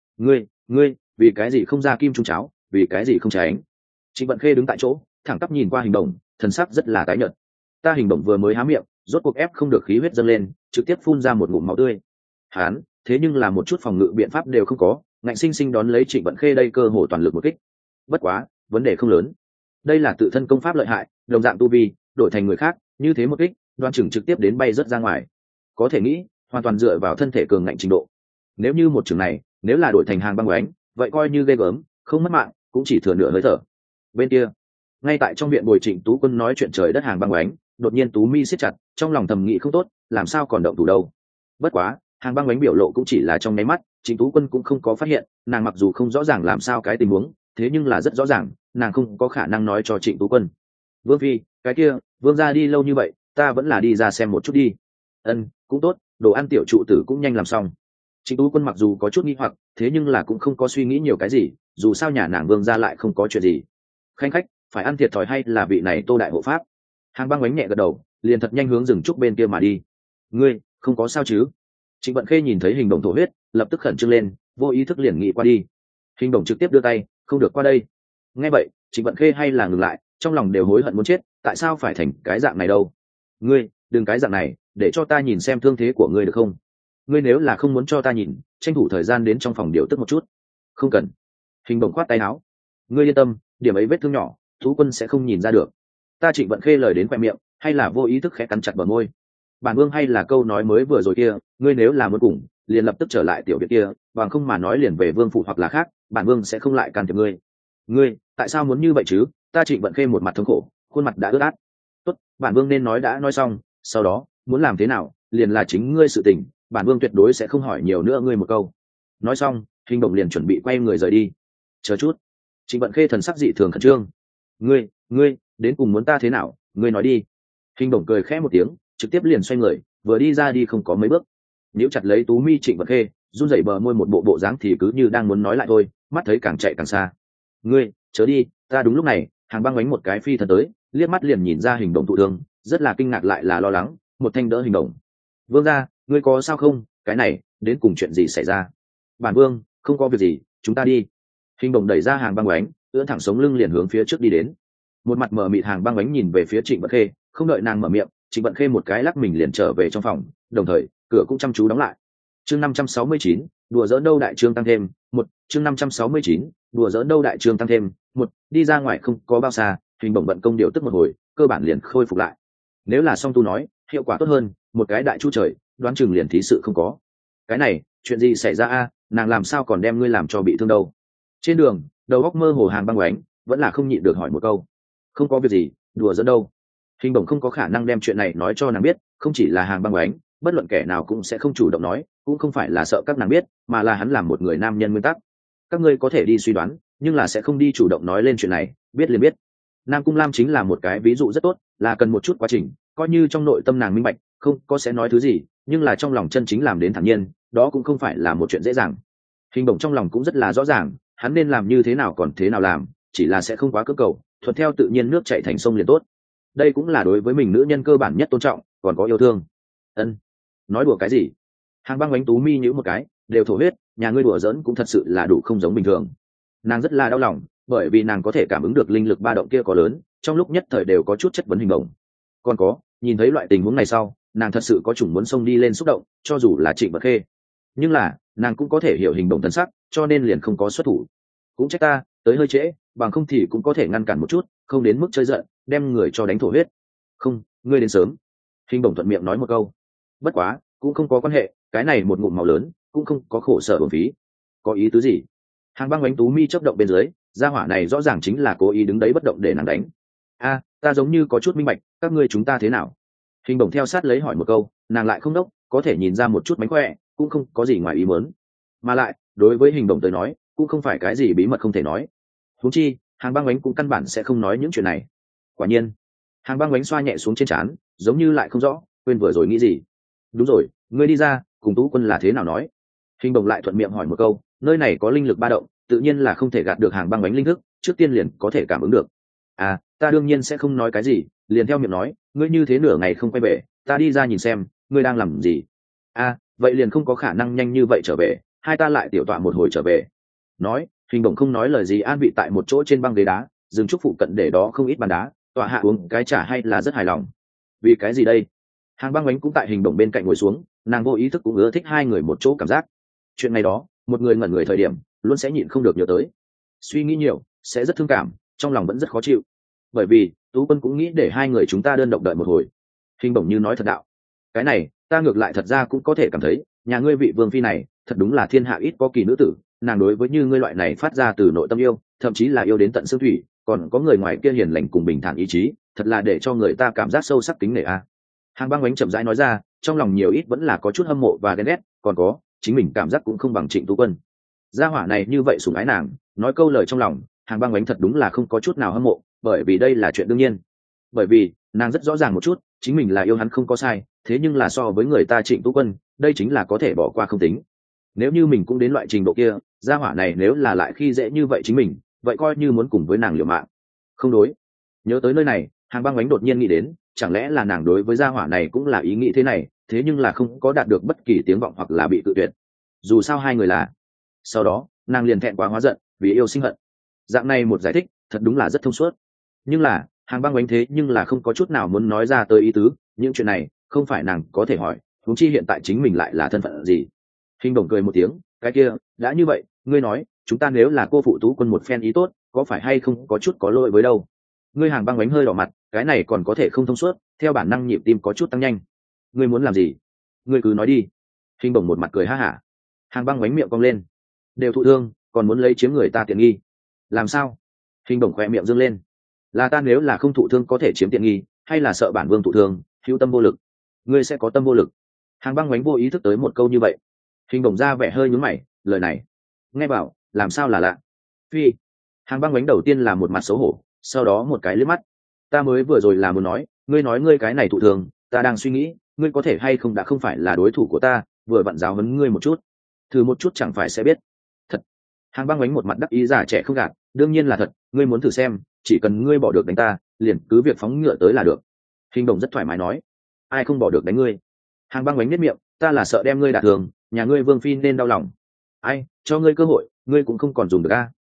Ngươi, vì cái gì không ra kim trung cháo, vì cái gì không tránh? Trịnh Vận Khê đứng tại chỗ, thẳng tắp nhìn qua Hình Bổng, thần sắc rất là tái nhợt. Ta Hình Bổng vừa mới há miệng, rốt cuộc ép không được khí huyết dâng lên, trực tiếp phun ra một ngụm máu tươi. Hán, thế nhưng là một chút phòng ngự biện pháp đều không có, ngạnh sinh sinh đón lấy Trịnh Vận Khê đây cơ hồ toàn lực một kích. Bất quá, vấn đề không lớn. Đây là tự thân công pháp lợi hại, đồng dạng tu vi, đổi thành người khác, như thế một kích, đoan chừng trực tiếp đến bay rất ra ngoài. Có thể nghĩ, hoàn toàn dựa vào thân thể cường ngạnh trình độ. Nếu như một trường này, nếu là đổi thành Hàng Băng Oánh, vậy coi như ghê gớm, không mất mạng, cũng chỉ thừa nửa hơi thở. Bên kia, ngay tại trong viện bồi Trịnh Tú Quân nói chuyện trời đất Hàng Băng Oánh, đột nhiên tú mi siết chặt, trong lòng thầm nghĩ không tốt, làm sao còn động thủ đâu. Bất quá, Hàng Băng Oánh biểu lộ cũng chỉ là trong nháy mắt, Trịnh Tú Quân cũng không có phát hiện, nàng mặc dù không rõ ràng làm sao cái tình huống, thế nhưng là rất rõ ràng, nàng không có khả năng nói cho Trịnh Tú Quân. Vương phi, cái kia, vương gia đi lâu như vậy, ta vẫn là đi ra xem một chút đi. Ân, cũng tốt, đồ ăn tiểu trụ tử cũng nhanh làm xong. Trịnh Tú Quân mặc dù có chút nghi hoặc, thế nhưng là cũng không có suy nghĩ nhiều cái gì, dù sao nhà nàng vương gia lại không có chuyện gì. Khanh khách, phải ăn thiệt thòi hay là vị này Tô đại hộ pháp? Hàng Băng Oánh nhẹ gật đầu, liền thật nhanh hướng rừng trúc bên kia mà đi. Ngươi, không có sao chứ? Trịnh Vận Khê nhìn thấy Hình Bổng thổ huyết, lập tức khẩn trương lên, vô ý thức liền nghĩ qua đi. Hình Bổng trực tiếp đưa tay, không được qua đây. Nghe vậy, Trịnh Vận Khê hay là ngừng lại, trong lòng đều hối hận muốn chết, tại sao phải thành cái dạng này đâu? Ngươi, đừng cái dạng này, để cho ta nhìn xem thương thế của ngươi được không? Ngươi nếu là không muốn cho ta nhìn, tranh thủ thời gian đến trong phòng điều tức một chút. Không cần. Hình Bổng khoát tay áo. Ngươi yên tâm, điểm ấy vết thương nhỏ, Tú Quân sẽ không nhìn ra được. Ta Trịnh Vận Khê lời đến khoe miệng, hay là vô ý thức khẽ cắn chặt bờ môi. Bản vương hay là câu nói mới vừa rồi kia, ngươi nếu là muốn cùng, liền lập tức trở lại tiểu viện kia, bằng không mà nói liền về vương phủ hoặc là khác, bản vương sẽ không lại can thiệp ngươi. Ngươi, tại sao muốn như vậy chứ? Ta Trịnh Vận Khê một mặt thống khổ, khuôn mặt đã ướt át. Tốt, bản vương nên nói đã nói xong, sau đó muốn làm thế nào, liền là chính ngươi sự tình, bản vương tuyệt đối sẽ không hỏi nhiều nữa ngươi một câu. Nói xong, Hình Bổng liền chuẩn bị quay người rời đi. Chờ chút. Trịnh Vận Khê thần sắc dị thường khẩn trương. Ngươi, đến cùng muốn ta thế nào, ngươi nói đi. Hình Bổng cười khẽ một tiếng, trực tiếp liền xoay người, vừa đi ra đi không có mấy bước, níu chặt lấy tú mi Trịnh Vận Khê, run rẩy bờ môi một bộ dáng thì cứ như đang muốn nói lại thôi, mắt thấy càng chạy càng xa. Ngươi, chớ đi, ta đúng lúc này, Hàng Băng Oánh một cái phi thần tới, liếc mắt liền nhìn ra Hình Bổng thụ thương, rất là kinh ngạc lại là lo lắng, một thanh đỡ Hình Bổng. Vương gia, ngươi có sao không? Cái này, đến cùng chuyện gì xảy ra? Bản vương, không có việc gì, chúng ta đi. Hình bổng đẩy ra hàng băng bánh, ưỡn thẳng sống lưng liền hướng phía trước đi đến. Một mặt mờ mịt hàng băng bánh nhìn về phía Trịnh Vận Khê, không đợi nàng mở miệng, Trịnh Vận Khê một cái lắc mình liền trở về trong phòng, đồng thời cửa cũng chăm chú đóng lại. Chương 569, đùa giỡn đâu đại trương tăng thêm, một chương 569, đùa giỡn đâu đại trương tăng thêm, một đi ra ngoài không có bao xa, Hình bổng bận công điều tức một hồi, cơ bản liền khôi phục lại. Nếu là song tu nói, hiệu quả tốt hơn, một cái đại chu trời, đoán chừng liền thí sự không có. Cái này, chuyện gì xảy ra a, nàng làm sao còn đem ngươi làm cho bị thương đâu? Trên đường, đầu óc mơ hồ hàng băng oánh, vẫn là không nhịn được hỏi một câu. Không có việc gì, đùa giỡn đâu. Hình bổng không có khả năng đem chuyện này nói cho nàng biết, không chỉ là hàng băng oánh, bất luận kẻ nào cũng sẽ không chủ động nói, cũng không phải là sợ các nàng biết, mà là hắn làm một người nam nhân nguyên tắc. Các ngươi có thể đi suy đoán, nhưng là sẽ không đi chủ động nói lên chuyện này, biết liền biết. Nam Cung Lam chính là một cái ví dụ rất tốt, là cần một chút quá trình, coi như trong nội tâm nàng minh bạch, không có sẽ nói thứ gì, nhưng là trong lòng chân chính làm đến thản nhiên, đó cũng không phải là một chuyện dễ dàng. Hình bổng trong lòng cũng rất là rõ ràng, hắn nên làm như thế nào còn thế nào làm, chỉ là sẽ không quá cưỡng cầu, thuận theo tự nhiên nước chảy thành sông liền tốt. Đây cũng là đối với mình nữ nhân cơ bản nhất tôn trọng, còn có yêu thương. Ân, nói đùa cái gì? Hàng băng bánh tú mi nhíu một cái, đều thổ huyết, nhà ngươi đùa giỡn cũng thật sự là đủ không giống bình thường. Nàng rất là đau lòng, bởi vì nàng có thể cảm ứng được linh lực ba động kia có lớn, trong lúc nhất thời đều có chút chất vấn hình bổng. Còn có, nhìn thấy loại tình huống này sau, nàng thật sự có chủng muốn xông đi lên xúc động, cho dù là Trịnh Vận Khê. Nhưng là, nàng cũng có thể hiểu hình bổng thần sắc, cho nên liền không có xuất thủ. Cũng trách ta, tới hơi trễ, bằng không thì cũng có thể ngăn cản một chút, không đến mức chơi giận, đem người cho đánh thổ huyết. Không, ngươi đến sớm. Hình bổng thuận miệng nói một câu. Bất quá, cũng không có quan hệ, cái này một ngụm máu lớn, cũng không có khổ sở uổng phí. Có ý tứ gì? Hàng băng bánh tú mi chớp động bên dưới, gia hỏa này rõ ràng chính là cố ý đứng đấy bất động để nàng đánh. A, ta giống như có chút minh bạch, các ngươi chúng ta thế nào? Hình bổng theo sát lấy hỏi một câu, nàng lại không đốc, có thể nhìn ra một chút mánh khỏe, cũng không có gì ngoài ý muốn. Mà lại, đối với hình bổng tới nói, cũng không phải cái gì bí mật không thể nói. Huống chi, hàng băng bánh cũng căn bản sẽ không nói những chuyện này. Quả nhiên, hàng băng bánh xoa nhẹ xuống trên trán, giống như lại không rõ, quên vừa rồi nghĩ gì. Đúng rồi, ngươi đi ra, cùng Tú Quân là thế nào nói? Hình bổng lại thuận miệng hỏi một câu, nơi này có linh lực ba động, tự nhiên là không thể gạt được hàng băng bánh linh thức, trước tiên liền có thể cảm ứng được. À, ta đương nhiên sẽ không nói cái gì, liền theo miệng nói, ngươi như thế nửa ngày không quay về, ta đi ra nhìn xem, ngươi đang làm gì. À, vậy liền không có khả năng nhanh như vậy trở về, hai ta lại tiểu tọa một hồi trở về. Nói, hình bổng không nói lời gì, an vị tại một chỗ trên băng ghế đá, dừng trúc phụ cận để đó không ít bàn đá, tọa hạ uống cái trà hay là rất hài lòng. Vì cái gì đây? Hàng băng bánh cũng tại hình bổng bên cạnh ngồi xuống, nàng vô ý thức cũng ưa thích hai người một chỗ cảm giác. Chuyện này đó, một người ngẩn người thời điểm, luôn sẽ nhịn không được nhớ tới. Suy nghĩ nhiều, sẽ rất thương cảm, trong lòng vẫn rất khó chịu. Bởi vì, Tú Quân cũng nghĩ để hai người chúng ta đơn độc đợi một hồi. Hình bổng như nói thật đạo. Cái này, ta ngược lại thật ra cũng có thể cảm thấy, nhà ngươi vị vương phi này, thật đúng là thiên hạ ít có kỳ nữ tử, nàng đối với như ngươi loại này phát ra từ nội tâm yêu, thậm chí là yêu đến tận xương thủy, còn có người ngoài kia hiền lành cùng bình thản ý chí, thật là để cho người ta cảm giác sâu sắc kính nể a. Hàng băng bánh chậm rãi nói ra, trong lòng nhiều ít vẫn là có chút hâm mộ và ghen ghét, còn có, chính mình cảm giác cũng không bằng Trịnh Tú Quân. Gia hỏa này như vậy sủng ái nàng, nói câu lời trong lòng, hàng băng bánh thật đúng là không có chút nào hâm mộ, bởi vì đây là chuyện đương nhiên. Bởi vì, nàng rất rõ ràng một chút, chính mình là yêu hắn không có sai, thế nhưng là so với người ta Trịnh Tú Quân, đây chính là có thể bỏ qua không tính. Nếu như mình cũng đến loại trình độ kia, gia hỏa này nếu là lại khi dễ như vậy chính mình, vậy coi như muốn cùng với nàng liều mạng. Không đối. Nhớ tới nơi này, hàng băng bánh đột nhiên nghĩ đến, chẳng lẽ là nàng đối với gia hỏa này cũng là ý nghĩ thế này, thế nhưng là không có đạt được bất kỳ tiếng vọng hoặc là bị tự tuyệt. Dù sao hai người là. Sau đó, nàng liền thẹn quá hóa giận, vì yêu sinh hận. Dạng này một giải thích, thật đúng là rất thông suốt. Nhưng là, hàng băng bánh thế nhưng là không có chút nào muốn nói ra tới ý tứ, những chuyện này, không phải nàng có thể hỏi, huống chi hiện tại chính mình lại là thân phận gì. Hình bổng cười một tiếng, cái kia, đã như vậy, ngươi nói, chúng ta nếu là cô phụ Tú Quân một phen ý tốt, có phải hay không có chút có lỗi với đâu? Ngươi hàng băng bánh hơi đỏ mặt, cái này còn có thể không thông suốt, theo bản năng nhịp tim có chút tăng nhanh. Ngươi muốn làm gì? Ngươi cứ nói đi. Hình bổng một mặt cười ha hả. Hàng băng bánh miệng cong lên. Đều thụ thương, còn muốn lấy chiếm người ta tiện nghi. Làm sao? Hình bổng khỏe miệng dương lên. Là ta nếu là không thụ thương có thể chiếm tiện nghi, hay là sợ bản vương thụ thương, hữu tâm vô lực? Ngươi sẽ có tâm vô lực. Hàng băng bánh vô ý thức tới một câu như vậy. Hình bổng ra vẻ hơi nhún mày, lời này nghe bảo làm sao là lạ. Phi. Hàng băng bánh đầu tiên là một mặt xấu hổ, sau đó một cái liếc mắt. Ta mới vừa rồi là muốn nói ngươi cái này thụ thường, ta đang suy nghĩ, ngươi có thể hay không đã không phải là đối thủ của ta, vừa vặn giáo huấn ngươi một chút, thử một chút chẳng phải sẽ biết. Thật. Hàng băng bánh một mặt đắc ý già trẻ không gạt, đương nhiên là thật, ngươi muốn thử xem, chỉ cần ngươi bỏ được đánh ta, liền cứ việc phóng ngựa tới là được. Hình bổng rất thoải mái nói. Ai không bỏ được đánh ngươi? Hàng băng bánh nếp miệng, ta là sợ đem ngươi đả thường, nhà ngươi vương phi nên đau lòng. Ai cho ngươi cơ hội, ngươi cũng không còn dùng được a.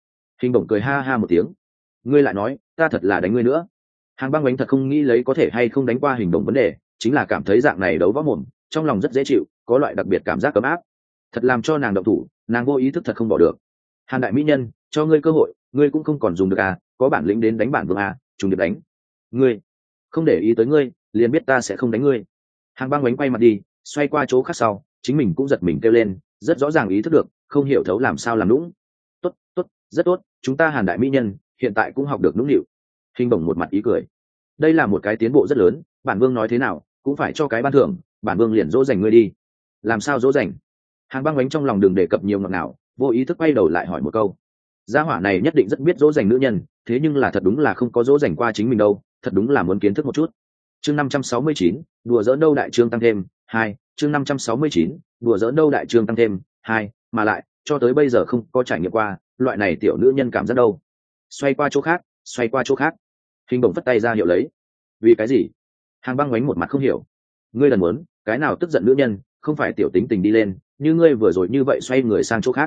Hình bổng cười ha ha một tiếng. Ngươi lại nói ta thật là đánh ngươi nữa. Hàng băng bánh thật không nghĩ lấy có thể hay không đánh qua hình bổng vấn đề, chính là cảm thấy dạng này đấu võ mồm trong lòng rất dễ chịu, có loại đặc biệt cảm giác ấm áp, thật làm cho nàng động thủ, nàng vô ý thức thật không bỏ được. Hàn đại mỹ nhân, cho ngươi cơ hội, ngươi cũng không còn dùng được à, có bản lĩnh đến đánh bản vương à, trùng điệp đánh. Ngươi không để ý tới ngươi, liền biết ta sẽ không đánh ngươi. Hàng băng bánh quay mặt đi, xoay qua chỗ khác sau, chính mình cũng giật mình kêu lên, rất rõ ràng ý thức được, không hiểu thấu làm sao làm lũng. Tốt, tốt, rất tốt, chúng ta Hàn đại mỹ nhân hiện tại cũng học được nũng nịu. Hình bổng một mặt ý cười, đây là một cái tiến bộ rất lớn, bản vương nói thế nào cũng phải cho cái ban thưởng, bản vương liền dỗ dành ngươi đi. Làm sao dỗ dành? Hàng băng bánh trong lòng đừng đề cập nhiều ngọt nào, vô ý thức quay đầu lại hỏi một câu. Gia hỏa này nhất định rất biết dỗ dành nữ nhân, thế nhưng là thật đúng là không có dỗ dành qua chính mình đâu, thật đúng là muốn kiến thức một chút. Chương 569, đùa giỡn đâu đại trương tăng thêm 2, chương 569, đùa giỡn đâu đại trương tăng thêm 2, mà lại cho tới bây giờ không có trải nghiệm qua loại này tiểu nữ nhân cảm giác đâu. Xoay qua chỗ khác, xoay qua chỗ khác. Hình bổng phất tay ra hiệu lấy. Vì cái gì? Hàng băng bánh một mặt không hiểu. Ngươi lần muốn cái nào tức giận nữ nhân không phải tiểu tính tình đi lên như ngươi vừa rồi như vậy xoay người sang chỗ khác.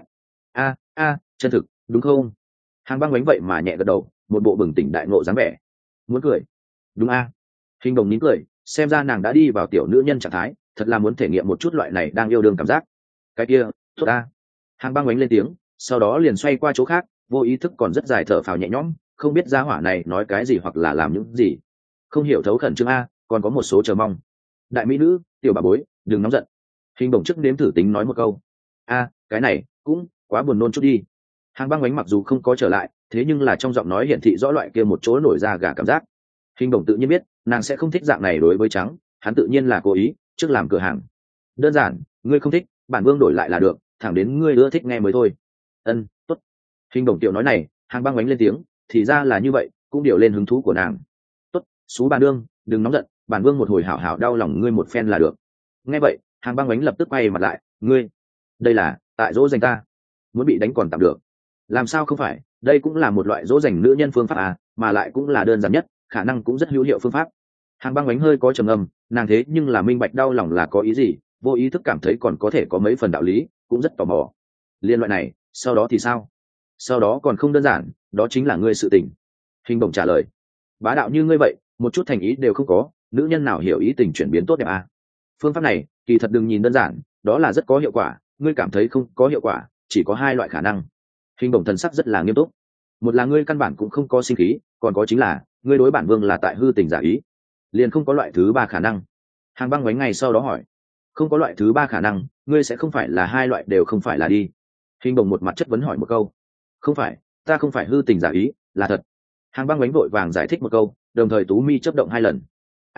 A, chân thực đúng không? Hàng băng bánh vậy mà nhẹ gật đầu, một bộ bừng tỉnh đại ngộ dáng vẻ. Muốn cười đúng a? Hình đồng nín cười, xem ra nàng đã đi vào tiểu nữ nhân trạng thái, thật là muốn thể nghiệm một chút loại này đang yêu đương cảm giác. Cái kia tốt a. Hàng băng bánh lên tiếng, sau đó liền xoay qua chỗ khác, vô ý thức còn rất dài thở phào nhẹ nhõm, không biết gia hỏa này nói cái gì hoặc là làm những gì. Không hiểu thấu khẩn trương a, còn có một số chờ mong. Đại mỹ nữ, tiểu bà bối, đừng nóng giận. Hình bổng trước nếm thử tính nói một câu. Cái này cũng quá buồn nôn chút đi. Hàng băng bánh mặc dù không có trở lại, thế nhưng là trong giọng nói hiển thị rõ loại kia một chỗ nổi ra gà cảm giác. Hình bổng tự nhiên biết nàng sẽ không thích dạng này đối với trắng, hắn tự nhiên là cố ý trước làm cửa hàng. Đơn giản, ngươi không thích, bản vương đổi lại là được, thẳng đến ngươi ưa thích nghe mới thôi. Tốt. Hình bổng tiểu nói này, hàng băng bánh lên tiếng, thì ra là như vậy, cũng điều lên hứng thú của nàng. Tốt, xú bà nương, đừng nóng giận, bản vương một hồi hảo hảo đau lòng ngươi một phen là được. Nghe vậy, hàng băng bánh lập tức quay mặt lại, ngươi đây là tại dỗ dành ta, muốn bị đánh còn tạm được. Làm sao không phải, đây cũng là một loại dỗ dành nữ nhân phương pháp à, mà lại cũng là đơn giản nhất, khả năng cũng rất hữu hiệu phương pháp. Hàng băng bánh hơi có trầm ngâm, nàng thế nhưng là minh bạch đau lòng là có ý gì, vô ý thức cảm thấy còn có thể có mấy phần đạo lý, cũng rất tò mò. Liên loại này sau đó thì sao? Sau đó còn không đơn giản, đó chính là ngươi sự tình. Hình bổng trả lời, bá đạo như ngươi vậy, một chút thành ý đều không có, nữ nhân nào hiểu ý tình chuyển biến tốt đẹp à? Phương pháp này kỳ thật đừng nhìn đơn giản, đó là rất có hiệu quả, ngươi cảm thấy không có hiệu quả, chỉ có hai loại khả năng. Hình bổng thần sắc rất là nghiêm túc. Một là ngươi căn bản cũng không có sinh khí, còn có chính là ngươi đối bản vương là tại hư tình giả ý. Liền không có loại thứ ba khả năng. Hàng băng bánh ngày sau đó hỏi, không có loại thứ ba khả năng, ngươi sẽ không phải là hai loại đều không phải là đi? Hình bổng một mặt chất vấn hỏi một câu. Không phải, ta không phải hư tình giả ý, là thật. Hàng băng bánh vội vàng giải thích một câu, đồng thời tú mi chớp động hai lần.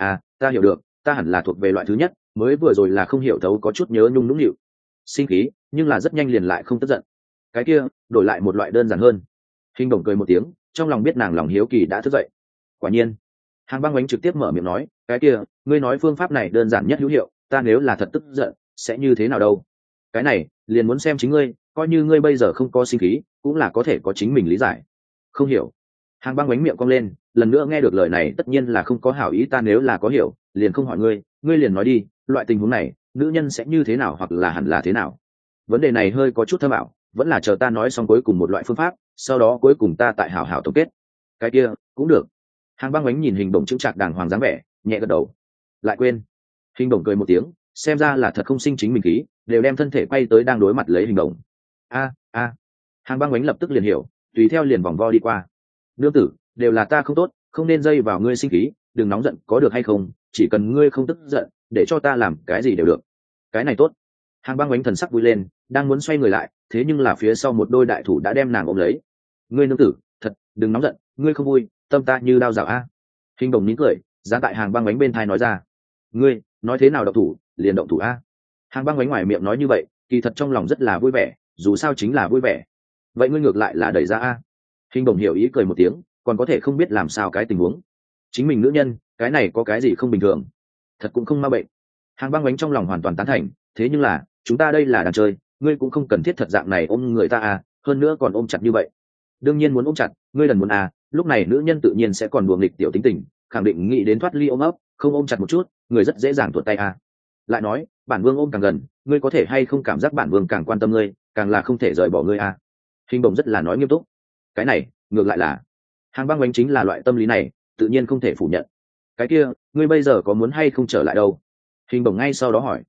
Ta hiểu được, ta hẳn là thuộc về loại thứ nhất, mới vừa rồi là không hiểu thấu có chút nhớ nhung nũng nịu, sinh khí, nhưng là rất nhanh liền lại không tức giận. Cái kia đổi lại một loại đơn giản hơn. Hình bổng cười một tiếng, trong lòng biết nàng lòng hiếu kỳ đã thức dậy. Quả nhiên. Hàng băng bánh trực tiếp mở miệng nói, cái kia ngươi nói phương pháp này đơn giản nhất hữu hiệu, ta nếu là thật tức giận sẽ như thế nào đâu? Cái này liền muốn xem chính ngươi, coi như ngươi bây giờ không có sinh khí cũng là có thể có chính mình lý giải. Không hiểu. Hàng băng bánh miệng cong lên, lần nữa nghe được lời này tất nhiên là không có hảo ý, ta nếu là có hiểu liền không hỏi ngươi, ngươi liền nói đi, loại tình huống này nữ nhân sẽ như thế nào hoặc là hẳn là thế nào? Vấn đề này hơi có chút thâm ảo, vẫn là chờ ta nói xong cuối cùng một loại phương pháp, sau đó cuối cùng ta tại hảo hảo tổng kết. Cái kia cũng được. Hàng băng bánh nhìn hình bổng chững chạc đàng hoàng dáng vẻ, nhẹ gật đầu. Lại quên. Hình bổng cười một tiếng, xem ra là thật không sinh chính mình khí, đều đem thân thể quay tới đang đối mặt lấy hình bổng. Hàng băng bánh lập tức liền hiểu, tùy theo liền vòng vo đi qua. Nương tử, đều là ta không tốt, không nên dây vào ngươi sinh khí, đừng nóng giận có được hay không, chỉ cần ngươi không tức giận, để cho ta làm cái gì đều được. Cái này tốt. Hàng băng bánh thần sắc vui lên, đang muốn xoay người lại, thế nhưng là phía sau một đôi đại thủ đã đem nàng ôm lấy. Ngươi nương tử, thật, đừng nóng giận, ngươi không vui, tâm ta như đao rào a. Hình bổng nín cười, giá tại hàng băng bánh bên thai nói ra. Ngươi nói thế nào động thủ liền động thủ a. Hàng băng bánh ngoài miệng nói như vậy, kỳ thật trong lòng rất là vui vẻ, dù sao chính là vui vẻ. Vậy ngươi ngược lại là đẩy ra a. Hình bổng hiểu ý cười một tiếng, còn có thể không biết làm sao cái tình huống. Chính mình nữ nhân, cái này có cái gì không bình thường? Thật cũng không ma bệnh. Hàng băng bánh trong lòng hoàn toàn tán thành, thế nhưng là chúng ta đây là đang chơi, ngươi cũng không cần thiết thật dạng này ôm người ta à, hơn nữa còn ôm chặt như vậy. Đương nhiên muốn ôm chặt, ngươi lần muốn à, lúc này nữ nhân tự nhiên sẽ còn đùa nghịch tiểu tính tình, khẳng định nghĩ đến thoát ly ôm ấp, không ôm chặt một chút, người rất dễ dàng tuột tay à. Lại nói, bản vương ôm càng gần, ngươi có thể hay không cảm giác bản vương càng quan tâm ngươi, càng là không thể rời bỏ ngươi à. Hình bổng rất là nói nghiêm túc. cái này ngược lại là hàng băng bánh chính là loại tâm lý này, tự nhiên không thể phủ nhận. Cái kia ngươi bây giờ có muốn hay không trở lại đâu? Hình bổng ngay sau đó hỏi.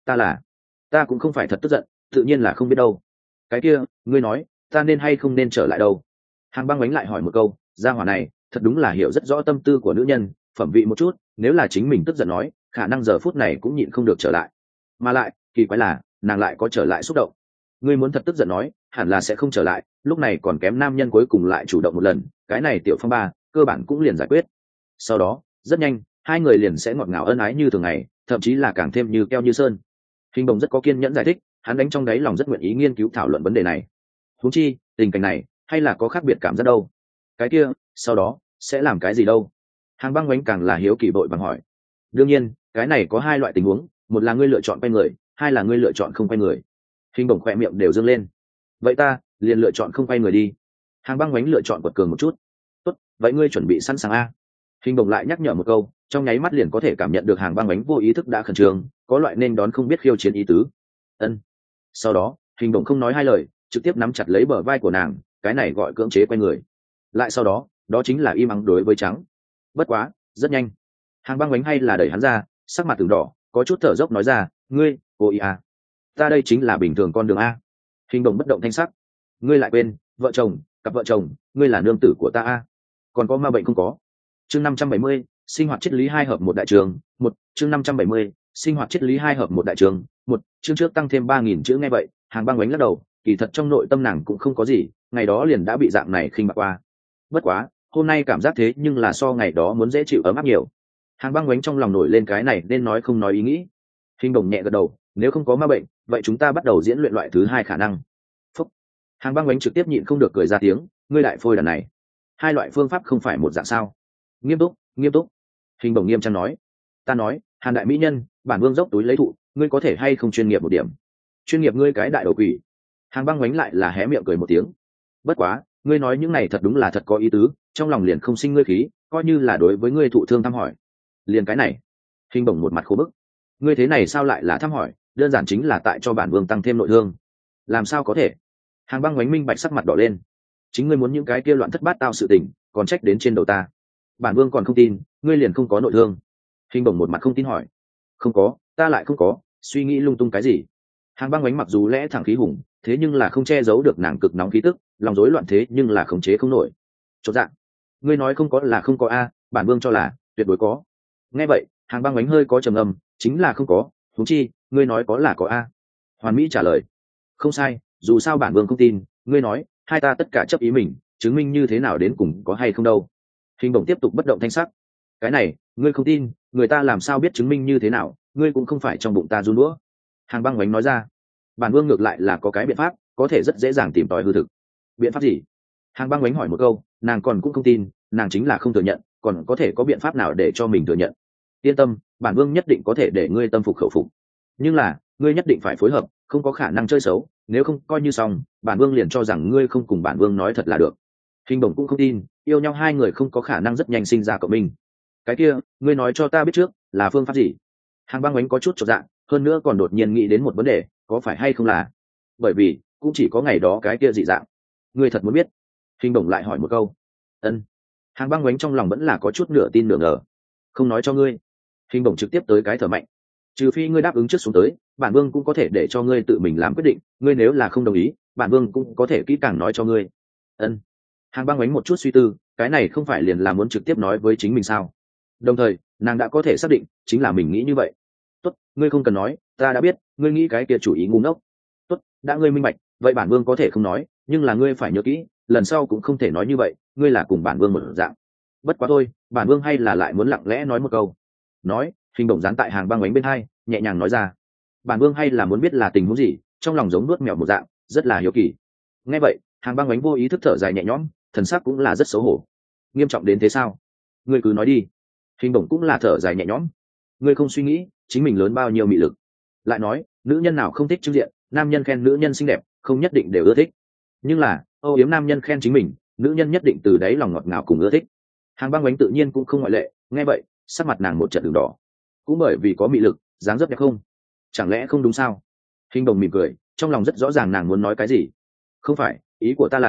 Ta cũng không phải thật tức giận, tự nhiên là không biết đâu. Cái kia ngươi nói ta nên hay không nên trở lại đâu? Hàng băng bánh lại hỏi một câu. Gia hỏa này thật đúng là hiểu rất rõ tâm tư của nữ nhân, phẩm vị một chút, nếu là chính mình tức giận nói, khả năng giờ phút này cũng nhịn không được trở lại. Mà lại kỳ quái là nàng lại có trở lại xúc động. Ngươi muốn thật tức giận nói, hẳn là sẽ không trở lại, lúc này còn kém nam nhân cuối cùng lại chủ động một lần, cái này tiểu phong ba cơ bản cũng liền giải quyết. Sau đó rất nhanh hai người liền sẽ ngọt ngào ân ái như thường ngày, thậm chí là càng thêm như keo như sơn. Hình bồng rất có kiên nhẫn giải thích, hắn đánh trong đáy lòng rất nguyện ý nghiên cứu thảo luận vấn đề này. Huống chi tình cảnh này hay là có khác biệt cảm giác đâu. Cái kia sau đó sẽ làm cái gì đâu? Hàng băng bánh càng là hiếu kỳ vội vàng hỏi. Đương nhiên cái này có hai loại tình huống, một là ngươi lựa chọn quay người, hai là ngươi lựa chọn không quay người. Hình bồng khỏe miệng đều dâng lên. Vậy ta liền lựa chọn không quay người đi. Hàng băng bánh lựa chọn quật cường một chút. Tốt, vậy ngươi chuẩn bị sẵn sàng a? Hình bồng lại nhắc nhở một câu, trong nháy mắt liền có thể cảm nhận được hàng băng bánh vô ý thức đã khẩn trương, có loại nên đón không biết khiêu chiến ý tứ. Ân. Sau đó hình bồng không nói hai lời, trực tiếp nắm chặt lấy bờ vai của nàng, cái này gọi cưỡng chế quay người. Lại sau đó đó chính là im ắng đối với trắng. Bất quá rất nhanh hàng băng bánh hay là đẩy hắn ra, sắc mặt từng đỏ, có chút thở dốc nói ra, ngươi cô ý à? Ta đây chính là bình thường con đường a. Hình bồng bất động thanh sắc. Ngươi lại quên vợ chồng, cặp vợ chồng, ngươi là nương tử của ta a. Còn có ma bệnh không có? Chương 570, sinh hoạt triết lý hai hợp một đại trường, một chương 570, sinh hoạt triết lý hai hợp một đại trường, một chương trước tăng thêm 3.000 chữ. Nghe vậy hàng băng bánh lắc đầu, kỳ thật trong nội tâm nàng cũng không có gì, ngày đó liền đã bị dạng này khinh bạc qua. Bất quá hôm nay cảm giác thế nhưng là so ngày đó muốn dễ chịu ấm áp nhiều. Hàng băng bánh trong lòng nổi lên cái này nên nói không nói ý nghĩ. Hình bồng nhẹ gật đầu, nếu không có ma bệnh vậy chúng ta bắt đầu diễn luyện loại thứ hai khả năng. Phúc. Hàng băng bánh trực tiếp nhịn không được cười ra tiếng, ngươi đại phôi đàn này, hai loại phương pháp không phải một dạng sao? Nghiêm túc. Hình bồng nghiêm trang nói. Ta nói Hàn đại mỹ nhân, bản vương dốc túi lấy thụ, ngươi có thể hay không chuyên nghiệp một điểm? Chuyên nghiệp ngươi cái đại đầu quỷ. Hàng băng bánh lại là hé miệng cười một tiếng. Bất quá ngươi nói những này thật đúng là thật có ý tứ, trong lòng liền không sinh ngươi khí, coi như là đối với ngươi thụ thương thăm hỏi. Liền cái này. Hình bồng một mặt khô bức. Ngươi thế này sao lại là thăm hỏi, đơn giản chính là tại cho bản vương tăng thêm nội thương. Làm sao có thể? Hàng băng bánh minh bạch sắc mặt đỏ lên. Chính ngươi muốn những cái kia loạn thất bát tao sự tình, còn trách đến trên đầu ta. Bản vương còn không tin ngươi liền không có nội thương. Hình bồng một mặt không tin hỏi. Không có, ta lại không có, suy nghĩ lung tung cái gì? Hàng băng bánh mặc dù lẽ thẳng khí hùng, thế nhưng là không che giấu được nàng cực nóng khí tức, lòng rối loạn thế nhưng là khống chế không nổi. Chột dạ. Ngươi nói không có là không có a, bản vương cho là tuyệt đối có. Nghe vậy hàng băng bánh hơi có trầm âm, chính là không có, huống chi ngươi nói có là có a. Hoàn mỹ trả lời. Không sai, dù sao bản vương không tin, ngươi nói hai ta tất cả chấp ý mình, chứng minh như thế nào đến cùng có hay không đâu. Hình bổng tiếp tục bất động thanh sắc. Cái này ngươi không tin, người ta làm sao biết chứng minh như thế nào, ngươi cũng không phải trong bụng ta run đũa. Hàng băng bánh nói ra. Bản vương ngược lại là có cái biện pháp, có thể rất dễ dàng tìm tòi hư thực. Biện pháp gì? Hàng băng bánh hỏi một câu, nàng còn cũng không tin, nàng chính là không thừa nhận, còn có thể có biện pháp nào để cho mình thừa nhận? Yên tâm, bản vương nhất định có thể để ngươi tâm phục khẩu phục, nhưng là ngươi nhất định phải phối hợp, không có khả năng chơi xấu, nếu không coi như xong, bản vương liền cho rằng ngươi không cùng bản vương nói thật là được. Hình bổng cũng không tin, yêu nhau hai người không có khả năng rất nhanh sinh ra cộng minh. Cái kia ngươi nói cho ta biết trước là phương pháp gì? Hàng băng bánh có chút chột dạ, hơn nữa còn đột nhiên nghĩ đến một vấn đề, có phải hay không là bởi vì cũng chỉ có ngày đó cái kia dị dạng, ngươi thật muốn biết? Hình bổng lại hỏi một câu. Ân. Hàng băng bánh trong lòng vẫn là có chút nửa tin nửa ngờ. Không nói cho ngươi. Hình bổng trực tiếp tới cái thở mạnh. Trừ phi ngươi đáp ứng trước xuống tới, bản vương cũng có thể để cho ngươi tự mình làm quyết định, ngươi nếu là không đồng ý, bản vương cũng có thể kỹ càng nói cho ngươi. Ân. Hàng băng bánh một chút suy tư, cái này không phải liền là muốn trực tiếp nói với chính mình sao? Đồng thời nàng đã có thể xác định chính là mình nghĩ như vậy. Tốt, ngươi không cần nói, ta đã biết ngươi nghĩ cái kia chủ ý ngu ngốc. Tốt, đã ngươi minh bạch, vậy bản vương có thể không nói, nhưng là ngươi phải nhớ kỹ, lần sau cũng không thể nói như vậy, ngươi là cùng bản vương một dạng. Bất quá thôi, bản vương hay là lại muốn lặng lẽ nói một câu. Nói, hình bổng dán tại hàng băng bánh bên hai, nhẹ nhàng nói ra. Bản vương hay là muốn biết là tình huống gì, trong lòng giống nuốt mèo một dạng, rất là hiếu kỳ. Nghe vậy hàng băng bánh vô ý thức thở dài nhẹ nhõm, thần sắc cũng là rất xấu hổ. Nghiêm trọng đến thế sao? Ngươi cứ nói đi. Hình bổng cũng là thở dài nhẹ nhõm. Ngươi không suy nghĩ chính mình lớn bao nhiêu mị lực? Lại nói nữ nhân nào không thích trưng diện, nam nhân khen nữ nhân xinh đẹp không nhất định đều ưa thích, nhưng là âu yếm nam nhân khen chính mình, nữ nhân nhất định từ đáy lòng ngọt ngào cùng ưa thích. Hàng băng bánh tự nhiên cũng không ngoại lệ. Nghe vậy sắc mặt nàng một trận đường đỏ. Cũng bởi vì có mị lực dáng dấp đẹp không, chẳng lẽ không đúng sao? Hình bồng mỉm cười, trong lòng rất rõ ràng nàng muốn nói cái gì. Không phải, ý của ta là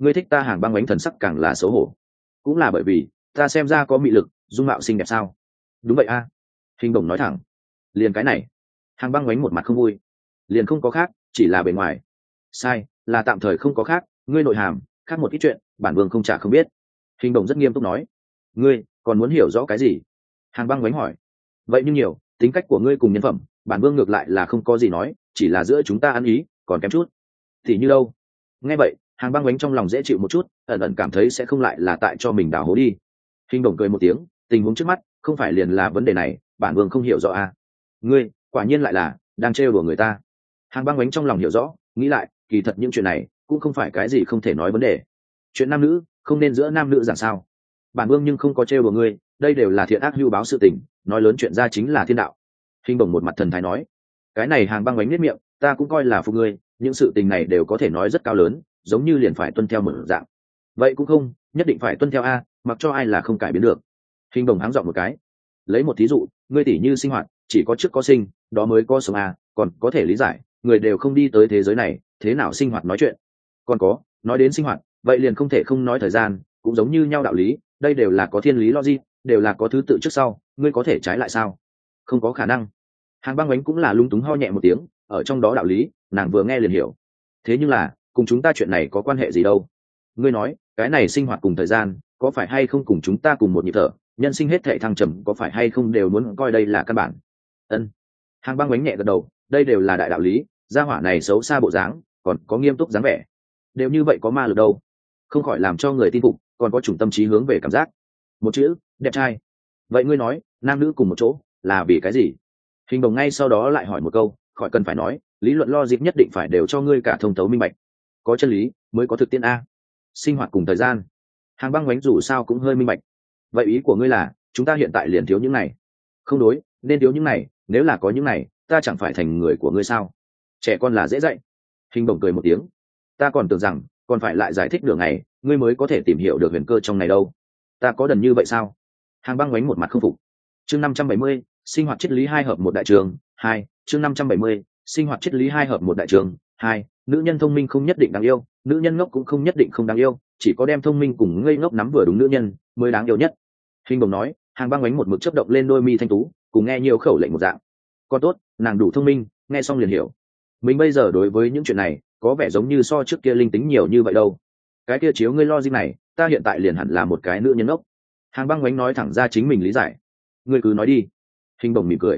ngươi thích ta Hàng Băng Ánh thần sắc càng là xấu hổ. Cũng là bởi vì ta xem ra có mị lực, dung mạo xinh đẹp sao? Đúng vậy a. Hình Đồng nói thẳng. Liền cái này. Hàng Băng Ánh một mặt không vui. Liền không có khác, chỉ là bề ngoài. Sai, là tạm thời không có khác, ngươi nội hàm khác một ít chuyện bản vương không trả không biết. Hình Đồng rất nghiêm túc nói. Ngươi còn muốn hiểu rõ cái gì? Hàng Băng Ánh hỏi. Vậy nhưng nhiều, tính cách của ngươi cùng nhân phẩm bản vương ngược lại là không có gì nói, chỉ là giữa chúng ta ăn ý còn kém chút. Thì như đâu? Nghe vậy Hàng Băng Ánh trong lòng dễ chịu một chút, ẩn ẩn cảm thấy sẽ không lại là tại cho mình đào hố đi. Hình Đồng cười một tiếng, tình huống trước mắt không phải liền là vấn đề này, bản vương không hiểu rõ à? Ngươi quả nhiên lại là đang trêu đùa người ta. Hàng Băng Ánh trong lòng hiểu rõ, nghĩ lại kỳ thật những chuyện này cũng không phải cái gì không thể nói vấn đề. Chuyện nam nữ không nên giữa nam nữ giảng sao? Bản vương nhưng không có trêu đùa ngươi, đây đều là thiện ác hưu báo sự tình, nói lớn chuyện ra chính là thiên đạo. Hình Đồng một mặt thần thái nói. Cái này Hàng Băng Ánh nhếch miệng, ta cũng coi là phục ngươi, những sự tình này đều có thể nói rất cao lớn, giống như liền phải tuân theo một dạng. Vậy cũng không nhất định phải tuân theo a, mặc cho ai là không cải biến được. Hình Đồng háng dọn một cái, lấy một thí dụ, ngươi tỷ như sinh hoạt chỉ có trước có sinh đó mới có sống a, còn có thể lý giải, người đều không đi tới thế giới này thế nào sinh hoạt nói chuyện. Còn có nói đến sinh hoạt vậy liền không thể không nói thời gian, cũng giống như nhau đạo lý, đây đều là có thiên lý logic, đều là có thứ tự trước sau, ngươi có thể trái lại sao? Không có khả năng. Hàng Băng Ánh cũng là lung túng ho nhẹ một tiếng, ở trong đó đạo lý nàng vừa nghe liền hiểu. Thế nhưng là cùng chúng ta chuyện này có quan hệ gì đâu? Ngươi nói cái này sinh hoạt cùng thời gian có phải hay không cùng chúng ta cùng một nhịp thở, nhân sinh hết thệ thăng trầm có phải hay không đều muốn coi đây là căn bản. Ân. Hàng Băng Ánh nhẹ gật đầu, đây đều là đại đạo lý, gia hỏa này xấu xa bộ dáng còn có nghiêm túc dáng vẻ, đều như vậy có ma lực đâu, không khỏi làm cho người tin phục, còn có chủng tâm trí hướng về cảm giác. Một chữ đẹp trai. Vậy ngươi nói nam nữ cùng một chỗ là vì cái gì? Hình Đồng ngay sau đó lại hỏi một câu, khỏi cần phải nói, lý luận logic nhất định phải đều cho ngươi cả thông thấu minh bạch, có chân lý mới có thực tiễn a. Sinh hoạt cùng thời gian, Hàng Băng Ánh dù sao cũng hơi minh bạch. Vậy ý của ngươi là chúng ta hiện tại liền thiếu những này? Không đối, nên thiếu những này, nếu là có những này ta chẳng phải thành người của ngươi sao? Trẻ con là dễ dạy. Hình Đồng cười một tiếng, ta còn tưởng rằng còn phải lại giải thích đường này ngươi mới có thể tìm hiểu được huyền cơ trong này đâu. Ta có đần như vậy sao? Hàng Băng Ánh một mặt không phục. Chương 570, sinh hoạt triết lý hai hợp một đại trường hai. Chương 570, sinh hoạt triết lý hai hợp một đại trường hai. Nữ nhân thông minh không nhất định đáng yêu, nữ nhân ngốc cũng không nhất định không đáng yêu, chỉ có đem thông minh cùng ngây ngốc nắm vừa đúng nữ nhân mới đáng yêu nhất. Hình Đồng nói. Hàng Băng Ánh một mực chớp động lên đôi mi thanh tú, cùng nghe nhiều khẩu lệnh một dạng. Còn tốt nàng đủ thông minh, nghe xong liền hiểu. Mình bây giờ đối với những chuyện này có vẻ giống như so trước kia linh tính nhiều như vậy đâu. Cái kia chiếu ngươi logic này, ta hiện tại liền hẳn là một cái nữ nhân ngốc. Hàng Băng Ánh nói thẳng ra chính mình lý giải. Ngươi cứ nói đi. Hình Đồng mỉm cười.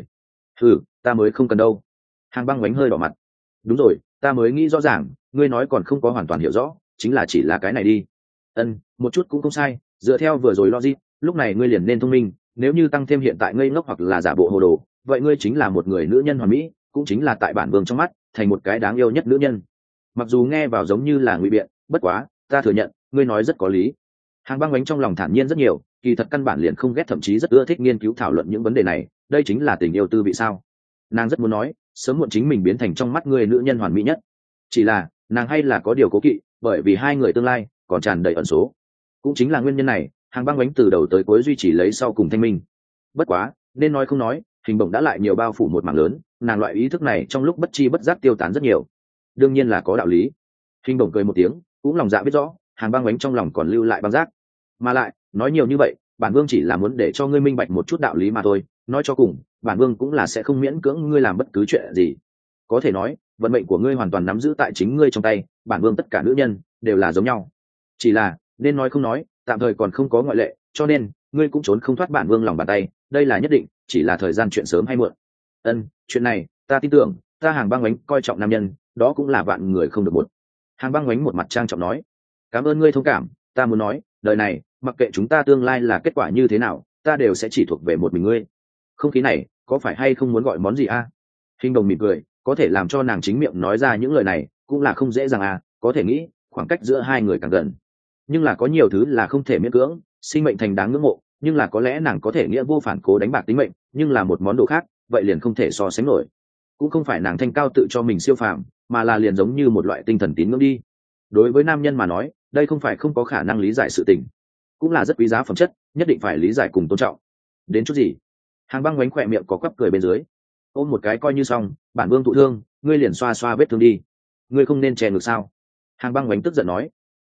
Ta mới không cần đâu. Hàng Băng Ánh hơi đỏ mặt. Đúng rồi, ta mới nghĩ rõ ràng, ngươi nói còn không có hoàn toàn hiểu rõ, chính là chỉ là cái này đi. Một chút cũng không sai, dựa theo vừa rồi logic, lúc này ngươi liền nên thông minh, nếu như tăng thêm hiện tại ngây ngốc hoặc là giả bộ hồ đồ, vậy ngươi chính là một người nữ nhân hoàn mỹ, cũng chính là tại bản vương trong mắt thành một cái đáng yêu nhất nữ nhân. Mặc dù nghe vào giống như là ngụy biện, bất quá ta thừa nhận ngươi nói rất có lý. Hàng Băng Ánh trong lòng thản nhiên rất nhiều, kỳ thật căn bản liền không ghét, thậm chí rất ưa thích nghiên cứu thảo luận những vấn đề này, đây chính là tình yêu tư vị sao. Nàng rất muốn nói sớm muộn chính mình biến thành trong mắt người nữ nhân hoàn mỹ nhất, chỉ là nàng hay là có điều cố kỵ, bởi vì hai người tương lai còn tràn đầy ẩn số. Cũng chính là nguyên nhân này, Hàng Băng Ánh từ đầu tới cuối duy trì lấy sau cùng thanh minh. Bất quá nên nói không nói, Hình Bổng đã lại nhiều bao phủ một mảng lớn, nàng loại ý thức này trong lúc bất chi bất giác tiêu tán rất nhiều. Đương nhiên là có đạo lý. Hình Bổng cười một tiếng, cũng lòng dạ biết rõ, Hàng Băng Ánh trong lòng còn lưu lại băng giác. Mà lại nói nhiều như vậy, bản vương chỉ là muốn để cho ngươi minh bạch một chút đạo lý mà thôi, nói cho cùng bản vương cũng là sẽ không miễn cưỡng ngươi làm bất cứ chuyện gì. Có thể nói vận mệnh của ngươi hoàn toàn nắm giữ tại chính ngươi trong tay, bản vương tất cả nữ nhân đều là giống nhau, chỉ là nên nói không nói, tạm thời còn không có ngoại lệ, cho nên ngươi cũng trốn không thoát bản vương lòng bàn tay, đây là nhất định, chỉ là thời gian chuyện sớm hay muộn. Chuyện này ta tin tưởng, ta Hàng Băng Ánh coi trọng nam nhân, đó cũng là vạn người không được một. Hàng Băng Ánh một mặt trang trọng nói, cảm ơn ngươi thông cảm, ta muốn nói đời này mặc kệ chúng ta tương lai là kết quả như thế nào, ta đều sẽ chỉ thuộc về một mình ngươi. Không khí này có phải hay không muốn gọi món gì a? Hình Đồng mỉm cười, có thể làm cho nàng chính miệng nói ra những lời này cũng là không dễ dàng à, có thể nghĩ khoảng cách giữa hai người càng gần, nhưng là có nhiều thứ là không thể miễn cưỡng, sinh mệnh thành đáng ngưỡng mộ, nhưng là có lẽ nàng có thể nghĩa vô phản cố đánh bạc tính mệnh, nhưng là một món đồ khác vậy liền không thể so sánh nổi. Cũng không phải nàng thanh cao tự cho mình siêu phàm, mà là liền giống như một loại tinh thần tín ngưỡng đi. Đối với nam nhân mà nói, đây không phải không có khả năng lý giải sự tình, cũng là rất quý giá phẩm chất, nhất định phải lý giải cùng tôn trọng. Đến chút gì? Hàng Băng Ánh khỏe miệng có quắp cười bên dưới, ôm một cái coi như xong, bản vương thụ thương, ngươi liền xoa xoa vết thương đi, ngươi không nên chè ngược sao? Hàng Băng Ánh tức giận nói,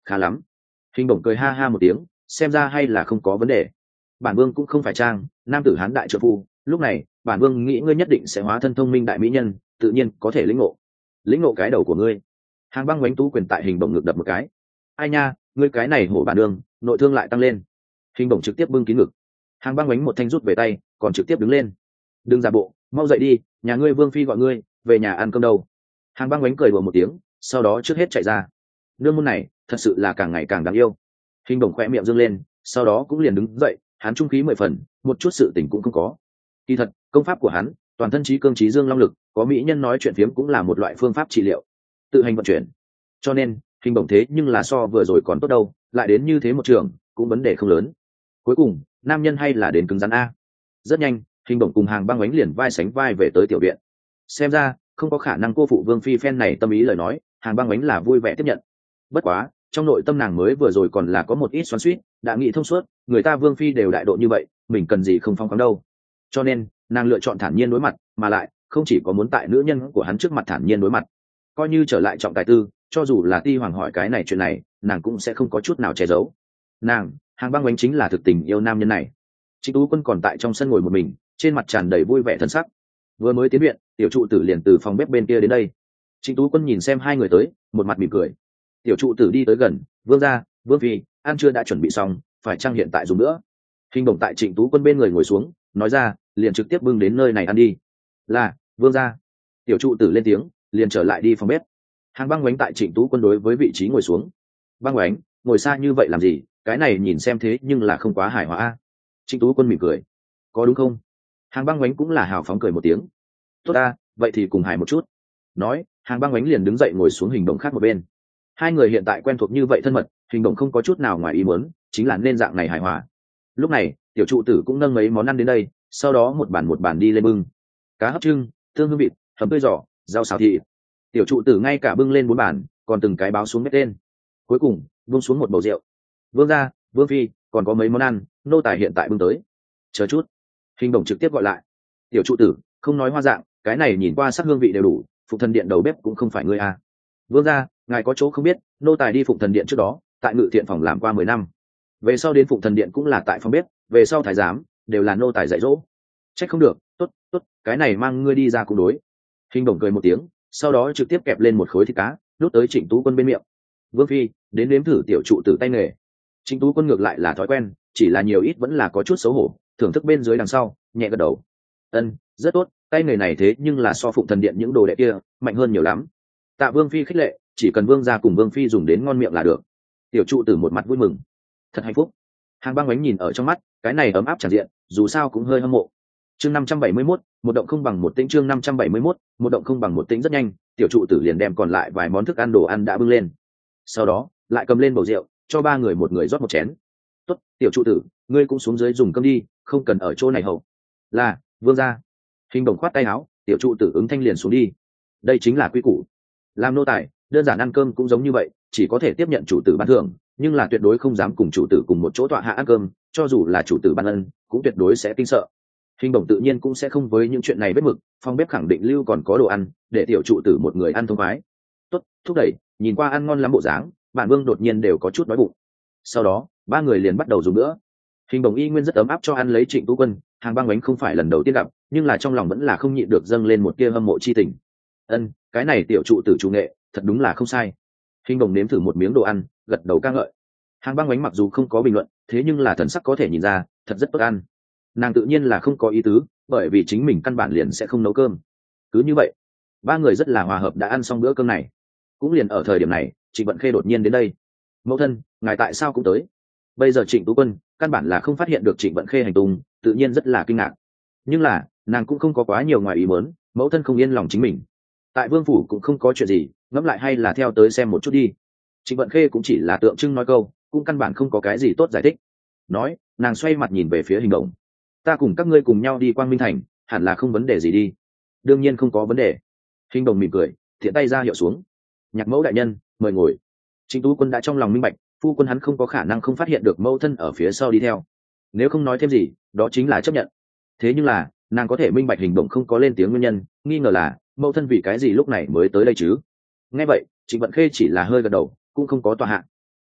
khá lắm. Hình bổng cười ha ha một tiếng, xem ra hay là không có vấn đề. Bản vương cũng không phải trang nam tử hán đại trợ phu, lúc này bản vương nghĩ ngươi nhất định sẽ hóa thân thông minh đại mỹ nhân, tự nhiên có thể lĩnh ngộ cái đầu của ngươi. Hàng băng ngoánh tú quyền tại hình bổng ngực đập một cái. Ai nha, ngươi cái này hổ bản đường nội thương lại tăng lên. Hình bổng trực tiếp bưng kín ngực. Hàng băng ngoánh một thanh rút về tay, còn trực tiếp đứng lên. Đừng giả bộ, mau dậy đi, nhà ngươi vương phi gọi ngươi về nhà ăn cơm đâu. Hàng băng ngoánh cười đùa một tiếng, sau đó trước hết chạy ra. Nương môn này thật sự là càng ngày càng đáng yêu. Hình bổng khỏe miệng dương lên, sau đó cũng liền đứng dậy, hắn trung khí 10 phần, một chút sự tình cũng không có. Kỳ thật công pháp của hắn toàn thân trí cương trí dương long lực, có mỹ nhân nói chuyện phiếm cũng là một loại phương pháp trị liệu, tự hành vận chuyển. Cho nên hình bổng thế nhưng là so vừa rồi còn tốt đâu, lại đến như thế một trường cũng vấn đề không lớn. Cuối cùng nam nhân hay là đến cứng rắn a. Rất nhanh hình bổng cùng Hàng băng ánh liền vai sánh vai về tới tiểu viện. Xem ra không có khả năng cô phụ vương phi phen này tâm ý lời nói, Hàng băng ánh là vui vẻ tiếp nhận. Bất quá trong nội tâm nàng mới vừa rồi còn là có một ít xoắn xuýt, đã nghĩ thông suốt, người ta vương phi đều đại độ như vậy, mình cần gì không phong khoáng đâu. Cho nên nàng lựa chọn thản nhiên đối mặt, mà lại không chỉ có muốn tại nữ nhân của hắn trước mặt thản nhiên đối mặt, coi như trở lại trọng tài tư, cho dù là Ti Hoàng hỏi cái này chuyện này, nàng cũng sẽ không có chút nào che giấu. Nàng Hàng băng ánh chính là thực tình yêu nam nhân này. Trịnh Tú Quân còn tại trong sân ngồi một mình, trên mặt tràn đầy vui vẻ thân sắc. Vừa mới tiến viện, tiểu trụ tử liền từ phòng bếp bên kia đến đây. Trịnh Tú Quân nhìn xem hai người tới, một mặt mỉm cười. Tiểu trụ tử đi tới gần, vương gia, vương phi, ăn trưa đã chuẩn bị xong, phải chăng hiện tại dùng nữa. Hình bổng tại Trịnh Tú Quân bên người ngồi xuống, nói ra, liền trực tiếp bưng đến nơi này ăn đi. Là vương gia. Tiểu trụ tử lên tiếng, liền trở lại đi phòng bếp. Hàng băng ngoánh tại Trịnh Tú Quân đối với vị trí ngồi xuống. Băng ngoánh, ngồi xa như vậy làm gì, cái này nhìn xem thế nhưng là không quá hài hòa. Trịnh Tú Quân mỉm cười, có đúng không? Hàng băng ngoánh cũng là hào phóng cười một tiếng. Tốt ta, vậy thì cùng hài một chút. Nói Hàng băng ngoánh liền đứng dậy ngồi xuống hình bổng khác một bên. Hai người hiện tại quen thuộc như vậy thân mật, hình bổng không có chút nào ngoài ý muốn, chính là nên dạng này hài hòa. Lúc này tiểu trụ tử cũng nâng mấy món ăn đến đây, sau đó một bàn đi lên bưng. Cá hấp trưng, tương hương vịt, hầm tươi giò, rau xào thịt. Tiểu trụ tử ngay cả bưng lên 4 bàn, còn từng cái báo xuống mét lên. Cuối cùng buông xuống một bầu rượu. Vương gia, vương phi, còn có mấy món ăn, nô tài hiện tại bưng tới. Chờ chút. Hình bổng trực tiếp gọi lại. Tiểu trụ tử, không nói hoa dạng, cái này nhìn qua sắc hương vị đều đủ, Phụng Thần Điện đầu bếp cũng không phải ngươi à. Vương gia, ngài có chỗ không biết, nô tài đi Phụng Thần Điện trước đó, tại Ngự Thiện phòng làm qua 10 năm. Về sau đến Phụng Thần Điện cũng là tại phòng bếp, về sau thái giám đều là nô tài dạy dỗ. Trách không được, tốt, cái này mang ngươi đi ra cũng đối. Hình bổng cười một tiếng, sau đó trực tiếp kẹp lên một khối thịt cá, đút tới Trịnh Tú Quân bên miệng. Vương phi, đến nếm thử tiểu trụ tử tay nghề. Trịnh Tú Quân ngược lại là thói quen, chỉ là nhiều ít vẫn là có chút xấu hổ, thưởng thức bên dưới đằng sau, nhẹ gật đầu. Ân, rất tốt, tay nghề này thế nhưng là so Phụng Thần Điện những đồ đệ kia mạnh hơn nhiều lắm. Tạ vương phi khích lệ, chỉ cần vương gia cùng vương phi dùng đến ngon miệng là được. Tiểu trụ tử một mặt vui mừng, thật hạnh phúc. Hàng băng ánh nhìn ở trong mắt, cái này ấm áp tràn diện, dù sao cũng hơi hâm mộ. Chương 571, một động không bằng một tĩnh. Chương 571, một động không bằng một tĩnh. Rất nhanh, tiểu trụ tử liền đem còn lại vài món thức ăn đồ ăn đã bưng lên. Sau đó, lại cầm lên bầu rượu, cho 3 người một người rót một chén. Tốt, tiểu trụ tử, ngươi cũng xuống dưới dùng cơm đi, không cần ở chỗ này hầu. Là, vương gia. Hình bổng khoát tay áo, tiểu trụ tử ứng thanh liền xuống đi. Đây chính là quy củ. Làm nô tài, đơn giản ăn cơm cũng giống như vậy, chỉ có thể tiếp nhận chủ tử ban thưởng, nhưng là tuyệt đối không dám cùng chủ tử cùng một chỗ tọa hạ ăn cơm, cho dù là chủ tử ban ân, cũng tuyệt đối sẽ kinh sợ. Hình bổng tự nhiên cũng sẽ không với những chuyện này vết mực, phòng bếp khẳng định lưu còn có đồ ăn, để tiểu trụ tử một người ăn thông khoái. Tốt, thúc đẩy, nhìn qua ăn ngon lắm bộ dáng, bản vương đột nhiên đều có chút đói bụng. Sau đó 3 người liền bắt đầu dùng bữa. Hình bổng y nguyên rất ấm áp cho ăn lấy Trịnh Tú Quân, Hàng băng bánh không phải lần đầu tiên gặp, nhưng là trong lòng vẫn là không nhịn được dâng lên một tia hâm mộ chi tình. Ân, cái này tiểu trụ tử chủ nghệ thật đúng là không sai. Hình bổng nếm thử một miếng đồ ăn, gật đầu ca ngợi. Hàng băng bánh mặc dù không có bình luận, thế nhưng là thần sắc có thể nhìn ra, thật rất tốt ăn. Nàng tự nhiên là không có ý tứ, bởi vì chính mình căn bản liền sẽ không nấu cơm. Cứ như vậy 3 người rất là hòa hợp đã ăn xong bữa cơm này. Cũng liền ở thời điểm này, Trịnh Vận Khê đột nhiên đến đây. Mẫu thân, ngài tại sao cũng tới? Bây giờ Trịnh Tú Quân căn bản là không phát hiện được Trịnh Vận Khê hành tung, tự nhiên rất là kinh ngạc. Nhưng là nàng cũng không có quá nhiều ngoài ý muốn, mẫu thân không yên lòng chính mình. Tại vương phủ cũng không có chuyện gì, ngẫm lại hay là theo tới xem một chút đi. Trịnh Vận Khê cũng chỉ là tượng trưng nói câu, cũng căn bản không có cái gì tốt giải thích. Nói, nàng xoay mặt nhìn về phía Hình Bổng. Ta cùng các ngươi cùng nhau đi Quang Minh Thành, hẳn là không vấn đề gì đi. Đương nhiên không có vấn đề. Hình Bổng mỉm cười, thiện tay ra hiệu xuống. Nhạc mẫu đại nhân, mời ngồi. Trịnh Tú Quân đã trong lòng minh bạch, phu quân hắn không có khả năng không phát hiện được mẫu thân ở phía sau đi theo. Nếu không nói thêm gì, đó chính là chấp nhận. Thế nhưng là, nàng có thể minh bạch Hình Bổng không có lên tiếng nguyên nhân, nghi ngờ là mẫu thân vì cái gì lúc này mới tới đây chứ. Nghe vậy, Trịnh Vận Khê chỉ là hơi gật đầu, cũng không có tòa hạ.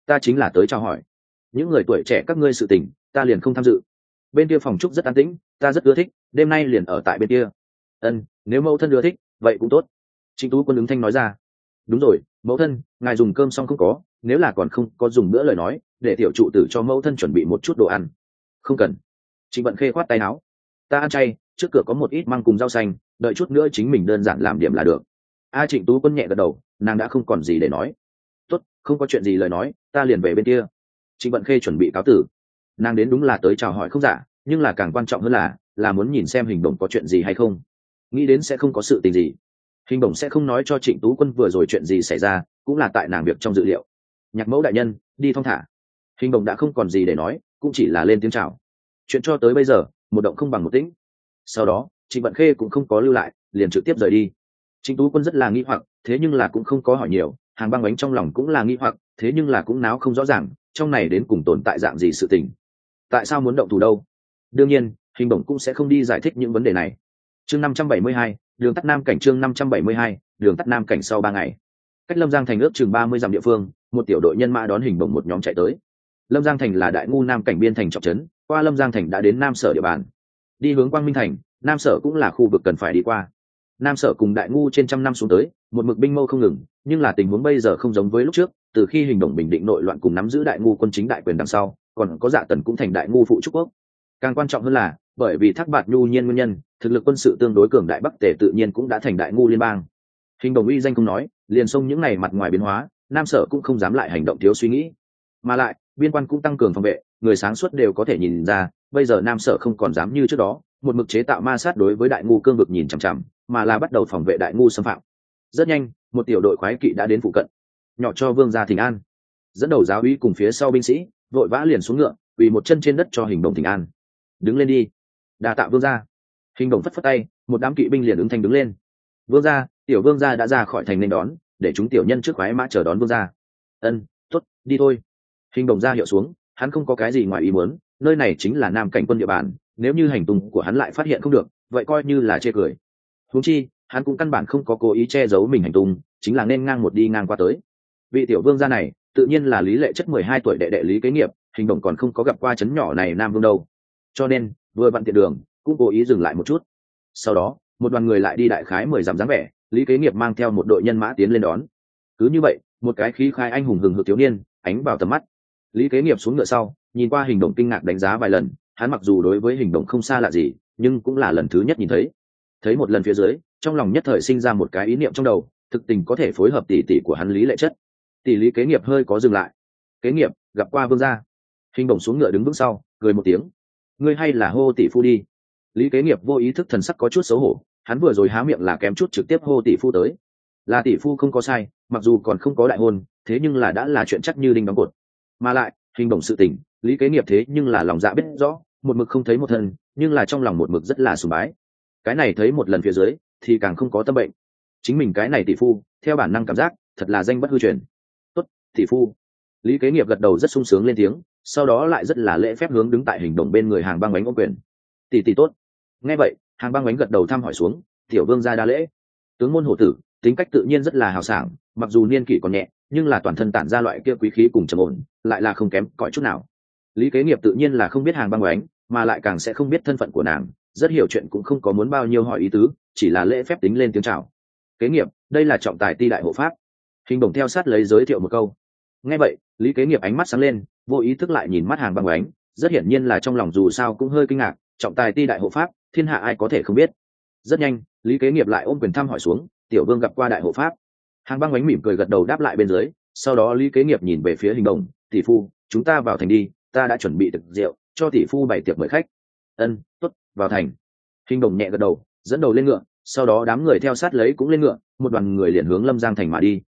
ta chính là tới chào hỏi những người tuổi trẻ các ngươi sự tình, ta liền không tham dự. Bên kia phòng trúc rất an tĩnh, ta rất ưa thích, đêm nay liền ở tại bên kia. Ân, nếu mẫu thân ưa thích vậy cũng tốt. Trịnh Tú Quân ứng thanh nói ra. Đúng rồi, mẫu thân, ngài dùng cơm xong không có, nếu là còn không có dùng bữa lời nói, để tiểu trụ tử cho mẫu thân chuẩn bị một chút đồ ăn. Không cần. Trịnh Vận Khê khoát tay áo. Ta ăn chay, trước cửa có một ít măng cùng rau xanh, đợi chút nữa chính mình đơn giản làm điểm là được. Trịnh Tú Quân nhẹ gật đầu, nàng đã không còn gì để nói. Tốt, không có chuyện gì lời nói, ta liền về bên kia. Trịnh Vận Khê chuẩn bị cáo tử. Nàng đến đúng là tới chào hỏi không giả, nhưng là càng quan trọng hơn là muốn nhìn xem Hình Đồng có chuyện gì hay không. Nghĩ đến sẽ không có sự tình gì, Hình Đồng sẽ không nói cho Trịnh Tú Quân vừa rồi chuyện gì xảy ra, cũng là tại nàng việc trong dự liệu. Nhạc mẫu đại nhân, đi thong thả. Hình Đồng đã không còn gì để nói, cũng chỉ là lên tiếng chào. Chuyện cho tới bây giờ, một động không bằng một tĩnh. Sau đó, Trịnh Vận Khê cũng không có lưu lại, liền trực tiếp rời đi. Trịnh Tú Quân rất là nghi hoặc, thế nhưng là cũng không có hỏi nhiều. Hàng Băng Bánh trong lòng cũng là nghi hoặc, thế nhưng là cũng náo không rõ ràng, trong này đến cùng tồn tại dạng gì sự tình. Tại sao muốn động thủ đâu? Đương nhiên, Hình Đồng cũng sẽ không đi giải thích những vấn đề này. Chương 572, đường tắt nam cảnh. Chương 572, đường tắt nam cảnh. Sau 3 ngày, cách Lâm Giang thành ước chừng 30 dặm địa phương, một tiểu đội nhân mã đón Hình Đồng một nhóm chạy tới. Lâm Giang thành là đại ngu nam cảnh biên thành trọng trấn, qua Lâm Giang thành đã đến Nam Sở địa bàn. Đi hướng Quang Minh thành, Nam Sở cũng là khu vực cần phải đi qua. Nam Sở cùng đại ngu trên trăm năm xuống tới, một mực binh mâu không ngừng, nhưng là tình huống bây giờ không giống với lúc trước, từ khi Hình Đồng bình định nội loạn cùng nắm giữ đại ngu quân chính đại quyền đằng sau, còn có Dạ Tần cũng thành đại ngu phụ trúc quốc. Càng quan trọng hơn là, bởi vì Thác Bạt Nhu nhiên nguyên nhân, thực lực quân sự tương đối cường đại Bắc Tề tự nhiên cũng đã thành đại ngu liên bang. Hình Đồng uy danh không nói, liền xông những này mặt ngoài biến hóa, Nam Sở cũng không dám lại hành động thiếu suy nghĩ. Mà lại, biên quan cũng tăng cường phòng vệ, người sáng suốt đều có thể nhìn ra, bây giờ Nam Sở không còn dám như trước đó, một mực chế tạo ma sát đối với đại ngu cương vực nhìn chằm chằm, mà là bắt đầu phòng vệ đại ngu xâm phạm. Rất nhanh, một tiểu đội khoái kỵ đã đến phụ cận, nhỏ cho vương gia thỉnh an. Dẫn đầu giáo úy cùng phía sau binh sĩ vội vã liền xuống ngựa, quỳ một chân trên đất cho Hình Đồng thỉnh an. Đứng lên đi. Đa tạ vương gia. Hình Đồng phất phất tay, một đám kỵ binh liền ứng thanh đứng lên. Vương gia, tiểu vương gia đã ra khỏi thành nên đón, để chúng tiểu nhân trước khoái mã chờ đón vương gia. Ân, tốt, đi thôi. Hình Đồng ra hiệu xuống, hắn không có cái gì ngoài ý muốn, nơi này chính là Nam cảnh quân địa bàn, nếu như hành tung của hắn lại phát hiện không được, vậy coi như là chê cười. Huống chi, hắn cũng căn bản không có cố ý che giấu mình hành tung, chính là nên ngang một đi ngang qua tới. Vị tiểu vương gia này, tự nhiên là Lý Lệ Chất 12 tuổi đệ đệ Lý Kế Nghiệp, Hình Đồng còn không có gặp qua trấn nhỏ này Nam Vương đâu. Cho nên, vừa vặn tiện đường, cũng cố ý dừng lại một chút. Sau đó, một đoàn người lại đi đại khái 10 dặm dáng vẻ, Lý Kế Nghiệp mang theo một đội nhân mã tiến lên đón. Cứ như vậy, một cái khí khai anh hùng hừng hực thiếu niên, ánh vào tầm mắt. Lý Kế Nghiệp xuống ngựa sau, nhìn qua Hình Đồng kinh ngạc đánh giá vài lần, hắn mặc dù đối với Hình Đồng không xa lạ gì, nhưng cũng là lần thứ nhất nhìn thấy. Thấy một lần phía dưới, trong lòng nhất thời sinh ra một cái ý niệm trong đầu, thực tình có thể phối hợp tỷ tỷ của hắn Lý Lệ Chất. Tỷ Lý Kế Nghiệp hơi có dừng lại. Kế Nghiệp, gặp qua vương gia. Hình Đồng xuống ngựa đứng bước sau, cười một tiếng. Ngươi hay là hô tỷ phu đi. Lý Kế Nghiệp vô ý thức thần sắc có chút xấu hổ, hắn vừa rồi há miệng là kém chút trực tiếp hô tỷ phu tới. Là tỷ phu không có sai, mặc dù còn không có đại hôn, thế nhưng là đã là chuyện chắc như đinh đóng cột. Mà lại, Hình Đồng sự tình, Lý Kế Nghiệp thế nhưng là lòng dạ biết rõ, một mực không thấy một thân, nhưng là trong lòng một mực rất là sùng bái. Cái này thấy một lần phía dưới, thì càng không có tâm bệnh. Chính mình cái này tỷ phu, theo bản năng cảm giác, thật là danh bất hư truyền. Tốt, tỷ phu. Lý Kế Nghiệp gật đầu rất sung sướng lên tiếng, sau đó lại rất là lễ phép hướng đứng tại Hình Đồng bên người Hàng Băng Bánh ôm quyền. Tỷ tỷ tốt. Nghe vậy, Hàng Băng Bánh gật đầu thăm hỏi xuống, tiểu vương gia đa lễ. Tướng môn hổ tử, tính cách tự nhiên rất là hào sảng, mặc dù niên kỷ còn nhẹ, nhưng là toàn thân tản ra loại kia quý khí cùng trầm ổn, lại là không kém cỏi chút nào. Lý Kế Nghiệp tự nhiên là không biết Hàng Băng Bánh, mà lại càng sẽ không biết thân phận của nàng, rất hiểu chuyện cũng không có muốn bao nhiêu hỏi ý tứ, chỉ là lễ phép tính lên tiếng chào. Kế Nghiệp, đây là trọng tài ti đại hộ pháp. Hình Đồng theo sát lấy giới thiệu một câu. Nghe vậy, Lý Kế Nghiệp ánh mắt sáng lên, vô ý thức lại nhìn mắt Hàng Băng Bánh, rất hiển nhiên là trong lòng dù sao cũng hơi kinh ngạc, trọng tài ti đại hộ pháp, thiên hạ ai có thể không biết. Rất nhanh, Lý Kế Nghiệp lại ôm quyền thăm hỏi xuống, tiểu vương gặp qua đại hộ pháp. Hàng Băng Bánh mỉm cười gật đầu đáp lại bên dưới, sau đó Lý Kế Nghiệp nhìn về phía Hình Đồng, tỷ phu, chúng ta vào thành đi, ta đã chuẩn bị thực rượu, cho tỷ phu bày tiệc mời khách. Ân, tốt, vào thành. Hình Đồng nhẹ gật đầu, dẫn đầu lên ngựa, sau đó đám người theo sát lấy cũng lên ngựa, một đoàn người liền hướng Lâm Giang thành mà đi.